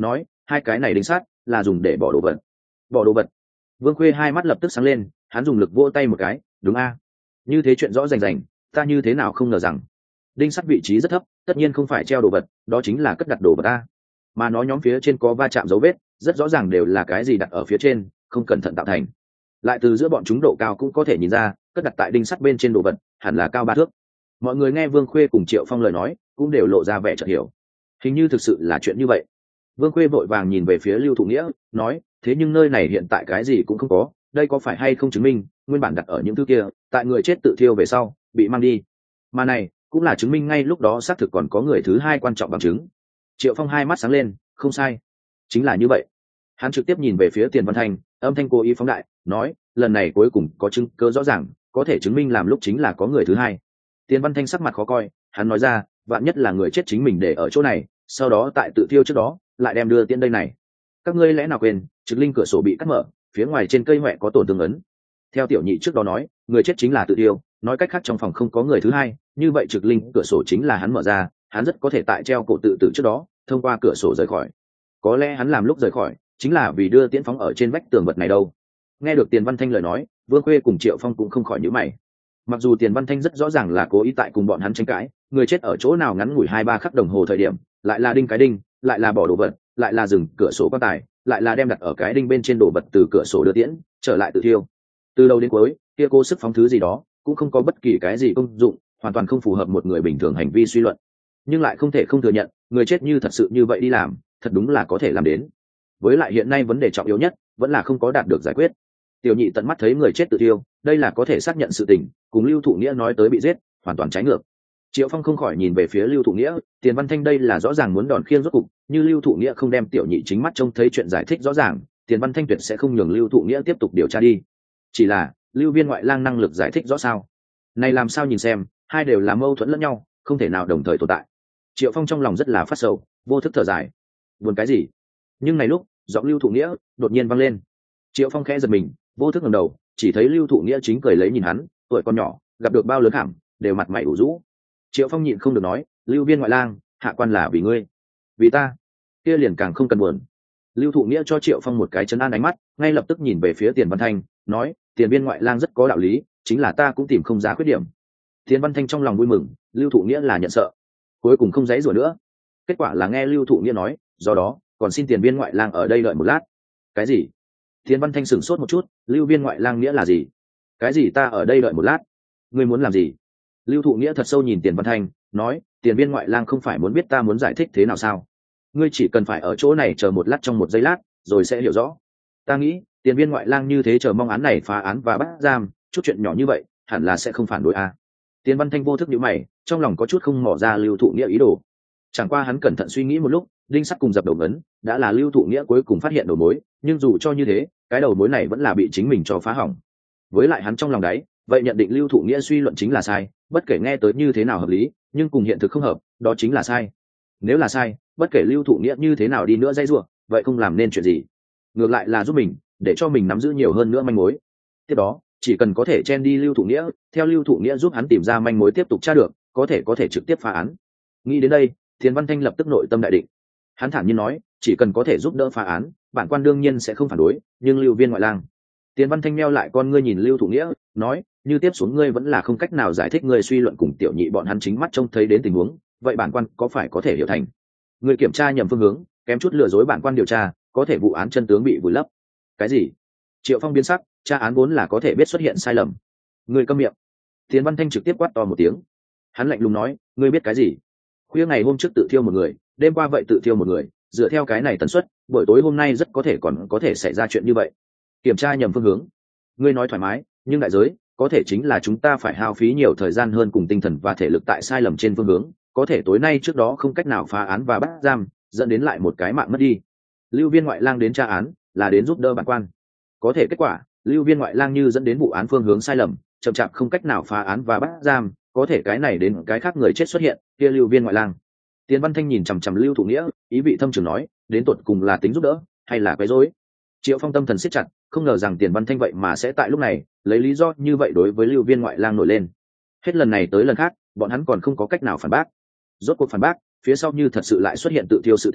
nói hai cái này đinh sắt là dùng để bỏ đồ vật. Bỏ đồ vật? Vương Khuê hai mắt lập tức sáng lên, hắn dùng lực vỗ tay một cái, đúng a, như thế chuyện rõ rành rành, ta như thế nào không ngờ rằng đinh sắt vị trí rất thấp, tất nhiên không phải treo đồ vật, đó chính là cất đặt đồ vật a. Mà nó nhóm phía trên có va chạm dấu vết, rất rõ ràng đều là cái gì đặt ở phía trên, không cẩn thận tạo thành. Lại từ giữa bọn chúng độ cao cũng có thể nhìn ra, cất đặt tại đinh sắt bên trên đồ vật hẳn là cao ba thước. Mọi người nghe Vương Khuê cùng Triệu Phong lời nói cũng đều lộ ra vẻ chợt hiểu, hình như thực sự là chuyện như vậy. Vương Khuê vội vàng nhìn về phía Lưu Thụ Nghĩa, nói thế nhưng nơi này hiện tại cái gì cũng không có, đây có phải hay không chứng minh nguyên bản đặt ở những thứ kia tại người chết tự thiêu về sau bị mang đi, mà này cũng là chứng minh ngay lúc đó xác thực còn có người thứ hai quan trọng bằng chứng. Triệu Phong hai mắt sáng lên, không sai, chính là như vậy. Hắn trực tiếp nhìn về phía Tiền Văn Thanh, âm thanh cố ý phóng đại, nói lần này cuối cùng có chứng cứ rõ ràng có thể chứng minh làm lúc chính là có người thứ hai. Tiền Văn Thanh sắc mặt khó coi, hắn nói ra vạn nhất là người chết chính mình để ở chỗ này, sau đó tại tự thiêu trước đó lại đem đưa tiễn đây này. Các ngươi lẽ nào quên trực linh cửa sổ bị cắt mở, phía ngoài trên cây huệ có tổn thương ấn. Theo tiểu nhị trước đó nói người chết chính là tự thiêu, nói cách khác trong phòng không có người thứ hai, như vậy trực linh cửa sổ chính là hắn mở ra, hắn rất có thể tại treo cổ tự tử trước đó thông qua cửa sổ rời khỏi. Có lẽ hắn làm lúc rời khỏi chính là vì đưa tiễn phóng ở trên vách tường vật này đâu. Nghe được Tiền Văn Thanh lời nói, Vương Khuê cùng Triệu Phong cũng không khỏi nhíu mày. Mặc dù Tiền Văn Thanh rất rõ ràng là cố ý tại cùng bọn hắn tranh cãi, người chết ở chỗ nào ngắn ngủi hai ba khắc đồng hồ thời điểm, lại là đinh cái đinh, lại là bỏ đồ vật, lại là dừng cửa sổ quan tài, lại là đem đặt ở cái đinh bên trên đồ vật từ cửa sổ đưa tiễn trở lại tự thiêu. Từ đầu đến cuối kia cố sức phóng thứ gì đó cũng không có bất kỳ cái gì công dụng, hoàn toàn không phù hợp một người bình thường hành vi suy luận. Nhưng lại không thể không thừa nhận, người chết như thật sự như vậy đi làm, thật đúng là có thể làm đến. Với lại hiện nay vấn đề trọng yếu nhất vẫn là không có đạt được giải quyết. Tiểu nhị tận mắt thấy người chết tự thiêu, đây là có thể xác nhận sự tình, cùng Lưu Thụ Nghĩa nói tới bị giết hoàn toàn trái ngược. Triệu Phong không khỏi nhìn về phía Lưu Thụ Nghĩa, Tiền Văn Thanh đây là rõ ràng muốn đòn khiêng rốt cục, như Lưu Thụ Nghĩa không đem tiểu nhị chính mắt trông thấy chuyện giải thích rõ ràng, Tiền Văn Thanh tuyệt sẽ không nhường Lưu Thụ Nghĩa tiếp tục điều tra đi. Chỉ là Lưu Viên ngoại lang năng lực giải thích rõ sao? Này làm sao nhìn xem, hai đều là mâu thuẫn lẫn nhau, không thể nào đồng thời tồn tại. Triệu Phong trong lòng rất là phát sầu, vô thức thở dài. Buồn cái gì? Nhưng này lúc, giọng Lưu Thụ Nghĩa đột nhiên vang lên. Triệu Phong khẽ giật mình, vô thức ngẩng đầu, chỉ thấy Lưu Thụ Nghĩa chính cười lấy nhìn hắn, tuổi còn nhỏ, gặp được bao lớn hẳm, đều mặt mày ủ rũ. Triệu Phong nhịn không được nói, Lưu Viên ngoại lang, hạ quan là vì ngươi. Vì ta? Kia liền càng không cần buồn. Lưu Thụ Nghĩa cho Triệu Phong một cái trấn an ánh mắt, ngay lập tức nhìn về phía Tiền Văn Thanh, nói, Tiền Viên ngoại lang rất có đạo lý, chính là ta cũng tìm không ra khuyết điểm. Tiền Văn Thanh trong lòng vui mừng, Lưu Thụ Nghĩa là nhận sợ, cuối cùng không giãy giụa nữa. Kết quả là nghe Lưu Thụ Nghĩa nói, do đó còn xin Tiền Viên ngoại lang ở đây đợi một lát. Cái gì? Tiền Văn Thanh sửng sốt một chút, Lưu Viên ngoại lang nghĩa là gì? Cái gì ta ở đây đợi một lát? Ngươi muốn làm gì? Lưu Thụ Nghĩa thật sâu nhìn Tiền Văn Thanh, nói, Tiền Viên ngoại lang không phải muốn biết ta muốn giải thích thế nào sao? Ngươi chỉ cần phải ở chỗ này chờ một lát, trong một giây lát, rồi sẽ hiểu rõ. Ta nghĩ, Tiền Viên ngoại lang như thế chờ mong án này phá án và bắt giam, chút chuyện nhỏ như vậy, hẳn là sẽ không phản đối a. À. Tiền Văn Thanh vô thức nhíu mày, trong lòng có chút không mò ra Lưu Thụ Nghĩa ý đồ. Chẳng qua hắn cẩn thận suy nghĩ một lúc, đinh sắt cùng dập đầu ngấn, đã là Lưu Thụ Nghĩa cuối cùng phát hiện đầu mối, nhưng dù cho như thế, cái đầu mối này vẫn là bị chính mình cho phá hỏng. Với lại hắn trong lòng đấy, vậy nhận định Lưu Thụ Nghĩa suy luận chính là sai, bất kể nghe tới như thế nào hợp lý, nhưng cùng hiện thực không hợp, đó chính là sai. Nếu là sai, bất kể Lưu Thụ Nghĩa như thế nào đi nữa dây rủa, vậy không làm nên chuyện gì. Ngược lại là giúp mình, để cho mình nắm giữ nhiều hơn nữa manh mối. Tiếp đó, chỉ cần có thể chen đi Lưu Thụ Nghĩa, theo Lưu Thụ Nghĩa giúp hắn tìm ra manh mối tiếp tục tra được, có thể có thể trực tiếp phá án. Nghĩ đến đây, Tiền Văn Thanh lập tức nội tâm đại định. Hắn thản nhiên nói, chỉ cần có thể giúp đỡ phá án, bản quan đương nhiên sẽ không phản đối, nhưng Lưu Viên ngoại lang. Tiền Văn Thanh meo lại con ngươi nhìn Lưu Thụ Nghĩa, nói, như tiếp xuống ngươi vẫn là không cách nào giải thích ngươi suy luận cùng tiểu nhị bọn hắn chính mắt trông thấy đến tình huống, vậy bản quan có phải có thể hiểu thành ngươi kiểm tra nhầm phương hướng, kém chút lừa dối bản quan điều tra, có thể vụ án chân tướng bị vùi lấp. Cái gì? Triệu Phong biến sắc, tra án vốn là có thể biết xuất hiện sai lầm. Ngươi câm miệng. Tiền Văn Thanh trực tiếp quát to một tiếng. Hắn lạnh lùng nói, ngươi biết cái gì? Khuya ngày hôm trước tự thiêu một người, đêm qua vậy tự thiêu một người, dựa theo cái này tần suất, buổi tối hôm nay rất có thể còn có thể xảy ra chuyện như vậy. Kiểm tra nhầm phương hướng. Ngươi nói thoải mái, nhưng đại giới có thể chính là chúng ta phải hao phí nhiều thời gian hơn cùng tinh thần và thể lực tại sai lầm trên phương hướng, có thể tối nay trước đó không cách nào phá án và bắt giam, dẫn đến lại một cái mạng mất đi. Lưu Viên ngoại lang đến tra án là đến giúp đỡ bản quan, có thể kết quả Lưu Viên ngoại lang như dẫn đến vụ án phương hướng sai lầm, chậm chạp không cách nào phá án và bắt giam, có thể cái này đến cái khác người chết xuất hiện, kia Lưu Viên ngoại lang. Tiền Văn Thanh nhìn chằm chằm Lưu Thụ Nghĩa, ý vị thâm trường nói, đến tột cùng là tính giúp đỡ hay là quấy rối? Triệu Phong tâm thần siết chặt, không ngờ rằng Tiền Văn Thanh vậy mà sẽ tại lúc này lấy lý do như vậy đối với Lưu Viên ngoại lang nổi lên. Hết lần này tới lần khác, bọn hắn còn không có cách nào phản bác. Rốt cuộc phản bác, phía sau như thật sự lại xuất hiện tự thiêu sự tình,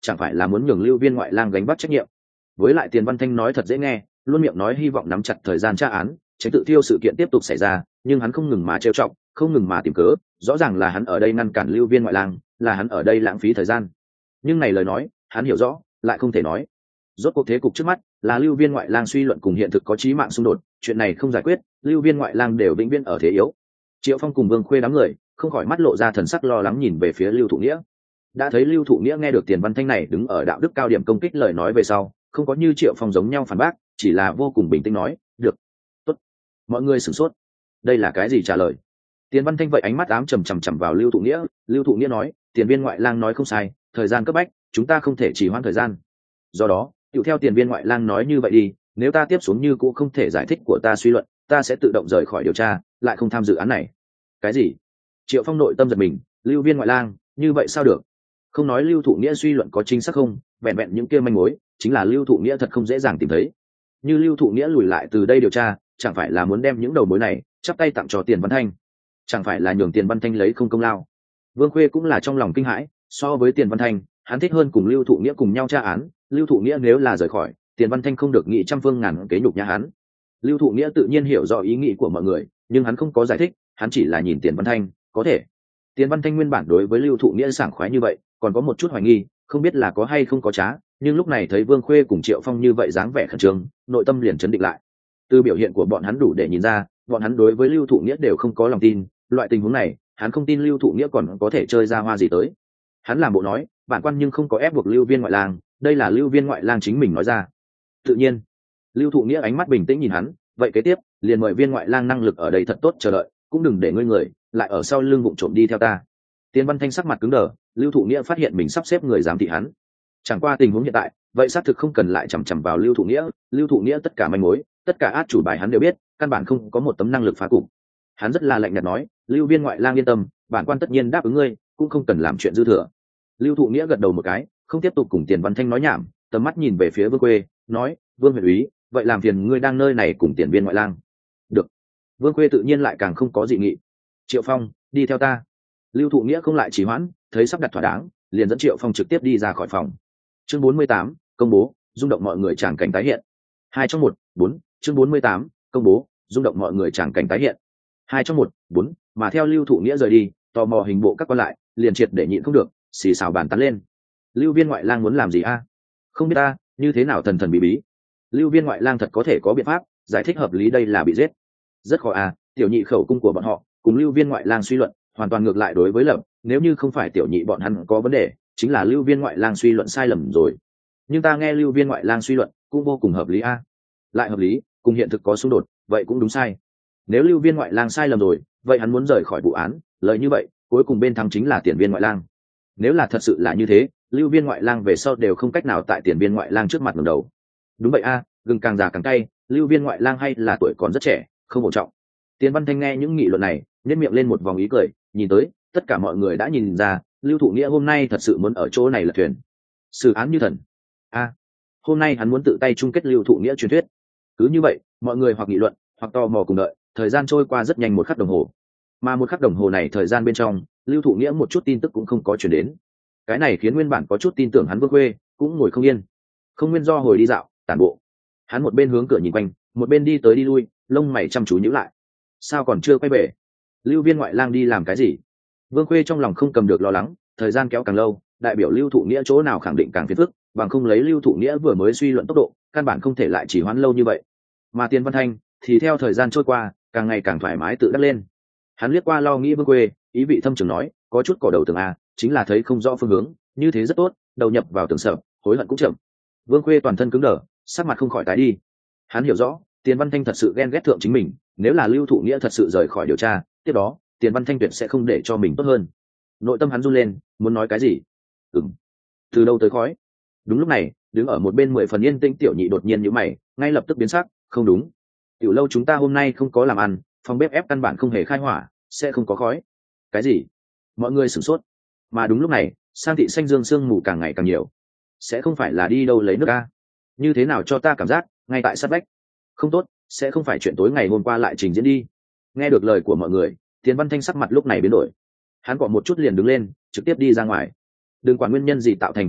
chẳng phải là muốn nhường Lưu Viên ngoại lang gánh vác trách nhiệm. Với lại Tiền Văn Thanh nói thật dễ nghe, luôn miệng nói hy vọng nắm chặt thời gian tra án, tránh tự thiêu sự kiện tiếp tục xảy ra, nhưng hắn không ngừng mà trêu chọc, không ngừng mà tìm cớ, rõ ràng là hắn ở đây ngăn cản Lưu Viên ngoại lang, là hắn ở đây lãng phí thời gian. Nhưng này lời nói, hắn hiểu rõ, lại không thể nói. Rốt cuộc thế cục trước mắt là Lưu Viên ngoại lang suy luận cùng hiện thực có chí mạng xung đột, chuyện này không giải quyết, Lưu Viên ngoại lang đều vĩnh viễn ở thế yếu. Triệu Phong cùng Vương Khuê đám người không khỏi mắt lộ ra thần sắc lo lắng nhìn về phía Lưu Thụ Nghĩa. Đã thấy Lưu Thụ Nghĩa nghe được Tiền Văn Thanh này đứng ở đạo đức cao điểm công kích lời nói về sau, không có như Triệu Phong giống nhau phản bác, chỉ là vô cùng bình tĩnh nói, "Được, tốt." Mọi người sửng sốt. Đây là cái gì trả lời? Tiền Văn Thanh vậy ánh mắt ám trầm trầm trầm vào Lưu Thụ Nghĩa, Lưu Thụ Nghĩa nói, "Tiền Viên ngoại lang nói không sai, thời gian cấp bách, chúng ta không thể trì hoãn thời gian. Do đó, tùy theo Tiền Viên ngoại lang nói như vậy đi, nếu ta tiếp xuống như cũng không thể giải thích của ta suy luận, ta sẽ tự động rời khỏi điều tra, lại không tham dự án này." Cái gì? Triệu Phong nội tâm giật mình, Lưu Viên ngoại lang, như vậy sao được? Không nói Lưu Thụ Nghĩa suy luận có chính xác không, vẹn vẹn những kia manh mối, chính là Lưu Thụ Nghĩa thật không dễ dàng tìm thấy. Như Lưu Thụ Nghĩa lùi lại từ đây điều tra, chẳng phải là muốn đem những đầu mối này chắp tay tặng cho Tiền Văn Thanh, chẳng phải là nhường Tiền Văn Thanh lấy không công lao. Vương Khuê cũng là trong lòng kinh hãi, so với Tiền Văn Thanh, hắn thích hơn cùng Lưu Thụ Nghĩa cùng nhau tra án, Lưu Thụ Nghĩa nếu là rời khỏi, Tiền Văn Thanh không được nghị trăm phương ngàn kế nhục nhã hắn. Lưu Thụ Nghĩa tự nhiên hiểu rõ ý nghĩ của mọi người, nhưng hắn không có giải thích, hắn chỉ là nhìn Tiền Văn Thanh, có thể. Tiền Văn Thanh nguyên bản đối với Lưu Thụ Nghĩa sảng khoái như vậy, còn có một chút hoài nghi, không biết là có hay không có trá, nhưng lúc này thấy Vương Khuê cùng Triệu Phong như vậy dáng vẻ khẩn trương, nội tâm liền chấn định lại. Từ biểu hiện của bọn hắn đủ để nhìn ra, bọn hắn đối với Lưu Thụ Nghĩa đều không có lòng tin, loại tình huống này, hắn không tin Lưu Thụ Nghĩa còn có thể chơi ra hoa gì tới. Hắn làm bộ nói, bản quan nhưng không có ép buộc Lưu Viên ngoại lang, đây là Lưu Viên ngoại lang chính mình nói ra. Tự nhiên, Lưu Thụ Nghĩa ánh mắt bình tĩnh nhìn hắn, vậy kế tiếp, liền mời Viên ngoại lang năng lực ở đây thật tốt chờ đợi, cũng đừng để ngươi người lại ở sau lưng vụng trộm đi theo ta. Tiền Văn Thanh sắc mặt cứng đờ, Lưu Thụ Nghĩa phát hiện mình sắp xếp người giám thị hắn. Chẳng qua tình huống hiện tại, vậy xác thực không cần lại chằm chằm vào Lưu Thụ Nghĩa, Lưu Thụ Nghĩa tất cả manh mối, tất cả át chủ bài hắn đều biết, căn bản không có một tấm năng lực phá cục. Hắn rất là lạnh nhạt nói, Lưu Viên ngoại lang yên tâm, bản quan tất nhiên đáp ứng ngươi, cũng không cần làm chuyện dư thừa. Lưu Thụ Nghĩa gật đầu một cái, không tiếp tục cùng Tiền Văn Thanh nói nhảm, tầm mắt nhìn về phía Vương Khuê, nói, Vương huyện úy, vậy làm phiền ngươi đang nơi này cùng Tiền Viên ngoại lang. Được. Vương Khuê tự nhiên lại càng không có dị nghị. Triệu Phong, đi theo ta. Lưu Thụ Nghĩa không lại trì hoãn, thấy sắp đặt thỏa đáng, liền dẫn Triệu Phong trực tiếp đi ra khỏi phòng. Chương bốn mươi tám, công bố, rung động mọi người tràng cảnh tái hiện. Hai trong một, bốn, chương bốn mươi tám, công bố, rung động mọi người tràng cảnh tái hiện. Hai trong một, bốn, mà theo Lưu Thụ Nghĩa rời đi, tò mò hình bộ các quan lại, liền triệt để nhịn không được, xì xào bàn tán lên. Lưu Viên ngoại lang muốn làm gì a? Không biết ta, như thế nào thần thần bí bí. Lưu Viên ngoại lang thật có thể có biện pháp giải thích hợp lý đây là bị giết. Rất khó à, tiểu nhị khẩu cung của bọn họ, cùng Lưu Viên ngoại lang suy luận, hoàn toàn ngược lại đối với lập, nếu như không phải tiểu nhị bọn hắn có vấn đề, chính là Lưu Viên ngoại lang suy luận sai lầm rồi. Nhưng ta nghe Lưu Viên ngoại lang suy luận cũng vô cùng hợp lý a. Lại hợp lý, cùng hiện thực có xung đột, vậy cũng đúng sai. Nếu Lưu Viên ngoại lang sai lầm rồi, vậy hắn muốn rời khỏi vụ án, lợi như vậy, cuối cùng bên thắng chính là Tiền Viên ngoại lang. Nếu là thật sự là như thế, Lưu Viên ngoại lang về sau đều không cách nào tại Tiền Viên ngoại lang trước mặt ngẩng đầu. Đúng vậy a, gừng càng già càng cay, Lưu Viên ngoại lang hay là tuổi còn rất trẻ, không ổn trọng. Tiền Văn Thanh nghe những nghị luận này, nhếch miệng lên một vòng ý cười, nhìn tới, tất cả mọi người đã nhìn ra, Lưu Thụ Nghĩa hôm nay thật sự muốn ở chỗ này lật thuyền. Xử án như thần. A, hôm nay hắn muốn tự tay chung kết Lưu Thụ Nghĩa truyền thuyết. Cứ như vậy, mọi người hoặc nghị luận, hoặc tò mò cùng đợi, thời gian trôi qua rất nhanh một khắc đồng hồ. Mà một khắc đồng hồ này thời gian bên trong, Lưu Thụ Nghĩa một chút tin tức cũng không có truyền đến. Cái này khiến nguyên bản có chút tin tưởng hắn Vương Khuê cũng ngồi không yên. Không nguyên do hồi đi dạo, tản bộ. Hắn một bên hướng cửa nhìn quanh, một bên đi tới đi lui, lông mày chăm chú nhíu lại. Sao còn chưa quay về? Lưu Viên ngoại lang đi làm cái gì? Vương Khuê trong lòng không cầm được lo lắng, thời gian kéo càng lâu, đại biểu Lưu Thụ Nghĩa chỗ nào khẳng định càng phiền phức, bằng không lấy Lưu Thụ Nghĩa vừa mới suy luận tốc độ, căn bản không thể lại chỉ hoãn lâu như vậy. Mà Tiền Văn Thanh thì theo thời gian trôi qua, càng ngày càng thoải mái tự đắc lên. Hắn liếc qua lo nghĩ Vương Khuê, ý vị thâm trường nói, có chút cỏ đầu tường a, chính là thấy không rõ phương hướng, như thế rất tốt, đầu nhập vào tường sở, hối hận cũng chậm. Vương Khuê toàn thân cứng đờ, sắc mặt không khỏi tái đi. Hắn hiểu rõ, Tiền Văn Thanh thật sự ghen ghét thượng chính mình, nếu là Lưu Thụ Nghĩa thật sự rời khỏi điều tra, tiếp đó, Tiền Văn Thanh tuyệt sẽ không để cho mình tốt hơn. Nội tâm hắn run lên, muốn nói cái gì? Ừm. Từ đâu tới khói? Đúng lúc này, đứng ở một bên mười phần yên tĩnh tiểu nhị đột nhiên nhíu mày, ngay lập tức biến sắc, không đúng. Tiểu lâu chúng ta hôm nay không có làm ăn, phòng bếp ép căn bản không hề khai hỏa, sẽ không có khói. Cái gì? Mọi người sửng sốt. Mà đúng lúc này, Sang thị xanh dương sương mù càng ngày càng nhiều. Sẽ không phải là đi đâu lấy nước a? Như thế nào cho ta cảm giác, ngay tại sát vách. Không tốt, sẽ không phải chuyện tối ngày hôm qua lại trình diễn đi. Nghe được lời của mọi người, Tiền Văn Thanh sắc mặt lúc này biến đổi. Hắn cọ một chút liền đứng lên, trực tiếp đi ra ngoài. Đừng quản nguyên nhân gì tạo thành khói đặc,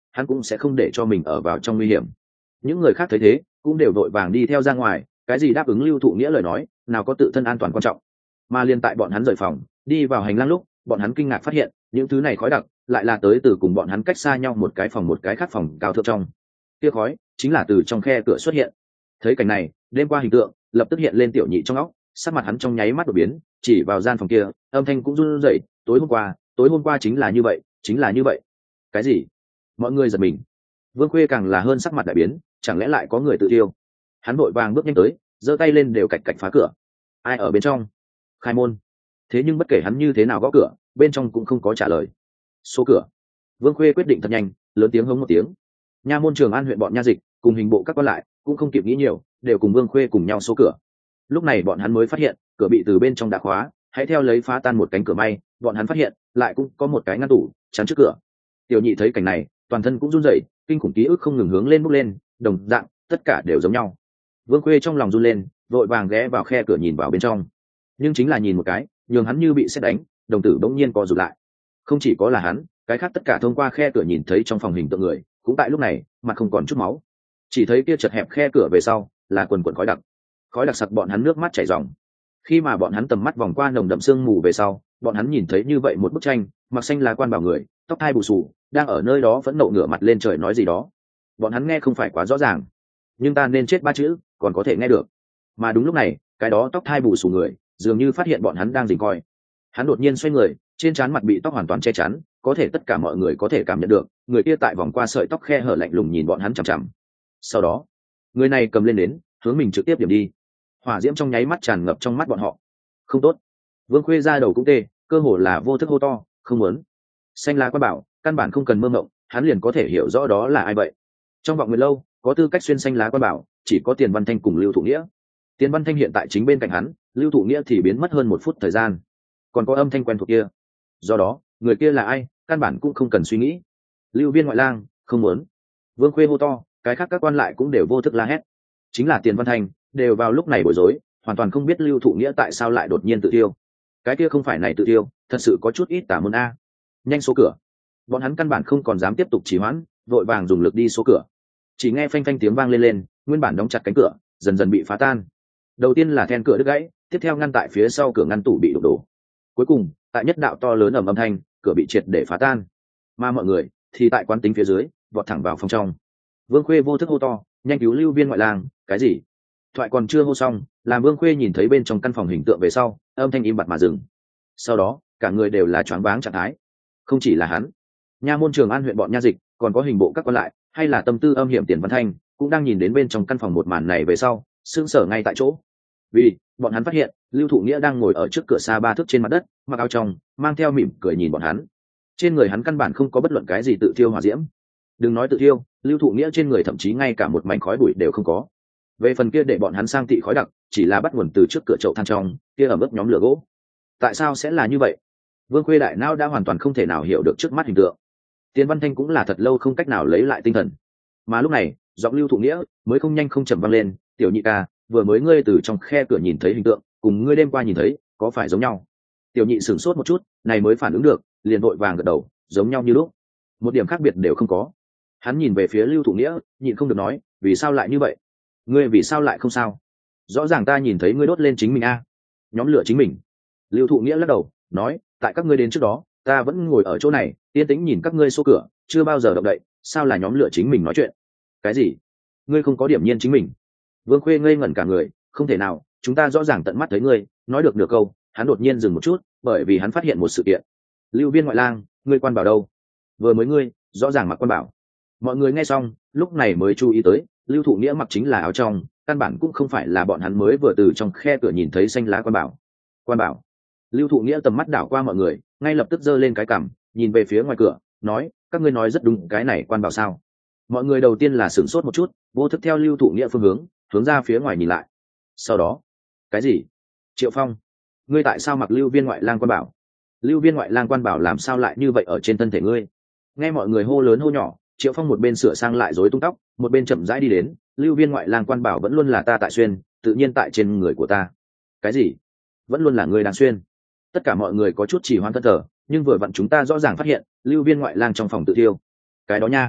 hắn cũng sẽ không để cho mình ở vào trong nguy hiểm. Những người khác thấy thế cũng đều vội vàng đi theo ra ngoài, cái gì đáp ứng Lưu Thụ Nghĩa lời nói, nào có tự thân an toàn quan trọng. Mà liên tại bọn hắn rời phòng đi vào hành lang lúc, bọn hắn kinh ngạc phát hiện những thứ này khói đặc lại là tới từ cùng bọn hắn cách xa nhau một cái phòng một cái khác phòng cao thượng trong. Kia khói chính là từ trong khe cửa xuất hiện. Thấy cảnh này, đêm qua hình tượng lập tức hiện lên Tiểu Nhị trong óc, sắc mặt hắn trong nháy mắt đột biến, chỉ vào gian phòng kia, âm thanh cũng run rẩy, tối hôm qua, tối hôm qua chính là như vậy, chính là như vậy. Cái gì? Mọi người giật mình. Vương Khuê càng là hơn sắc mặt đại biến, chẳng lẽ lại có người tự tiêu? Hắn vội vàng bước nhanh tới, giơ tay lên đều cạch cạch phá cửa. Ai ở bên trong? Khai môn. Thế nhưng bất kể hắn như thế nào gõ cửa, bên trong cũng không có trả lời. Số cửa. Vương Khuê quyết định thật nhanh, lớn tiếng hống một tiếng. Nha môn Trường An huyện bọn nha dịch cùng hình bộ các quan lại cũng không kịp nghĩ nhiều, đều cùng Vương Khuê cùng nhau số cửa. Lúc này bọn hắn mới phát hiện cửa bị từ bên trong đã khóa, hãy theo lấy phá tan một cánh cửa may, bọn hắn phát hiện lại cũng có một cái ngăn tủ chắn trước cửa. Tiểu Nhị thấy cảnh này, toàn thân cũng run rẩy, kinh khủng ký ức không ngừng hướng lên bốc lên, đồng dạng tất cả đều giống nhau. Vương Khuê trong lòng run lên, vội vàng ghé vào khe cửa nhìn vào bên trong, nhưng chính là nhìn một cái, nhường hắn như bị sét đánh, đồng tử bỗng nhiên co rụt lại. Không chỉ có là hắn, cái khác tất cả thông qua khe cửa nhìn thấy trong phòng hình tượng người, cũng tại lúc này mặt không còn chút máu, chỉ thấy kia chật hẹp khe cửa về sau là quần quần khói đặc, khói đặc sặc bọn hắn nước mắt chảy ròng. Khi mà bọn hắn tầm mắt vòng qua nồng đậm sương mù về sau, bọn hắn nhìn thấy như vậy một bức tranh, mặc xanh lá quan bảo người, tóc hai bù xù, đang ở nơi đó vẫn nộ ngửa mặt lên trời nói gì đó. Bọn hắn nghe không phải quá rõ ràng, nhưng ta nên chết ba chữ còn có thể nghe được. Mà đúng lúc này, cái đó tóc hai bù xù người dường như phát hiện bọn hắn đang rình coi. Hắn đột nhiên xoay người, trên trán mặt bị tóc hoàn toàn che chắn, có thể tất cả mọi người có thể cảm nhận được người kia tại vòng qua sợi tóc khe hở lạnh lùng nhìn bọn hắn chằm chằm. Sau đó người này cầm lên đến hướng mình trực tiếp điểm đi. Hỏa diễm trong nháy mắt tràn ngập trong mắt bọn họ. Không tốt. Vương Khuê ra đầu cũng tê, cơ hồ là vô thức hô to, không muốn. Xanh lá quan bảo căn bản không cần mơ mộng, hắn liền có thể hiểu rõ đó là ai vậy. Trong vọng nguyệt lâu có tư cách xuyên xanh lá quan bảo chỉ có Tiền Văn Thanh cùng Lưu Thụ Nghĩa. Tiền Văn Thanh hiện tại chính bên cạnh hắn, Lưu Thụ Nghĩa thì biến mất hơn một phút thời gian. Còn có âm thanh quen thuộc kia, do đó người kia là ai căn bản cũng không cần suy nghĩ. Lưu Viên ngoại lang không muốn. Vương Khuê hô to, cái khác các quan lại cũng đều vô thức la hét. Chính là Tiền Văn Thanh đều vào lúc này bối rối, hoàn toàn không biết Lưu Thụ Nghĩa tại sao lại đột nhiên tự tiêu. Cái kia không phải này tự tiêu, thật sự có chút ít tả môn a. Nhanh số cửa. Bọn hắn căn bản không còn dám tiếp tục trì hoãn, vội vàng dùng lực đi số cửa. Chỉ nghe phanh phanh tiếng vang lên lên, nguyên bản đóng chặt cánh cửa dần dần bị phá tan. Đầu tiên là then cửa đứt gãy, tiếp theo ngăn tại phía sau cửa ngăn tủ bị đục đổ. Cuối cùng tại nhất đạo to lớn ầm âm thanh, cửa bị triệt để phá tan. Mà mọi người thì tại quán tính phía dưới vọt thẳng vào phòng trong. Vương Khuê vô thức hô to, nhanh cứu Lưu Viên ngoại lang. Cái gì? Thoại còn chưa hô xong, làm Vương Khuê nhìn thấy bên trong căn phòng hình tượng về sau, âm thanh im bặt mà dừng. Sau đó cả người đều là choáng váng trạng thái. Không chỉ là hắn, nha môn Trường An huyện bọn nha dịch, còn có hình bộ các quan lại, hay là tâm tư âm hiểm Tiền Văn Thanh, cũng đang nhìn đến bên trong căn phòng một màn này về sau, sững sờ ngay tại chỗ. Vì bọn hắn phát hiện Lưu Thụ Nghĩa đang ngồi ở trước cửa xa ba thước trên mặt đất, mặc áo trong, mang theo mỉm cười nhìn bọn hắn. Trên người hắn căn bản không có bất luận cái gì tự thiêu hỏa diễm. Đừng nói tự thiêu, Lưu Thụ Nghĩa trên người thậm chí ngay cả một mảnh khói bụi đều không có. Về phần kia để bọn hắn sang thị khói đặc, chỉ là bắt nguồn từ trước cửa chậu than trong kia ở mức nhóm lửa gỗ. Tại sao sẽ là như vậy? Vương Khuê đại não đã hoàn toàn không thể nào hiểu được trước mắt hình tượng. Tiền Văn Thanh cũng là thật lâu không cách nào lấy lại tinh thần. Mà lúc này giọng Lưu Thụ Nghĩa mới không nhanh không chậm vang lên, Tiểu Nhị ca, vừa mới ngươi từ trong khe cửa nhìn thấy hình tượng cùng ngươi đêm qua nhìn thấy có phải giống nhau? Tiểu Nhị sửng sốt một chút, này mới phản ứng được, liền vội vàng gật đầu, giống nhau như lúc, một điểm khác biệt đều không có. Hắn nhìn về phía Lưu Thụ Nghĩa, nhịn không được nói, vì sao lại như vậy? Ngươi vì sao lại không sao? Rõ ràng ta nhìn thấy ngươi đốt lên chính mình a. Nhóm lửa chính mình. Lưu Thụ Nghĩa lắc đầu nói, tại các ngươi đến trước đó ta vẫn ngồi ở chỗ này yên tĩnh nhìn các ngươi xô cửa, chưa bao giờ động đậy, sao là nhóm lửa chính mình nói chuyện? Cái gì? Ngươi không có điểm nhiên chính mình? Vương Khuê ngây ngẩn cả người, không thể nào, chúng ta rõ ràng tận mắt thấy ngươi. Nói được nửa câu, hắn đột nhiên dừng một chút, bởi vì hắn phát hiện một sự kiện. Lưu Viên ngoại lang, ngươi quan bảo đâu? Vừa mới ngươi rõ ràng mặc quan bảo. Mọi người nghe xong lúc này mới chú ý tới, Lưu Thụ Nghĩa mặc chính là áo trong, căn bản cũng không phải là bọn hắn mới vừa từ trong khe cửa nhìn thấy xanh lá quan bảo. Quan bảo? Lưu Thụ Nghĩa tầm mắt đảo qua mọi người, ngay lập tức giơ lên cái cằm, nhìn về phía ngoài cửa, nói, các ngươi nói rất đúng, cái này quan bảo sao? Mọi người đầu tiên là sửng sốt một chút, vô thức theo Lưu Thụ Nghĩa phương hướng hướng ra phía ngoài nhìn lại. Sau đó, cái gì? Triệu Phong, ngươi tại sao mặc Lưu Viên ngoại lang quan bảo? Lưu Viên ngoại lang quan bảo làm sao lại như vậy ở trên thân thể ngươi? Nghe mọi người hô lớn hô nhỏ, Triệu Phong một bên sửa sang lại rối tung tóc, một bên chậm rãi đi đến. Lưu Viên ngoại lang quan bảo vẫn luôn là ta tại xuyên, tự nhiên tại trên người của ta. Cái gì? Vẫn luôn là ngươi đang xuyên? Tất cả mọi người có chút chỉ hoan thất thờ, nhưng vừa vặn chúng ta rõ ràng phát hiện Lưu Viên ngoại lang trong phòng tự thiêu. Cái đó nha.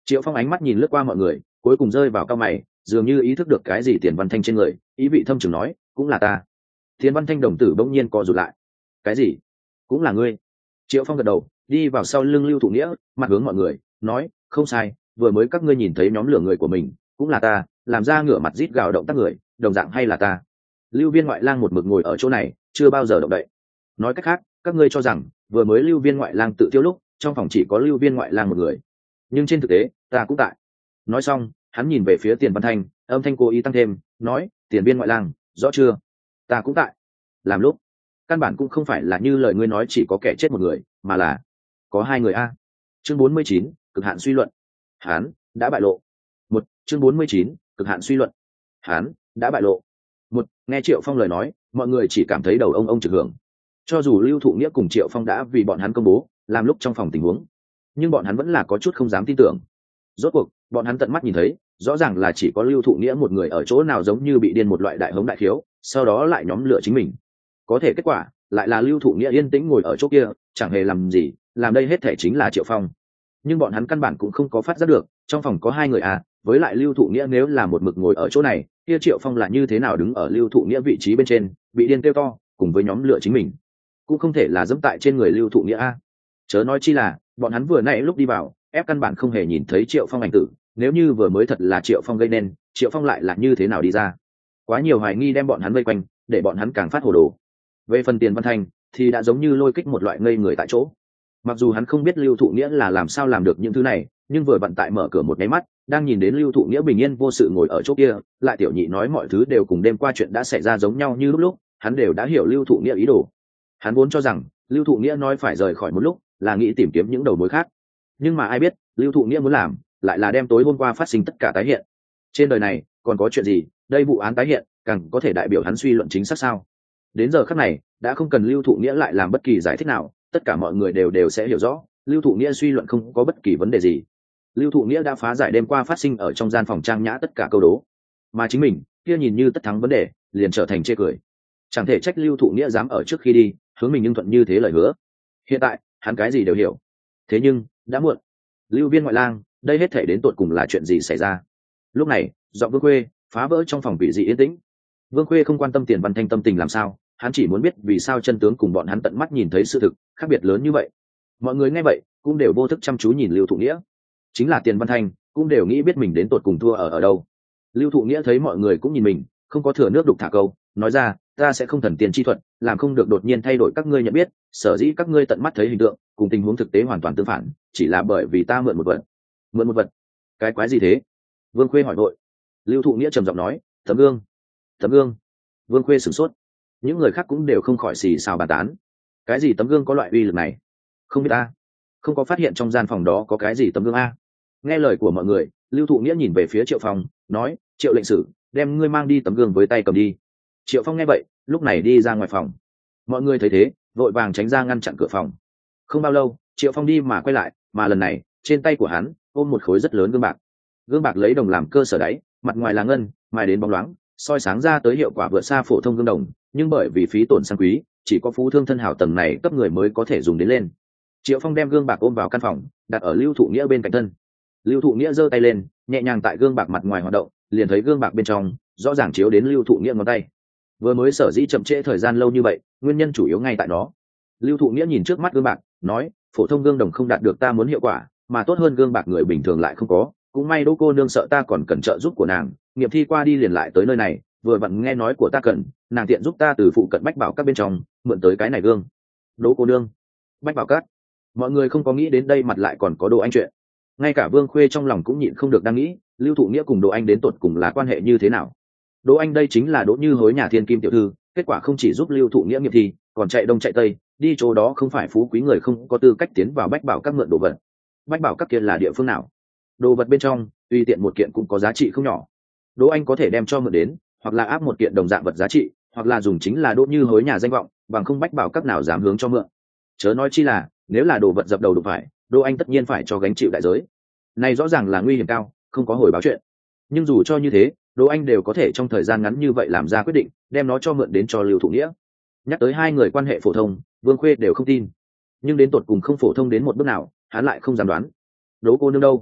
Triệu Phong ánh mắt nhìn lướt qua mọi người, cuối cùng rơi vào cao mày, dường như ý thức được cái gì. Tiền Văn Thanh trên người, ý vị thâm trường nói, cũng là ta. Tiền Văn Thanh đồng tử bỗng nhiên co rụt lại. Cái gì? Cũng là ngươi? Triệu Phong gật đầu, đi vào sau lưng Lưu Thụ Nghĩa, mặt hướng mọi người, nói, không sai, vừa mới các ngươi nhìn thấy nhóm lửa người của mình, cũng là ta, làm ra ngửa mặt rít gào động tác người, đồng dạng hay là ta. Lưu Viên Ngoại Lang một mực ngồi ở chỗ này, chưa bao giờ động đậy. Nói cách khác, các ngươi cho rằng vừa mới Lưu Viên Ngoại Lang tự tiêu lúc, trong phòng chỉ có Lưu Viên Ngoại Lang một người, nhưng trên thực tế ta cũng tại. Nói xong, hắn nhìn về phía Tiền Văn Thanh, âm thanh cố ý tăng thêm, nói, Tiền Viên Ngoại Lang, rõ chưa? Ta cũng tại. Làm lúc căn bản cũng không phải là như lời ngươi nói chỉ có kẻ chết một người, mà là có hai người a. Chương bốn mươi chín, cực hạn suy luận. Hắn đã bại lộ. Một, chương bốn mươi chín, cực hạn suy luận. Hắn đã bại lộ. Một, nghe Triệu Phong lời nói, mọi người chỉ cảm thấy đầu ông ông trực hưởng. Cho dù Lưu Thụ Nghĩa cùng Triệu Phong đã vì bọn hắn công bố làm lúc trong phòng tình huống, nhưng bọn hắn vẫn là có chút không dám tin tưởng. Rốt cuộc bọn hắn tận mắt nhìn thấy, rõ ràng là chỉ có Lưu Thụ Nghĩa một người ở chỗ nào giống như bị điên một loại đại hống đại khiếu, sau đó lại nhóm lửa chính mình. Có thể kết quả lại là Lưu Thụ Nghĩa yên tĩnh ngồi ở chỗ kia, chẳng hề làm gì, làm đây hết thể chính là Triệu Phong. Nhưng bọn hắn căn bản cũng không có phát giác được, trong phòng có hai người à, với lại Lưu Thụ Nghĩa nếu là một mực ngồi ở chỗ này, kia Triệu Phong là như thế nào đứng ở Lưu Thụ Nghĩa vị trí bên trên, bị điên kêu to, cùng với nhóm lửa chính mình. Cũng không thể là dẫm tại trên người Lưu Thụ Nghĩa a. Chớ nói chi là, bọn hắn vừa nãy lúc đi vào, ép căn bản không hề nhìn thấy Triệu Phong ảnh tử, nếu như vừa mới thật là Triệu Phong gây nên, Triệu Phong lại là như thế nào đi ra? Quá nhiều hoài nghi đem bọn hắn vây quanh, để bọn hắn càng phát hồ đồ. Về phần Tiền Văn Thanh thì đã giống như lôi kích một loại ngây người tại chỗ. Mặc dù hắn không biết Lưu Thụ Nghĩa là làm sao làm được những thứ này, nhưng vừa vận tại mở cửa một cái mắt, đang nhìn đến Lưu Thụ Nghĩa bình yên vô sự ngồi ở chỗ kia, lại tiểu nhị nói mọi thứ đều cùng đêm qua chuyện đã xảy ra giống nhau như lúc lúc, hắn đều đã hiểu Lưu Thụ Nghĩa ý đồ. Hắn vốn cho rằng Lưu Thụ Nghĩa nói phải rời khỏi một lúc là nghĩ tìm kiếm những đầu mối khác, nhưng mà ai biết Lưu Thụ Nghĩa muốn làm lại là đem tối hôm qua phát sinh tất cả tái hiện. Trên đời này còn có chuyện gì đây vụ án tái hiện càng có thể đại biểu hắn suy luận chính xác sao? Đến giờ khắc này đã không cần Lưu Thụ Nghĩa lại làm bất kỳ giải thích nào, tất cả mọi người đều đều sẽ hiểu rõ Lưu Thụ Nghĩa suy luận không có bất kỳ vấn đề gì. Lưu Thụ Nghĩa đã phá giải đêm qua phát sinh ở trong gian phòng trang nhã tất cả câu đố, mà chính mình kia nhìn như tất thắng vấn đề liền trở thành chê cười. Chẳng thể trách Lưu Thụ Nghĩa dám ở trước khi đi hướng mình nhưng thuận như thế lời hứa. Hiện tại hắn cái gì đều hiểu, thế nhưng đã muộn. Lưu Viên Ngoại Lang, đây hết thể đến tột cùng là chuyện gì xảy ra? Lúc này giọng Vương Khuê phá vỡ trong phòng bị dị yên tĩnh. Vương Khuê không quan tâm Tiền Văn Thanh tâm tình làm sao, hắn chỉ muốn biết vì sao chân tướng cùng bọn hắn tận mắt nhìn thấy sự thực khác biệt lớn như vậy. Mọi người nghe vậy cũng đều vô thức chăm chú nhìn Lưu Thụ Nghĩa, chính là Tiền Văn Thanh cũng đều nghĩ biết mình đến tột cùng thua ở ở đâu. Lưu Thụ Nghĩa thấy mọi người cũng nhìn mình, không có thừa nước đục thả câu, nói ra, ta sẽ không thần tiên chi thuật, làm không được đột nhiên thay đổi các ngươi nhận biết, sở dĩ các ngươi tận mắt thấy hình tượng cùng tình huống thực tế hoàn toàn tương phản, chỉ là bởi vì ta mượn một vật. Mượn một vật? Cái quái gì thế? Vương Khuê hỏi vội. Lưu Thụ Nghĩa trầm giọng nói, tấm gương. Tấm gương? Vương Khuê sửng sốt, những người khác cũng đều không khỏi xì xào bàn tán. Cái gì tấm gương có loại uy lực này? Không biết ta, không có phát hiện trong gian phòng đó có cái gì tấm gương a. Nghe lời của mọi người, Lưu Thụ Nghĩa nhìn về phía Triệu Phong, nói, Triệu lệnh sử, đem ngươi mang đi tấm gương với tay cầm đi. Triệu Phong nghe vậy lúc này đi ra ngoài phòng. Mọi người thấy thế vội vàng tránh ra ngăn chặn cửa phòng. Không bao lâu Triệu Phong đi mà quay lại, mà lần này trên tay của hắn ôm một khối rất lớn gương bạc. Gương bạc lấy đồng làm cơ sở đáy, mặt ngoài là ngân, mài đến bóng loáng, soi sáng ra tới hiệu quả vượt xa phổ thông gương đồng, nhưng bởi vì phí tổn sang quý, chỉ có phú thương thân hảo tầng này cấp người mới có thể dùng đến lên. Triệu Phong đem gương bạc ôm vào căn phòng, đặt ở Lưu Thụ Nghĩa bên cạnh thân. Lưu Thụ Nghĩa giơ tay lên, nhẹ nhàng tại gương bạc mặt ngoài hoạt động, liền thấy gương bạc bên trong rõ ràng chiếu đến Lưu Thụ Nghĩa ngón tay. Vừa mới sở dĩ chậm trễ thời gian lâu như vậy, nguyên nhân chủ yếu ngay tại đó. Lưu Thụ Nghĩa nhìn trước mắt gương bạc, nói, phổ thông gương đồng không đạt được ta muốn hiệu quả, mà tốt hơn gương bạc người bình thường lại không có, cũng may Đỗ cô nương sợ ta còn cần trợ giúp của nàng, nghiệm thi qua đi liền lại tới nơi này, vừa vặn nghe nói của ta cần, nàng tiện giúp ta từ phụ cận Bách Bảo các bên trong mượn tới cái này gương. Đỗ cô nương? Bách Bảo các? Mọi người không có nghĩ đến đây mặt lại còn có Đỗ Anh chuyện. Ngay cả Vương Khuê trong lòng cũng nhịn không được đang nghĩ, Lưu Thụ Nghĩa cùng Đỗ Anh đến tột cùng là quan hệ như thế nào. Đỗ Anh đây chính là Đỗ Như Hối nhà thiên kim tiểu thư, kết quả không chỉ giúp Lưu Thụ Nghĩa nghiệm thi, còn chạy đông chạy tây, đi chỗ đó không phải phú quý người không có tư cách tiến vào Bách Bảo các mượn đồ vật. Bách Bảo các kia là địa phương nào? Đồ vật bên trong tùy tiện một kiện cũng có giá trị không nhỏ. Đỗ Anh có thể đem cho mượn đến, hoặc là áp một kiện đồng dạng vật giá trị, hoặc là dùng chính là Đỗ Như Hối nhà danh vọng, bằng không Bách Bảo các nào dám hướng cho mượn. Chớ nói chi là nếu là đồ vật dập đầu đụng phải, Đỗ Anh tất nhiên phải cho gánh chịu đại giới. Này rõ ràng là nguy hiểm cao, không có hồi báo chuyện. Nhưng dù cho như thế, Đỗ Anh đều có thể trong thời gian ngắn như vậy làm ra quyết định, đem nó cho mượn đến cho Lưu Thụ Nghĩa. Nhắc tới hai người quan hệ phổ thông, Vương Khuê đều không tin. Nhưng đến tột cùng không phổ thông đến một bước nào, hắn lại không dám đoán. Đỗ cô nương đâu?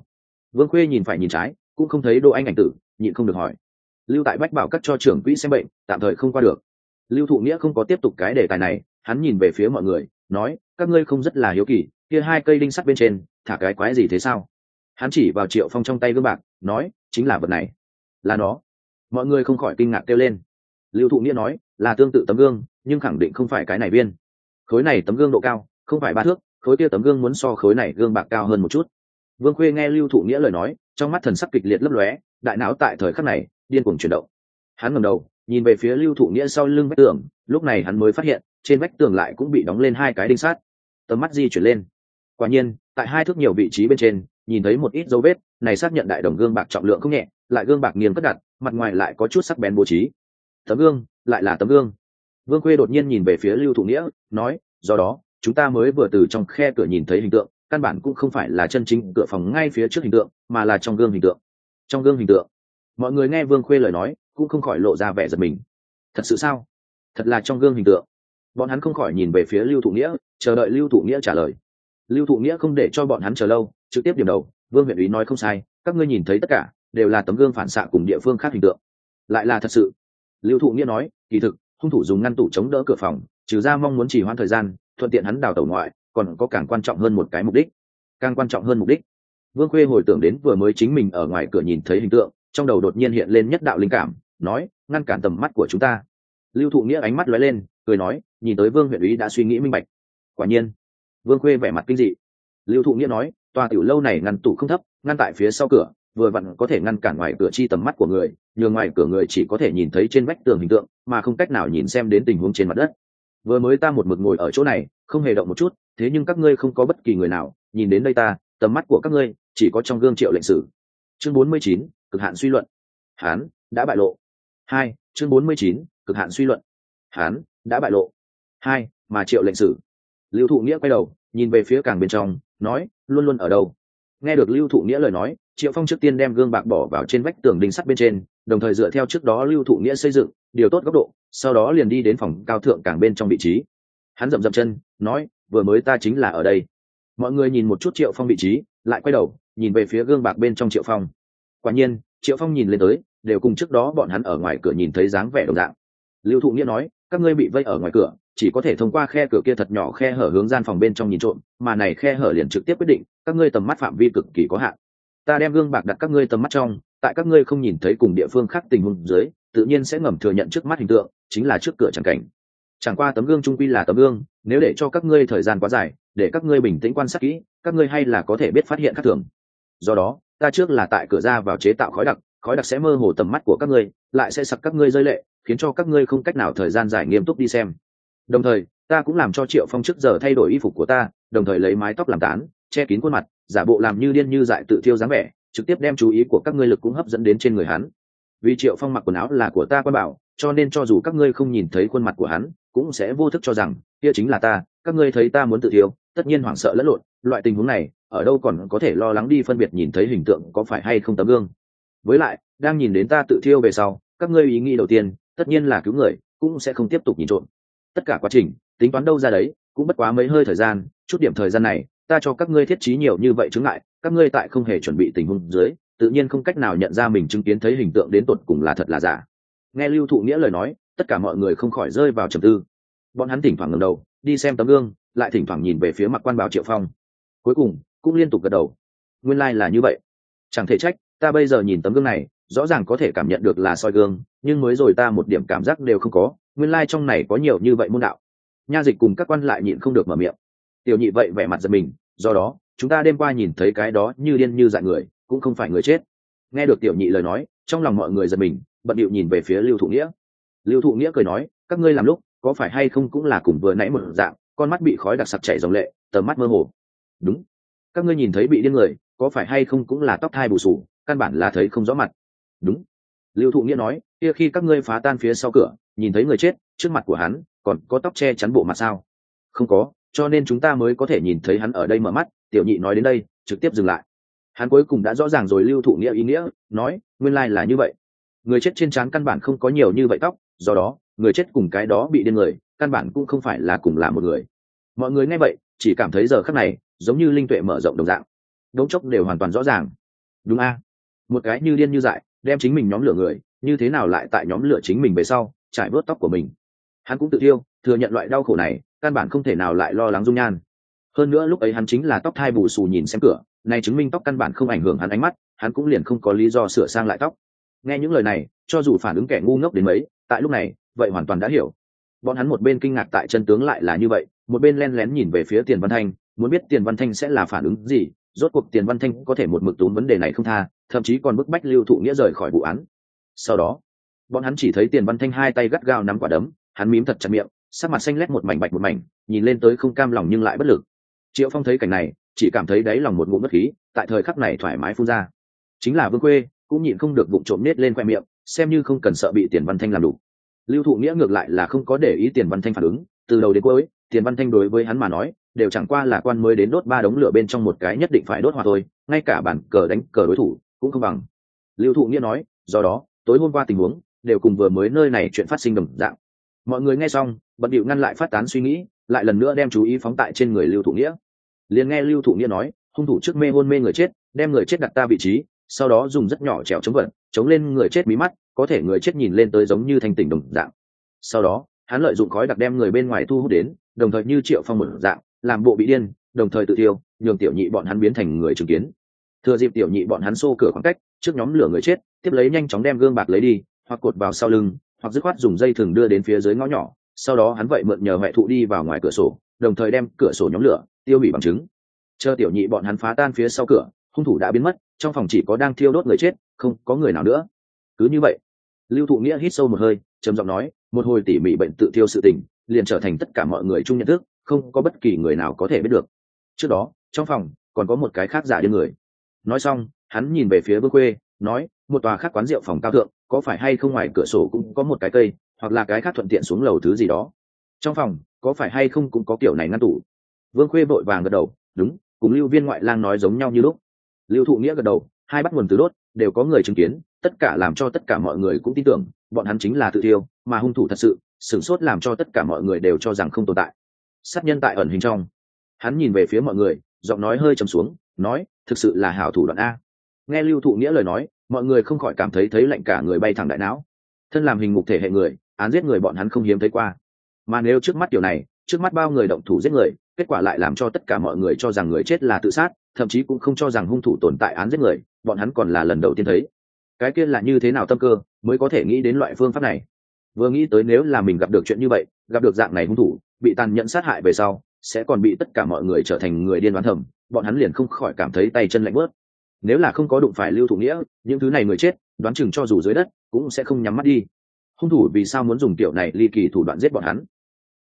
Vương Khuê nhìn phải nhìn trái cũng không thấy Đỗ Anh ảnh tử, nhịn không được hỏi. Lưu tại Bách bảo các cho trưởng quỹ xem bệnh, tạm thời không qua được. Lưu Thụ Nghĩa không có tiếp tục cái đề tài này, hắn nhìn về phía mọi người nói, các ngươi không rất là hiếu kỳ, kia hai cây đinh sắt bên trên thả cái quái gì thế sao? Hắn chỉ vào Triệu Phong trong tay gương bạc nói, chính là vật này. Là nó. Mọi người không khỏi kinh ngạc kêu lên. Lưu Thụ Nghĩa nói, là tương tự tấm gương, nhưng khẳng định không phải cái này viên. Khối này tấm gương độ cao không phải ba thước, khối kia tấm gương muốn so khối này gương bạc cao hơn một chút. Vương Khuê nghe Lưu Thụ Nghĩa lời nói, trong mắt thần sắc kịch liệt lấp lóe, đại não tại thời khắc này điên cuồng chuyển động. Hắn ngẩng đầu nhìn về phía Lưu Thụ Nghĩa sau lưng vách tường, lúc này hắn mới phát hiện trên vách tường lại cũng bị đóng lên hai cái đinh sắt. Tầm mắt di chuyển lên, quả nhiên tại hai thước nhiều vị trí bên trên nhìn thấy một ít dấu vết, này xác nhận đại đồng gương bạc trọng lượng không nhẹ, lại gương bạc nghiêng cất đặt, mặt ngoài lại có chút sắc bén bố trí. Tấm gương lại là tấm gương. Vương Khuê đột nhiên nhìn về phía Lưu Thụ Nghĩa nói, do đó chúng ta mới vừa từ trong khe cửa nhìn thấy hình tượng, căn bản cũng không phải là chân chính cửa phòng ngay phía trước hình tượng, mà là trong gương hình tượng. Trong gương hình tượng. Mọi người nghe Vương Khuê lời nói cũng không khỏi lộ ra vẻ giật mình. Thật sự sao? Thật là trong gương hình tượng. Bọn hắn không khỏi nhìn về phía Lưu Thụ Nghĩa, chờ đợi Lưu Thụ Nghĩa trả lời. Lưu Thụ Nghĩa không để cho bọn hắn chờ lâu, trực tiếp điểm đầu, Vương huyện úy nói không sai, các ngươi nhìn thấy tất cả đều là tấm gương phản xạ cùng địa phương khác hình tượng. Lại là thật sự. Lưu Thụ Nghĩa nói, kỳ thực hung thủ dùng ngăn tủ chống đỡ cửa phòng, trừ ra mong muốn trì hoãn thời gian, thuận tiện hắn đào tẩu ngoại, còn có càng quan trọng hơn một cái mục đích. Càng quan trọng hơn mục đích. Vương Khuê hồi tưởng đến vừa mới chính mình ở ngoài cửa nhìn thấy hình tượng, trong đầu đột nhiên hiện lên nhất đạo linh cảm, nói, ngăn cản tầm mắt của chúng ta. Lưu Thụ Nghĩa ánh mắt lóe lên, cười nói, nhìn tới Vương huyện úy đã suy nghĩ minh bạch. Quả nhiên. Vương Khuê vẻ mặt kinh dị. Lưu Thụ Nghĩa nói, tòa tiểu lâu này ngăn tủ không thấp, ngăn tại phía sau cửa, vừa vặn có thể ngăn cản ngoài cửa chi tầm mắt của người, nhường ngoài cửa người chỉ có thể nhìn thấy trên vách tường hình tượng, mà không cách nào nhìn xem đến tình huống trên mặt đất. Vừa mới ta một mực ngồi ở chỗ này, không hề động một chút, thế nhưng các ngươi không có bất kỳ người nào nhìn đến đây ta, tầm mắt của các ngươi chỉ có trong gương Triệu lệnh sử. Chương bốn mươi chín, cực hạn suy luận. Hán đã bại lộ. Hai, chương bốn mươi chín, cực hạn suy luận. Hán đã bại lộ. Hai, mà Triệu lệnh sử. Lưu Thụ Nghĩa quay đầu nhìn về phía càng bên trong, nói, luôn luôn ở đâu? Nghe được Lưu Thụ Nghĩa lời nói, Triệu Phong trước tiên đem gương bạc bỏ vào trên vách tường đinh sắt bên trên, đồng thời dựa theo trước đó Lưu Thụ Nghĩa xây dựng, điều tốt góc độ, sau đó liền đi đến phòng cao thượng càng bên trong vị trí. Hắn dậm dậm chân, nói, vừa mới ta chính là ở đây. Mọi người nhìn một chút Triệu Phong vị trí, lại quay đầu nhìn về phía gương bạc bên trong Triệu Phong. Quả nhiên, Triệu Phong nhìn lên tới, đều cùng trước đó bọn hắn ở ngoài cửa nhìn thấy dáng vẻ đồng dạng. Lưu Thụ Nghĩa nói, các ngươi bị vây ở ngoài cửa, chỉ có thể thông qua khe cửa kia thật nhỏ khe hở hướng gian phòng bên trong nhìn trộm, mà này khe hở liền trực tiếp quyết định các ngươi tầm mắt phạm vi cực kỳ có hạn. Ta đem gương bạc đặt các ngươi tầm mắt trong, tại các ngươi không nhìn thấy cùng địa phương khác tình huống dưới, tự nhiên sẽ ngầm thừa nhận trước mắt hình tượng chính là trước cửa chẳng cảnh. Chẳng qua tấm gương trung quy là tấm gương, nếu để cho các ngươi thời gian quá dài, để các ngươi bình tĩnh quan sát kỹ, các ngươi hay là có thể biết phát hiện khác thường. Do đó, ta trước là tại cửa ra vào chế tạo khói đặc, khói đặc sẽ mơ hồ tầm mắt của các ngươi, lại sẽ sặc các ngươi rơi lệ, khiến cho các ngươi không cách nào thời gian dài nghiêm túc đi xem. Đồng thời, ta cũng làm cho Triệu Phong trước giờ thay đổi y phục của ta, đồng thời lấy mái tóc làm tán, che kín khuôn mặt, giả bộ làm như điên như dại tự thiêu dáng vẻ, trực tiếp đem chú ý của các ngươi lực cũng hấp dẫn đến trên người hắn. Vì Triệu Phong mặc quần áo là của ta quan bảo, cho nên cho dù các ngươi không nhìn thấy khuôn mặt của hắn, cũng sẽ vô thức cho rằng kia chính là ta. Các ngươi thấy ta muốn tự thiêu, tất nhiên hoảng sợ lẫn lộn. Loại tình huống này, ở đâu còn có thể lo lắng đi phân biệt nhìn thấy hình tượng có phải hay không tấm gương. Với lại, đang nhìn đến ta tự thiêu về sau, các ngươi ý nghĩ đầu tiên, tất nhiên là cứu người, cũng sẽ không tiếp tục nhìn trộm. Tất cả quá trình, tính toán đâu ra đấy, cũng bất quá mấy hơi thời gian, chút điểm thời gian này, ta cho các ngươi thiết trí nhiều như vậy chứng ngại, các ngươi tại không hề chuẩn bị tình huống dưới, tự nhiên không cách nào nhận ra mình chứng kiến thấy hình tượng đến tột cùng là thật là giả. Nghe Lưu Thụ Nghĩa lời nói, tất cả mọi người không khỏi rơi vào trầm tư. Bọn hắn thỉnh thoảng ngẩng đầu, đi xem tấm gương, lại thỉnh thoảng nhìn về phía mặt quan bảo Triệu Phong. Cuối cùng, cũng liên tục gật đầu. Nguyên lai là như vậy. Chẳng thể trách, ta bây giờ nhìn tấm gương này, rõ ràng có thể cảm nhận được là soi gương, nhưng mới rồi ta một điểm cảm giác đều không có, nguyên lai trong này có nhiều như vậy môn đạo. Nha Dịch cùng các quan lại nhịn không được mở miệng. Tiểu Nhị vậy vẻ mặt giật mình, do đó, chúng ta đêm qua nhìn thấy cái đó như điên như dại người, cũng không phải người chết. Nghe được Tiểu Nhị lời nói, trong lòng mọi người giật mình, bận điệu nhìn về phía Lưu Thụ Nghĩa. Lưu Thụ Nghĩa cười nói, các ngươi làm lúc, có phải hay không cũng là cùng vừa nãy một dạng, con mắt bị khói đặc sặc chảy dòng lệ, tầm mắt mơ hồ. Đúng. Các ngươi nhìn thấy bị điên người, có phải hay không cũng là tóc thai bù xù, căn bản là thấy không rõ mặt. Đúng. Lưu Thụ Nghĩa nói, kia khi các ngươi phá tan phía sau cửa, nhìn thấy người chết, trước mặt của hắn còn có tóc che chắn bộ mặt sao? Không có, cho nên chúng ta mới có thể nhìn thấy hắn ở đây mở mắt. Tiểu Nhị nói đến đây, trực tiếp dừng lại. Hắn cuối cùng đã rõ ràng rồi Lưu Thụ Nghĩa ý nghĩa, nói, nguyên lai là như vậy. Người chết trên trán căn bản không có nhiều như vậy tóc, do đó, người chết cùng cái đó bị điên người, căn bản cũng không phải là cùng là một người. Mọi người nghe vậy, chỉ cảm thấy giờ khắc này, giống như linh tuệ mở rộng đồng dạng, đống chốc đều hoàn toàn rõ ràng. đúng a, một cái như điên như dại đem chính mình nhóm lửa người, như thế nào lại tại nhóm lửa chính mình về sau trải bớt tóc của mình. Hắn cũng tự tiêu thừa nhận loại đau khổ này, căn bản không thể nào lại lo lắng dung nhan. Hơn nữa lúc ấy hắn chính là tóc thai bù xù nhìn xem cửa này, chứng minh tóc căn bản không ảnh hưởng hắn ánh mắt, hắn cũng liền không có lý do sửa sang lại tóc. Nghe những lời này, cho dù phản ứng kẻ ngu ngốc đến mấy, tại lúc này vậy hoàn toàn đã hiểu. Bọn hắn một bên kinh ngạc tại chân tướng lại là như vậy, một bên len lén nhìn về phía Tiền Văn Thanh, muốn biết Tiền Văn Thanh sẽ là phản ứng gì. Rốt cuộc Tiền Văn Thanh có thể một mực túm vấn đề này không tha, thậm chí còn bức bách Lưu Thụ Nghĩa rời khỏi vụ án. Sau đó bọn hắn chỉ thấy Tiền Văn Thanh hai tay gắt gao nắm quả đấm, hắn mím thật chặt miệng, sắc mặt xanh lét một mảnh bạch một mảnh, nhìn lên tới không cam lòng nhưng lại bất lực. Triệu Phong thấy cảnh này, chỉ cảm thấy đáy lòng một ngụm bất khí, tại thời khắc này thoải mái phun ra. Chính là Vương Khuê cũng nhịn không được vụng trộm nết lên khoe miệng, xem như không cần sợ bị Tiền Văn Thanh làm đủ. Lưu Thụ Nghĩa ngược lại là không có để ý Tiền Văn Thanh phản ứng, từ đầu đến cuối Tiền Văn Thanh đối với hắn mà nói đều chẳng qua là quan mới đến đốt ba đống lửa bên trong một cái nhất định phải đốt hòa thôi, ngay cả bản cờ đánh cờ đối thủ cũng không bằng. Lưu Thụ Nghĩa nói, do đó tối hôm qua tình huống đều cùng vừa mới nơi này chuyện phát sinh đồng dạng. Mọi người nghe xong bận điệu ngăn lại phát tán suy nghĩ, lại lần nữa đem chú ý phóng tại trên người Lưu Thụ Nghĩa. Liền nghe Lưu Thụ Nghĩa nói, hung thủ trước mê hôn mê người chết, đem người chết đặt ta vị trí, sau đó dùng rất nhỏ trèo chống vận chống lên người chết mí mắt, có thể người chết nhìn lên tới giống như thanh tỉnh đồng dạng. Sau đó hắn lợi dụng khói đặc đem người bên ngoài thu hút đến, đồng thời như Triệu Phong một dạng làm bộ bị điên, đồng thời tự tiêu, nhường tiểu nhị bọn hắn biến thành người chứng kiến. Thừa dịp tiểu nhị bọn hắn xô cửa khoảng cách trước nhóm lửa người chết, tiếp lấy nhanh chóng đem gương bạc lấy đi, hoặc cột vào sau lưng, hoặc dứt khoát dùng dây thừng đưa đến phía dưới ngõ nhỏ. Sau đó hắn vậy mượn nhờ huệ thụ đi vào ngoài cửa sổ, đồng thời đem cửa sổ nhóm lửa tiêu hủy bằng chứng. Chờ tiểu nhị bọn hắn phá tan phía sau cửa, hung thủ đã biến mất, trong phòng chỉ có đang thiêu đốt người chết, không có người nào nữa. Cứ như vậy, Lưu Thụ Nghĩa hít sâu một hơi, trầm giọng nói, một hồi tỉ mỉ bệnh tự thiêu sự tình liền trở thành tất cả mọi người chung nhận thức, không có bất kỳ người nào có thể biết được. Trước đó trong phòng còn có một cái khác giả điên người. Nói xong hắn nhìn về phía Vương Khuê, nói, một tòa khác quán rượu phòng cao thượng có phải hay không ngoài cửa sổ cũng có một cái cây, hoặc là cái khác thuận tiện xuống lầu thứ gì đó. Trong phòng có phải hay không cũng có kiểu này ngăn tủ. Vương Khuê vội vàng gật đầu, đúng, cùng Lưu Viên ngoại lang nói giống nhau như lúc. Lưu Thụ Nghĩa gật đầu, hai bắt nguồn từ đốt đều có người chứng kiến, tất cả làm cho tất cả mọi người cũng tin tưởng bọn hắn chính là tự thiêu, mà hung thủ thật sự sửng sốt làm cho tất cả mọi người đều cho rằng không tồn tại. Sát nhân tại ẩn hình trong. Hắn nhìn về phía mọi người, giọng nói hơi trầm xuống, nói, thực sự là hảo thủ đoạn a. Nghe Lưu Thụ Nghĩa lời nói, mọi người không khỏi cảm thấy thấy lạnh cả người bay thẳng đại não. Thân làm hình ngục thể hệ người, án giết người bọn hắn không hiếm thấy qua, mà nếu trước mắt điều này, trước mắt bao người động thủ giết người, kết quả lại làm cho tất cả mọi người cho rằng người chết là tự sát, thậm chí cũng không cho rằng hung thủ tồn tại án giết người, bọn hắn còn là lần đầu tiên thấy. Cái kia là như thế nào tâm cơ mới có thể nghĩ đến loại phương pháp này. Vừa nghĩ tới nếu là mình gặp được chuyện như vậy, gặp được dạng này hung thủ bị tàn nhẫn sát hại về sau sẽ còn bị tất cả mọi người trở thành người điên đoán thầm, bọn hắn liền không khỏi cảm thấy tay chân lạnh bớt. Nếu là không có đụng phải Lưu Thụ Nghĩa, những thứ này người chết đoán chừng cho dù dưới đất cũng sẽ không nhắm mắt đi. Hung thủ vì sao muốn dùng kiểu này ly kỳ thủ đoạn giết bọn hắn?